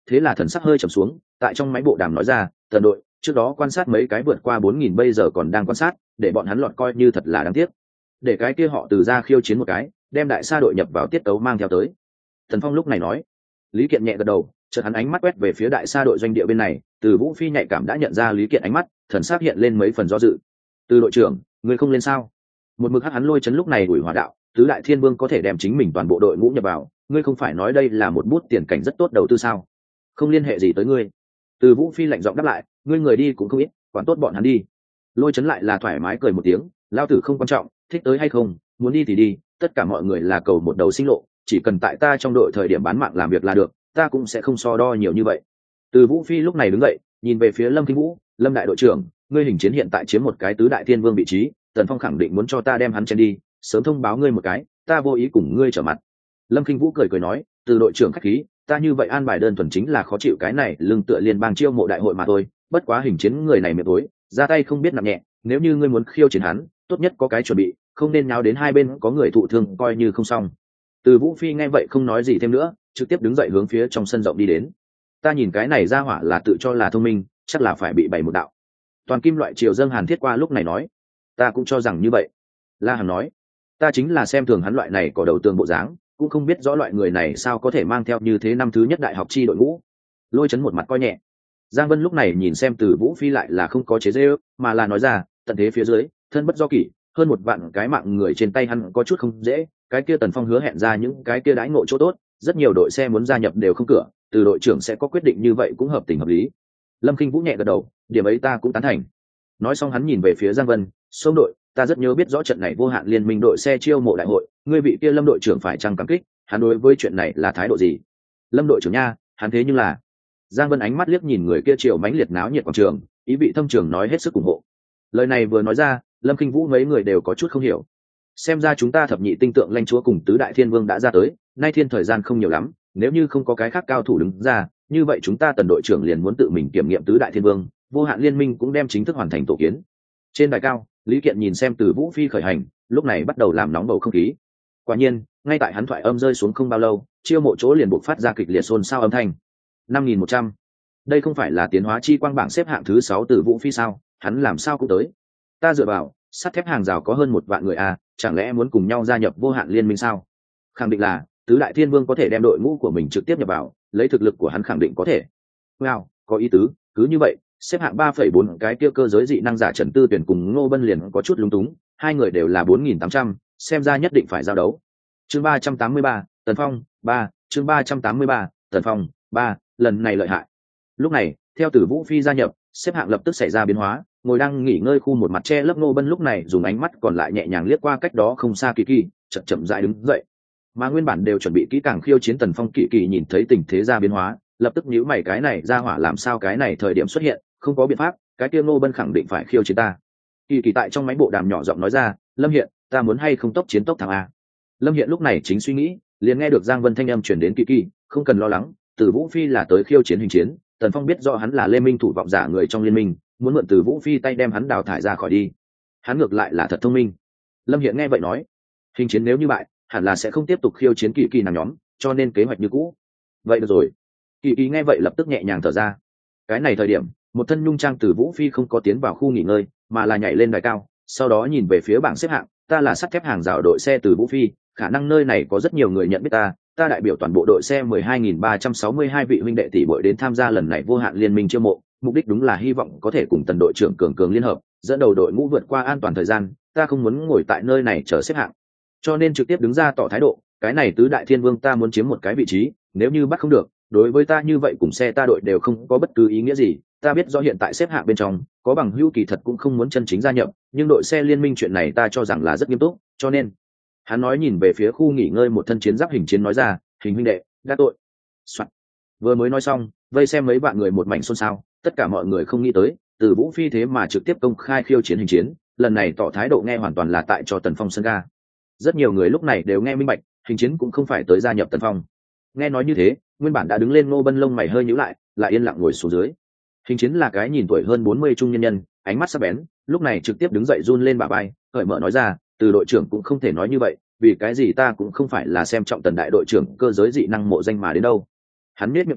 A: thế là thần sắc hơi trầm xuống, tại trong máy bộ đàm nói ra, tần đội trước đó quan sát mấy cái vượt qua bốn nghìn bây giờ còn đang quan sát, để bọn hắn lọt coi như thật là đáng tiếc, để cái kia họ từ ra khiêu chiến một cái, đem đại sa đội nhập vào tiết tấu mang theo tới. Tần Phong lúc này nói. Lý Kiện nhẹ gật đầu, chợt hắn ánh mắt quét về phía đại sa đội doanh địa bên này, Từ Vũ Phi nhạy cảm đã nhận ra Lý Kiện ánh mắt, thần sắc hiện lên mấy phần do dự. Từ đội trưởng, người không lên sao? Một mực hắc hắn lôi chấn lúc này đuổi hỏa đạo, tứ đại thiên vương có thể đem chính mình toàn bộ đội ngũ nhập vào, ngươi không phải nói đây là một bút tiền cảnh rất tốt đầu tư sao? Không liên hệ gì tới ngươi. Từ Vũ Phi lạnh giọng đáp lại, ngươi người đi cũng không ít, quản tốt bọn hắn đi. Lôi chấn lại là thoải mái cười một tiếng, lao tử không quan trọng, thích tới hay không, muốn đi thì đi, tất cả mọi người là cầu một đầu sinh lộ, chỉ cần tại ta trong đội thời điểm bán mạng làm việc là được, ta cũng sẽ không so đo nhiều như vậy. Từ Vũ Phi lúc này đứng dậy, nhìn về phía Lâm Kinh Vũ, Lâm đại đội trưởng, ngươi hình chiến hiện tại chiếm một cái tứ đại thiên vương vị trí, Tần Phong khẳng định muốn cho ta đem hắn chen đi, sớm thông báo ngươi một cái, ta vô ý cùng ngươi trở mặt. Lâm Kinh Vũ cười cười nói, từ đội trưởng khách khí, ta như vậy an bài đơn thuần chính là khó chịu cái này lưng tựa liên bang chiêu mộ đại hội mà thôi, bất quá hình chiến người này miệng tối, ra tay không biết nặng nhẹ, nếu như ngươi muốn khiêu chiến hắn, tốt nhất có cái chuẩn bị, không nên nháo đến hai bên có người thụ thương coi như không xong. Từ Vũ Phi nghe vậy không nói gì thêm nữa, trực tiếp đứng dậy hướng phía trong sân rộng đi đến. Ta nhìn cái này ra hỏa là tự cho là thông minh, chắc là phải bị bày một đạo. Toàn kim loại triều dâng Hàn Thiết qua lúc này nói, ta cũng cho rằng như vậy. La Hàn nói, ta chính là xem thường hắn loại này có đầu tường bộ dáng, cũng không biết rõ loại người này sao có thể mang theo như thế năm thứ nhất đại học chi đội ngũ. Lôi chấn một mặt coi nhẹ. Giang Vân lúc này nhìn xem Từ Vũ Phi lại là không có chế giễu, mà là nói ra, tận thế phía dưới, thân bất do kỷ, hơn một vạn cái mạng người trên tay hắn có chút không dễ, cái kia Tần Phong hứa hẹn ra những cái kia đãi ngộ chỗ tốt, rất nhiều đội xe muốn gia nhập đều không cửa, từ đội trưởng sẽ có quyết định như vậy cũng hợp tình hợp lý. Lâm Kinh Vũ nhẹ gật đầu, điểm ấy ta cũng tán thành. Nói xong hắn nhìn về phía Giang Vân, sông đội, ta rất nhớ biết rõ trận này vô hạn liên minh đội xe chiêu mộ đại hội, ngươi vị kia Lâm đội trưởng phải chăng cảm kích, hắn đối với chuyện này là thái độ gì? Lâm đội trưởng nha, hắn thế nhưng là. Giang Vân ánh mắt liếc nhìn người kia chiều mãnh liệt náo nhiệt quảng trường, ý vị thâm trường nói hết sức ủng hộ. Lời này vừa nói ra, Lâm Kinh Vũ mấy người đều có chút không hiểu. Xem ra chúng ta thập nhị tinh tượng lãnh chúa cùng tứ đại thiên vương đã ra tới, nay thiên thời gian không nhiều lắm, nếu như không có cái khác cao thủ đứng ra, như vậy chúng ta Tần đội trưởng liền muốn tự mình kiểm nghiệm tứ đại thiên vương, vô hạn liên minh cũng đem chính thức hoàn thành tổ kiến. Trên đài cao, Lý Kiện nhìn xem Từ Vũ Phi khởi hành, lúc này bắt đầu làm nóng bầu không khí. Quả nhiên, ngay tại hắn thoại âm rơi xuống không bao lâu, chiêu mộ chỗ liền bộc phát ra kịch liệt xôn xao âm thanh. năm nghìn một trăm. Đây không phải là tiến hóa chi quang bảng xếp hạng thứ sáu Từ Vũ Phi sao, hắn làm sao cũng tới. Ta dựa vào, sắt thép hàng rào có hơn một vạn người à, chẳng lẽ muốn cùng nhau gia nhập vô hạn liên minh sao? Khẳng định là tứ đại thiên vương có thể đem đội ngũ của mình trực tiếp nhập vào, lấy thực lực của hắn khẳng định có thể. Wow, có ý tứ, cứ như vậy, xếp hạng ba phẩy bốn cái kia cơ giới dị năng giả Trần Tư Tuyển cùng Ngô Bân liền có chút lúng túng, hai người đều là bốn nghìn tám trăm, xem ra nhất định phải giao đấu. Chương ba trăm tám mươi ba, Tần Phong, ba, chương ba trăm tám mươi ba, Tần Phong, ba, lần này lợi hại. Lúc này, theo Từ Vũ Phi gia nhập, xếp hạng lập tức xảy ra biến hóa, ngồi đang nghỉ ngơi khu một mặt che lấp Ngô Bân lúc này dùng ánh mắt còn lại nhẹ nhàng liếc qua cách đó không xa Kỳ Kỳ, chậm chậm rãi đứng dậy. Mà nguyên bản đều chuẩn bị kỹ càng khiêu chiến Tần Phong Kỳ Kỳ nhìn thấy tình thế ra biến hóa, lập tức nhíu mày, cái này ra hỏa làm sao cái này thời điểm xuất hiện, không có biện pháp, cái kia Ngô Bân khẳng định phải khiêu chiến ta. Kỳ Kỳ tại trong máy bộ đàm nhỏ giọng nói ra, Lâm Hiện, ta muốn hay không tốc chiến tốc thắng a. Lâm Hiện lúc này chính suy nghĩ, liền nghe được Giang Vân thanh âm truyền đến Kỳ Kỳ, không cần lo lắng, Từ Vũ Phi là tới khiêu chiến hình chiến, Tần Phong biết rõ hắn là Lê Minh thủ vọng giả người trong liên minh, muốn mượn Từ Vũ Phi tay đem hắn đào thải ra khỏi đi. Hắn ngược lại là thật thông minh. Lâm Hiện nghe vậy nói, hình chiến nếu như bại, hẳn là sẽ không tiếp tục khiêu chiến Kỳ Kỳ nàng nhóm, cho nên kế hoạch như cũ. Vậy được rồi. Kỳ Kỳ nghe vậy lập tức nhẹ nhàng thở ra. Cái này thời điểm, một thân nhung trang Từ Vũ Phi không có tiến vào khu nghỉ ngơi, mà là nhảy lên đài cao, sau đó nhìn về phía bảng xếp hạng, ta là sắt thép hàng rào đội xe Từ Vũ Phi, khả năng nơi này có rất nhiều người nhận biết ta, ta đại biểu toàn bộ đội xe mười hai nghìn ba trăm sáu mươi hai vị huynh đệ tỷ muội đến tham gia lần này vô hạn liên minh chiêu mộ, mục đích đúng là hy vọng có thể cùng Tần đội trưởng cường cường liên hợp, dẫn đầu đội ngũ vượt qua an toàn thời gian, ta không muốn ngồi tại nơi này chờ xếp hạng, cho nên trực tiếp đứng ra tỏ thái độ, cái này tứ đại thiên vương ta muốn chiếm một cái vị trí, nếu như bắt không được, đối với ta như vậy cùng xe ta đội đều không có bất cứ ý nghĩa gì, ta biết do hiện tại xếp hạng bên trong có bằng hữu kỳ thật cũng không muốn chân chính gia nhập, nhưng đội xe liên minh chuyện này ta cho rằng là rất nghiêm túc, cho nên hắn nói nhìn về phía khu nghỉ ngơi một thân chiến giáp hình chiến nói ra, hình huynh đệ đã tội. Soạn. Vừa mới nói xong, vây xem mấy bạn người một mảnh xôn xao, tất cả mọi người không nghĩ tới Từ Vũ Phi thế mà trực tiếp công khai khiêu chiến hình chiến, lần này tỏ thái độ nghe hoàn toàn là tại cho Tần Phong sân ga. Rất nhiều người lúc này đều nghe minh bạch, hình chiến cũng không phải tới gia nhập Tần Phong. Nghe nói như thế, nguyên bản đã đứng lên Ngô Bân lông mày hơi nhíu lại, lại yên lặng ngồi xuống dưới. Hình chiến là cái nhìn tuổi hơn bốn mươi trung nhân nhân, ánh mắt sắc bén, lúc này trực tiếp đứng dậy run lên bả vai, cởi mở nói ra, Từ đội trưởng cũng không thể nói như vậy, vì cái gì ta cũng không phải là xem trọng Tần đại đội trưởng cơ giới dị năng mộ danh mà đến đâu. Hắn nhếch miệng cười,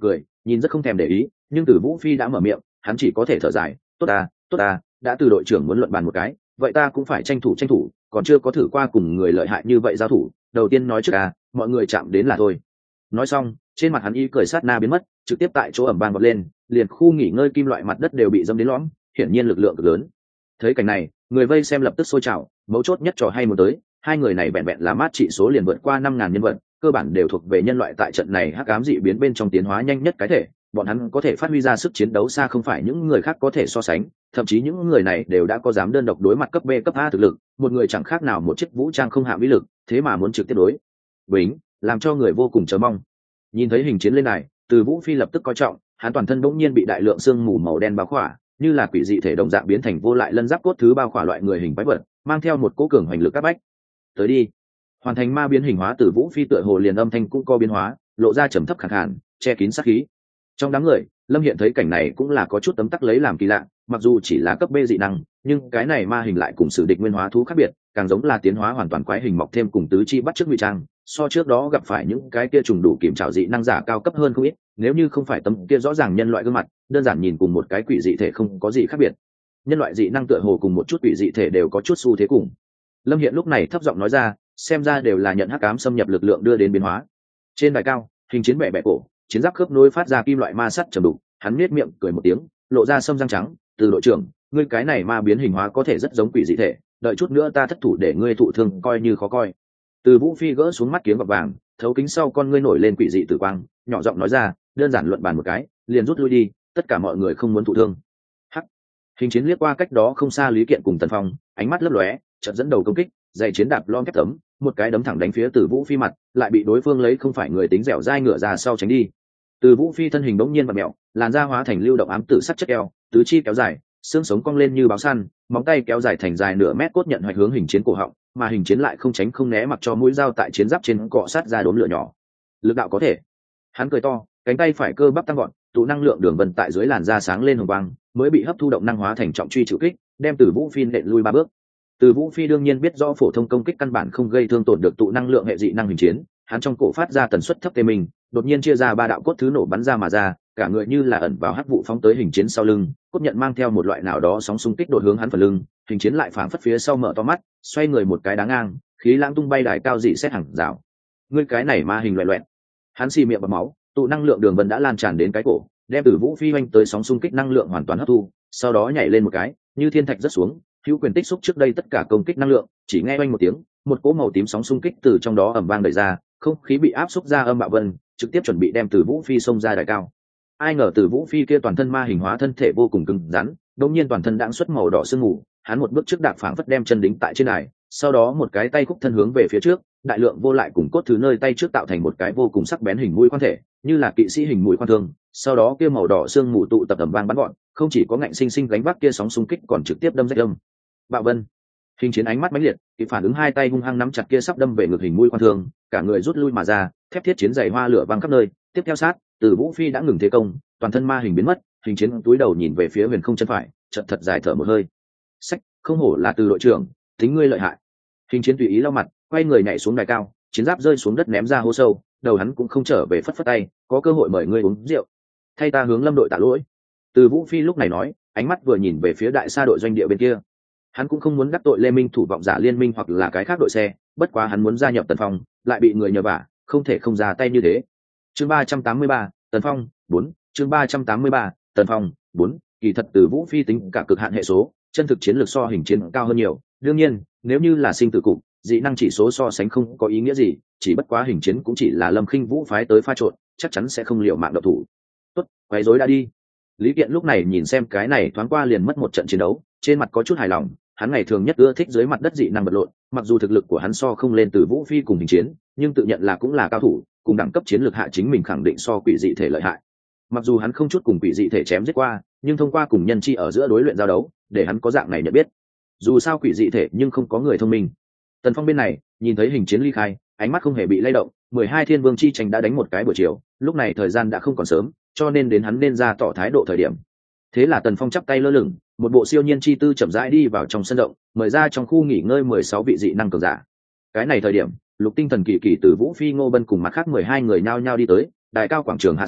A: nhìn rất không thèm để ý, nhưng Từ Vũ Phi đã mở miệng, hắn chỉ có thể thở dài, tốt à, tốt à, đã Từ đội trưởng muốn luận bàn một cái, vậy ta cũng phải tranh thủ tranh thủ, còn chưa có thử qua cùng người lợi hại như vậy giao thủ, đầu tiên nói trước à, mọi người chạm đến là thôi. Nói xong, trên mặt hắn y cười sát na biến mất, trực tiếp tại chỗ ẩm vang vọt lên, liền khu nghỉ ngơi kim loại mặt đất đều bị dâm đến lõm, hiển nhiên lực lượng cực lớn. Thấy cảnh này, người vây xem lập tức sôi trào, mấu chốt nhất trò hay một tới, hai người này vẹn vẹn là mát trị số liền vượt qua năm ngàn nhân vật, cơ bản đều thuộc về nhân loại tại trận này hắc ám dị biến bên trong tiến hóa nhanh nhất cái thể, bọn hắn có thể phát huy ra sức chiến đấu xa không phải những người khác có thể so sánh, thậm chí những người này đều đã có dám đơn độc đối mặt cấp B cấp A thực lực, một người chẳng khác nào một chiếc vũ trang không hạ vĩ lực, thế mà muốn trực tiếp đối bính, làm cho người vô cùng chờ mong. Nhìn thấy hình chiến lên này, Từ Vũ Phi lập tức coi trọng, hắn toàn thân bỗng nhiên bị đại lượng sương mù màu đen bao khỏa, như là quỷ dị thể đồng dạng biến thành vô lại lân giáp cốt thứ bao khỏa loại người hình quái vật, mang theo một cỗ cường hành lực các bách. Tới đi. Hoàn thành ma biến hình hóa Từ Vũ Phi tựa hồ liền âm thanh cũng có biến hóa, lộ ra trầm thấp khàn khàn, che kín sát khí. Trong đám người, Lâm Hiện thấy cảnh này cũng là có chút tấm tắc lấy làm kỳ lạ, mặc dù chỉ là cấp B dị năng, nhưng cái này ma hình lại cùng sử địch nguyên hóa thú khác biệt, càng giống là tiến hóa hoàn toàn quái hình mọc thêm cùng tứ chi bắt chước ngụy trang, so trước đó gặp phải những cái kia trùng đủ kiểm trảo dị năng giả cao cấp hơn không ít, nếu như không phải tấm kia rõ ràng nhân loại gương mặt, đơn giản nhìn cùng một cái quỷ dị thể không có gì khác biệt. Nhân loại dị năng tựa hồ cùng một chút quỷ dị thể đều có chút xu thế cùng. Lâm Hiện lúc này thấp giọng nói ra, xem ra đều là nhận hắc ám xâm nhập lực lượng đưa đến biến hóa. Trên đài cao, hình chiến bẻ bẻ cổ, chiến giáp khớp nối phát ra kim loại ma sắt trầm đục, hắn nhếch miệng cười một tiếng, lộ ra sâm răng trắng, "Từ đội trưởng, ngươi cái này ma biến hình hóa có thể rất giống quỷ dị thể, đợi chút nữa ta thất thủ để ngươi thụ thương coi như khó coi." Từ Vũ Phi gỡ xuống mắt kiếng gọt vàng, thấu kính sau con ngươi nổi lên quỷ dị tử quang, nhỏ giọng nói ra, đơn giản luận bàn một cái, liền rút lui đi, tất cả mọi người không muốn thụ thương. Hắc. Hình chiến liếc qua cách đó không xa Lý Kiện cùng Tần Phong, ánh mắt lấp lóe, chợt dẫn đầu công kích, giày chiến đạp lom kép tấm, một cái đấm thẳng đánh phía Từ Vũ Phi mặt, lại bị đối phương lấy không phải người tính dẻo dai ngựa ra sau tránh đi. Từ Vũ Phi thân hình bỗng nhiên bật mèo, làn da hóa thành lưu động ám tử sắt chất eo, tứ chi kéo dài, xương sống cong lên như báo săn, móng tay kéo dài thành dài nửa mét cốt nhận hoạch hướng hình chiến cổ họng, mà hình chiến lại không tránh không né mặc cho mũi dao tại chiến giáp trên cọ sát ra đốm lửa nhỏ. Lực đạo có thể. Hắn cười to, cánh tay phải cơ bắp tăng gọn, tụ năng lượng đường vân tại dưới làn da sáng lên hồng quang, mới bị hấp thu động năng hóa thành trọng truy chịu kích, đem Từ Vũ Phi nện lui ba bước. Từ Vũ Phi đương nhiên biết rõ phổ thông công kích căn bản không gây thương tổn được tụ năng lượng hệ dị năng hình chiến, hắn trong cổ phát ra tần suất thấp tê mình, đột nhiên chia ra ba đạo cốt thứ nổ bắn ra mà ra, cả người như là ẩn vào hắc vụ phóng tới hình chiến sau lưng, cốt nhận mang theo một loại nào đó sóng xung kích đột hướng hắn phần lưng, hình chiến lại phảng phất phía sau mở to mắt, xoay người một cái đá ngang, khí lãng tung bay đài cao dị xét hàng rào. Ngươi cái này ma hình loẹt loẹt. Hắn xì miệng bọt máu, tụ năng lượng đường vân đã lan tràn đến cái cổ, đem Từ Vũ Phi oanh tới sóng xung kích năng lượng hoàn toàn hấp thu, sau đó nhảy lên một cái, như thiên thạch rất xuống, hữu quyền tích xúc trước đây tất cả công kích năng lượng, chỉ nghe oanh một tiếng, một cỗ màu tím sóng xung kích từ trong đó ầm vang đẩy ra, không khí bị áp xúc ra âm bạo vân, trực tiếp chuẩn bị đem Từ Vũ Phi xông ra đài cao. Ai ngờ Từ Vũ Phi kia toàn thân ma hình hóa thân thể vô cùng cứng rắn, đột nhiên toàn thân đãng xuất màu đỏ sương mù, hắn một bước trước đạp phảng phất đem chân đính tại trên đài, sau đó một cái tay khúc thân hướng về phía trước, đại lượng vô lại cùng cốt thứ nơi tay trước tạo thành một cái vô cùng sắc bén hình mũi quan thể, như là kỵ sĩ hình mũi quan thương, sau đó kia màu đỏ sương mù tụ tập ầm vang bắn gọn, không chỉ có ngạnh sinh sinh gánh vác kia sóng xung kích còn trực tiếp đâm rách âm. Bạo vân. Hình chiến ánh mắt mãnh liệt, kịp phản ứng hai tay hung hăng nắm chặt kia sắp đâm về ngực hình mũi quan thương, cả người rút lui mà ra, thép thiết chiến giày hoa lửa văng khắp nơi. Tiếp theo sát, Từ Vũ Phi đã ngừng thế công, toàn thân ma hình biến mất, hình chiến túi đầu nhìn về phía huyền không chân phải, chợt thật dài thở một hơi. Sách, không hổ là Từ đội trưởng, tính ngươi lợi hại. Hình chiến tùy ý lau mặt, quay người nhảy xuống đài cao, chiến giáp rơi xuống đất ném ra hố sâu, đầu hắn cũng không trở về phất phất tay, có cơ hội mời ngươi uống rượu. Thay ta hướng Lâm đội tạ lỗi. Từ Vũ Phi lúc này nói, ánh mắt vừa nhìn về phía đại sa đội doanh địa bên kia. Hắn cũng không muốn đắc tội Lê Minh thủ vọng giả liên minh hoặc là cái khác đội xe, bất quá hắn muốn gia nhập Tần Phong, lại bị người nhờ vả, không thể không ra tay như thế. Chương ba trăm tám mươi ba, Tần Phong, bốn, chương ba trăm tám mươi ba, Tần Phong, bốn, kỳ thật Từ Vũ Phi tính cả cực hạn hệ số, chân thực chiến lược so hình chiến cao hơn nhiều, đương nhiên, nếu như là sinh tử cục, dị năng chỉ số so sánh không có ý nghĩa gì, chỉ bất quá hình chiến cũng chỉ là Lâm Khinh Vũ phái tới pha trộn, chắc chắn sẽ không liều mạng độc thủ. Tốt, quấy rối đã đi. Lý Kiện lúc này nhìn xem cái này thoáng qua liền mất một trận chiến đấu, trên mặt có chút hài lòng, hắn ngày thường nhất ưa thích dưới mặt đất dị năng vật lộn, mặc dù thực lực của hắn so không lên Từ Vũ Phi cùng hình chiến, nhưng tự nhận là cũng là cao thủ, cùng đẳng cấp chiến lược hạ chính mình khẳng định so quỷ dị thể lợi hại. Mặc dù hắn không chút cùng quỷ dị thể chém giết qua, nhưng thông qua cùng nhân chi ở giữa đối luyện giao đấu, để hắn có dạng này nhận biết. Dù sao quỷ dị thể nhưng không có người thông minh. Tần Phong bên này, nhìn thấy hình chiến ly khai, ánh mắt không hề bị lay động, mười hai thiên vương chi tranh đã đánh một cái buổi chiều, lúc này thời gian đã không còn sớm, cho nên đến hắn nên ra tỏ thái độ thời điểm. Thế là Tần Phong chắp tay lơ lửng, một bộ siêu nhiên chi tư chậm rãi đi vào trong sân động, mời ra trong khu nghỉ ngơi mười sáu vị dị năng cường giả. Cái này thời điểm, Lục Tinh Thần Kỳ Kỳ từ Vũ Phi Ngô Bân cùng mặt khác mười hai người nhao nhao đi tới, đài cao quảng trường hạ xuống,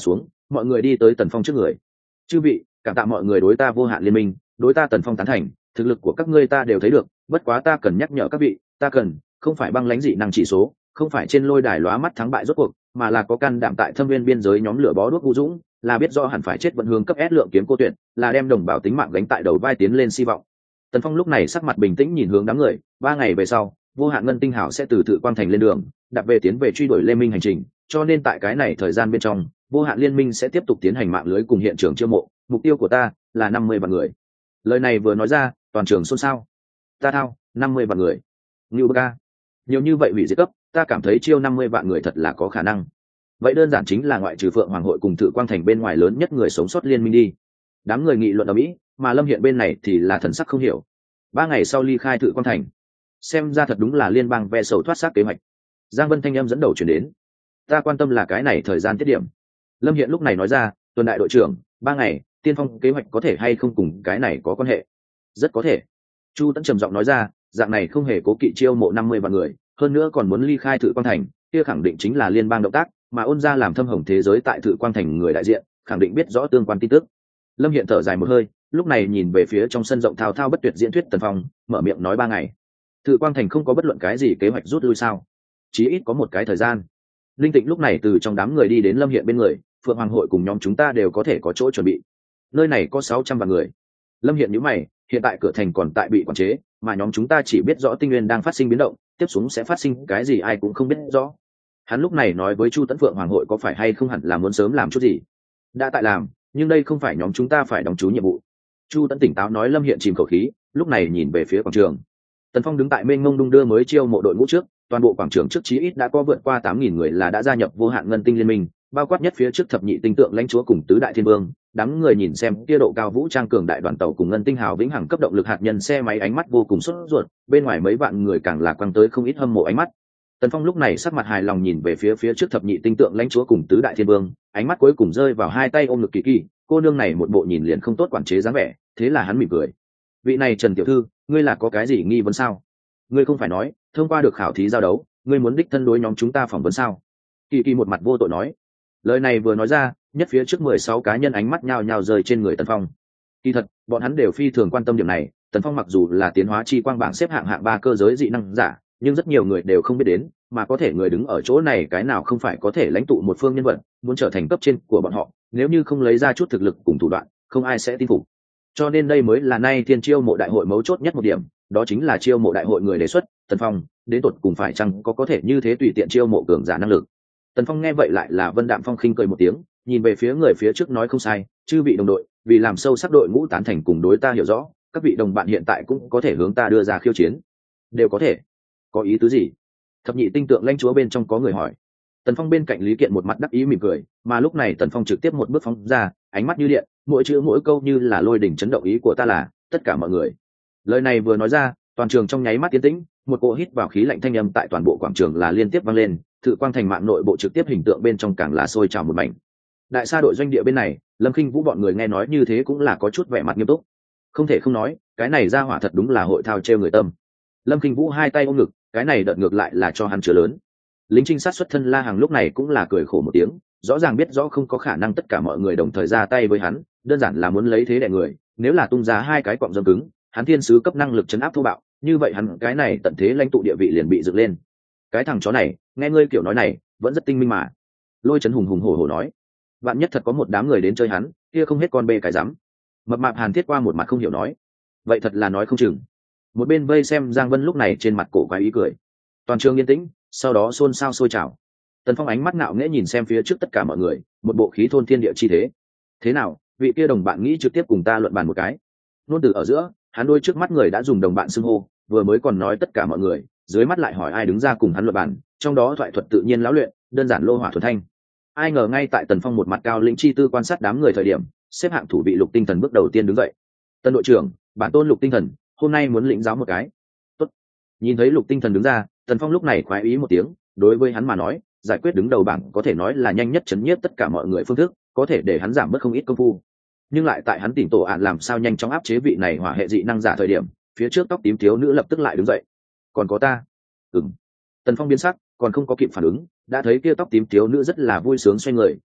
A: mọi người đi tới Tần Phong trước người. Chư vị, cảm tạ mọi người đối ta vô hạn liên minh, đối ta Tần Phong tán thành, thực lực của các ngươi ta đều thấy được, bất quá ta cần nhắc nhở các vị, ta cần không phải băng lãnh dị năng chỉ số, không phải trên lôi đài lóa mắt thắng bại rốt cuộc, mà là có can đảm tại thâm viên biên giới nhóm lửa bó đuốc vũ dũng, là biết rõ hẳn phải chết vẫn hướng cấp S lượng kiếm cô tuyệt, là đem đồng bào tính mạng gánh tại đầu vai tiến lên hy vọng. Tần Phong lúc này sắc mặt bình tĩnh nhìn hướng đám người, ba ngày về sau, vô hạn ngân tinh hảo sẽ từ Thự Quang Thành lên đường, đạp về tiến về truy đuổi Lê Minh hành trình, cho nên tại cái này thời gian bên trong, vô hạn liên minh sẽ tiếp tục tiến hành mạng lưới cùng hiện trường chiêu mộ, mục tiêu của ta là năm mươi vạn người. Lời này vừa nói ra, toàn trường xôn xao. Ta thao, năm mươi vạn người. Ngưu Bơ, nhiều như vậy hủy diệt cấp, ta cảm thấy chiêu năm mươi vạn người thật là có khả năng. Vậy đơn giản chính là ngoại trừ Phượng Hoàng hội cùng Thự Quang Thành bên ngoài lớn nhất người sống sót liên minh đi. Đám người nghị luận ở mỹ, mà Lâm Hiện bên này thì là thần sắc không hiểu. Ba ngày sau ly khai Thự Quang Thành, xem ra thật đúng là liên bang ve sầu thoát xác kế hoạch. Giang Vân thanh âm dẫn đầu chuyển đến. Ta quan tâm là cái này thời gian tiết điểm. Lâm Hiện lúc này nói ra, tuần đại đội trưởng, ba ngày, tiên phong kế hoạch có thể hay không cùng cái này có quan hệ? Rất có thể. Chu Tấn trầm giọng nói ra, dạng này không hề cố kỵ chiêu mộ năm mươi vạn người, hơn nữa còn muốn ly khai Thự Quang Thành, kia khẳng định chính là liên bang động tác, mà Ôn gia làm thâm hồng thế giới tại Thự Quang Thành người đại diện, khẳng định biết rõ tương quan tin tức. Lâm Hiện thở dài một hơi, lúc này nhìn về phía trong sân rộng thao thao bất tuyệt diễn thuyết Tần Phong, mở miệng nói ba ngày. Thự Quang Thành không có bất luận cái gì kế hoạch rút lui sao? Chí ít có một cái thời gian. Linh Tịnh lúc này từ trong đám người đi đến Lâm Hiện bên người, Phượng Hoàng hội cùng nhóm chúng ta đều có thể có chỗ chuẩn bị. Nơi này có sáu trăm vạn người. Lâm Hiện nhíu mày, hiện tại cửa thành còn tại bị quản chế, mà nhóm chúng ta chỉ biết rõ Tinh Nguyên đang phát sinh biến động, tiếp xuống sẽ phát sinh cái gì ai cũng không biết rõ. Hắn lúc này nói với Chu Tấn Phượng Hoàng hội có phải hay không hẳn là muốn sớm làm chút gì. Đã tại làm, nhưng đây không phải nhóm chúng ta phải đóng chú nhiệm vụ. Chu Tấn tỉnh táo nói. Lâm Hiện chìm khẩu khí, lúc này nhìn về phía quảng trường. Tần Phong đứng tại mênh mông đung đưa mới chiêu mộ đội ngũ trước, toàn bộ quảng trường trước chí ít đã có vượt qua tám nghìn người là đã gia nhập vô hạn ngân tinh liên minh, bao quát nhất phía trước thập nhị tinh tượng lãnh chúa cùng tứ đại thiên vương. Đám người nhìn xem kia độ cao vũ trang cường đại đoàn tàu cùng ngân tinh hào vĩnh hằng cấp động lực hạt nhân xe máy, ánh mắt vô cùng sốt ruột, bên ngoài mấy vạn người càng là quăng tới không ít hâm mộ ánh mắt. Tần Phong lúc này sắc mặt hài lòng nhìn về phía phía trước thập nhị tinh tượng lãnh chúa cùng tứ đại thiên vương, ánh mắt cuối cùng rơi vào hai tay ôm ngực Kỳ Kỳ, cô nương này một bộ nhìn liền không tốt quản chế dáng vẻ, thế là hắn mỉm cười. Vị này Trần tiểu thư, ngươi là có cái gì nghi vấn sao? Ngươi không phải nói thông qua được khảo thí giao đấu, ngươi muốn đích thân đối nhóm chúng ta phỏng vấn sao? Kỳ Kỳ một mặt vô tội nói. Lời này vừa nói ra, nhất phía trước mười sáu cá nhân ánh mắt nhao nhao rơi trên người Tần Phong. Kỳ thật, bọn hắn đều phi thường quan tâm điểm này. Tần Phong mặc dù là tiến hóa chi quang bảng xếp hạng hạng ba cơ giới dị năng giả, nhưng rất nhiều người đều không biết đến, mà có thể người đứng ở chỗ này cái nào không phải có thể lãnh tụ một phương nhân vật, muốn trở thành cấp trên của bọn họ, nếu như không lấy ra chút thực lực cùng thủ đoạn, không ai sẽ tin phục. Cho nên đây mới là nay thiên chiêu mộ đại hội mấu chốt nhất một điểm, đó chính là chiêu mộ đại hội người đề xuất, Tần Phong, đến tột cùng phải chăng có có thể như thế tùy tiện chiêu mộ cường giả năng lực. Tần Phong nghe vậy lại là Vân Đạm Phong khinh cười một tiếng, nhìn về phía người phía trước nói không sai, chư vị đồng đội, vì làm sâu sắc đội ngũ tán thành cùng đối ta hiểu rõ, các vị đồng bạn hiện tại cũng có thể hướng ta đưa ra khiêu chiến. Đều có thể. Có ý tứ gì? Thập nhị tinh tượng lãnh chúa bên trong có người hỏi. Tần Phong bên cạnh Lý Kiện một mặt đắc ý mỉm cười, mà lúc này Tần Phong trực tiếp một bước phóng ra, ánh mắt như điện, mỗi chữ mỗi câu như là lôi đỉnh chấn động. Ý của ta là tất cả mọi người. Lời này vừa nói ra, toàn trường trong nháy mắt tiến tĩnh, một cỗ hít vào khí lạnh thanh âm tại toàn bộ quảng trường là liên tiếp vang lên. Thự Quang Thành mạng nội bộ trực tiếp hình tượng bên trong càng là sôi trào một mảnh. Đại sa đội doanh địa bên này, Lâm Khinh Vũ bọn người nghe nói như thế cũng là có chút vẻ mặt nghiêm túc. Không thể không nói, cái này ra hỏa thật đúng là hội thao trêu người tâm. Lâm Khinh Vũ hai tay ôm ngực, cái này đợt ngược lại là cho hắn chứa lớn. Lính trinh sát xuất thân La Hằng lúc này cũng là cười khổ một tiếng, rõ ràng biết rõ không có khả năng tất cả mọi người đồng thời ra tay với hắn, đơn giản là muốn lấy thế đè người, nếu là tung ra hai cái cọng dâm cứng, hắn thiên sứ cấp năng lực chấn áp thô bạo, như vậy hắn cái này tận thế lãnh tụ địa vị liền bị dựng lên. Cái thằng chó này, nghe ngươi kiểu nói này, vẫn rất tinh minh mà. Lôi Chấn hùng hùng hổ hổ nói, vạn nhất thật có một đám người đến chơi hắn, kia không hết con bê cái rắm. Mập mạp Hàn Thiết qua một mặt không hiểu nói, vậy thật là nói không chừng. Một bên vây xem Giang Vân lúc này trên mặt cổ quái ý cười. Toàn trường yên tĩnh, sau đó xôn xao sôi trào. Tần Phong ánh mắt ngạo nghễ nhìn xem phía trước tất cả mọi người, một bộ khí thôn thiên địa chi thế. Thế nào, vị kia đồng bạn nghĩ trực tiếp cùng ta luận bàn một cái? Nôn từ ở giữa, hắn đôi trước mắt người đã dùng đồng bạn xưng hô, vừa mới còn nói tất cả mọi người, dưới mắt lại hỏi ai đứng ra cùng hắn luận bàn, trong đó thoại thuật tự nhiên lão luyện, đơn giản lô hỏa thuần thanh. Ai ngờ ngay tại Tần Phong một mặt cao lĩnh chi tư quan sát đám người thời điểm, xếp hạng thủ vị Lục Tinh Thần bước đầu tiên đứng dậy. Tân đội trưởng, bản tôn Lục Tinh Thần, hôm nay muốn lĩnh giáo một cái. Tốt. Nhìn thấy Lục Tinh Thần đứng ra, Tần Phong lúc này khoái ý một tiếng, đối với hắn mà nói, giải quyết đứng đầu bảng có thể nói là nhanh nhất chấn nhiếp tất cả mọi người phương thức, có thể để hắn giảm bớt không ít công phu. Nhưng lại tại hắn tỉnh tổ ạn làm sao nhanh chóng áp chế vị này hỏa hệ dị năng giả thời điểm, phía trước tóc tím thiếu nữ lập tức lại đứng dậy. Còn có ta. Ừm. Tần Phong biến sắc, còn không có kịp phản ứng, đã thấy kia tóc tím thiếu nữ rất là vui sướng xoay người,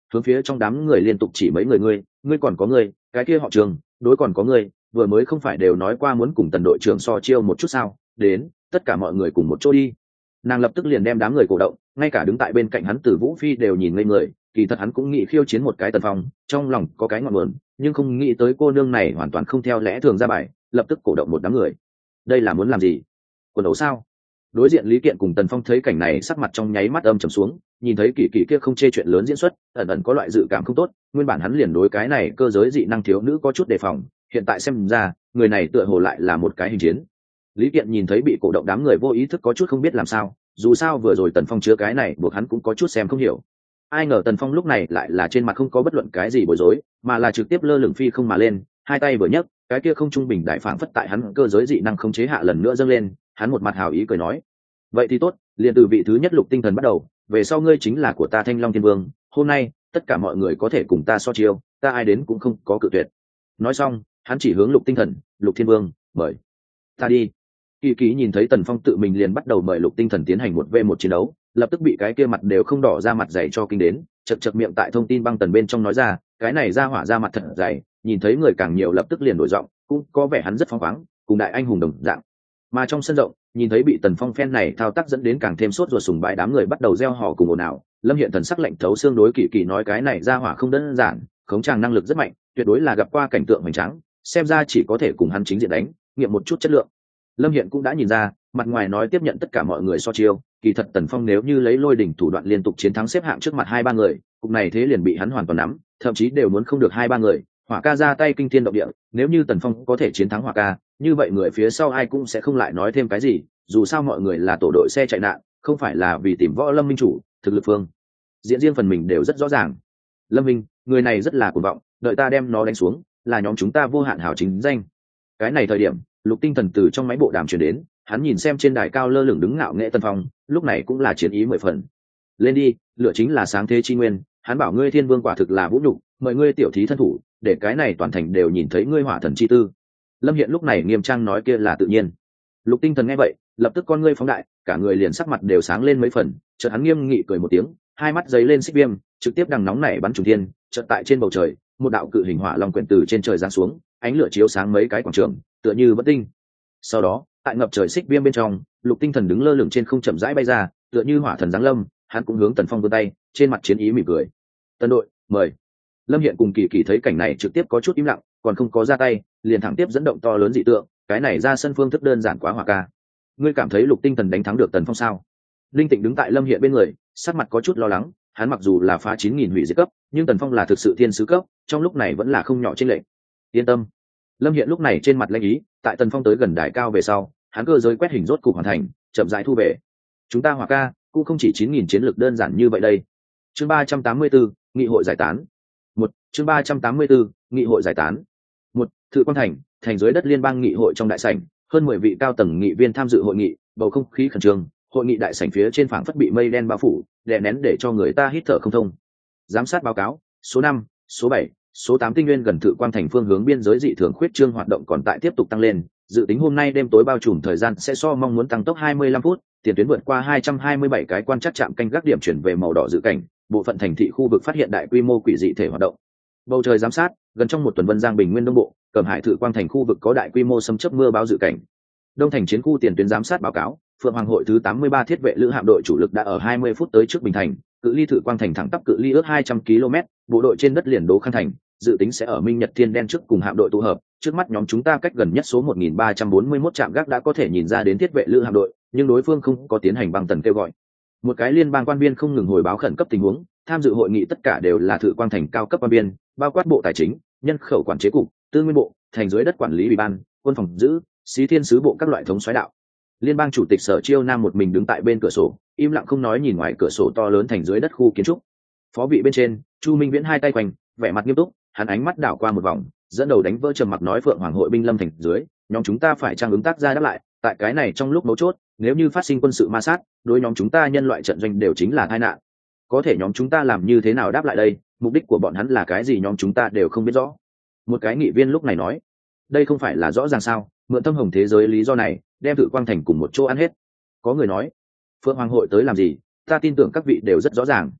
A: hướng phía trong đám người liên tục chỉ mấy người ngươi ngươi còn có ngươi cái kia họ Trường đối còn có ngươi vừa mới không phải đều nói qua muốn cùng tần đội trưởng so chiêu một chút sao, đến tất cả mọi người cùng một chỗ đi. Nàng lập tức liền đem đám người cổ động, ngay cả đứng tại bên cạnh hắn Từ Vũ Phi đều nhìn ngây người, kỳ thật hắn cũng nghĩ khiêu chiến một cái Tần Phong, trong lòng có cái ngọn nguồn, nhưng không nghĩ tới cô nương này hoàn toàn không theo lẽ thường ra bài, lập tức cổ động một đám người. Đây là muốn làm gì? Quần đấu sao? Đối diện Lý Kiện cùng Tần Phong thấy cảnh này sắc mặt trong nháy mắt âm trầm xuống, nhìn thấy Kỳ Kỳ kia không chê chuyện lớn diễn xuất, ẩn ẩn có loại dự cảm không tốt, nguyên bản hắn liền đối cái này cơ giới dị năng thiếu nữ có chút đề phòng, hiện tại xem ra, người này tựa hồ lại là một cái hình chiến. Lý Kiện nhìn thấy bị cổ động đám người vô ý thức có chút không biết làm sao, dù sao vừa rồi Tần Phong chứa cái này buộc hắn cũng có chút xem không hiểu. Ai ngờ Tần Phong lúc này lại là trên mặt không có bất luận cái gì bối rối, mà là trực tiếp lơ lửng phi không mà lên, hai tay vừa nhấc, cái kia không trung bình đại phảng phất tại hắn cơ giới dị năng không chế hạ lần nữa dâng lên, hắn một mặt hào ý cười nói: "Vậy thì tốt, liền từ vị thứ nhất Lục Tinh Thần bắt đầu, về sau ngươi chính là của ta Thanh Long Thiên Vương, hôm nay tất cả mọi người có thể cùng ta so chiêu, ta ai đến cũng không có cự tuyệt." Nói xong, hắn chỉ hướng Lục Tinh Thần, "Lục Thiên Vương, mời ta đi." Kỳ Kỳ nhìn thấy Tần Phong tự mình liền bắt đầu mời Lục Tinh Thần tiến hành một v một chiến đấu, lập tức bị cái kia mặt đều không đỏ ra mặt dày cho kinh đến, chật chật miệng tại thông tin băng tần bên trong nói ra, cái này ra hỏa ra mặt thật dày, nhìn thấy người càng nhiều lập tức liền đổi giọng, cũng có vẻ hắn rất phóng khoáng, cùng đại anh hùng đồng dạng. Mà trong sân rộng, nhìn thấy bị Tần Phong phen này thao tác dẫn đến càng thêm sốt ruột sùng bái đám người bắt đầu reo hò cùng ồn ào, Lâm Hiện thần sắc lạnh thấu xương đối Kỳ Kỳ nói cái này ra hỏa không đơn giản, khống tràng năng lực rất mạnh, tuyệt đối là gặp qua cảnh tượng hoành tráng, xem ra chỉ có thể cùng hắn chính diện đánh, nghiệm một chút chất lượng. Lâm Hiện cũng đã nhìn ra, mặt ngoài nói tiếp nhận tất cả mọi người so chiêu, kỳ thật Tần Phong nếu như lấy lôi đỉnh thủ đoạn liên tục chiến thắng xếp hạng trước mặt hai ba người, cục này thế liền bị hắn hoàn toàn nắm, thậm chí đều muốn không được hai ba người. Hỏa Ca ra tay kinh thiên động địa, nếu như Tần Phong có thể chiến thắng Hỏa Ca, như vậy người phía sau ai cũng sẽ không lại nói thêm cái gì, dù sao mọi người là tổ đội xe chạy nạn, không phải là vì tìm Võ Lâm minh chủ, thực lực phương diễn riêng phần mình đều rất rõ ràng. Lâm Minh, người này rất là cuồng vọng, đợi ta đem nó đánh xuống, là nhóm chúng ta vô hạn hảo chính danh. Cái này thời điểm, Lục Tinh Thần từ trong máy bộ đàm truyền đến, hắn nhìn xem trên đài cao lơ lửng đứng ngạo nghệ Tần Phong, lúc này cũng là chiến ý mười phần. Lên đi, lựa chính là sáng thế chi nguyên, hắn bảo ngươi Thiên Vương quả thực là vũ nhục, mời ngươi tiểu thí thân thủ, để cái này toàn thành đều nhìn thấy ngươi hỏa thần chi tư. Lâm Hiện lúc này nghiêm trang nói kia là tự nhiên. Lục Tinh Thần nghe vậy, lập tức con ngươi phóng đại, cả người liền sắc mặt đều sáng lên mấy phần, chợt hắn nghiêm nghị cười một tiếng, hai mắt giấy lên xích viêm, trực tiếp đằng nóng này bắn trùng thiên, chợt tại trên bầu trời, một đạo cự hình hỏa long quyển từ trên trời giáng xuống, ánh lửa chiếu sáng mấy cái quảng trường, tựa như bất tinh. Sau đó, tại ngập trời xích viêm bên trong, Lục Tinh Thần đứng lơ lửng trên không chậm rãi bay ra, tựa như hỏa thần giáng lâm, hắn cũng hướng Tần Phong vươn tay, trên mặt chiến ý mỉm cười. "Tân đội, mời." Lâm Hiện cùng Kỳ Kỳ thấy cảnh này trực tiếp có chút im lặng, còn không có ra tay, liền thẳng tiếp dẫn động to lớn dị tượng, cái này ra sân phương thức đơn giản quá Hỏa Ca. "Ngươi cảm thấy Lục Tinh Thần đánh thắng được Tần Phong sao?" Linh Tịnh đứng tại Lâm Hiện bên người, sắc mặt có chút lo lắng, hắn mặc dù là phá chín nghìn hủy diệt cấp, nhưng Tần Phong là thực sự thiên sứ cấp, trong lúc này vẫn là không nhỏ chênh lệch. "Yên tâm." Lâm Hiện lúc này trên mặt lãnh ý, tại Tần Phong tới gần đài cao về sau, hắn cơ giới quét hình rốt cục hoàn thành, chậm rãi thu về. "Chúng ta Hỏa Ca cũng không chỉ chín nghìn chiến lược đơn giản như vậy đây." Chương ba trăm tám mươi tư, nghị hội giải tán. Một, chương ba trăm tám mươi tư, nghị hội giải tán. Một, Thự Quang Thành, thành dưới đất liên bang nghị hội trong đại sảnh, hơn mười vị cao tầng nghị viên tham dự hội nghị, bầu không khí khẩn trương, hội nghị đại sảnh phía trên phảng phất bị mây đen bao phủ, đè nén để cho người ta hít thở không thông. Giám sát báo cáo, số năm, số bảy, số tám tinh nguyên gần Thự Quang Thành phương hướng biên giới dị thường khuyết trương hoạt động còn tại tiếp tục tăng lên, dự tính hôm nay đêm tối bao trùm thời gian sẽ so mong muốn tăng tốc hai mươi lăm phút, tiền tuyến vượt qua hai trăm hai mươi bảy cái quan trắc trạm canh gác điểm chuyển về màu đỏ dự cảnh, bộ phận thành thị khu vực phát hiện đại quy mô quỷ dị thể hoạt động. Bầu trời giám sát, gần trong một tuần Vân Giang Bình Nguyên Đông Bộ, Cẩm Hải Thự Quang Thành khu vực có đại quy mô xâm chấp mưa báo dự cảnh. Đông Thành chiến khu tiền tuyến giám sát báo cáo, Phượng Hoàng hội thứ tám mươi ba thiết vệ lữ hạm đội chủ lực đã ở hai mươi phút tới trước Bình Thành, cự ly Thự Quang Thành thẳng tắp cự ly ước hai trăm ki lô mét, bộ đội trên đất liền Đỗ Khang Thành, dự tính sẽ ở Minh Nhật Thiên Đen trước cùng hạm đội tụ hợp, trước mắt nhóm chúng ta cách gần nhất số một nghìn ba trăm bốn mươi mốt trạm gác đã có thể nhìn ra đến thiết vệ lữ hạm đội, nhưng đối phương không có tiến hành băng tần kêu gọi. Một cái liên bang quan viên không ngừng hồi báo khẩn cấp tình huống, tham dự hội nghị tất cả đều là Thự Quang Thành cao cấp quan viên, bao quát bộ tài chính, nhân khẩu quản chế cục, tư nguyên bộ, thành dưới đất quản lý ủy ban, quân phòng giữ, xí thiên sứ bộ các loại thống soái đạo. Liên bang chủ tịch Sở Chiêu Nam một mình đứng tại bên cửa sổ, im lặng không nói nhìn ngoài cửa sổ to lớn thành dưới đất khu kiến trúc. Phó vị bên trên, Chu Minh Viễn hai tay quanh, vẻ mặt nghiêm túc, hắn ánh mắt đảo qua một vòng, dẫn đầu đánh vỡ trầm mặc nói: Phượng Hoàng hội binh lâm thành dưới, nhóm chúng ta phải trang ứng tác ra đáp lại, tại cái này trong lúc mấu chốt, nếu như phát sinh quân sự ma sát, đối nhóm chúng ta nhân loại trận doanh đều chính là tai nạn. Có thể nhóm chúng ta làm như thế nào đáp lại đây, mục đích của bọn hắn là cái gì nhóm chúng ta đều không biết rõ. Một cái nghị viên lúc này nói: đây không phải là rõ ràng sao, mượn tâm hồng thế giới lý do này, đem Thự Quang Thành cùng một chỗ ăn hết. Có người nói: Phượng Hoàng hội tới làm gì, ta tin tưởng các vị đều rất rõ ràng.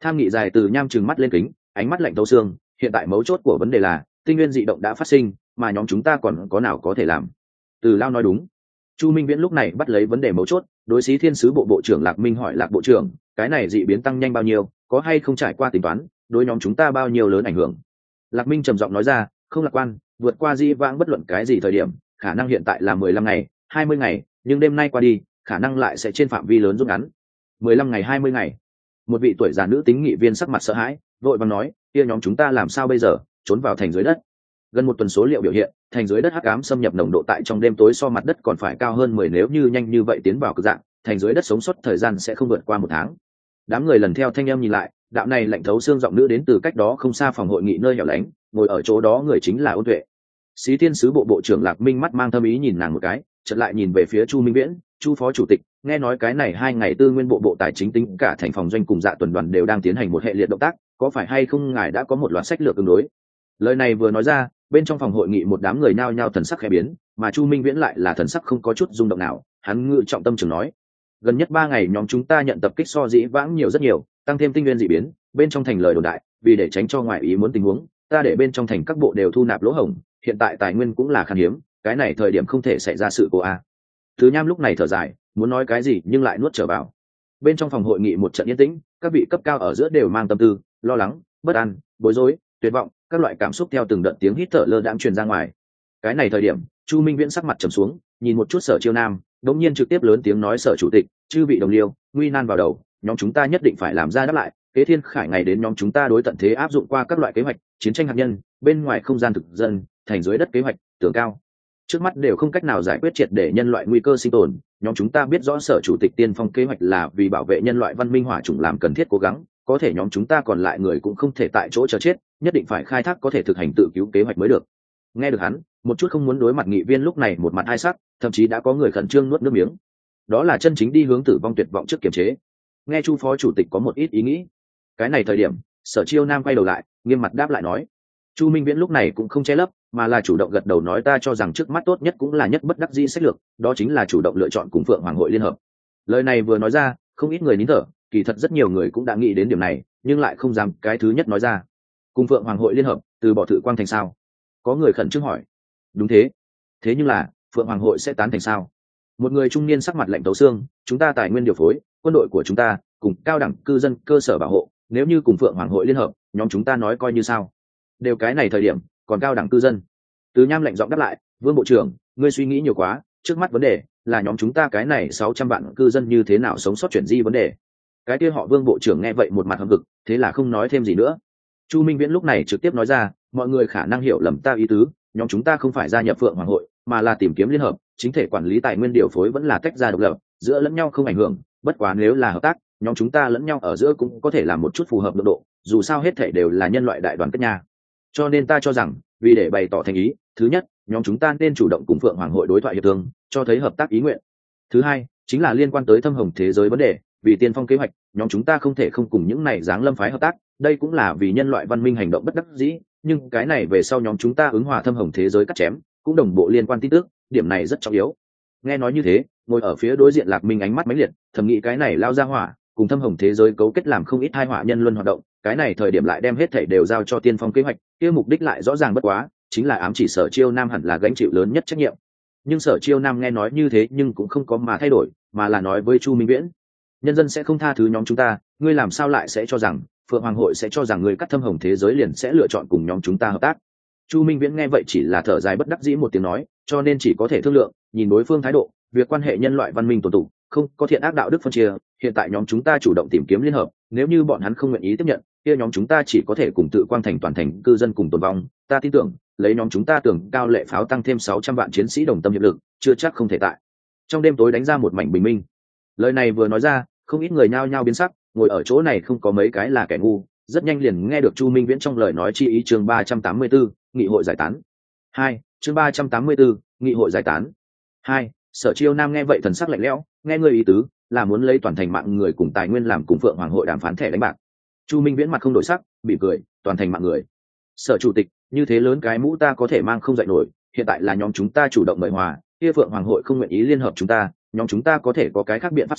A: Tham nghị dài từ nham trừng mắt lên kính, ánh mắt lạnh thấu xương. Hiện tại mấu chốt của vấn đề là tinh nguyên dị động đã phát sinh, mà nhóm chúng ta còn có nào có thể làm. Từ Lao nói đúng. Chu Minh Viễn lúc này bắt lấy vấn đề mấu chốt, đối Xí Thiên sứ bộ bộ trưởng Lạc Minh hỏi Lạc bộ trưởng, cái này dị biến tăng nhanh bao nhiêu, có hay không trải qua tính toán, đối nhóm chúng ta bao nhiêu lớn ảnh hưởng. Lạc Minh trầm giọng nói ra, không lạc quan, vượt qua di vãng bất luận cái gì thời điểm, khả năng hiện tại là mười lăm ngày, hai mươi ngày, nhưng đêm nay qua đi, khả năng lại sẽ trên phạm vi lớn rút ngắn. mười lăm ngày hai mươi ngày. Một vị tuổi già nữ tính nghị viên sắc mặt sợ hãi, vội vàng nói, kia nhóm chúng ta làm sao bây giờ, trốn vào thành dưới đất. Gần một tuần số liệu biểu hiện, thành dưới đất hắc ám xâm nhập nồng độ tại trong đêm tối so mặt đất còn phải cao hơn mười, nếu như nhanh như vậy tiến vào cực dạng, thành dưới đất sống sót thời gian sẽ không vượt qua một tháng. Đám người lần theo thanh âm nhìn lại, đạo này lạnh thấu xương giọng nữ đến từ cách đó không xa phòng hội nghị nơi hẻo lánh, ngồi ở chỗ đó người chính là Ôn Tuệ. Xí Thiên sứ bộ bộ trưởng Lạc Minh mắt mang thâm ý nhìn nàng một cái, chợt lại nhìn về phía Chu Minh Viễn, Chu phó chủ tịch, nghe nói cái này hai ngày tư nguyên bộ bộ tài chính tính cả thành phòng doanh cùng dạ tuần đoàn đều đang tiến hành một hệ liệt động tác, có phải hay không ngài đã có một loạt sách lược tương đối. Lời này vừa nói ra, bên trong phòng hội nghị một đám người nhao nhao thần sắc khẽ biến, mà Chu Minh Viễn lại là thần sắc không có chút rung động nào, hắn ngự trọng tâm trường nói, gần nhất ba ngày nhóm chúng ta nhận tập kích so dĩ vãng nhiều rất nhiều, tăng thêm tinh nguyên dị biến, bên trong thành lời đồn đại, vì để tránh cho ngoại ý muốn tình huống, ta để bên trong thành các bộ đều thu nạp lỗ hổng, hiện tại tài nguyên cũng là khan hiếm, cái này thời điểm không thể xảy ra sự cố a. Thứ Nham lúc này thở dài, muốn nói cái gì nhưng lại nuốt trở vào. Bên trong phòng hội nghị một trận yên tĩnh, các vị cấp cao ở giữa đều mang tâm tư, lo lắng, bất an, bối rối, tuyệt vọng, các loại cảm xúc theo từng đợt tiếng hít thở lơ đãng truyền ra ngoài. Cái này thời điểm, Chu Minh Viễn sắc mặt trầm xuống, nhìn một chút Sở Chiêu Nam, đột nhiên trực tiếp lớn tiếng nói, Sở chủ tịch, chư vị đồng liêu, nguy nan vào đầu, nhóm chúng ta nhất định phải làm ra đáp lại. Kế Thiên Khải ngày đến nhóm chúng ta đối tận thế áp dụng qua các loại kế hoạch, chiến tranh hạt nhân, bên ngoài không gian thực dân, thành dưới đất kế hoạch, tường cao. Trước mắt đều không cách nào giải quyết triệt để nhân loại nguy cơ sinh tồn, nhóm chúng ta biết rõ Sở chủ tịch tiên phong kế hoạch là vì bảo vệ nhân loại văn minh hỏa chủng làm cần thiết cố gắng, có thể nhóm chúng ta còn lại người cũng không thể tại chỗ chờ chết, nhất định phải khai thác có thể thực hành tự cứu kế hoạch mới được. Nghe được hắn, một chút không muốn đối mặt nghị viên lúc này một mặt hai sắc, thậm chí đã có người khẩn trương nuốt nước miếng. Đó là chân chính đi hướng tử vong tuyệt vọng trước kiềm chế. Nghe Chu phó chủ tịch có một ít ý nghĩ. Cái này thời điểm, Sở Chiêu Nam quay đầu lại, nghiêm mặt đáp lại nói. Chu Minh Viễn lúc này cũng không che lấp, mà là chủ động gật đầu nói, ta cho rằng trước mắt tốt nhất cũng là nhất bất đắc dĩ sách lược, đó chính là chủ động lựa chọn cùng Phượng Hoàng hội liên hợp. Lời này vừa nói ra, không ít người nín thở, kỳ thật rất nhiều người cũng đã nghĩ đến điểm này, nhưng lại không dám cái thứ nhất nói ra. Cùng Phượng Hoàng hội liên hợp, từ bỏ Thự Quang thành sao? Có người khẩn trương hỏi. Đúng thế. Thế nhưng là, Phượng Hoàng hội sẽ tán thành sao? Một người trung niên sắc mặt lạnh tấu xương, chúng ta tài nguyên điều phối, quân đội của chúng ta, cùng cao đẳng cư dân cơ sở bảo hộ, nếu như cùng Phượng Hoàng hội liên hợp, nhóm chúng ta nói coi như sao? Đều cái này thời điểm, còn cao đẳng cư dân. Từ Nham lạnh giọng đáp lại, Vương bộ trưởng, ngươi suy nghĩ nhiều quá, trước mắt vấn đề là nhóm chúng ta cái này sáu trăm vạn cư dân như thế nào sống sót chuyển di vấn đề. Cái kia họ Vương bộ trưởng nghe vậy một mặt hậm hực, thế là không nói thêm gì nữa. Chu Minh Viễn lúc này trực tiếp nói ra, mọi người khả năng hiểu lầm ta ý tứ, nhóm chúng ta không phải gia nhập Phượng Hoàng hội, mà là tìm kiếm liên hợp, chính thể quản lý tài nguyên điều phối vẫn là tách ra độc lập, giữa lẫn nhau không ảnh hưởng, bất quá nếu là hợp tác, nhóm chúng ta lẫn nhau ở giữa cũng có thể làm một chút phù hợp độ độ, dù sao hết thảy đều là nhân loại đại đoàn kết nha. Cho nên ta cho rằng, vì để bày tỏ thành ý, thứ nhất, nhóm chúng ta nên chủ động cùng Phượng Hoàng hội đối thoại hiệp thương, cho thấy hợp tác ý nguyện. Thứ hai, chính là liên quan tới thâm hồng thế giới vấn đề, vì tiên phong kế hoạch, nhóm chúng ta không thể không cùng những này giáng lâm phái hợp tác, đây cũng là vì nhân loại văn minh hành động bất đắc dĩ, nhưng cái này về sau nhóm chúng ta ứng hòa thâm hồng thế giới cắt chém, cũng đồng bộ liên quan tin tức, điểm này rất trọng yếu. Nghe nói như thế, ngồi ở phía đối diện Lạc Minh ánh mắt mãnh liệt, thầm nghĩ cái này lao ra hỏa, cùng thâm hồng thế giới cấu kết làm không ít hai họa nhân luân hoạt động, cái này thời điểm lại đem hết thảy đều giao cho tiên phong kế hoạch, kia mục đích lại rõ ràng bất quá, chính là ám chỉ Sở Chiêu Nam hẳn là gánh chịu lớn nhất trách nhiệm. Nhưng Sở Chiêu Nam nghe nói như thế nhưng cũng không có mà thay đổi, mà là nói với Chu Minh Viễn, nhân dân sẽ không tha thứ nhóm chúng ta, ngươi làm sao lại sẽ cho rằng Phượng Hoàng hội sẽ cho rằng ngươi cắt thâm hồng thế giới liền sẽ lựa chọn cùng nhóm chúng ta hợp tác. Chu Minh Viễn nghe vậy chỉ là thở dài bất đắc dĩ một tiếng nói, cho nên chỉ có thể thương lượng, nhìn đối phương thái độ, việc quan hệ nhân loại văn minh tồn tụ, không có thiện ác đạo đức phân chia, hiện tại nhóm chúng ta chủ động tìm kiếm liên hợp, nếu như bọn hắn không nguyện ý tiếp nhận, kia nhóm chúng ta chỉ có thể cùng Tự Quang thành toàn thành cư dân cùng tồn vong, ta tin tưởng, lấy nhóm chúng ta tưởng cao lệ pháo tăng thêm sáu trăm vạn chiến sĩ đồng tâm hiệp lực, chưa chắc không thể tại trong đêm tối đánh ra một mảnh bình minh. Lời này vừa nói ra, không ít người nhao nhao biến sắc, ngồi ở chỗ này không có mấy cái là kẻ ngu, rất nhanh liền nghe được Chu Minh Viễn trong lời nói chi ý. Chương ba trăm tám mươi 4, nghị hội giải tán. hai, chương ba trăm tám mươi 4, nghị hội giải tán. hai, Sở Chiêu Nam nghe vậy thần sắc lạnh lẽo, nghe ngươi ý tứ là muốn lấy toàn thành mạng người cùng tài nguyên làm cùng Phượng Hoàng hội đàm phán thẻ đánh bạc. Chu Minh Viễn mặt không đổi sắc, bị cười, toàn thành mạng người. Sở chủ tịch, như thế lớn cái mũ ta có thể mang không dậy nổi, hiện tại là nhóm chúng ta chủ động mời hòa, kia Phượng Hoàng hội không nguyện ý liên hợp chúng ta, nhóm chúng ta có thể có cái khác biện pháp sao?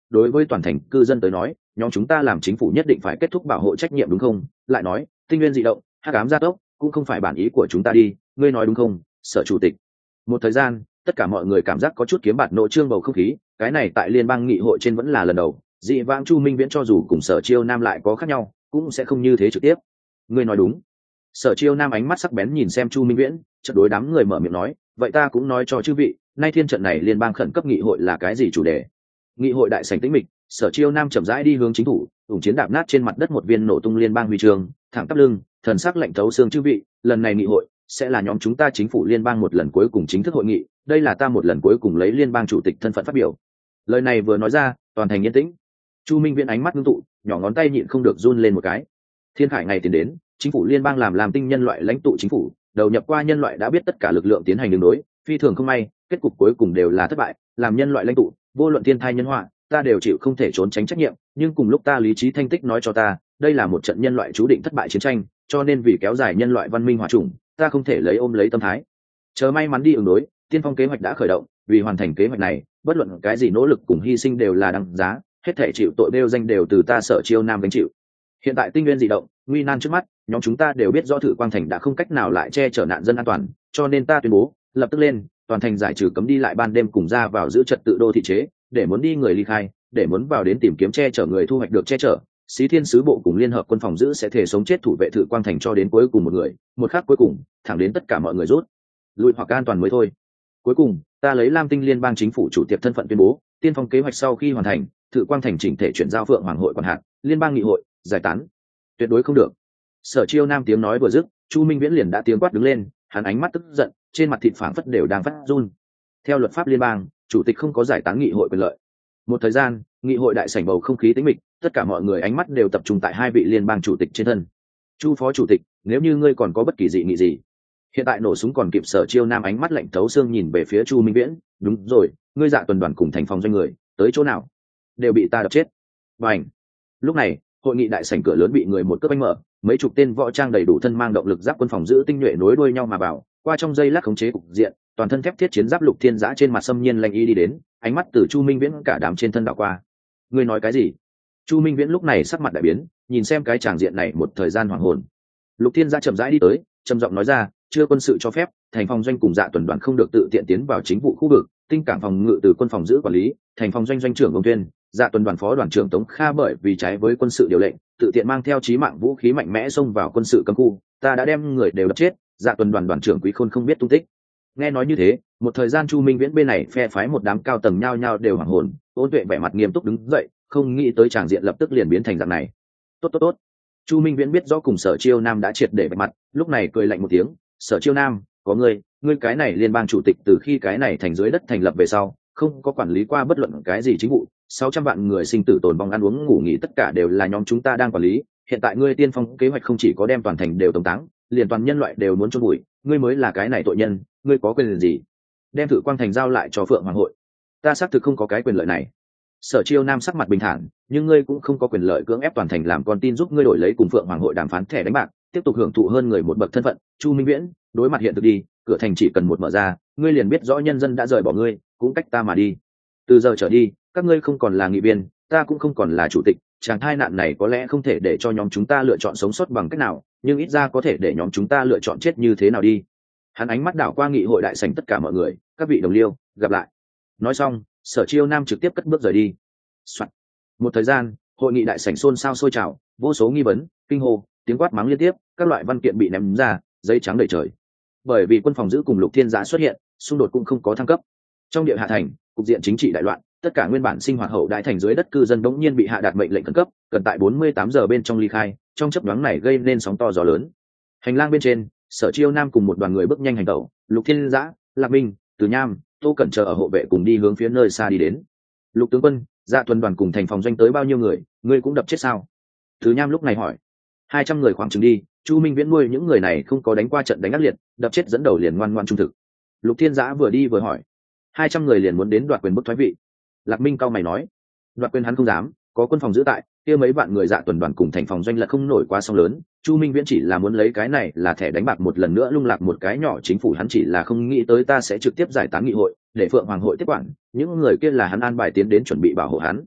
A: đối với toàn thành cư dân tới nói nhóm chúng ta làm chính phủ nhất định phải kết thúc bảo hộ trách nhiệm đúng không? Lại nói tinh nguyên dị động hắc ám gia tốc cũng không phải bản ý của chúng ta đi, ngươi nói đúng không sở chủ tịch? Một thời gian tất cả mọi người cảm giác có chút kiếm bạt nộ trương bầu không khí, cái này tại liên bang nghị hội trên vẫn là lần đầu. Dị vãng Chu Minh Viễn cho dù cùng Sở Chiêu Nam lại có khác nhau cũng sẽ không như thế trực tiếp. Ngươi nói đúng. Sở Chiêu Nam ánh mắt sắc bén nhìn xem Chu Minh Viễn, chợt đối đám người mở miệng nói, vậy ta cũng nói cho chư vị, nay thiên trận này liên bang khẩn cấp nghị hội là cái gì chủ đề? Nghị hội đại sảnh tĩnh mịch, Sở Chiêu Nam chậm rãi đi hướng chính thủ, ủng chiến đạp nát trên mặt đất một viên nổ tung liên bang huy chương, thẳng tắp lưng, thần sắc lạnh thấu xương. Chư vị, lần này nghị hội sẽ là nhóm chúng ta chính phủ liên bang một lần cuối cùng chính thức hội nghị, đây là ta một lần cuối cùng lấy liên bang chủ tịch thân phận phát biểu. Lời này vừa nói ra, toàn thành yên tĩnh. Chu Minh Viễn ánh mắt ngưng tụ, nhỏ ngón tay nhịn không được run lên một cái. Thiên khải ngày tiến đến, chính phủ liên bang làm làm tinh nhân loại lãnh tụ chính phủ, đầu nhập qua nhân loại đã biết tất cả lực lượng tiến hành đường đối, phi thường không may, kết cục cuối cùng đều là thất bại. Làm nhân loại lãnh tụ, vô luận thiên thai nhân họa, ta đều chịu không thể trốn tránh trách nhiệm. Nhưng cùng lúc ta lý trí thanh tích nói cho ta, đây là một trận nhân loại chú định thất bại chiến tranh, cho nên vì kéo dài nhân loại văn minh hòa chủng, ta không thể lấy ôm lấy tâm thái chờ may mắn đi ứng đối. Tiên phong kế hoạch đã khởi động, vì hoàn thành kế hoạch này, bất luận cái gì nỗ lực cùng hy sinh đều là đăng giá, hết thể chịu tội đeo danh đều từ ta Sở Chiêu Nam gánh chịu. Hiện tại tinh nguyên dị động, nguy nan trước mắt, nhóm chúng ta đều biết rõ Thử Quang Thành đã không cách nào lại che chở nạn dân an toàn, cho nên ta tuyên bố, lập tức lên, toàn thành giải trừ cấm đi lại ban đêm cùng ra vào giữ trật tự đô thị chế, để muốn đi người ly khai, để muốn vào đến tìm kiếm che chở người thu hoạch được che chở. Xí Thiên sứ bộ cùng liên hợp quân phòng giữ sẽ thể sống chết thủ vệ Thử Quang Thành cho đến cuối cùng một người, một khắc cuối cùng, thẳng đến tất cả mọi người rút lui hoặc an toàn mới thôi. Cuối cùng, ta lấy Lam Tinh liên bang chính phủ chủ tiệp thân phận tuyên bố, tiên phong kế hoạch sau khi hoàn thành, Thử Quang Thành chỉnh thể chuyển giao Phượng Hoàng hội quản hạt, liên bang nghị hội giải tán. Tuyệt đối không được. Sở Chiêu Nam tiếng nói vừa dứt, Chu Minh Viễn liền đã tiếng quát đứng lên, hắn ánh mắt tức giận, trên mặt thịt phảng phất đều đang phát run. Theo luật pháp liên bang, chủ tịch không có giải tán nghị hội quyền lợi. Một thời gian, nghị hội đại sảnh bầu không khí tĩnh mịch, tất cả mọi người ánh mắt đều tập trung tại hai vị liên bang chủ tịch trên thân. Chu phó chủ tịch, nếu như ngươi còn có bất kỳ dị nghị gì, hiện tại nổ súng còn kịp. Sở Chiêu Nam ánh mắt lạnh thấu xương nhìn về phía Chu Minh Viễn, đúng rồi, ngươi Dạ Tuần đoàn cùng thành phòng doanh người tới chỗ nào, đều bị ta đập chết. Bành. Lúc này, hội nghị đại sảnh cửa lớn bị người một cước đánh mở, mấy chục tên võ trang đầy đủ thân mang động lực giáp quân phòng giữ tinh nhuệ nối đuôi nhau mà vào, qua trong giây lát khống chế cục diện, toàn thân thép thiết chiến giáp Lục Thiên Giã trên mặt xâm nhiên lạnh y đi đến, ánh mắt từ Chu Minh Viễn cả đám trên thân đảo qua. Ngươi nói cái gì? Chu Minh Viễn lúc này sắc mặt đại biến, nhìn xem cái tràng diện này một thời gian hoảng hồn. Lục Thiên Giã chậm rãi đi tới, trầm giọng nói ra, chưa quân sự cho phép, thành phòng doanh cùng Dạ Tuần đoàn không được tự tiện tiến vào chính vụ khu vực, tinh cảng phòng ngự từ quân phòng giữ quản lý, thành phòng doanh doanh trưởng Ông Tuyên, Dạ Tuần đoàn phó đoàn trưởng Tống Kha bởi vì trái với quân sự điều lệnh, tự tiện mang theo chí mạng vũ khí mạnh mẽ xông vào quân sự cấm khu, ta đã đem người đều đập chết. Dạ Tuần đoàn đoàn trưởng Quý Khôn không biết tung tích. Nghe nói như thế, một thời gian Chu Minh Viễn bên này phe phái một đám cao tầng nhao nhao đều hoảng hồn, Ôn Tuệ vẻ mặt nghiêm túc đứng dậy, không nghĩ tới tràng diện lập tức liền biến thành dạng này. Tốt tốt tốt. Chu Minh Viễn biết rõ cùng Sở Chiêu Nam đã triệt để vạch mặt, lúc này cười lạnh một tiếng, Sở Chiêu Nam, có ngươi, ngươi cái này liên bang chủ tịch từ khi cái này thành dưới đất thành lập về sau, không có quản lý qua bất luận cái gì chính vụ, sáu trăm vạn người sinh tử tồn vong ăn uống ngủ nghỉ tất cả đều là nhóm chúng ta đang quản lý, hiện tại ngươi tiên phong kế hoạch không chỉ có đem toàn thành đều tống táng, liền toàn nhân loại đều muốn chôn bụi, ngươi mới là cái này tội nhân, ngươi có quyền gì đem Thử Quang Thành giao lại cho Phượng Hoàng hội? Ta xác thực không có cái quyền lợi này. Sở Chiêu Nam sắc mặt bình thản, nhưng ngươi cũng không có quyền lợi cưỡng ép toàn thành làm con tin giúp ngươi đổi lấy cùng Phượng Hoàng hội đàm phán thẻ đánh bạc, tiếp tục hưởng thụ hơn người một bậc thân phận. Chu Minh Viễn, đối mặt hiện thực đi, cửa thành chỉ cần một mở ra, ngươi liền biết rõ nhân dân đã rời bỏ ngươi, cũng cách ta mà đi. Từ giờ trở đi, các ngươi không còn là nghị viên, ta cũng không còn là chủ tịch. Chàng thai nạn này có lẽ không thể để cho nhóm chúng ta lựa chọn sống sót bằng cách nào, nhưng ít ra có thể để nhóm chúng ta lựa chọn chết như thế nào đi. Hắn ánh mắt đảo qua nghị hội đại sảnh tất cả mọi người, các vị đồng liêu, gặp lại. Nói xong, Sở Chiêu Nam trực tiếp cất bước rời đi. Soạn. Một thời gian, hội nghị đại sảnh xôn xao sôi trào, vô số nghi vấn, kinh hô, tiếng quát mắng liên tiếp, các loại văn kiện bị ném ra, giấy trắng đầy trời. Bởi vì quân phòng giữ cùng Lục Thiên Giã xuất hiện, xung đột cũng không có thăng cấp. Trong địa hạ thành, cục diện chính trị đại loạn, tất cả nguyên bản sinh hoạt hậu đại thành dưới đất cư dân bỗng nhiên bị hạ đạt mệnh lệnh khẩn cấp, cần tại bốn mươi tám giờ bên trong ly khai, trong chớp nhoáng này gây nên sóng to gió lớn. Hành lang bên trên, Sở Chiêu Nam cùng một đoàn người bước nhanh hành tẩu, Lục Thiên Giã, Lạc Minh, Từ Nham, Tô Cẩn chờ ở hộ vệ cùng đi hướng phía nơi xa đi đến. Lục tướng quân, Dạ Tuần đoàn cùng thành phòng doanh tới bao nhiêu người, ngươi cũng đập chết sao? Từ Nham lúc này hỏi. Hai trăm người khoảng chừng đi, Chu Minh Viễn nuôi những người này không có đánh qua trận đánh ác liệt, đập chết dẫn đầu liền ngoan ngoan trung thực. Lục Thiên Giã vừa đi vừa hỏi. Hai trăm người liền muốn đến đoạt quyền bức thoái vị. Lạc Minh cao mày nói. Đoạt quyền hắn không dám, có quân phòng giữ tại, kia mấy vạn người Dạ Tuần đoàn cùng thành phòng doanh là không nổi quá sóng lớn. Chu Minh Viễn chỉ là muốn lấy cái này là thẻ đánh bạc một lần nữa lung lạc một cái nhỏ chính phủ, hắn chỉ là không nghĩ tới ta sẽ trực tiếp giải tán nghị hội, để Phượng Hoàng hội tiếp quản, những người kia là hắn an bài tiến đến chuẩn bị bảo hộ hắn.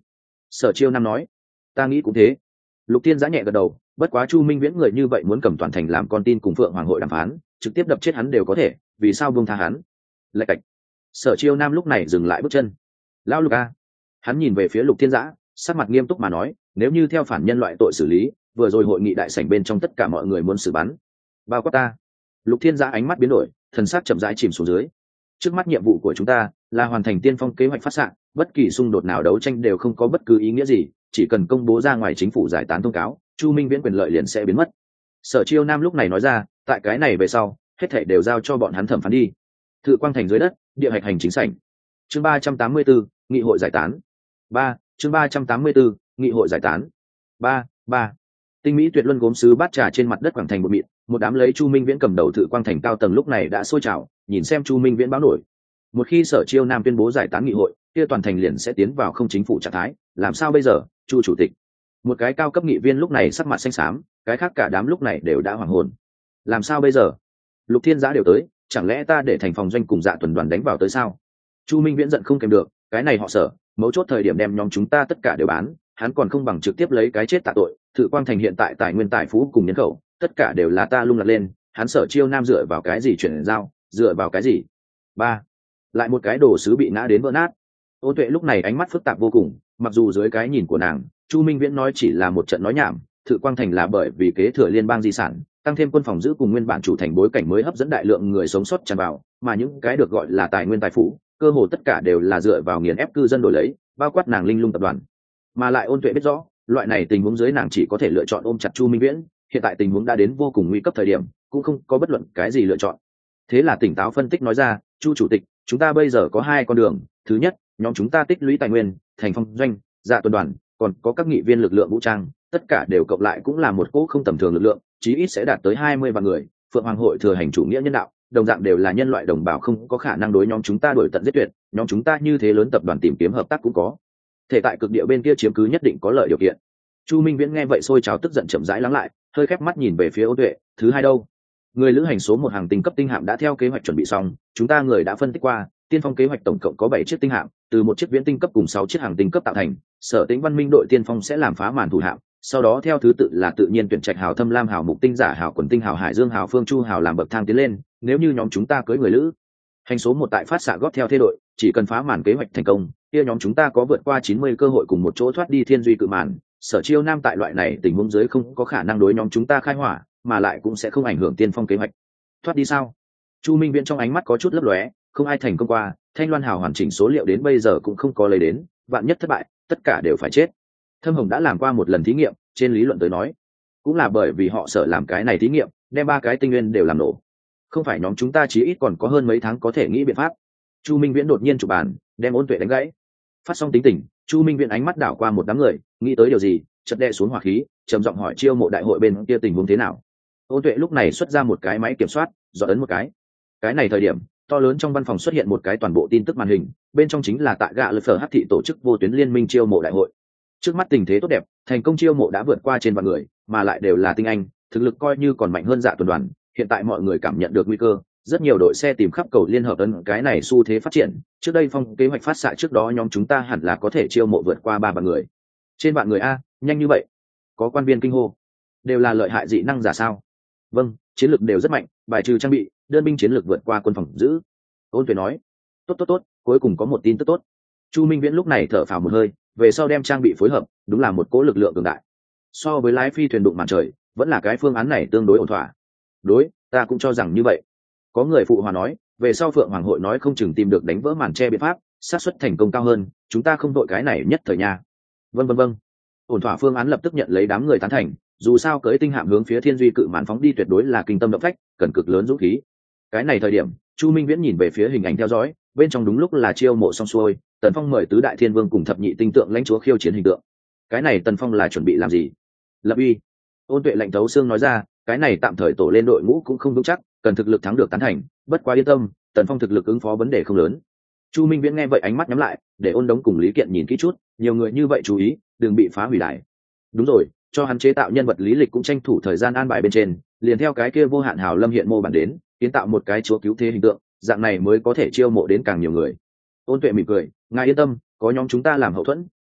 A: Sở Chiêu Nam nói. Ta nghĩ cũng thế. Lục Thiên Giã nhẹ gật đầu, bất quá Chu Minh Viễn người như vậy muốn cầm toàn thành làm con tin cùng Phượng Hoàng hội đàm phán, trực tiếp đập chết hắn đều có thể, vì sao buông tha hắn? Lạch cạch. Sở Chiêu Nam lúc này dừng lại bước chân. Lão Lục a. Hắn nhìn về phía Lục Thiên Giã, sắc mặt nghiêm túc mà nói, nếu như theo phản nhân loại tội xử lý, vừa rồi hội nghị đại sảnh bên trong tất cả mọi người muốn xử bắn, bao quát ta. Lục Thiên Giã ánh mắt biến đổi, thần sắc chậm rãi chìm xuống dưới. Trước mắt nhiệm vụ của chúng ta là hoàn thành tiên phong kế hoạch phát xạ, bất kỳ xung đột nào đấu tranh đều không có bất cứ ý nghĩa gì, chỉ cần công bố ra ngoài chính phủ giải tán thông cáo, Chu Minh Viễn quyền lợi liền sẽ biến mất. Sở Chiêu Nam lúc này nói ra, tại cái này về sau, hết thảy đều giao cho bọn hắn thẩm phán đi. Thự Quang Thành dưới đất, địa hạch hành chính sảnh. Chương ba trăm tám mươi 34, nghị hội giải tán. ba, chương ba trăm tám mươi 34, nghị hội giải tán. ba, ba. Tinh mỹ tuyệt luân gốm sứ bát trà trên mặt đất quảng thành một mịn, một đám lấy Chu Minh Viễn cầm đầu Thự Quang Thành cao tầng lúc này đã sôi trào, nhìn xem Chu Minh Viễn báo nổi. Một khi Sở Chiêu Nam tuyên bố giải tán nghị hội, kia toàn thành liền sẽ tiến vào không chính phủ trạng thái, làm sao bây giờ, Chu chủ tịch? Một cái cao cấp nghị viên lúc này sắc mặt xanh xám, cái khác cả đám lúc này đều đã hoảng hồn. Làm sao bây giờ? Lục Thiên Giã đều tới, chẳng lẽ ta để thành phòng doanh cùng Dạ Tuần đoàn đánh vào tới sao? Chu Minh Viễn giận không kèm được, cái này họ Sở, mấu chốt thời điểm đem nhóm chúng ta tất cả đều bán, hắn còn không bằng trực tiếp lấy cái chết tạ tội. Thự Quang Thành hiện tại tài nguyên tài phú cùng nhân khẩu, tất cả đều là ta lung lạc lên, hắn Sở Chiêu Nam dựa vào cái gì chuyển giao, dựa vào cái gì? Ba, lại một cái đồ sứ bị ngã đến vỡ nát. Ôn Tuệ lúc này ánh mắt phức tạp vô cùng, mặc dù dưới cái nhìn của nàng, Chu Minh Viễn nói chỉ là một trận nói nhảm, Thự Quang Thành là bởi vì kế thừa liên bang di sản, tăng thêm quân phòng giữ cùng nguyên bản chủ thành bối cảnh mới hấp dẫn đại lượng người sống sót tràn vào, mà những cái được gọi là tài nguyên tài phú, cơ hồ tất cả đều là dựa vào nghiền ép cư dân đổi lấy, bao quát nàng Linh Lung tập đoàn. Mà lại Ôn Tuệ biết rõ, loại này tình huống dưới nàng chỉ có thể lựa chọn ôm chặt Chu Minh Viễn, hiện tại tình huống đã đến vô cùng nguy cấp thời điểm, cũng không có bất luận cái gì lựa chọn. Thế là tỉnh táo phân tích nói ra, Chu chủ tịch, chúng ta bây giờ có hai con đường, thứ nhất, nhóm chúng ta tích lũy tài nguyên, thành phong doanh, Dạ Tuần đoàn, còn có các nghị viên lực lượng vũ trang, tất cả đều cộng lại cũng là một cỗ không tầm thường lực lượng, chí ít sẽ đạt tới hai mươi vạn người. Phượng Hoàng hội thừa hành chủ nghĩa nhân đạo, đồng dạng đều là nhân loại đồng bào, không có khả năng đối nhóm chúng ta đuổi tận giết tuyệt, nhóm chúng ta như thế lớn tập đoàn tìm kiếm hợp tác cũng có thể tại cực địa bên kia chiếm cứ nhất định có lợi điều kiện. Chu Minh Viễn nghe vậy sôi trào tức giận chậm rãi lắng lại, hơi khép mắt nhìn về phía Ôn Tuệ, thứ hai đâu? Người lữ hành số một hàng tinh cấp tinh hạm đã theo kế hoạch chuẩn bị xong, chúng ta người đã phân tích qua, tiên phong kế hoạch tổng cộng có bảy chiếc tinh hạm, từ một chiếc viễn tinh cấp cùng sáu chiếc hàng tinh cấp tạo thành, Sở Tĩnh Văn Minh đội tiên phong sẽ làm phá màn thủ hạm, sau đó theo thứ tự là tự nhiên tuyển trạch hào thâm lam hào mục tinh giả hào quần tinh hào hải dương hào phương chu hào làm bậc thang tiến lên, nếu như nhóm chúng ta cưới người lữ hành số một tại phát xạ góp theo thế đội, chỉ cần phá màn kế hoạch thành công, kia nhóm chúng ta có vượt qua chín mươi cơ hội cùng một chỗ thoát đi thiên duy cự màn. Sở Chiêu Nam tại loại này tình huống dưới không có khả năng đối nhóm chúng ta khai hỏa, mà lại cũng sẽ không ảnh hưởng tiên phong kế hoạch. Thoát đi sao? Chu Minh Viễn trong ánh mắt có chút lấp lóe, không ai thành công qua, Thanh Loan hào hoàn chỉnh số liệu đến bây giờ cũng không có lấy đến, vạn nhất thất bại, tất cả đều phải chết. Thâm Hồng đã làm qua một lần thí nghiệm, trên lý luận tới nói, cũng là bởi vì họ sợ làm cái này thí nghiệm, đem ba cái tinh nguyên đều làm nổ. Không phải nhóm chúng ta chí ít còn có hơn mấy tháng có thể nghĩ biện pháp. Chu Minh Viễn đột nhiên chụp bàn, đem Ôn Tuệ đánh gãy. Phát xong tính tình, Chu Minh Viễn ánh mắt đảo qua một đám người, nghĩ tới điều gì, chợt đè xuống hỏa khí, trầm giọng hỏi chiêu mộ đại hội bên kia tình huống thế nào. Ôn Tuệ lúc này xuất ra một cái máy kiểm soát, dò ấn một cái. Cái này thời điểm, to lớn trong văn phòng xuất hiện một cái toàn bộ tin tức màn hình, bên trong chính là tại gạ lực phở hắc thị tổ chức vô tuyến liên minh chiêu mộ đại hội. Trước mắt tình thế tốt đẹp, thành công chiêu mộ đã vượt qua trên vạn người, mà lại đều là tinh anh, thực lực coi như còn mạnh hơn Dạ Tuần đoàn. Hiện tại mọi người cảm nhận được nguy cơ, rất nhiều đội xe tìm khắp cầu liên hợp ấn cái này xu thế phát triển. Trước đây phong kế hoạch phát xạ trước đó nhóm chúng ta hẳn là có thể chiêu mộ vượt qua ba vạn người. Trên vạn người a, nhanh như vậy? Có quan viên kinh hô, đều là lợi hại dị năng giả sao? Vâng, chiến lược đều rất mạnh, bài trừ trang bị, đơn binh chiến lược vượt qua quân phòng giữ. Ôn Tuệ nói, tốt tốt tốt, cuối cùng có một tin tức tốt. Chu Minh Viễn lúc này thở phào một hơi, về sau đem trang bị phối hợp, đúng là một cỗ lực lượng cường đại. So với lái phi thuyền đụng màn trời, vẫn là cái phương án này tương đối ổn thỏa. Đối, ta cũng cho rằng như vậy. Có người phụ hòa nói, về sau Phượng Hoàng hội nói không chừng tìm được đánh vỡ màn che biện pháp, xác suất thành công cao hơn, chúng ta không đội cái này nhất thời nha. Vân vân vân. Ổn thỏa phương án lập tức nhận lấy đám người tán thành, dù sao cưỡi tinh hạm hướng phía thiên duy cự màn phóng đi tuyệt đối là kinh tâm động phách, cần cực lớn dũng khí. Cái này thời điểm, Chu Minh Viễn nhìn về phía hình ảnh theo dõi, bên trong đúng lúc là chiêu mộ xong xuôi, Tần Phong mời tứ đại thiên vương cùng thập nhị tinh tượng lãnh chúa khiêu chiến hình tượng. Cái này Tần Phong là chuẩn bị làm gì? Lập uy. Ôn Tuệ lạnh thấu xương nói ra, cái này tạm thời tổ lên đội ngũ cũng không vững chắc, cần thực lực thắng được tán thành, bất quá yên tâm, Tần Phong thực lực ứng phó vấn đề không lớn. Chu Minh Viễn nghe vậy ánh mắt nhắm lại, để Ôn Đống cùng Lý Kiện nhìn kỹ chút, nhiều người như vậy chú ý, đừng bị phá hủy lại. Đúng rồi, cho hắn chế tạo nhân vật lý lịch cũng tranh thủ thời gian an bài bên trên, liền theo cái kia vô hạn hào lâm hiện mô bản đến, kiến tạo một cái chúa cứu thế hình tượng, dạng này mới có thể chiêu mộ đến càng nhiều người. Ôn Tuệ mỉm cười, ngài yên tâm, có nhóm chúng ta làm hậu thuẫn,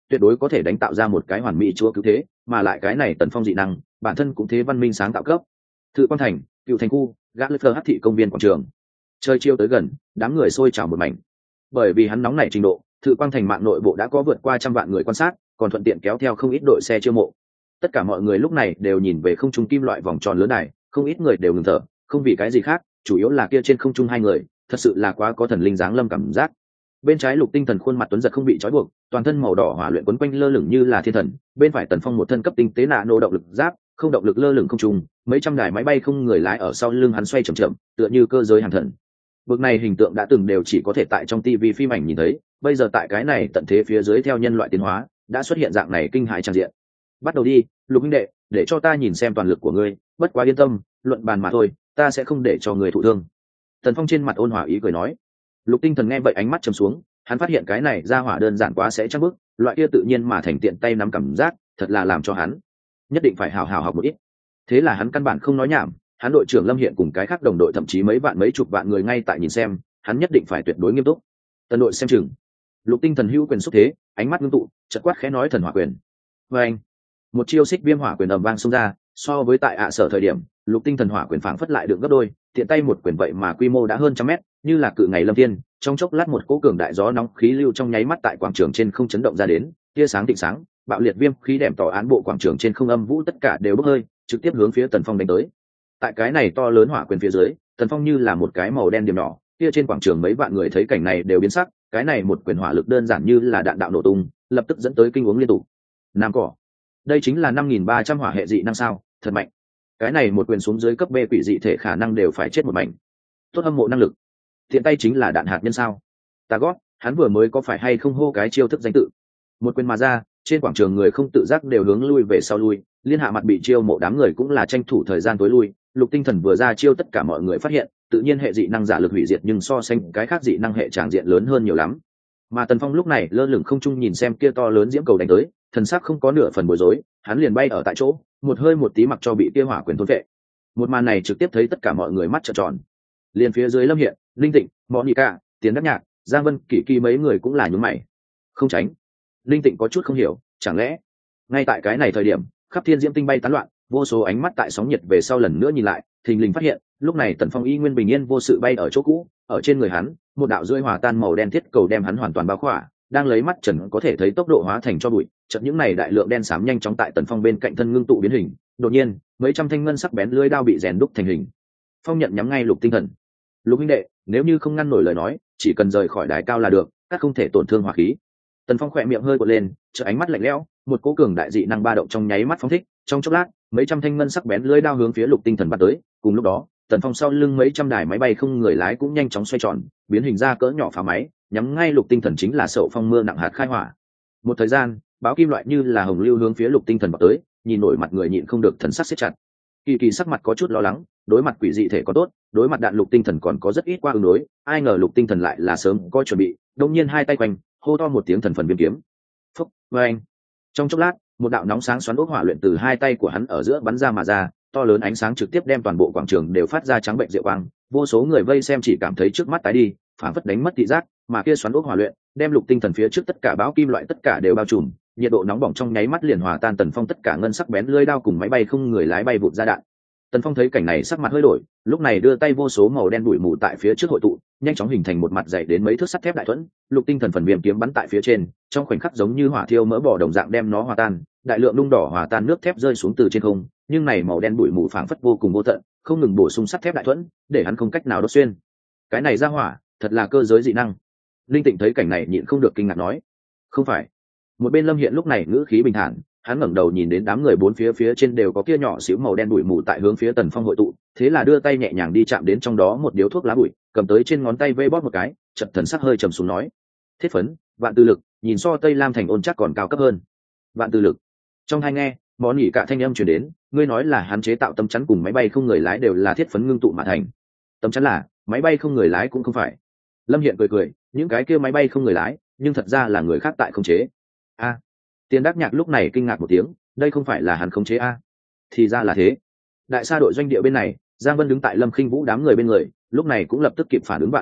A: tuyệt đối có thể đánh tạo ra một cái hoàn mỹ chúa cứu thế, mà lại cái này Tần Phong dị năng bản thân cũng thế văn minh sáng tạo cấp. Thự Quang Thành, Cựu Thành khu, gã lơ hắc thị công viên quảng trường. Chơi chiêu tới gần, đám người xôi trào một mảnh. Bởi vì hắn nóng nảy trình độ, Thự Quang Thành mạng nội bộ đã có vượt qua trăm vạn người quan sát, còn thuận tiện kéo theo không ít đội xe chiêu mộ. Tất cả mọi người lúc này đều nhìn về không trung kim loại vòng tròn lớn này, không ít người đều ngừng thở, không vì cái gì khác, chủ yếu là kia trên không trung hai người, thật sự là quá có thần linh dáng lâm cảm giác. Bên trái Lục Tinh Thần khuôn mặt tuấn giật không bị trói buộc, toàn thân màu đỏ hỏa luyện quấn quanh lơ lửng như là thiên thần, bên phải Tần Phong một thân cấp tinh tế nạ nô động lực giáp, không động lực lơ lửng không trung, mấy trăm đài máy bay không người lái ở sau lưng hắn xoay chậm chậm, tựa như cơ giới hàng thần. Bực này hình tượng đã từng đều chỉ có thể tại trong tivi phim ảnh nhìn thấy, bây giờ tại cái này tận thế phía dưới theo nhân loại tiến hóa, đã xuất hiện dạng này kinh hãi tràn diện. Bắt đầu đi, Lục huynh đệ, để cho ta nhìn xem toàn lực của ngươi, bất quá yên tâm, luận bàn mà thôi, ta sẽ không để cho người thụ thương. Tần Phong trên mặt ôn hòa ý cười nói. Lục Tinh Thần nghe vậy ánh mắt trầm xuống, hắn phát hiện cái này ra hỏa đơn giản quá sẽ chắc bức, loại kia tự nhiên mà thành tiện tay nắm cảm giác, thật là làm cho hắn nhất định phải hào hào học một ít. Thế là hắn căn bản không nói nhảm, hắn đội trưởng Lâm Hiện cùng cái khác đồng đội thậm chí mấy vạn mấy chục vạn người ngay tại nhìn xem, hắn nhất định phải tuyệt đối nghiêm túc. Tân đội xem chừng. Lục Tinh Thần hữu quyền xúc thế, ánh mắt ngưng tụ, chợt quát khẽ nói thần hỏa quyền. Và anh, một chiêu xích viêm hỏa quyền ầm vang xông ra, so với tại ạ sở thời điểm, Lục Tinh Thần hỏa quyền phảng phất lại được gấp đôi, tiện tay một quyền vậy mà quy mô đã hơn trăm mét, như là cự ngày lâm thiên, trong chốc lát một cỗ cường đại gió nóng khí lưu trong nháy mắt tại quảng trường trên không chấn động ra đến, tia sáng tịnh sáng, bạo liệt viêm khí đệm tỏ án bộ quảng trường trên không âm vũ tất cả đều bốc hơi, trực tiếp hướng phía Tần Phong đánh tới. Tại cái này to lớn hỏa quyền phía dưới, Tần Phong như là một cái màu đen điểm nhỏ, kia trên quảng trường mấy vạn người thấy cảnh này đều biến sắc, cái này một quyền hỏa lực đơn giản như là đạn đạo nổ tung, lập tức dẫn tới kinh uống liên tục. Nam cỏ, đây chính là năm nghìn ba trăm hỏa hệ dị năng sao, thật mạnh. Cái này một quyền xuống dưới cấp B quỷ dị thể khả năng đều phải chết một mảnh. Tốt âm mộ năng lực. Thiện tay chính là đạn hạt nhân sao? Ta gót, hắn vừa mới có phải hay không hô cái chiêu thức danh tự? Một quyền mà ra, trên quảng trường người không tự giác đều hướng lui về sau lui, liên hạ mặt bị chiêu mộ đám người cũng là tranh thủ thời gian tối lui. Lục Tinh Thần vừa ra chiêu tất cả mọi người phát hiện, tự nhiên hệ dị năng giả lực hủy diệt nhưng so sánh cái khác dị năng hệ tràng diện lớn hơn nhiều lắm. Mà Tần Phong lúc này lơ lửng không trung nhìn xem kia to lớn diễm cầu đánh tới, thần sắc không có nửa phần bối rối, hắn liền bay ở tại chỗ, một hơi một tí mặc cho bị kia hỏa quyền thôn vệ. Một màn này trực tiếp thấy tất cả mọi người mắt trợn tròn. Liền phía dưới Lâm Hiện, Linh Tịnh, Monica, Tiến Đắc Nhạc, Giang Vân, Kỷ Kỳ mấy người cũng là nhướng mày. Không tránh. Linh Tịnh có chút không hiểu, chẳng lẽ ngay tại cái này thời điểm, khắp thiên diễm tinh bay tán loạn, vô số ánh mắt tại sóng nhiệt về sau lần nữa nhìn lại, thình lình phát hiện, lúc này Tần Phong y nguyên bình yên vô sự bay ở chỗ cũ, ở trên người hắn, một đạo rưỡi hòa tan màu đen thiết cầu đem hắn hoàn toàn bao khỏa, đang lấy mắt trần có thể thấy tốc độ hóa thành cho bụi, chợt những này đại lượng đen xám nhanh chóng tại Tần Phong bên cạnh thân ngưng tụ biến hình, đột nhiên, mấy trăm thanh ngân sắc bén lưỡi đao bị rèn đúc thành hình. Phong nhận nhắm ngay Lục Tinh Thần. Lục huynh đệ, nếu như không ngăn nổi lời nói, chỉ cần rời khỏi đài cao là được, các không thể tổn thương hỏa khí. Tần Phong khỏe miệng hơi cuộn lên, chợt ánh mắt lạnh lẽo, một cỗ cường đại dị năng ba động trong nháy mắt phóng thích, trong chốc lát, mấy trăm thanh ngân sắc bén lưỡi đao hướng phía Lục Tinh Thần bắn tới, cùng lúc đó, Tần Phong sau lưng mấy trăm đài máy bay không người lái cũng nhanh chóng xoay tròn, biến hình ra cỡ nhỏ phá máy, nhắm ngay Lục Tinh Thần chính là sậu phong mưa nặng hạt khai hỏa. Một thời gian, báo kim loại như là hồng lưu hướng phía Lục Tinh Thần bắn tới, nhìn nổi mặt người nhịn không được thần sắc siết chặt. Kỳ Kỳ sắc mặt có chút lo lắng, đối mặt quỷ dị thể có tốt, đối mặt đạn Lục Tinh Thần còn có rất ít qua ứng đối, ai ngờ Lục Tinh Thần lại là sớm có chuẩn bị, đột nhiên hai tay quanh, hô to một tiếng thần phần viêm kiếm. Phúc, oeng. Trong chốc lát, một đạo nóng sáng xoắn ốc hỏa luyện từ hai tay của hắn ở giữa bắn ra mà ra, to lớn ánh sáng trực tiếp đem toàn bộ quảng trường đều phát ra trắng bệnh diệu quang, vô số người vây xem chỉ cảm thấy trước mắt tái đi, phản phất đánh mất thị giác, mà kia xoắn ốc hỏa luyện đem Lục Tinh Thần phía trước tất cả báo kim loại tất cả đều bao trùm, nhiệt độ nóng bỏng trong nháy mắt liền hòa tan Tần Phong tất cả ngân sắc bén lưỡi đao cùng máy bay không người lái bay vụt ra đạn. Tần Phong thấy cảnh này sắc mặt hơi đổi, lúc này đưa tay vô số màu đen bụi mù tại phía trước hội tụ, nhanh chóng hình thành một mặt dày đến mấy thước sắt thép đại thuẫn, Lục Tinh Thần phần viêm kiếm bắn tại phía trên, trong khoảnh khắc giống như hỏa thiêu mỡ bò đồng dạng đem nó hòa tan, đại lượng nung đỏ hòa tan nước thép rơi xuống từ trên không, nhưng này màu đen bụi mù phảng phất vô cùng vô tận, không ngừng bổ sung sắt thép đại thuẫn, để hắn không cách nào đốt xuyên. Cái này ra hỏa, thật là cơ giới dị năng. Linh Tịnh thấy cảnh này nhịn không được kinh ngạc nói, không phải. Một bên Lâm Hiện lúc này ngữ khí bình thản, hắn ngẩng đầu nhìn đến đám người bốn phía phía trên đều có kia nhỏ xíu màu đen bụi mù tại hướng phía Tần Phong hội tụ, thế là đưa tay nhẹ nhàng đi chạm đến trong đó một điếu thuốc lá bụi, cầm tới trên ngón tay vây bóp một cái, chợt thần sắc hơi trầm xuống nói, thiết phấn, vạn tư lực, nhìn so Tây Lam thành ôn chắc còn cao cấp hơn. Vạn tư lực. Trong hai nghe, món nhỉ cả thanh âm truyền đến, ngươi nói là hắn chế tạo tấm chắn cùng máy bay không người lái đều là thiết phấn ngưng tụ mà thành. Tấm chắn là, máy bay không người lái cũng không phải. Lâm Hiện cười cười, những cái kia máy bay không người lái, nhưng thật ra là người khác tại không chế. A. Tiền Đắc Nhạc lúc này kinh ngạc một tiếng, đây không phải là hắn khống chế a? Thì ra là thế. Đại sa đội doanh địa bên này, Giang Vân đứng tại Lâm Khinh Vũ đám người bên người, lúc này cũng lập tức kịp phản ứng vạn tư lực,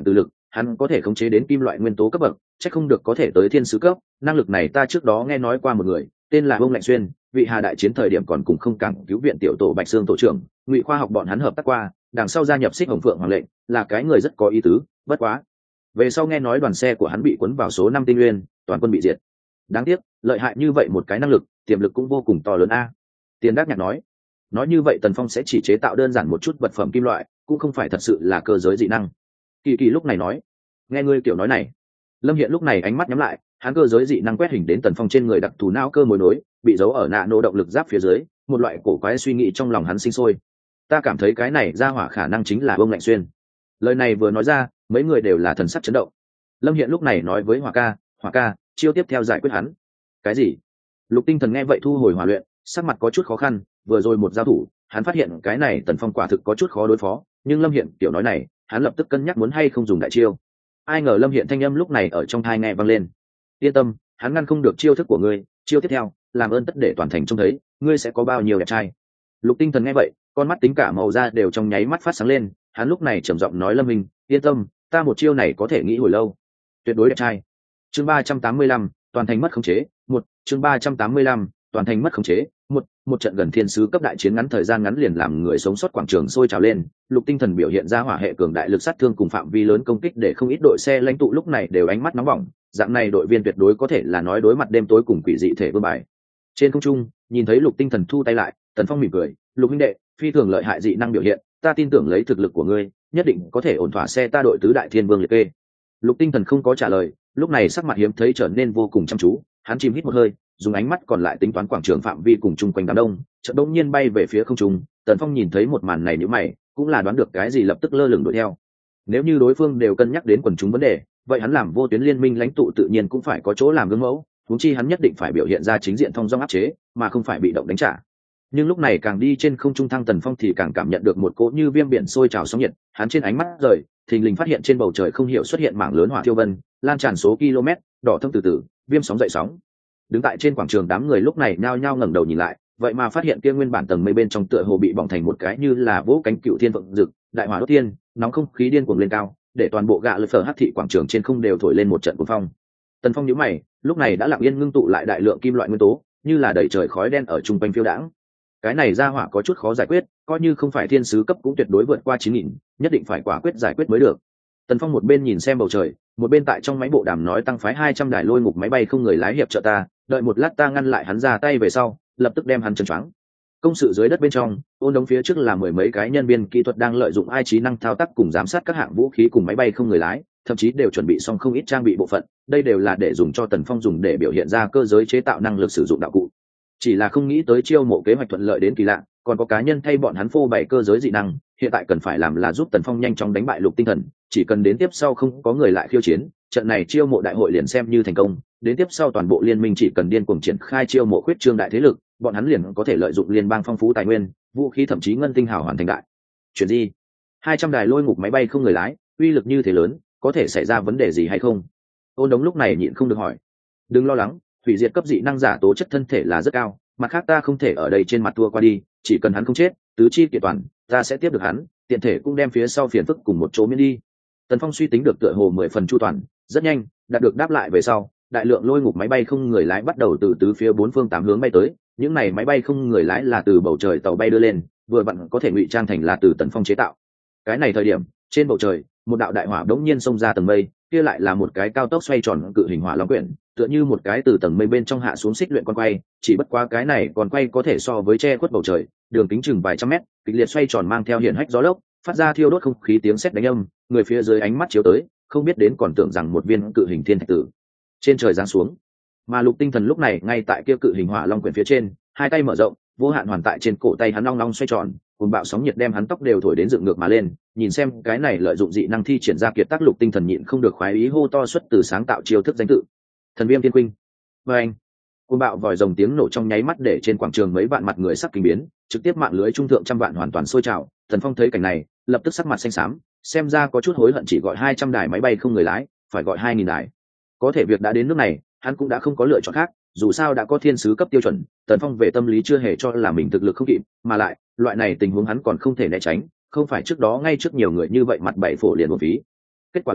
A: hắn có thể khống chế đến kim loại nguyên tố cấp bậc, chắc không được có thể tới thiên sứ cấp. Năng lực này ta trước đó nghe nói qua một người, tên là Vương Lạnh Xuyên, vị Hà đại chiến thời điểm còn cùng không cảng cứu viện tiểu tổ Bạch Xương tổ trưởng, Ngụy khoa học bọn hắn hợp tác qua, đằng sau gia nhập Xích Hồng Phượng Hoàng lệnh, là cái người rất có ý tứ, bất quá. Về sau nghe nói đoàn xe của hắn bị cuốn vào số năm tinh nguyên, toàn quân bị diệt. Đáng tiếc, lợi hại như vậy một cái năng lực, tiềm lực cũng vô cùng to lớn a. Tiền Đắc Nhạc nói. Nói như vậy Tần Phong sẽ chỉ chế tạo đơn giản một chút vật phẩm kim loại, cũng không phải thật sự là cơ giới dị năng. Kỳ Kỳ lúc này nói, nghe ngươi kiểu nói này. Lâm Hiện lúc này ánh mắt nhắm lại, hắn cơ giới dị năng quét hình đến Tần Phong trên người đặc thù não cơ mối nối, bị giấu ở nạ nổ động lực giáp phía dưới, một loại cổ quái suy nghĩ trong lòng hắn sinh sôi. Ta cảm thấy cái này ra hỏa khả năng chính là Vương Lạnh Xuyên. Lời này vừa nói ra, mấy người đều là thần sắc chấn động. Lâm Hiện lúc này nói với Hỏa ca, Hỏa ca, chiêu tiếp theo giải quyết hắn. Cái gì? Lục Tinh Thần nghe vậy thu hồi hỏa luyện, sắc mặt có chút khó khăn, vừa rồi một giao thủ, hắn phát hiện cái này Tần Phong quả thực có chút khó đối phó, nhưng Lâm Hiện kiểu nói này, hắn lập tức cân nhắc muốn hay không dùng đại chiêu. Ai ngờ Lâm Hiện thanh âm lúc này ở trong tai nghe vang lên. Yên tâm, hắn ngăn không được chiêu thức của ngươi, chiêu tiếp theo, làm ơn tất để toàn thành trông thấy, ngươi sẽ có bao nhiêu đẹp trai. Lục Tinh Thần nghe vậy, con mắt tính cả màu da đều trong nháy mắt phát sáng lên, hắn lúc này trầm giọng nói Lâm Minh, yên tâm, ta một chiêu này có thể nghĩ hồi lâu. Tuyệt đối đẹp trai. Chương ba trăm tám mươi lăm, toàn thành mất khống chế, một, chương ba trăm tám mươi lăm, toàn thành mất khống chế, một, một trận gần thiên sứ cấp đại chiến ngắn thời gian ngắn liền làm người sống sót quảng trường sôi trào lên, Lục Tinh Thần biểu hiện ra hỏa hệ cường đại lực sát thương cùng phạm vi lớn công kích để không ít đội xe lãnh tụ lúc này đều ánh mắt nóng bỏng, dạng này đội viên tuyệt đối có thể là nói đối mặt đêm tối cùng quỷ dị thể vương bài. Trên không trung, nhìn thấy Lục Tinh Thần thu tay lại, Tần Phong mỉm cười, "Lục huynh đệ, phi thường lợi hại dị năng biểu hiện, ta tin tưởng lấy thực lực của ngươi, nhất định có thể ổn thỏa xe ta đội tứ đại thiên vương liệt kê." Lục Tinh Thần không có trả lời, lúc này sắc mặt hiếm thấy trở nên vô cùng chăm chú, hắn chìm hít một hơi, dùng ánh mắt còn lại tính toán quảng trường phạm vi cùng chung quanh đám đông, chợt đột nhiên bay về phía không trung. Tần Phong nhìn thấy một màn này nhíu mày, cũng là đoán được cái gì lập tức lơ lửng đuổi theo. Nếu như đối phương đều cân nhắc đến quần chúng vấn đề, vậy hắn làm vô tuyến liên minh lãnh tụ tự nhiên cũng phải có chỗ làm gương mẫu, huống chi hắn nhất định phải biểu hiện ra chính diện thông dong áp chế, mà không phải bị động đánh trả. Nhưng lúc này càng đi trên không trung thăng Tần Phong thì càng cảm nhận được một cỗ như viêm biển sôi trào sóng nhiệt, hắn trên ánh mắt rời, thình lình phát hiện trên bầu trời không hiểu xuất hiện mảng lớn hỏa thiêu vân, lan tràn số km, đỏ thâm từ từ, viêm sóng dậy sóng. Đứng tại trên quảng trường đám người lúc này nhao nhao ngẩng đầu nhìn lại, vậy mà phát hiện kia nguyên bản tầng mây bên trong tựa hồ bị bỏng thành một cái như là vỗ cánh cựu thiên vượng rực, đại hỏa đốt thiên, nóng không khí điên cuồng lên cao, để toàn bộ gạ lực phở hắc thị quảng trường trên không đều thổi lên một trận cuồng phong. Tần Phong nhíu mày, lúc này đã lặng yên ngưng tụ lại đại lượng kim loại nguyên tố, như là đẩy trời khói đen ở trung quanh phiêu đãng. Cái này ra hỏa có chút khó giải quyết, coi như không phải thiên sứ cấp cũng tuyệt đối vượt qua chín nghìn, nhất định phải quả quyết giải quyết mới được. Tần Phong một bên nhìn xem bầu trời, một bên tại trong máy bộ đàm nói tăng phái hai trăm đài lôi ngục máy bay không người lái hiệp trợ ta, đợi một lát ta ngăn lại hắn ra tay về sau, lập tức đem hắn chân choáng. Công sự dưới đất bên trong, ôn đống phía trước là mười mấy cái nhân viên kỹ thuật đang lợi dụng ai trí năng thao tác cùng giám sát các hạng vũ khí cùng máy bay không người lái, thậm chí đều chuẩn bị xong không ít trang bị bộ phận, đây đều là để dùng cho Tần Phong dùng để biểu hiện ra cơ giới chế tạo năng lực sử dụng đạo cụ. Chỉ là không nghĩ tới chiêu mộ kế hoạch thuận lợi đến kỳ lạ, còn có cá nhân thay bọn hắn phô bày cơ giới dị năng, hiện tại cần phải làm là giúp Tần Phong nhanh chóng đánh bại Lục Tinh Thần, chỉ cần đến tiếp sau không có người lại khiêu chiến, trận này chiêu mộ đại hội liền xem như thành công, đến tiếp sau toàn bộ liên minh chỉ cần điên cuồng triển khai chiêu mộ khuyết trương đại thế lực, bọn hắn liền có thể lợi dụng liên bang phong phú tài nguyên, vũ khí thậm chí ngân tinh hào hoàn thành đại. Chuyện gì? hai trăm đài lôi ngục máy bay không người lái, uy lực như thế lớn, có thể xảy ra vấn đề gì hay không? Ôn Đống lúc này nhịn không được hỏi. Đừng lo lắng, hủy diệt cấp dị năng giả tố chất thân thể là rất cao, mặt khác ta không thể ở đây trên mặt thua qua đi, chỉ cần hắn không chết, tứ chi kiện toàn, ta sẽ tiếp được hắn, tiện thể cũng đem phía sau phiền phức cùng một chỗ miễn đi. Tần Phong suy tính được tựa hồ mười phần chu toàn, rất nhanh, đạt được đáp lại về sau, đại lượng lôi ngục máy bay không người lái bắt đầu từ tứ phía bốn phương tám hướng bay tới, những này máy bay không người lái là từ bầu trời tàu bay đưa lên, vừa vặn có thể ngụy trang thành là từ Tần Phong chế tạo. Cái này thời điểm, trên bầu trời, một đạo đại hỏa đống nhiên xông ra tầng mây, kia lại là một cái cao tốc xoay tròn cự hình hỏa long quyển, tựa như một cái từ tầng mây bên trong hạ xuống xích luyện con quay, chỉ bất quá cái này còn quay có thể so với che khuất bầu trời, đường kính chừng vài trăm mét, kịch liệt xoay tròn mang theo hiển hách gió lốc, phát ra thiêu đốt không khí tiếng sét đánh âm, người phía dưới ánh mắt chiếu tới, không biết đến còn tưởng rằng một viên cự hình thiên thạch tử trên trời giáng xuống. Mà Lục Tinh Thần lúc này ngay tại kia cự hình hỏa long quyển phía trên, hai tay mở rộng, vô hạn hoàn tại trên cổ tay hắn long long xoay tròn, cùng bạo sóng nhiệt đem hắn tóc đều thổi đến dựng ngược mà lên, nhìn xem cái này lợi dụng dị năng thi triển ra kiệt tác Lục Tinh Thần nhịn không được khoái ý hô to xuất từ sáng tạo chiêu thức danh tự. Thần Viêm Thiên Quynh. Và anh, cùng bạo vòi rồng tiếng nổ trong nháy mắt để trên quảng trường mấy vạn mặt người sắc kinh biến, trực tiếp mạng lưới trung thượng trăm vạn hoàn toàn sôi trào. Thần Phong thấy cảnh này, lập tức sắc mặt xanh xám, xem ra có chút hối hận chỉ gọi hai trăm đài máy bay không người lái, phải gọi hai nghìn đài. Có thể việc đã đến nước này, hắn cũng đã không có lựa chọn khác, dù sao đã có thiên sứ cấp tiêu chuẩn, Tần Phong về tâm lý chưa hề cho là mình thực lực không kịp, mà lại, loại này tình huống hắn còn không thể né tránh, không phải trước đó ngay trước nhiều người như vậy mặt bảy phổ liền một phí. Kết quả là,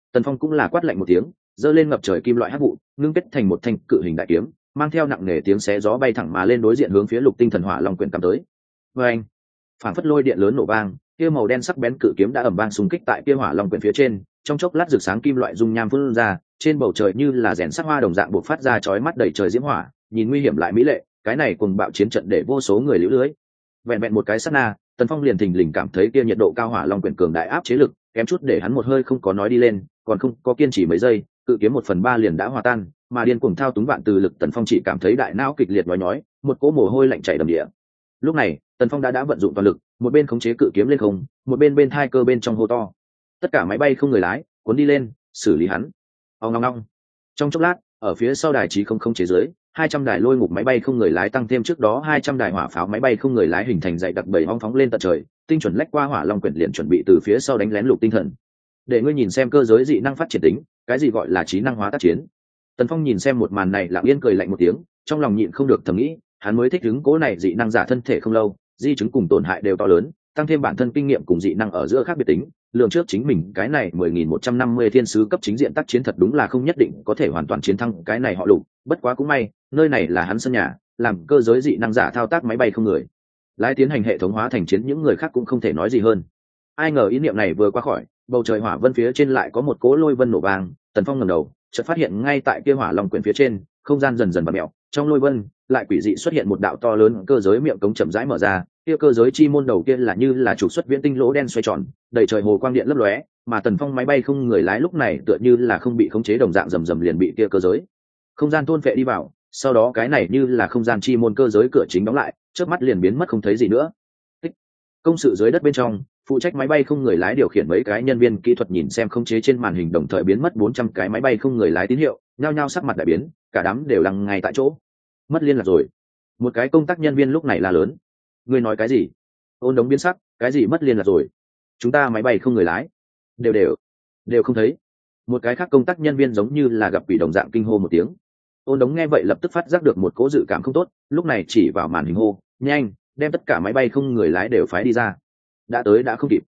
A: Tần Phong cũng là quát lạnh một tiếng, giơ lên ngập trời kim loại hắc vụ, ngưng kết thành một thanh cự hình đại kiếm, mang theo nặng nề tiếng xé gió bay thẳng mà lên đối diện hướng phía Lục Tinh Thần Hỏa Long Quyển cắm tới. Và anh, phản phất lôi điện lớn nổ vang, kia màu đen sắc bén cự kiếm đã ầm vang xung kích tại kia Hỏa Long Quyển phía trên, trong chốc lát rực sáng kim loại dung nham phun ra, trên bầu trời như là rèn sắc hoa đồng dạng bộc phát ra chói mắt đầy trời diễm hỏa, nhìn nguy hiểm lại mỹ lệ, cái này cùng bạo chiến trận để vô số người liễu lưới. Vẹn vẹn một cái sát na, Tần Phong liền thình lình cảm thấy kia nhiệt độ cao Hỏa Long Quyển cường đại áp chế lực, kém chút để hắn một hơi không có nói đi lên, còn không có kiên trì mấy giây, cự kiếm một phần ba liền đã hòa tan, mà điên cuồng thao túng vạn từ lực Tần Phong chỉ cảm thấy đại não kịch liệt nhói nhói, một cỗ mồ hôi lạnh chảy đầm địa. Lúc này, Tần Phong đã đã vận dụng toàn lực, một bên khống chế cự kiếm lên không, một bên bên thai cơ bên trong hô to. Tất cả máy bay không người lái, cuốn đi lên, xử lý hắn. Ong ong ong. Trong chốc lát, ở phía sau đài trí không không chế dưới, hai trăm đài lôi ngục máy bay không người lái tăng thêm trước đó hai trăm đài hỏa pháo máy bay không người lái hình thành dãy đặc bảy ong phóng lên tận trời, tinh chuẩn lách qua Hỏa Long Quyển liền chuẩn bị từ phía sau đánh lén Lục Tinh Thần. Để ngươi nhìn xem cơ giới dị năng phát triển tính, cái gì gọi là trí năng hóa tác chiến. Tần Phong nhìn xem một màn này lặng yên cười lạnh một tiếng, trong lòng nhịn không được thầm nghĩ, hắn mới thích ứng cố này dị năng giả thân thể không lâu, di chứng cùng tổn hại đều to lớn, tăng thêm bản thân kinh nghiệm cùng dị năng ở giữa khác biệt tính, lượng trước chính mình cái này mười nghìn một trăm năm mươi thiên sứ cấp chính diện tác chiến thật đúng là không nhất định có thể hoàn toàn chiến thắng cái này họ Lục, bất quá cũng may, nơi này là hắn sân nhà, làm cơ giới dị năng giả thao tác máy bay không người lái tiến hành hệ thống hóa thành chiến, những người khác cũng không thể nói gì hơn. Ai ngờ ý niệm này vừa qua khỏi, bầu trời hỏa vân phía trên lại có một cỗ lôi vân nổ vang, Tần Phong ngẩng đầu, chợt phát hiện ngay tại kia Hỏa Long Quyển phía trên, không gian dần dần vặn mèo, trong lôi vân lại quỷ dị xuất hiện một đạo to lớn cơ giới miệng cống chậm rãi mở ra, kia cơ giới chi môn đầu kia là như là trục xuất viễn tinh lỗ đen xoay tròn, đầy trời hồ quang điện lấp lóe, mà Tần Phong máy bay không người lái lúc này tựa như là không bị khống chế đồng dạng rầm rầm liền bị kia cơ giới không gian thôn phệ đi vào, sau đó cái này như là không gian chi môn cơ giới cửa chính đóng lại, chớp mắt liền biến mất không thấy gì nữa. Tích. Công sự dưới đất bên trong, phụ trách máy bay không người lái điều khiển mấy cái nhân viên kỹ thuật nhìn xem khống chế trên màn hình đồng thời biến mất bốn trăm cái máy bay không người lái tín hiệu, nhao nhao sắc mặt đại biến, cả đám đều lằng ngay tại chỗ. Mất liên lạc rồi. Một cái công tác nhân viên lúc này la lớn. Ngươi nói cái gì? Ôn Đống biến sắc, cái gì mất liên lạc rồi? Chúng ta máy bay không người lái, đều đều đều không thấy. Một cái khác công tác nhân viên giống như là gặp quỷ đồng dạng kinh hô một tiếng. Ôn Đống nghe vậy lập tức phát giác được một cố dự cảm không tốt, lúc này chỉ vào màn hình hô, nhanh, đem tất cả máy bay không người lái đều phái đi ra. Đã tới đã không kịp.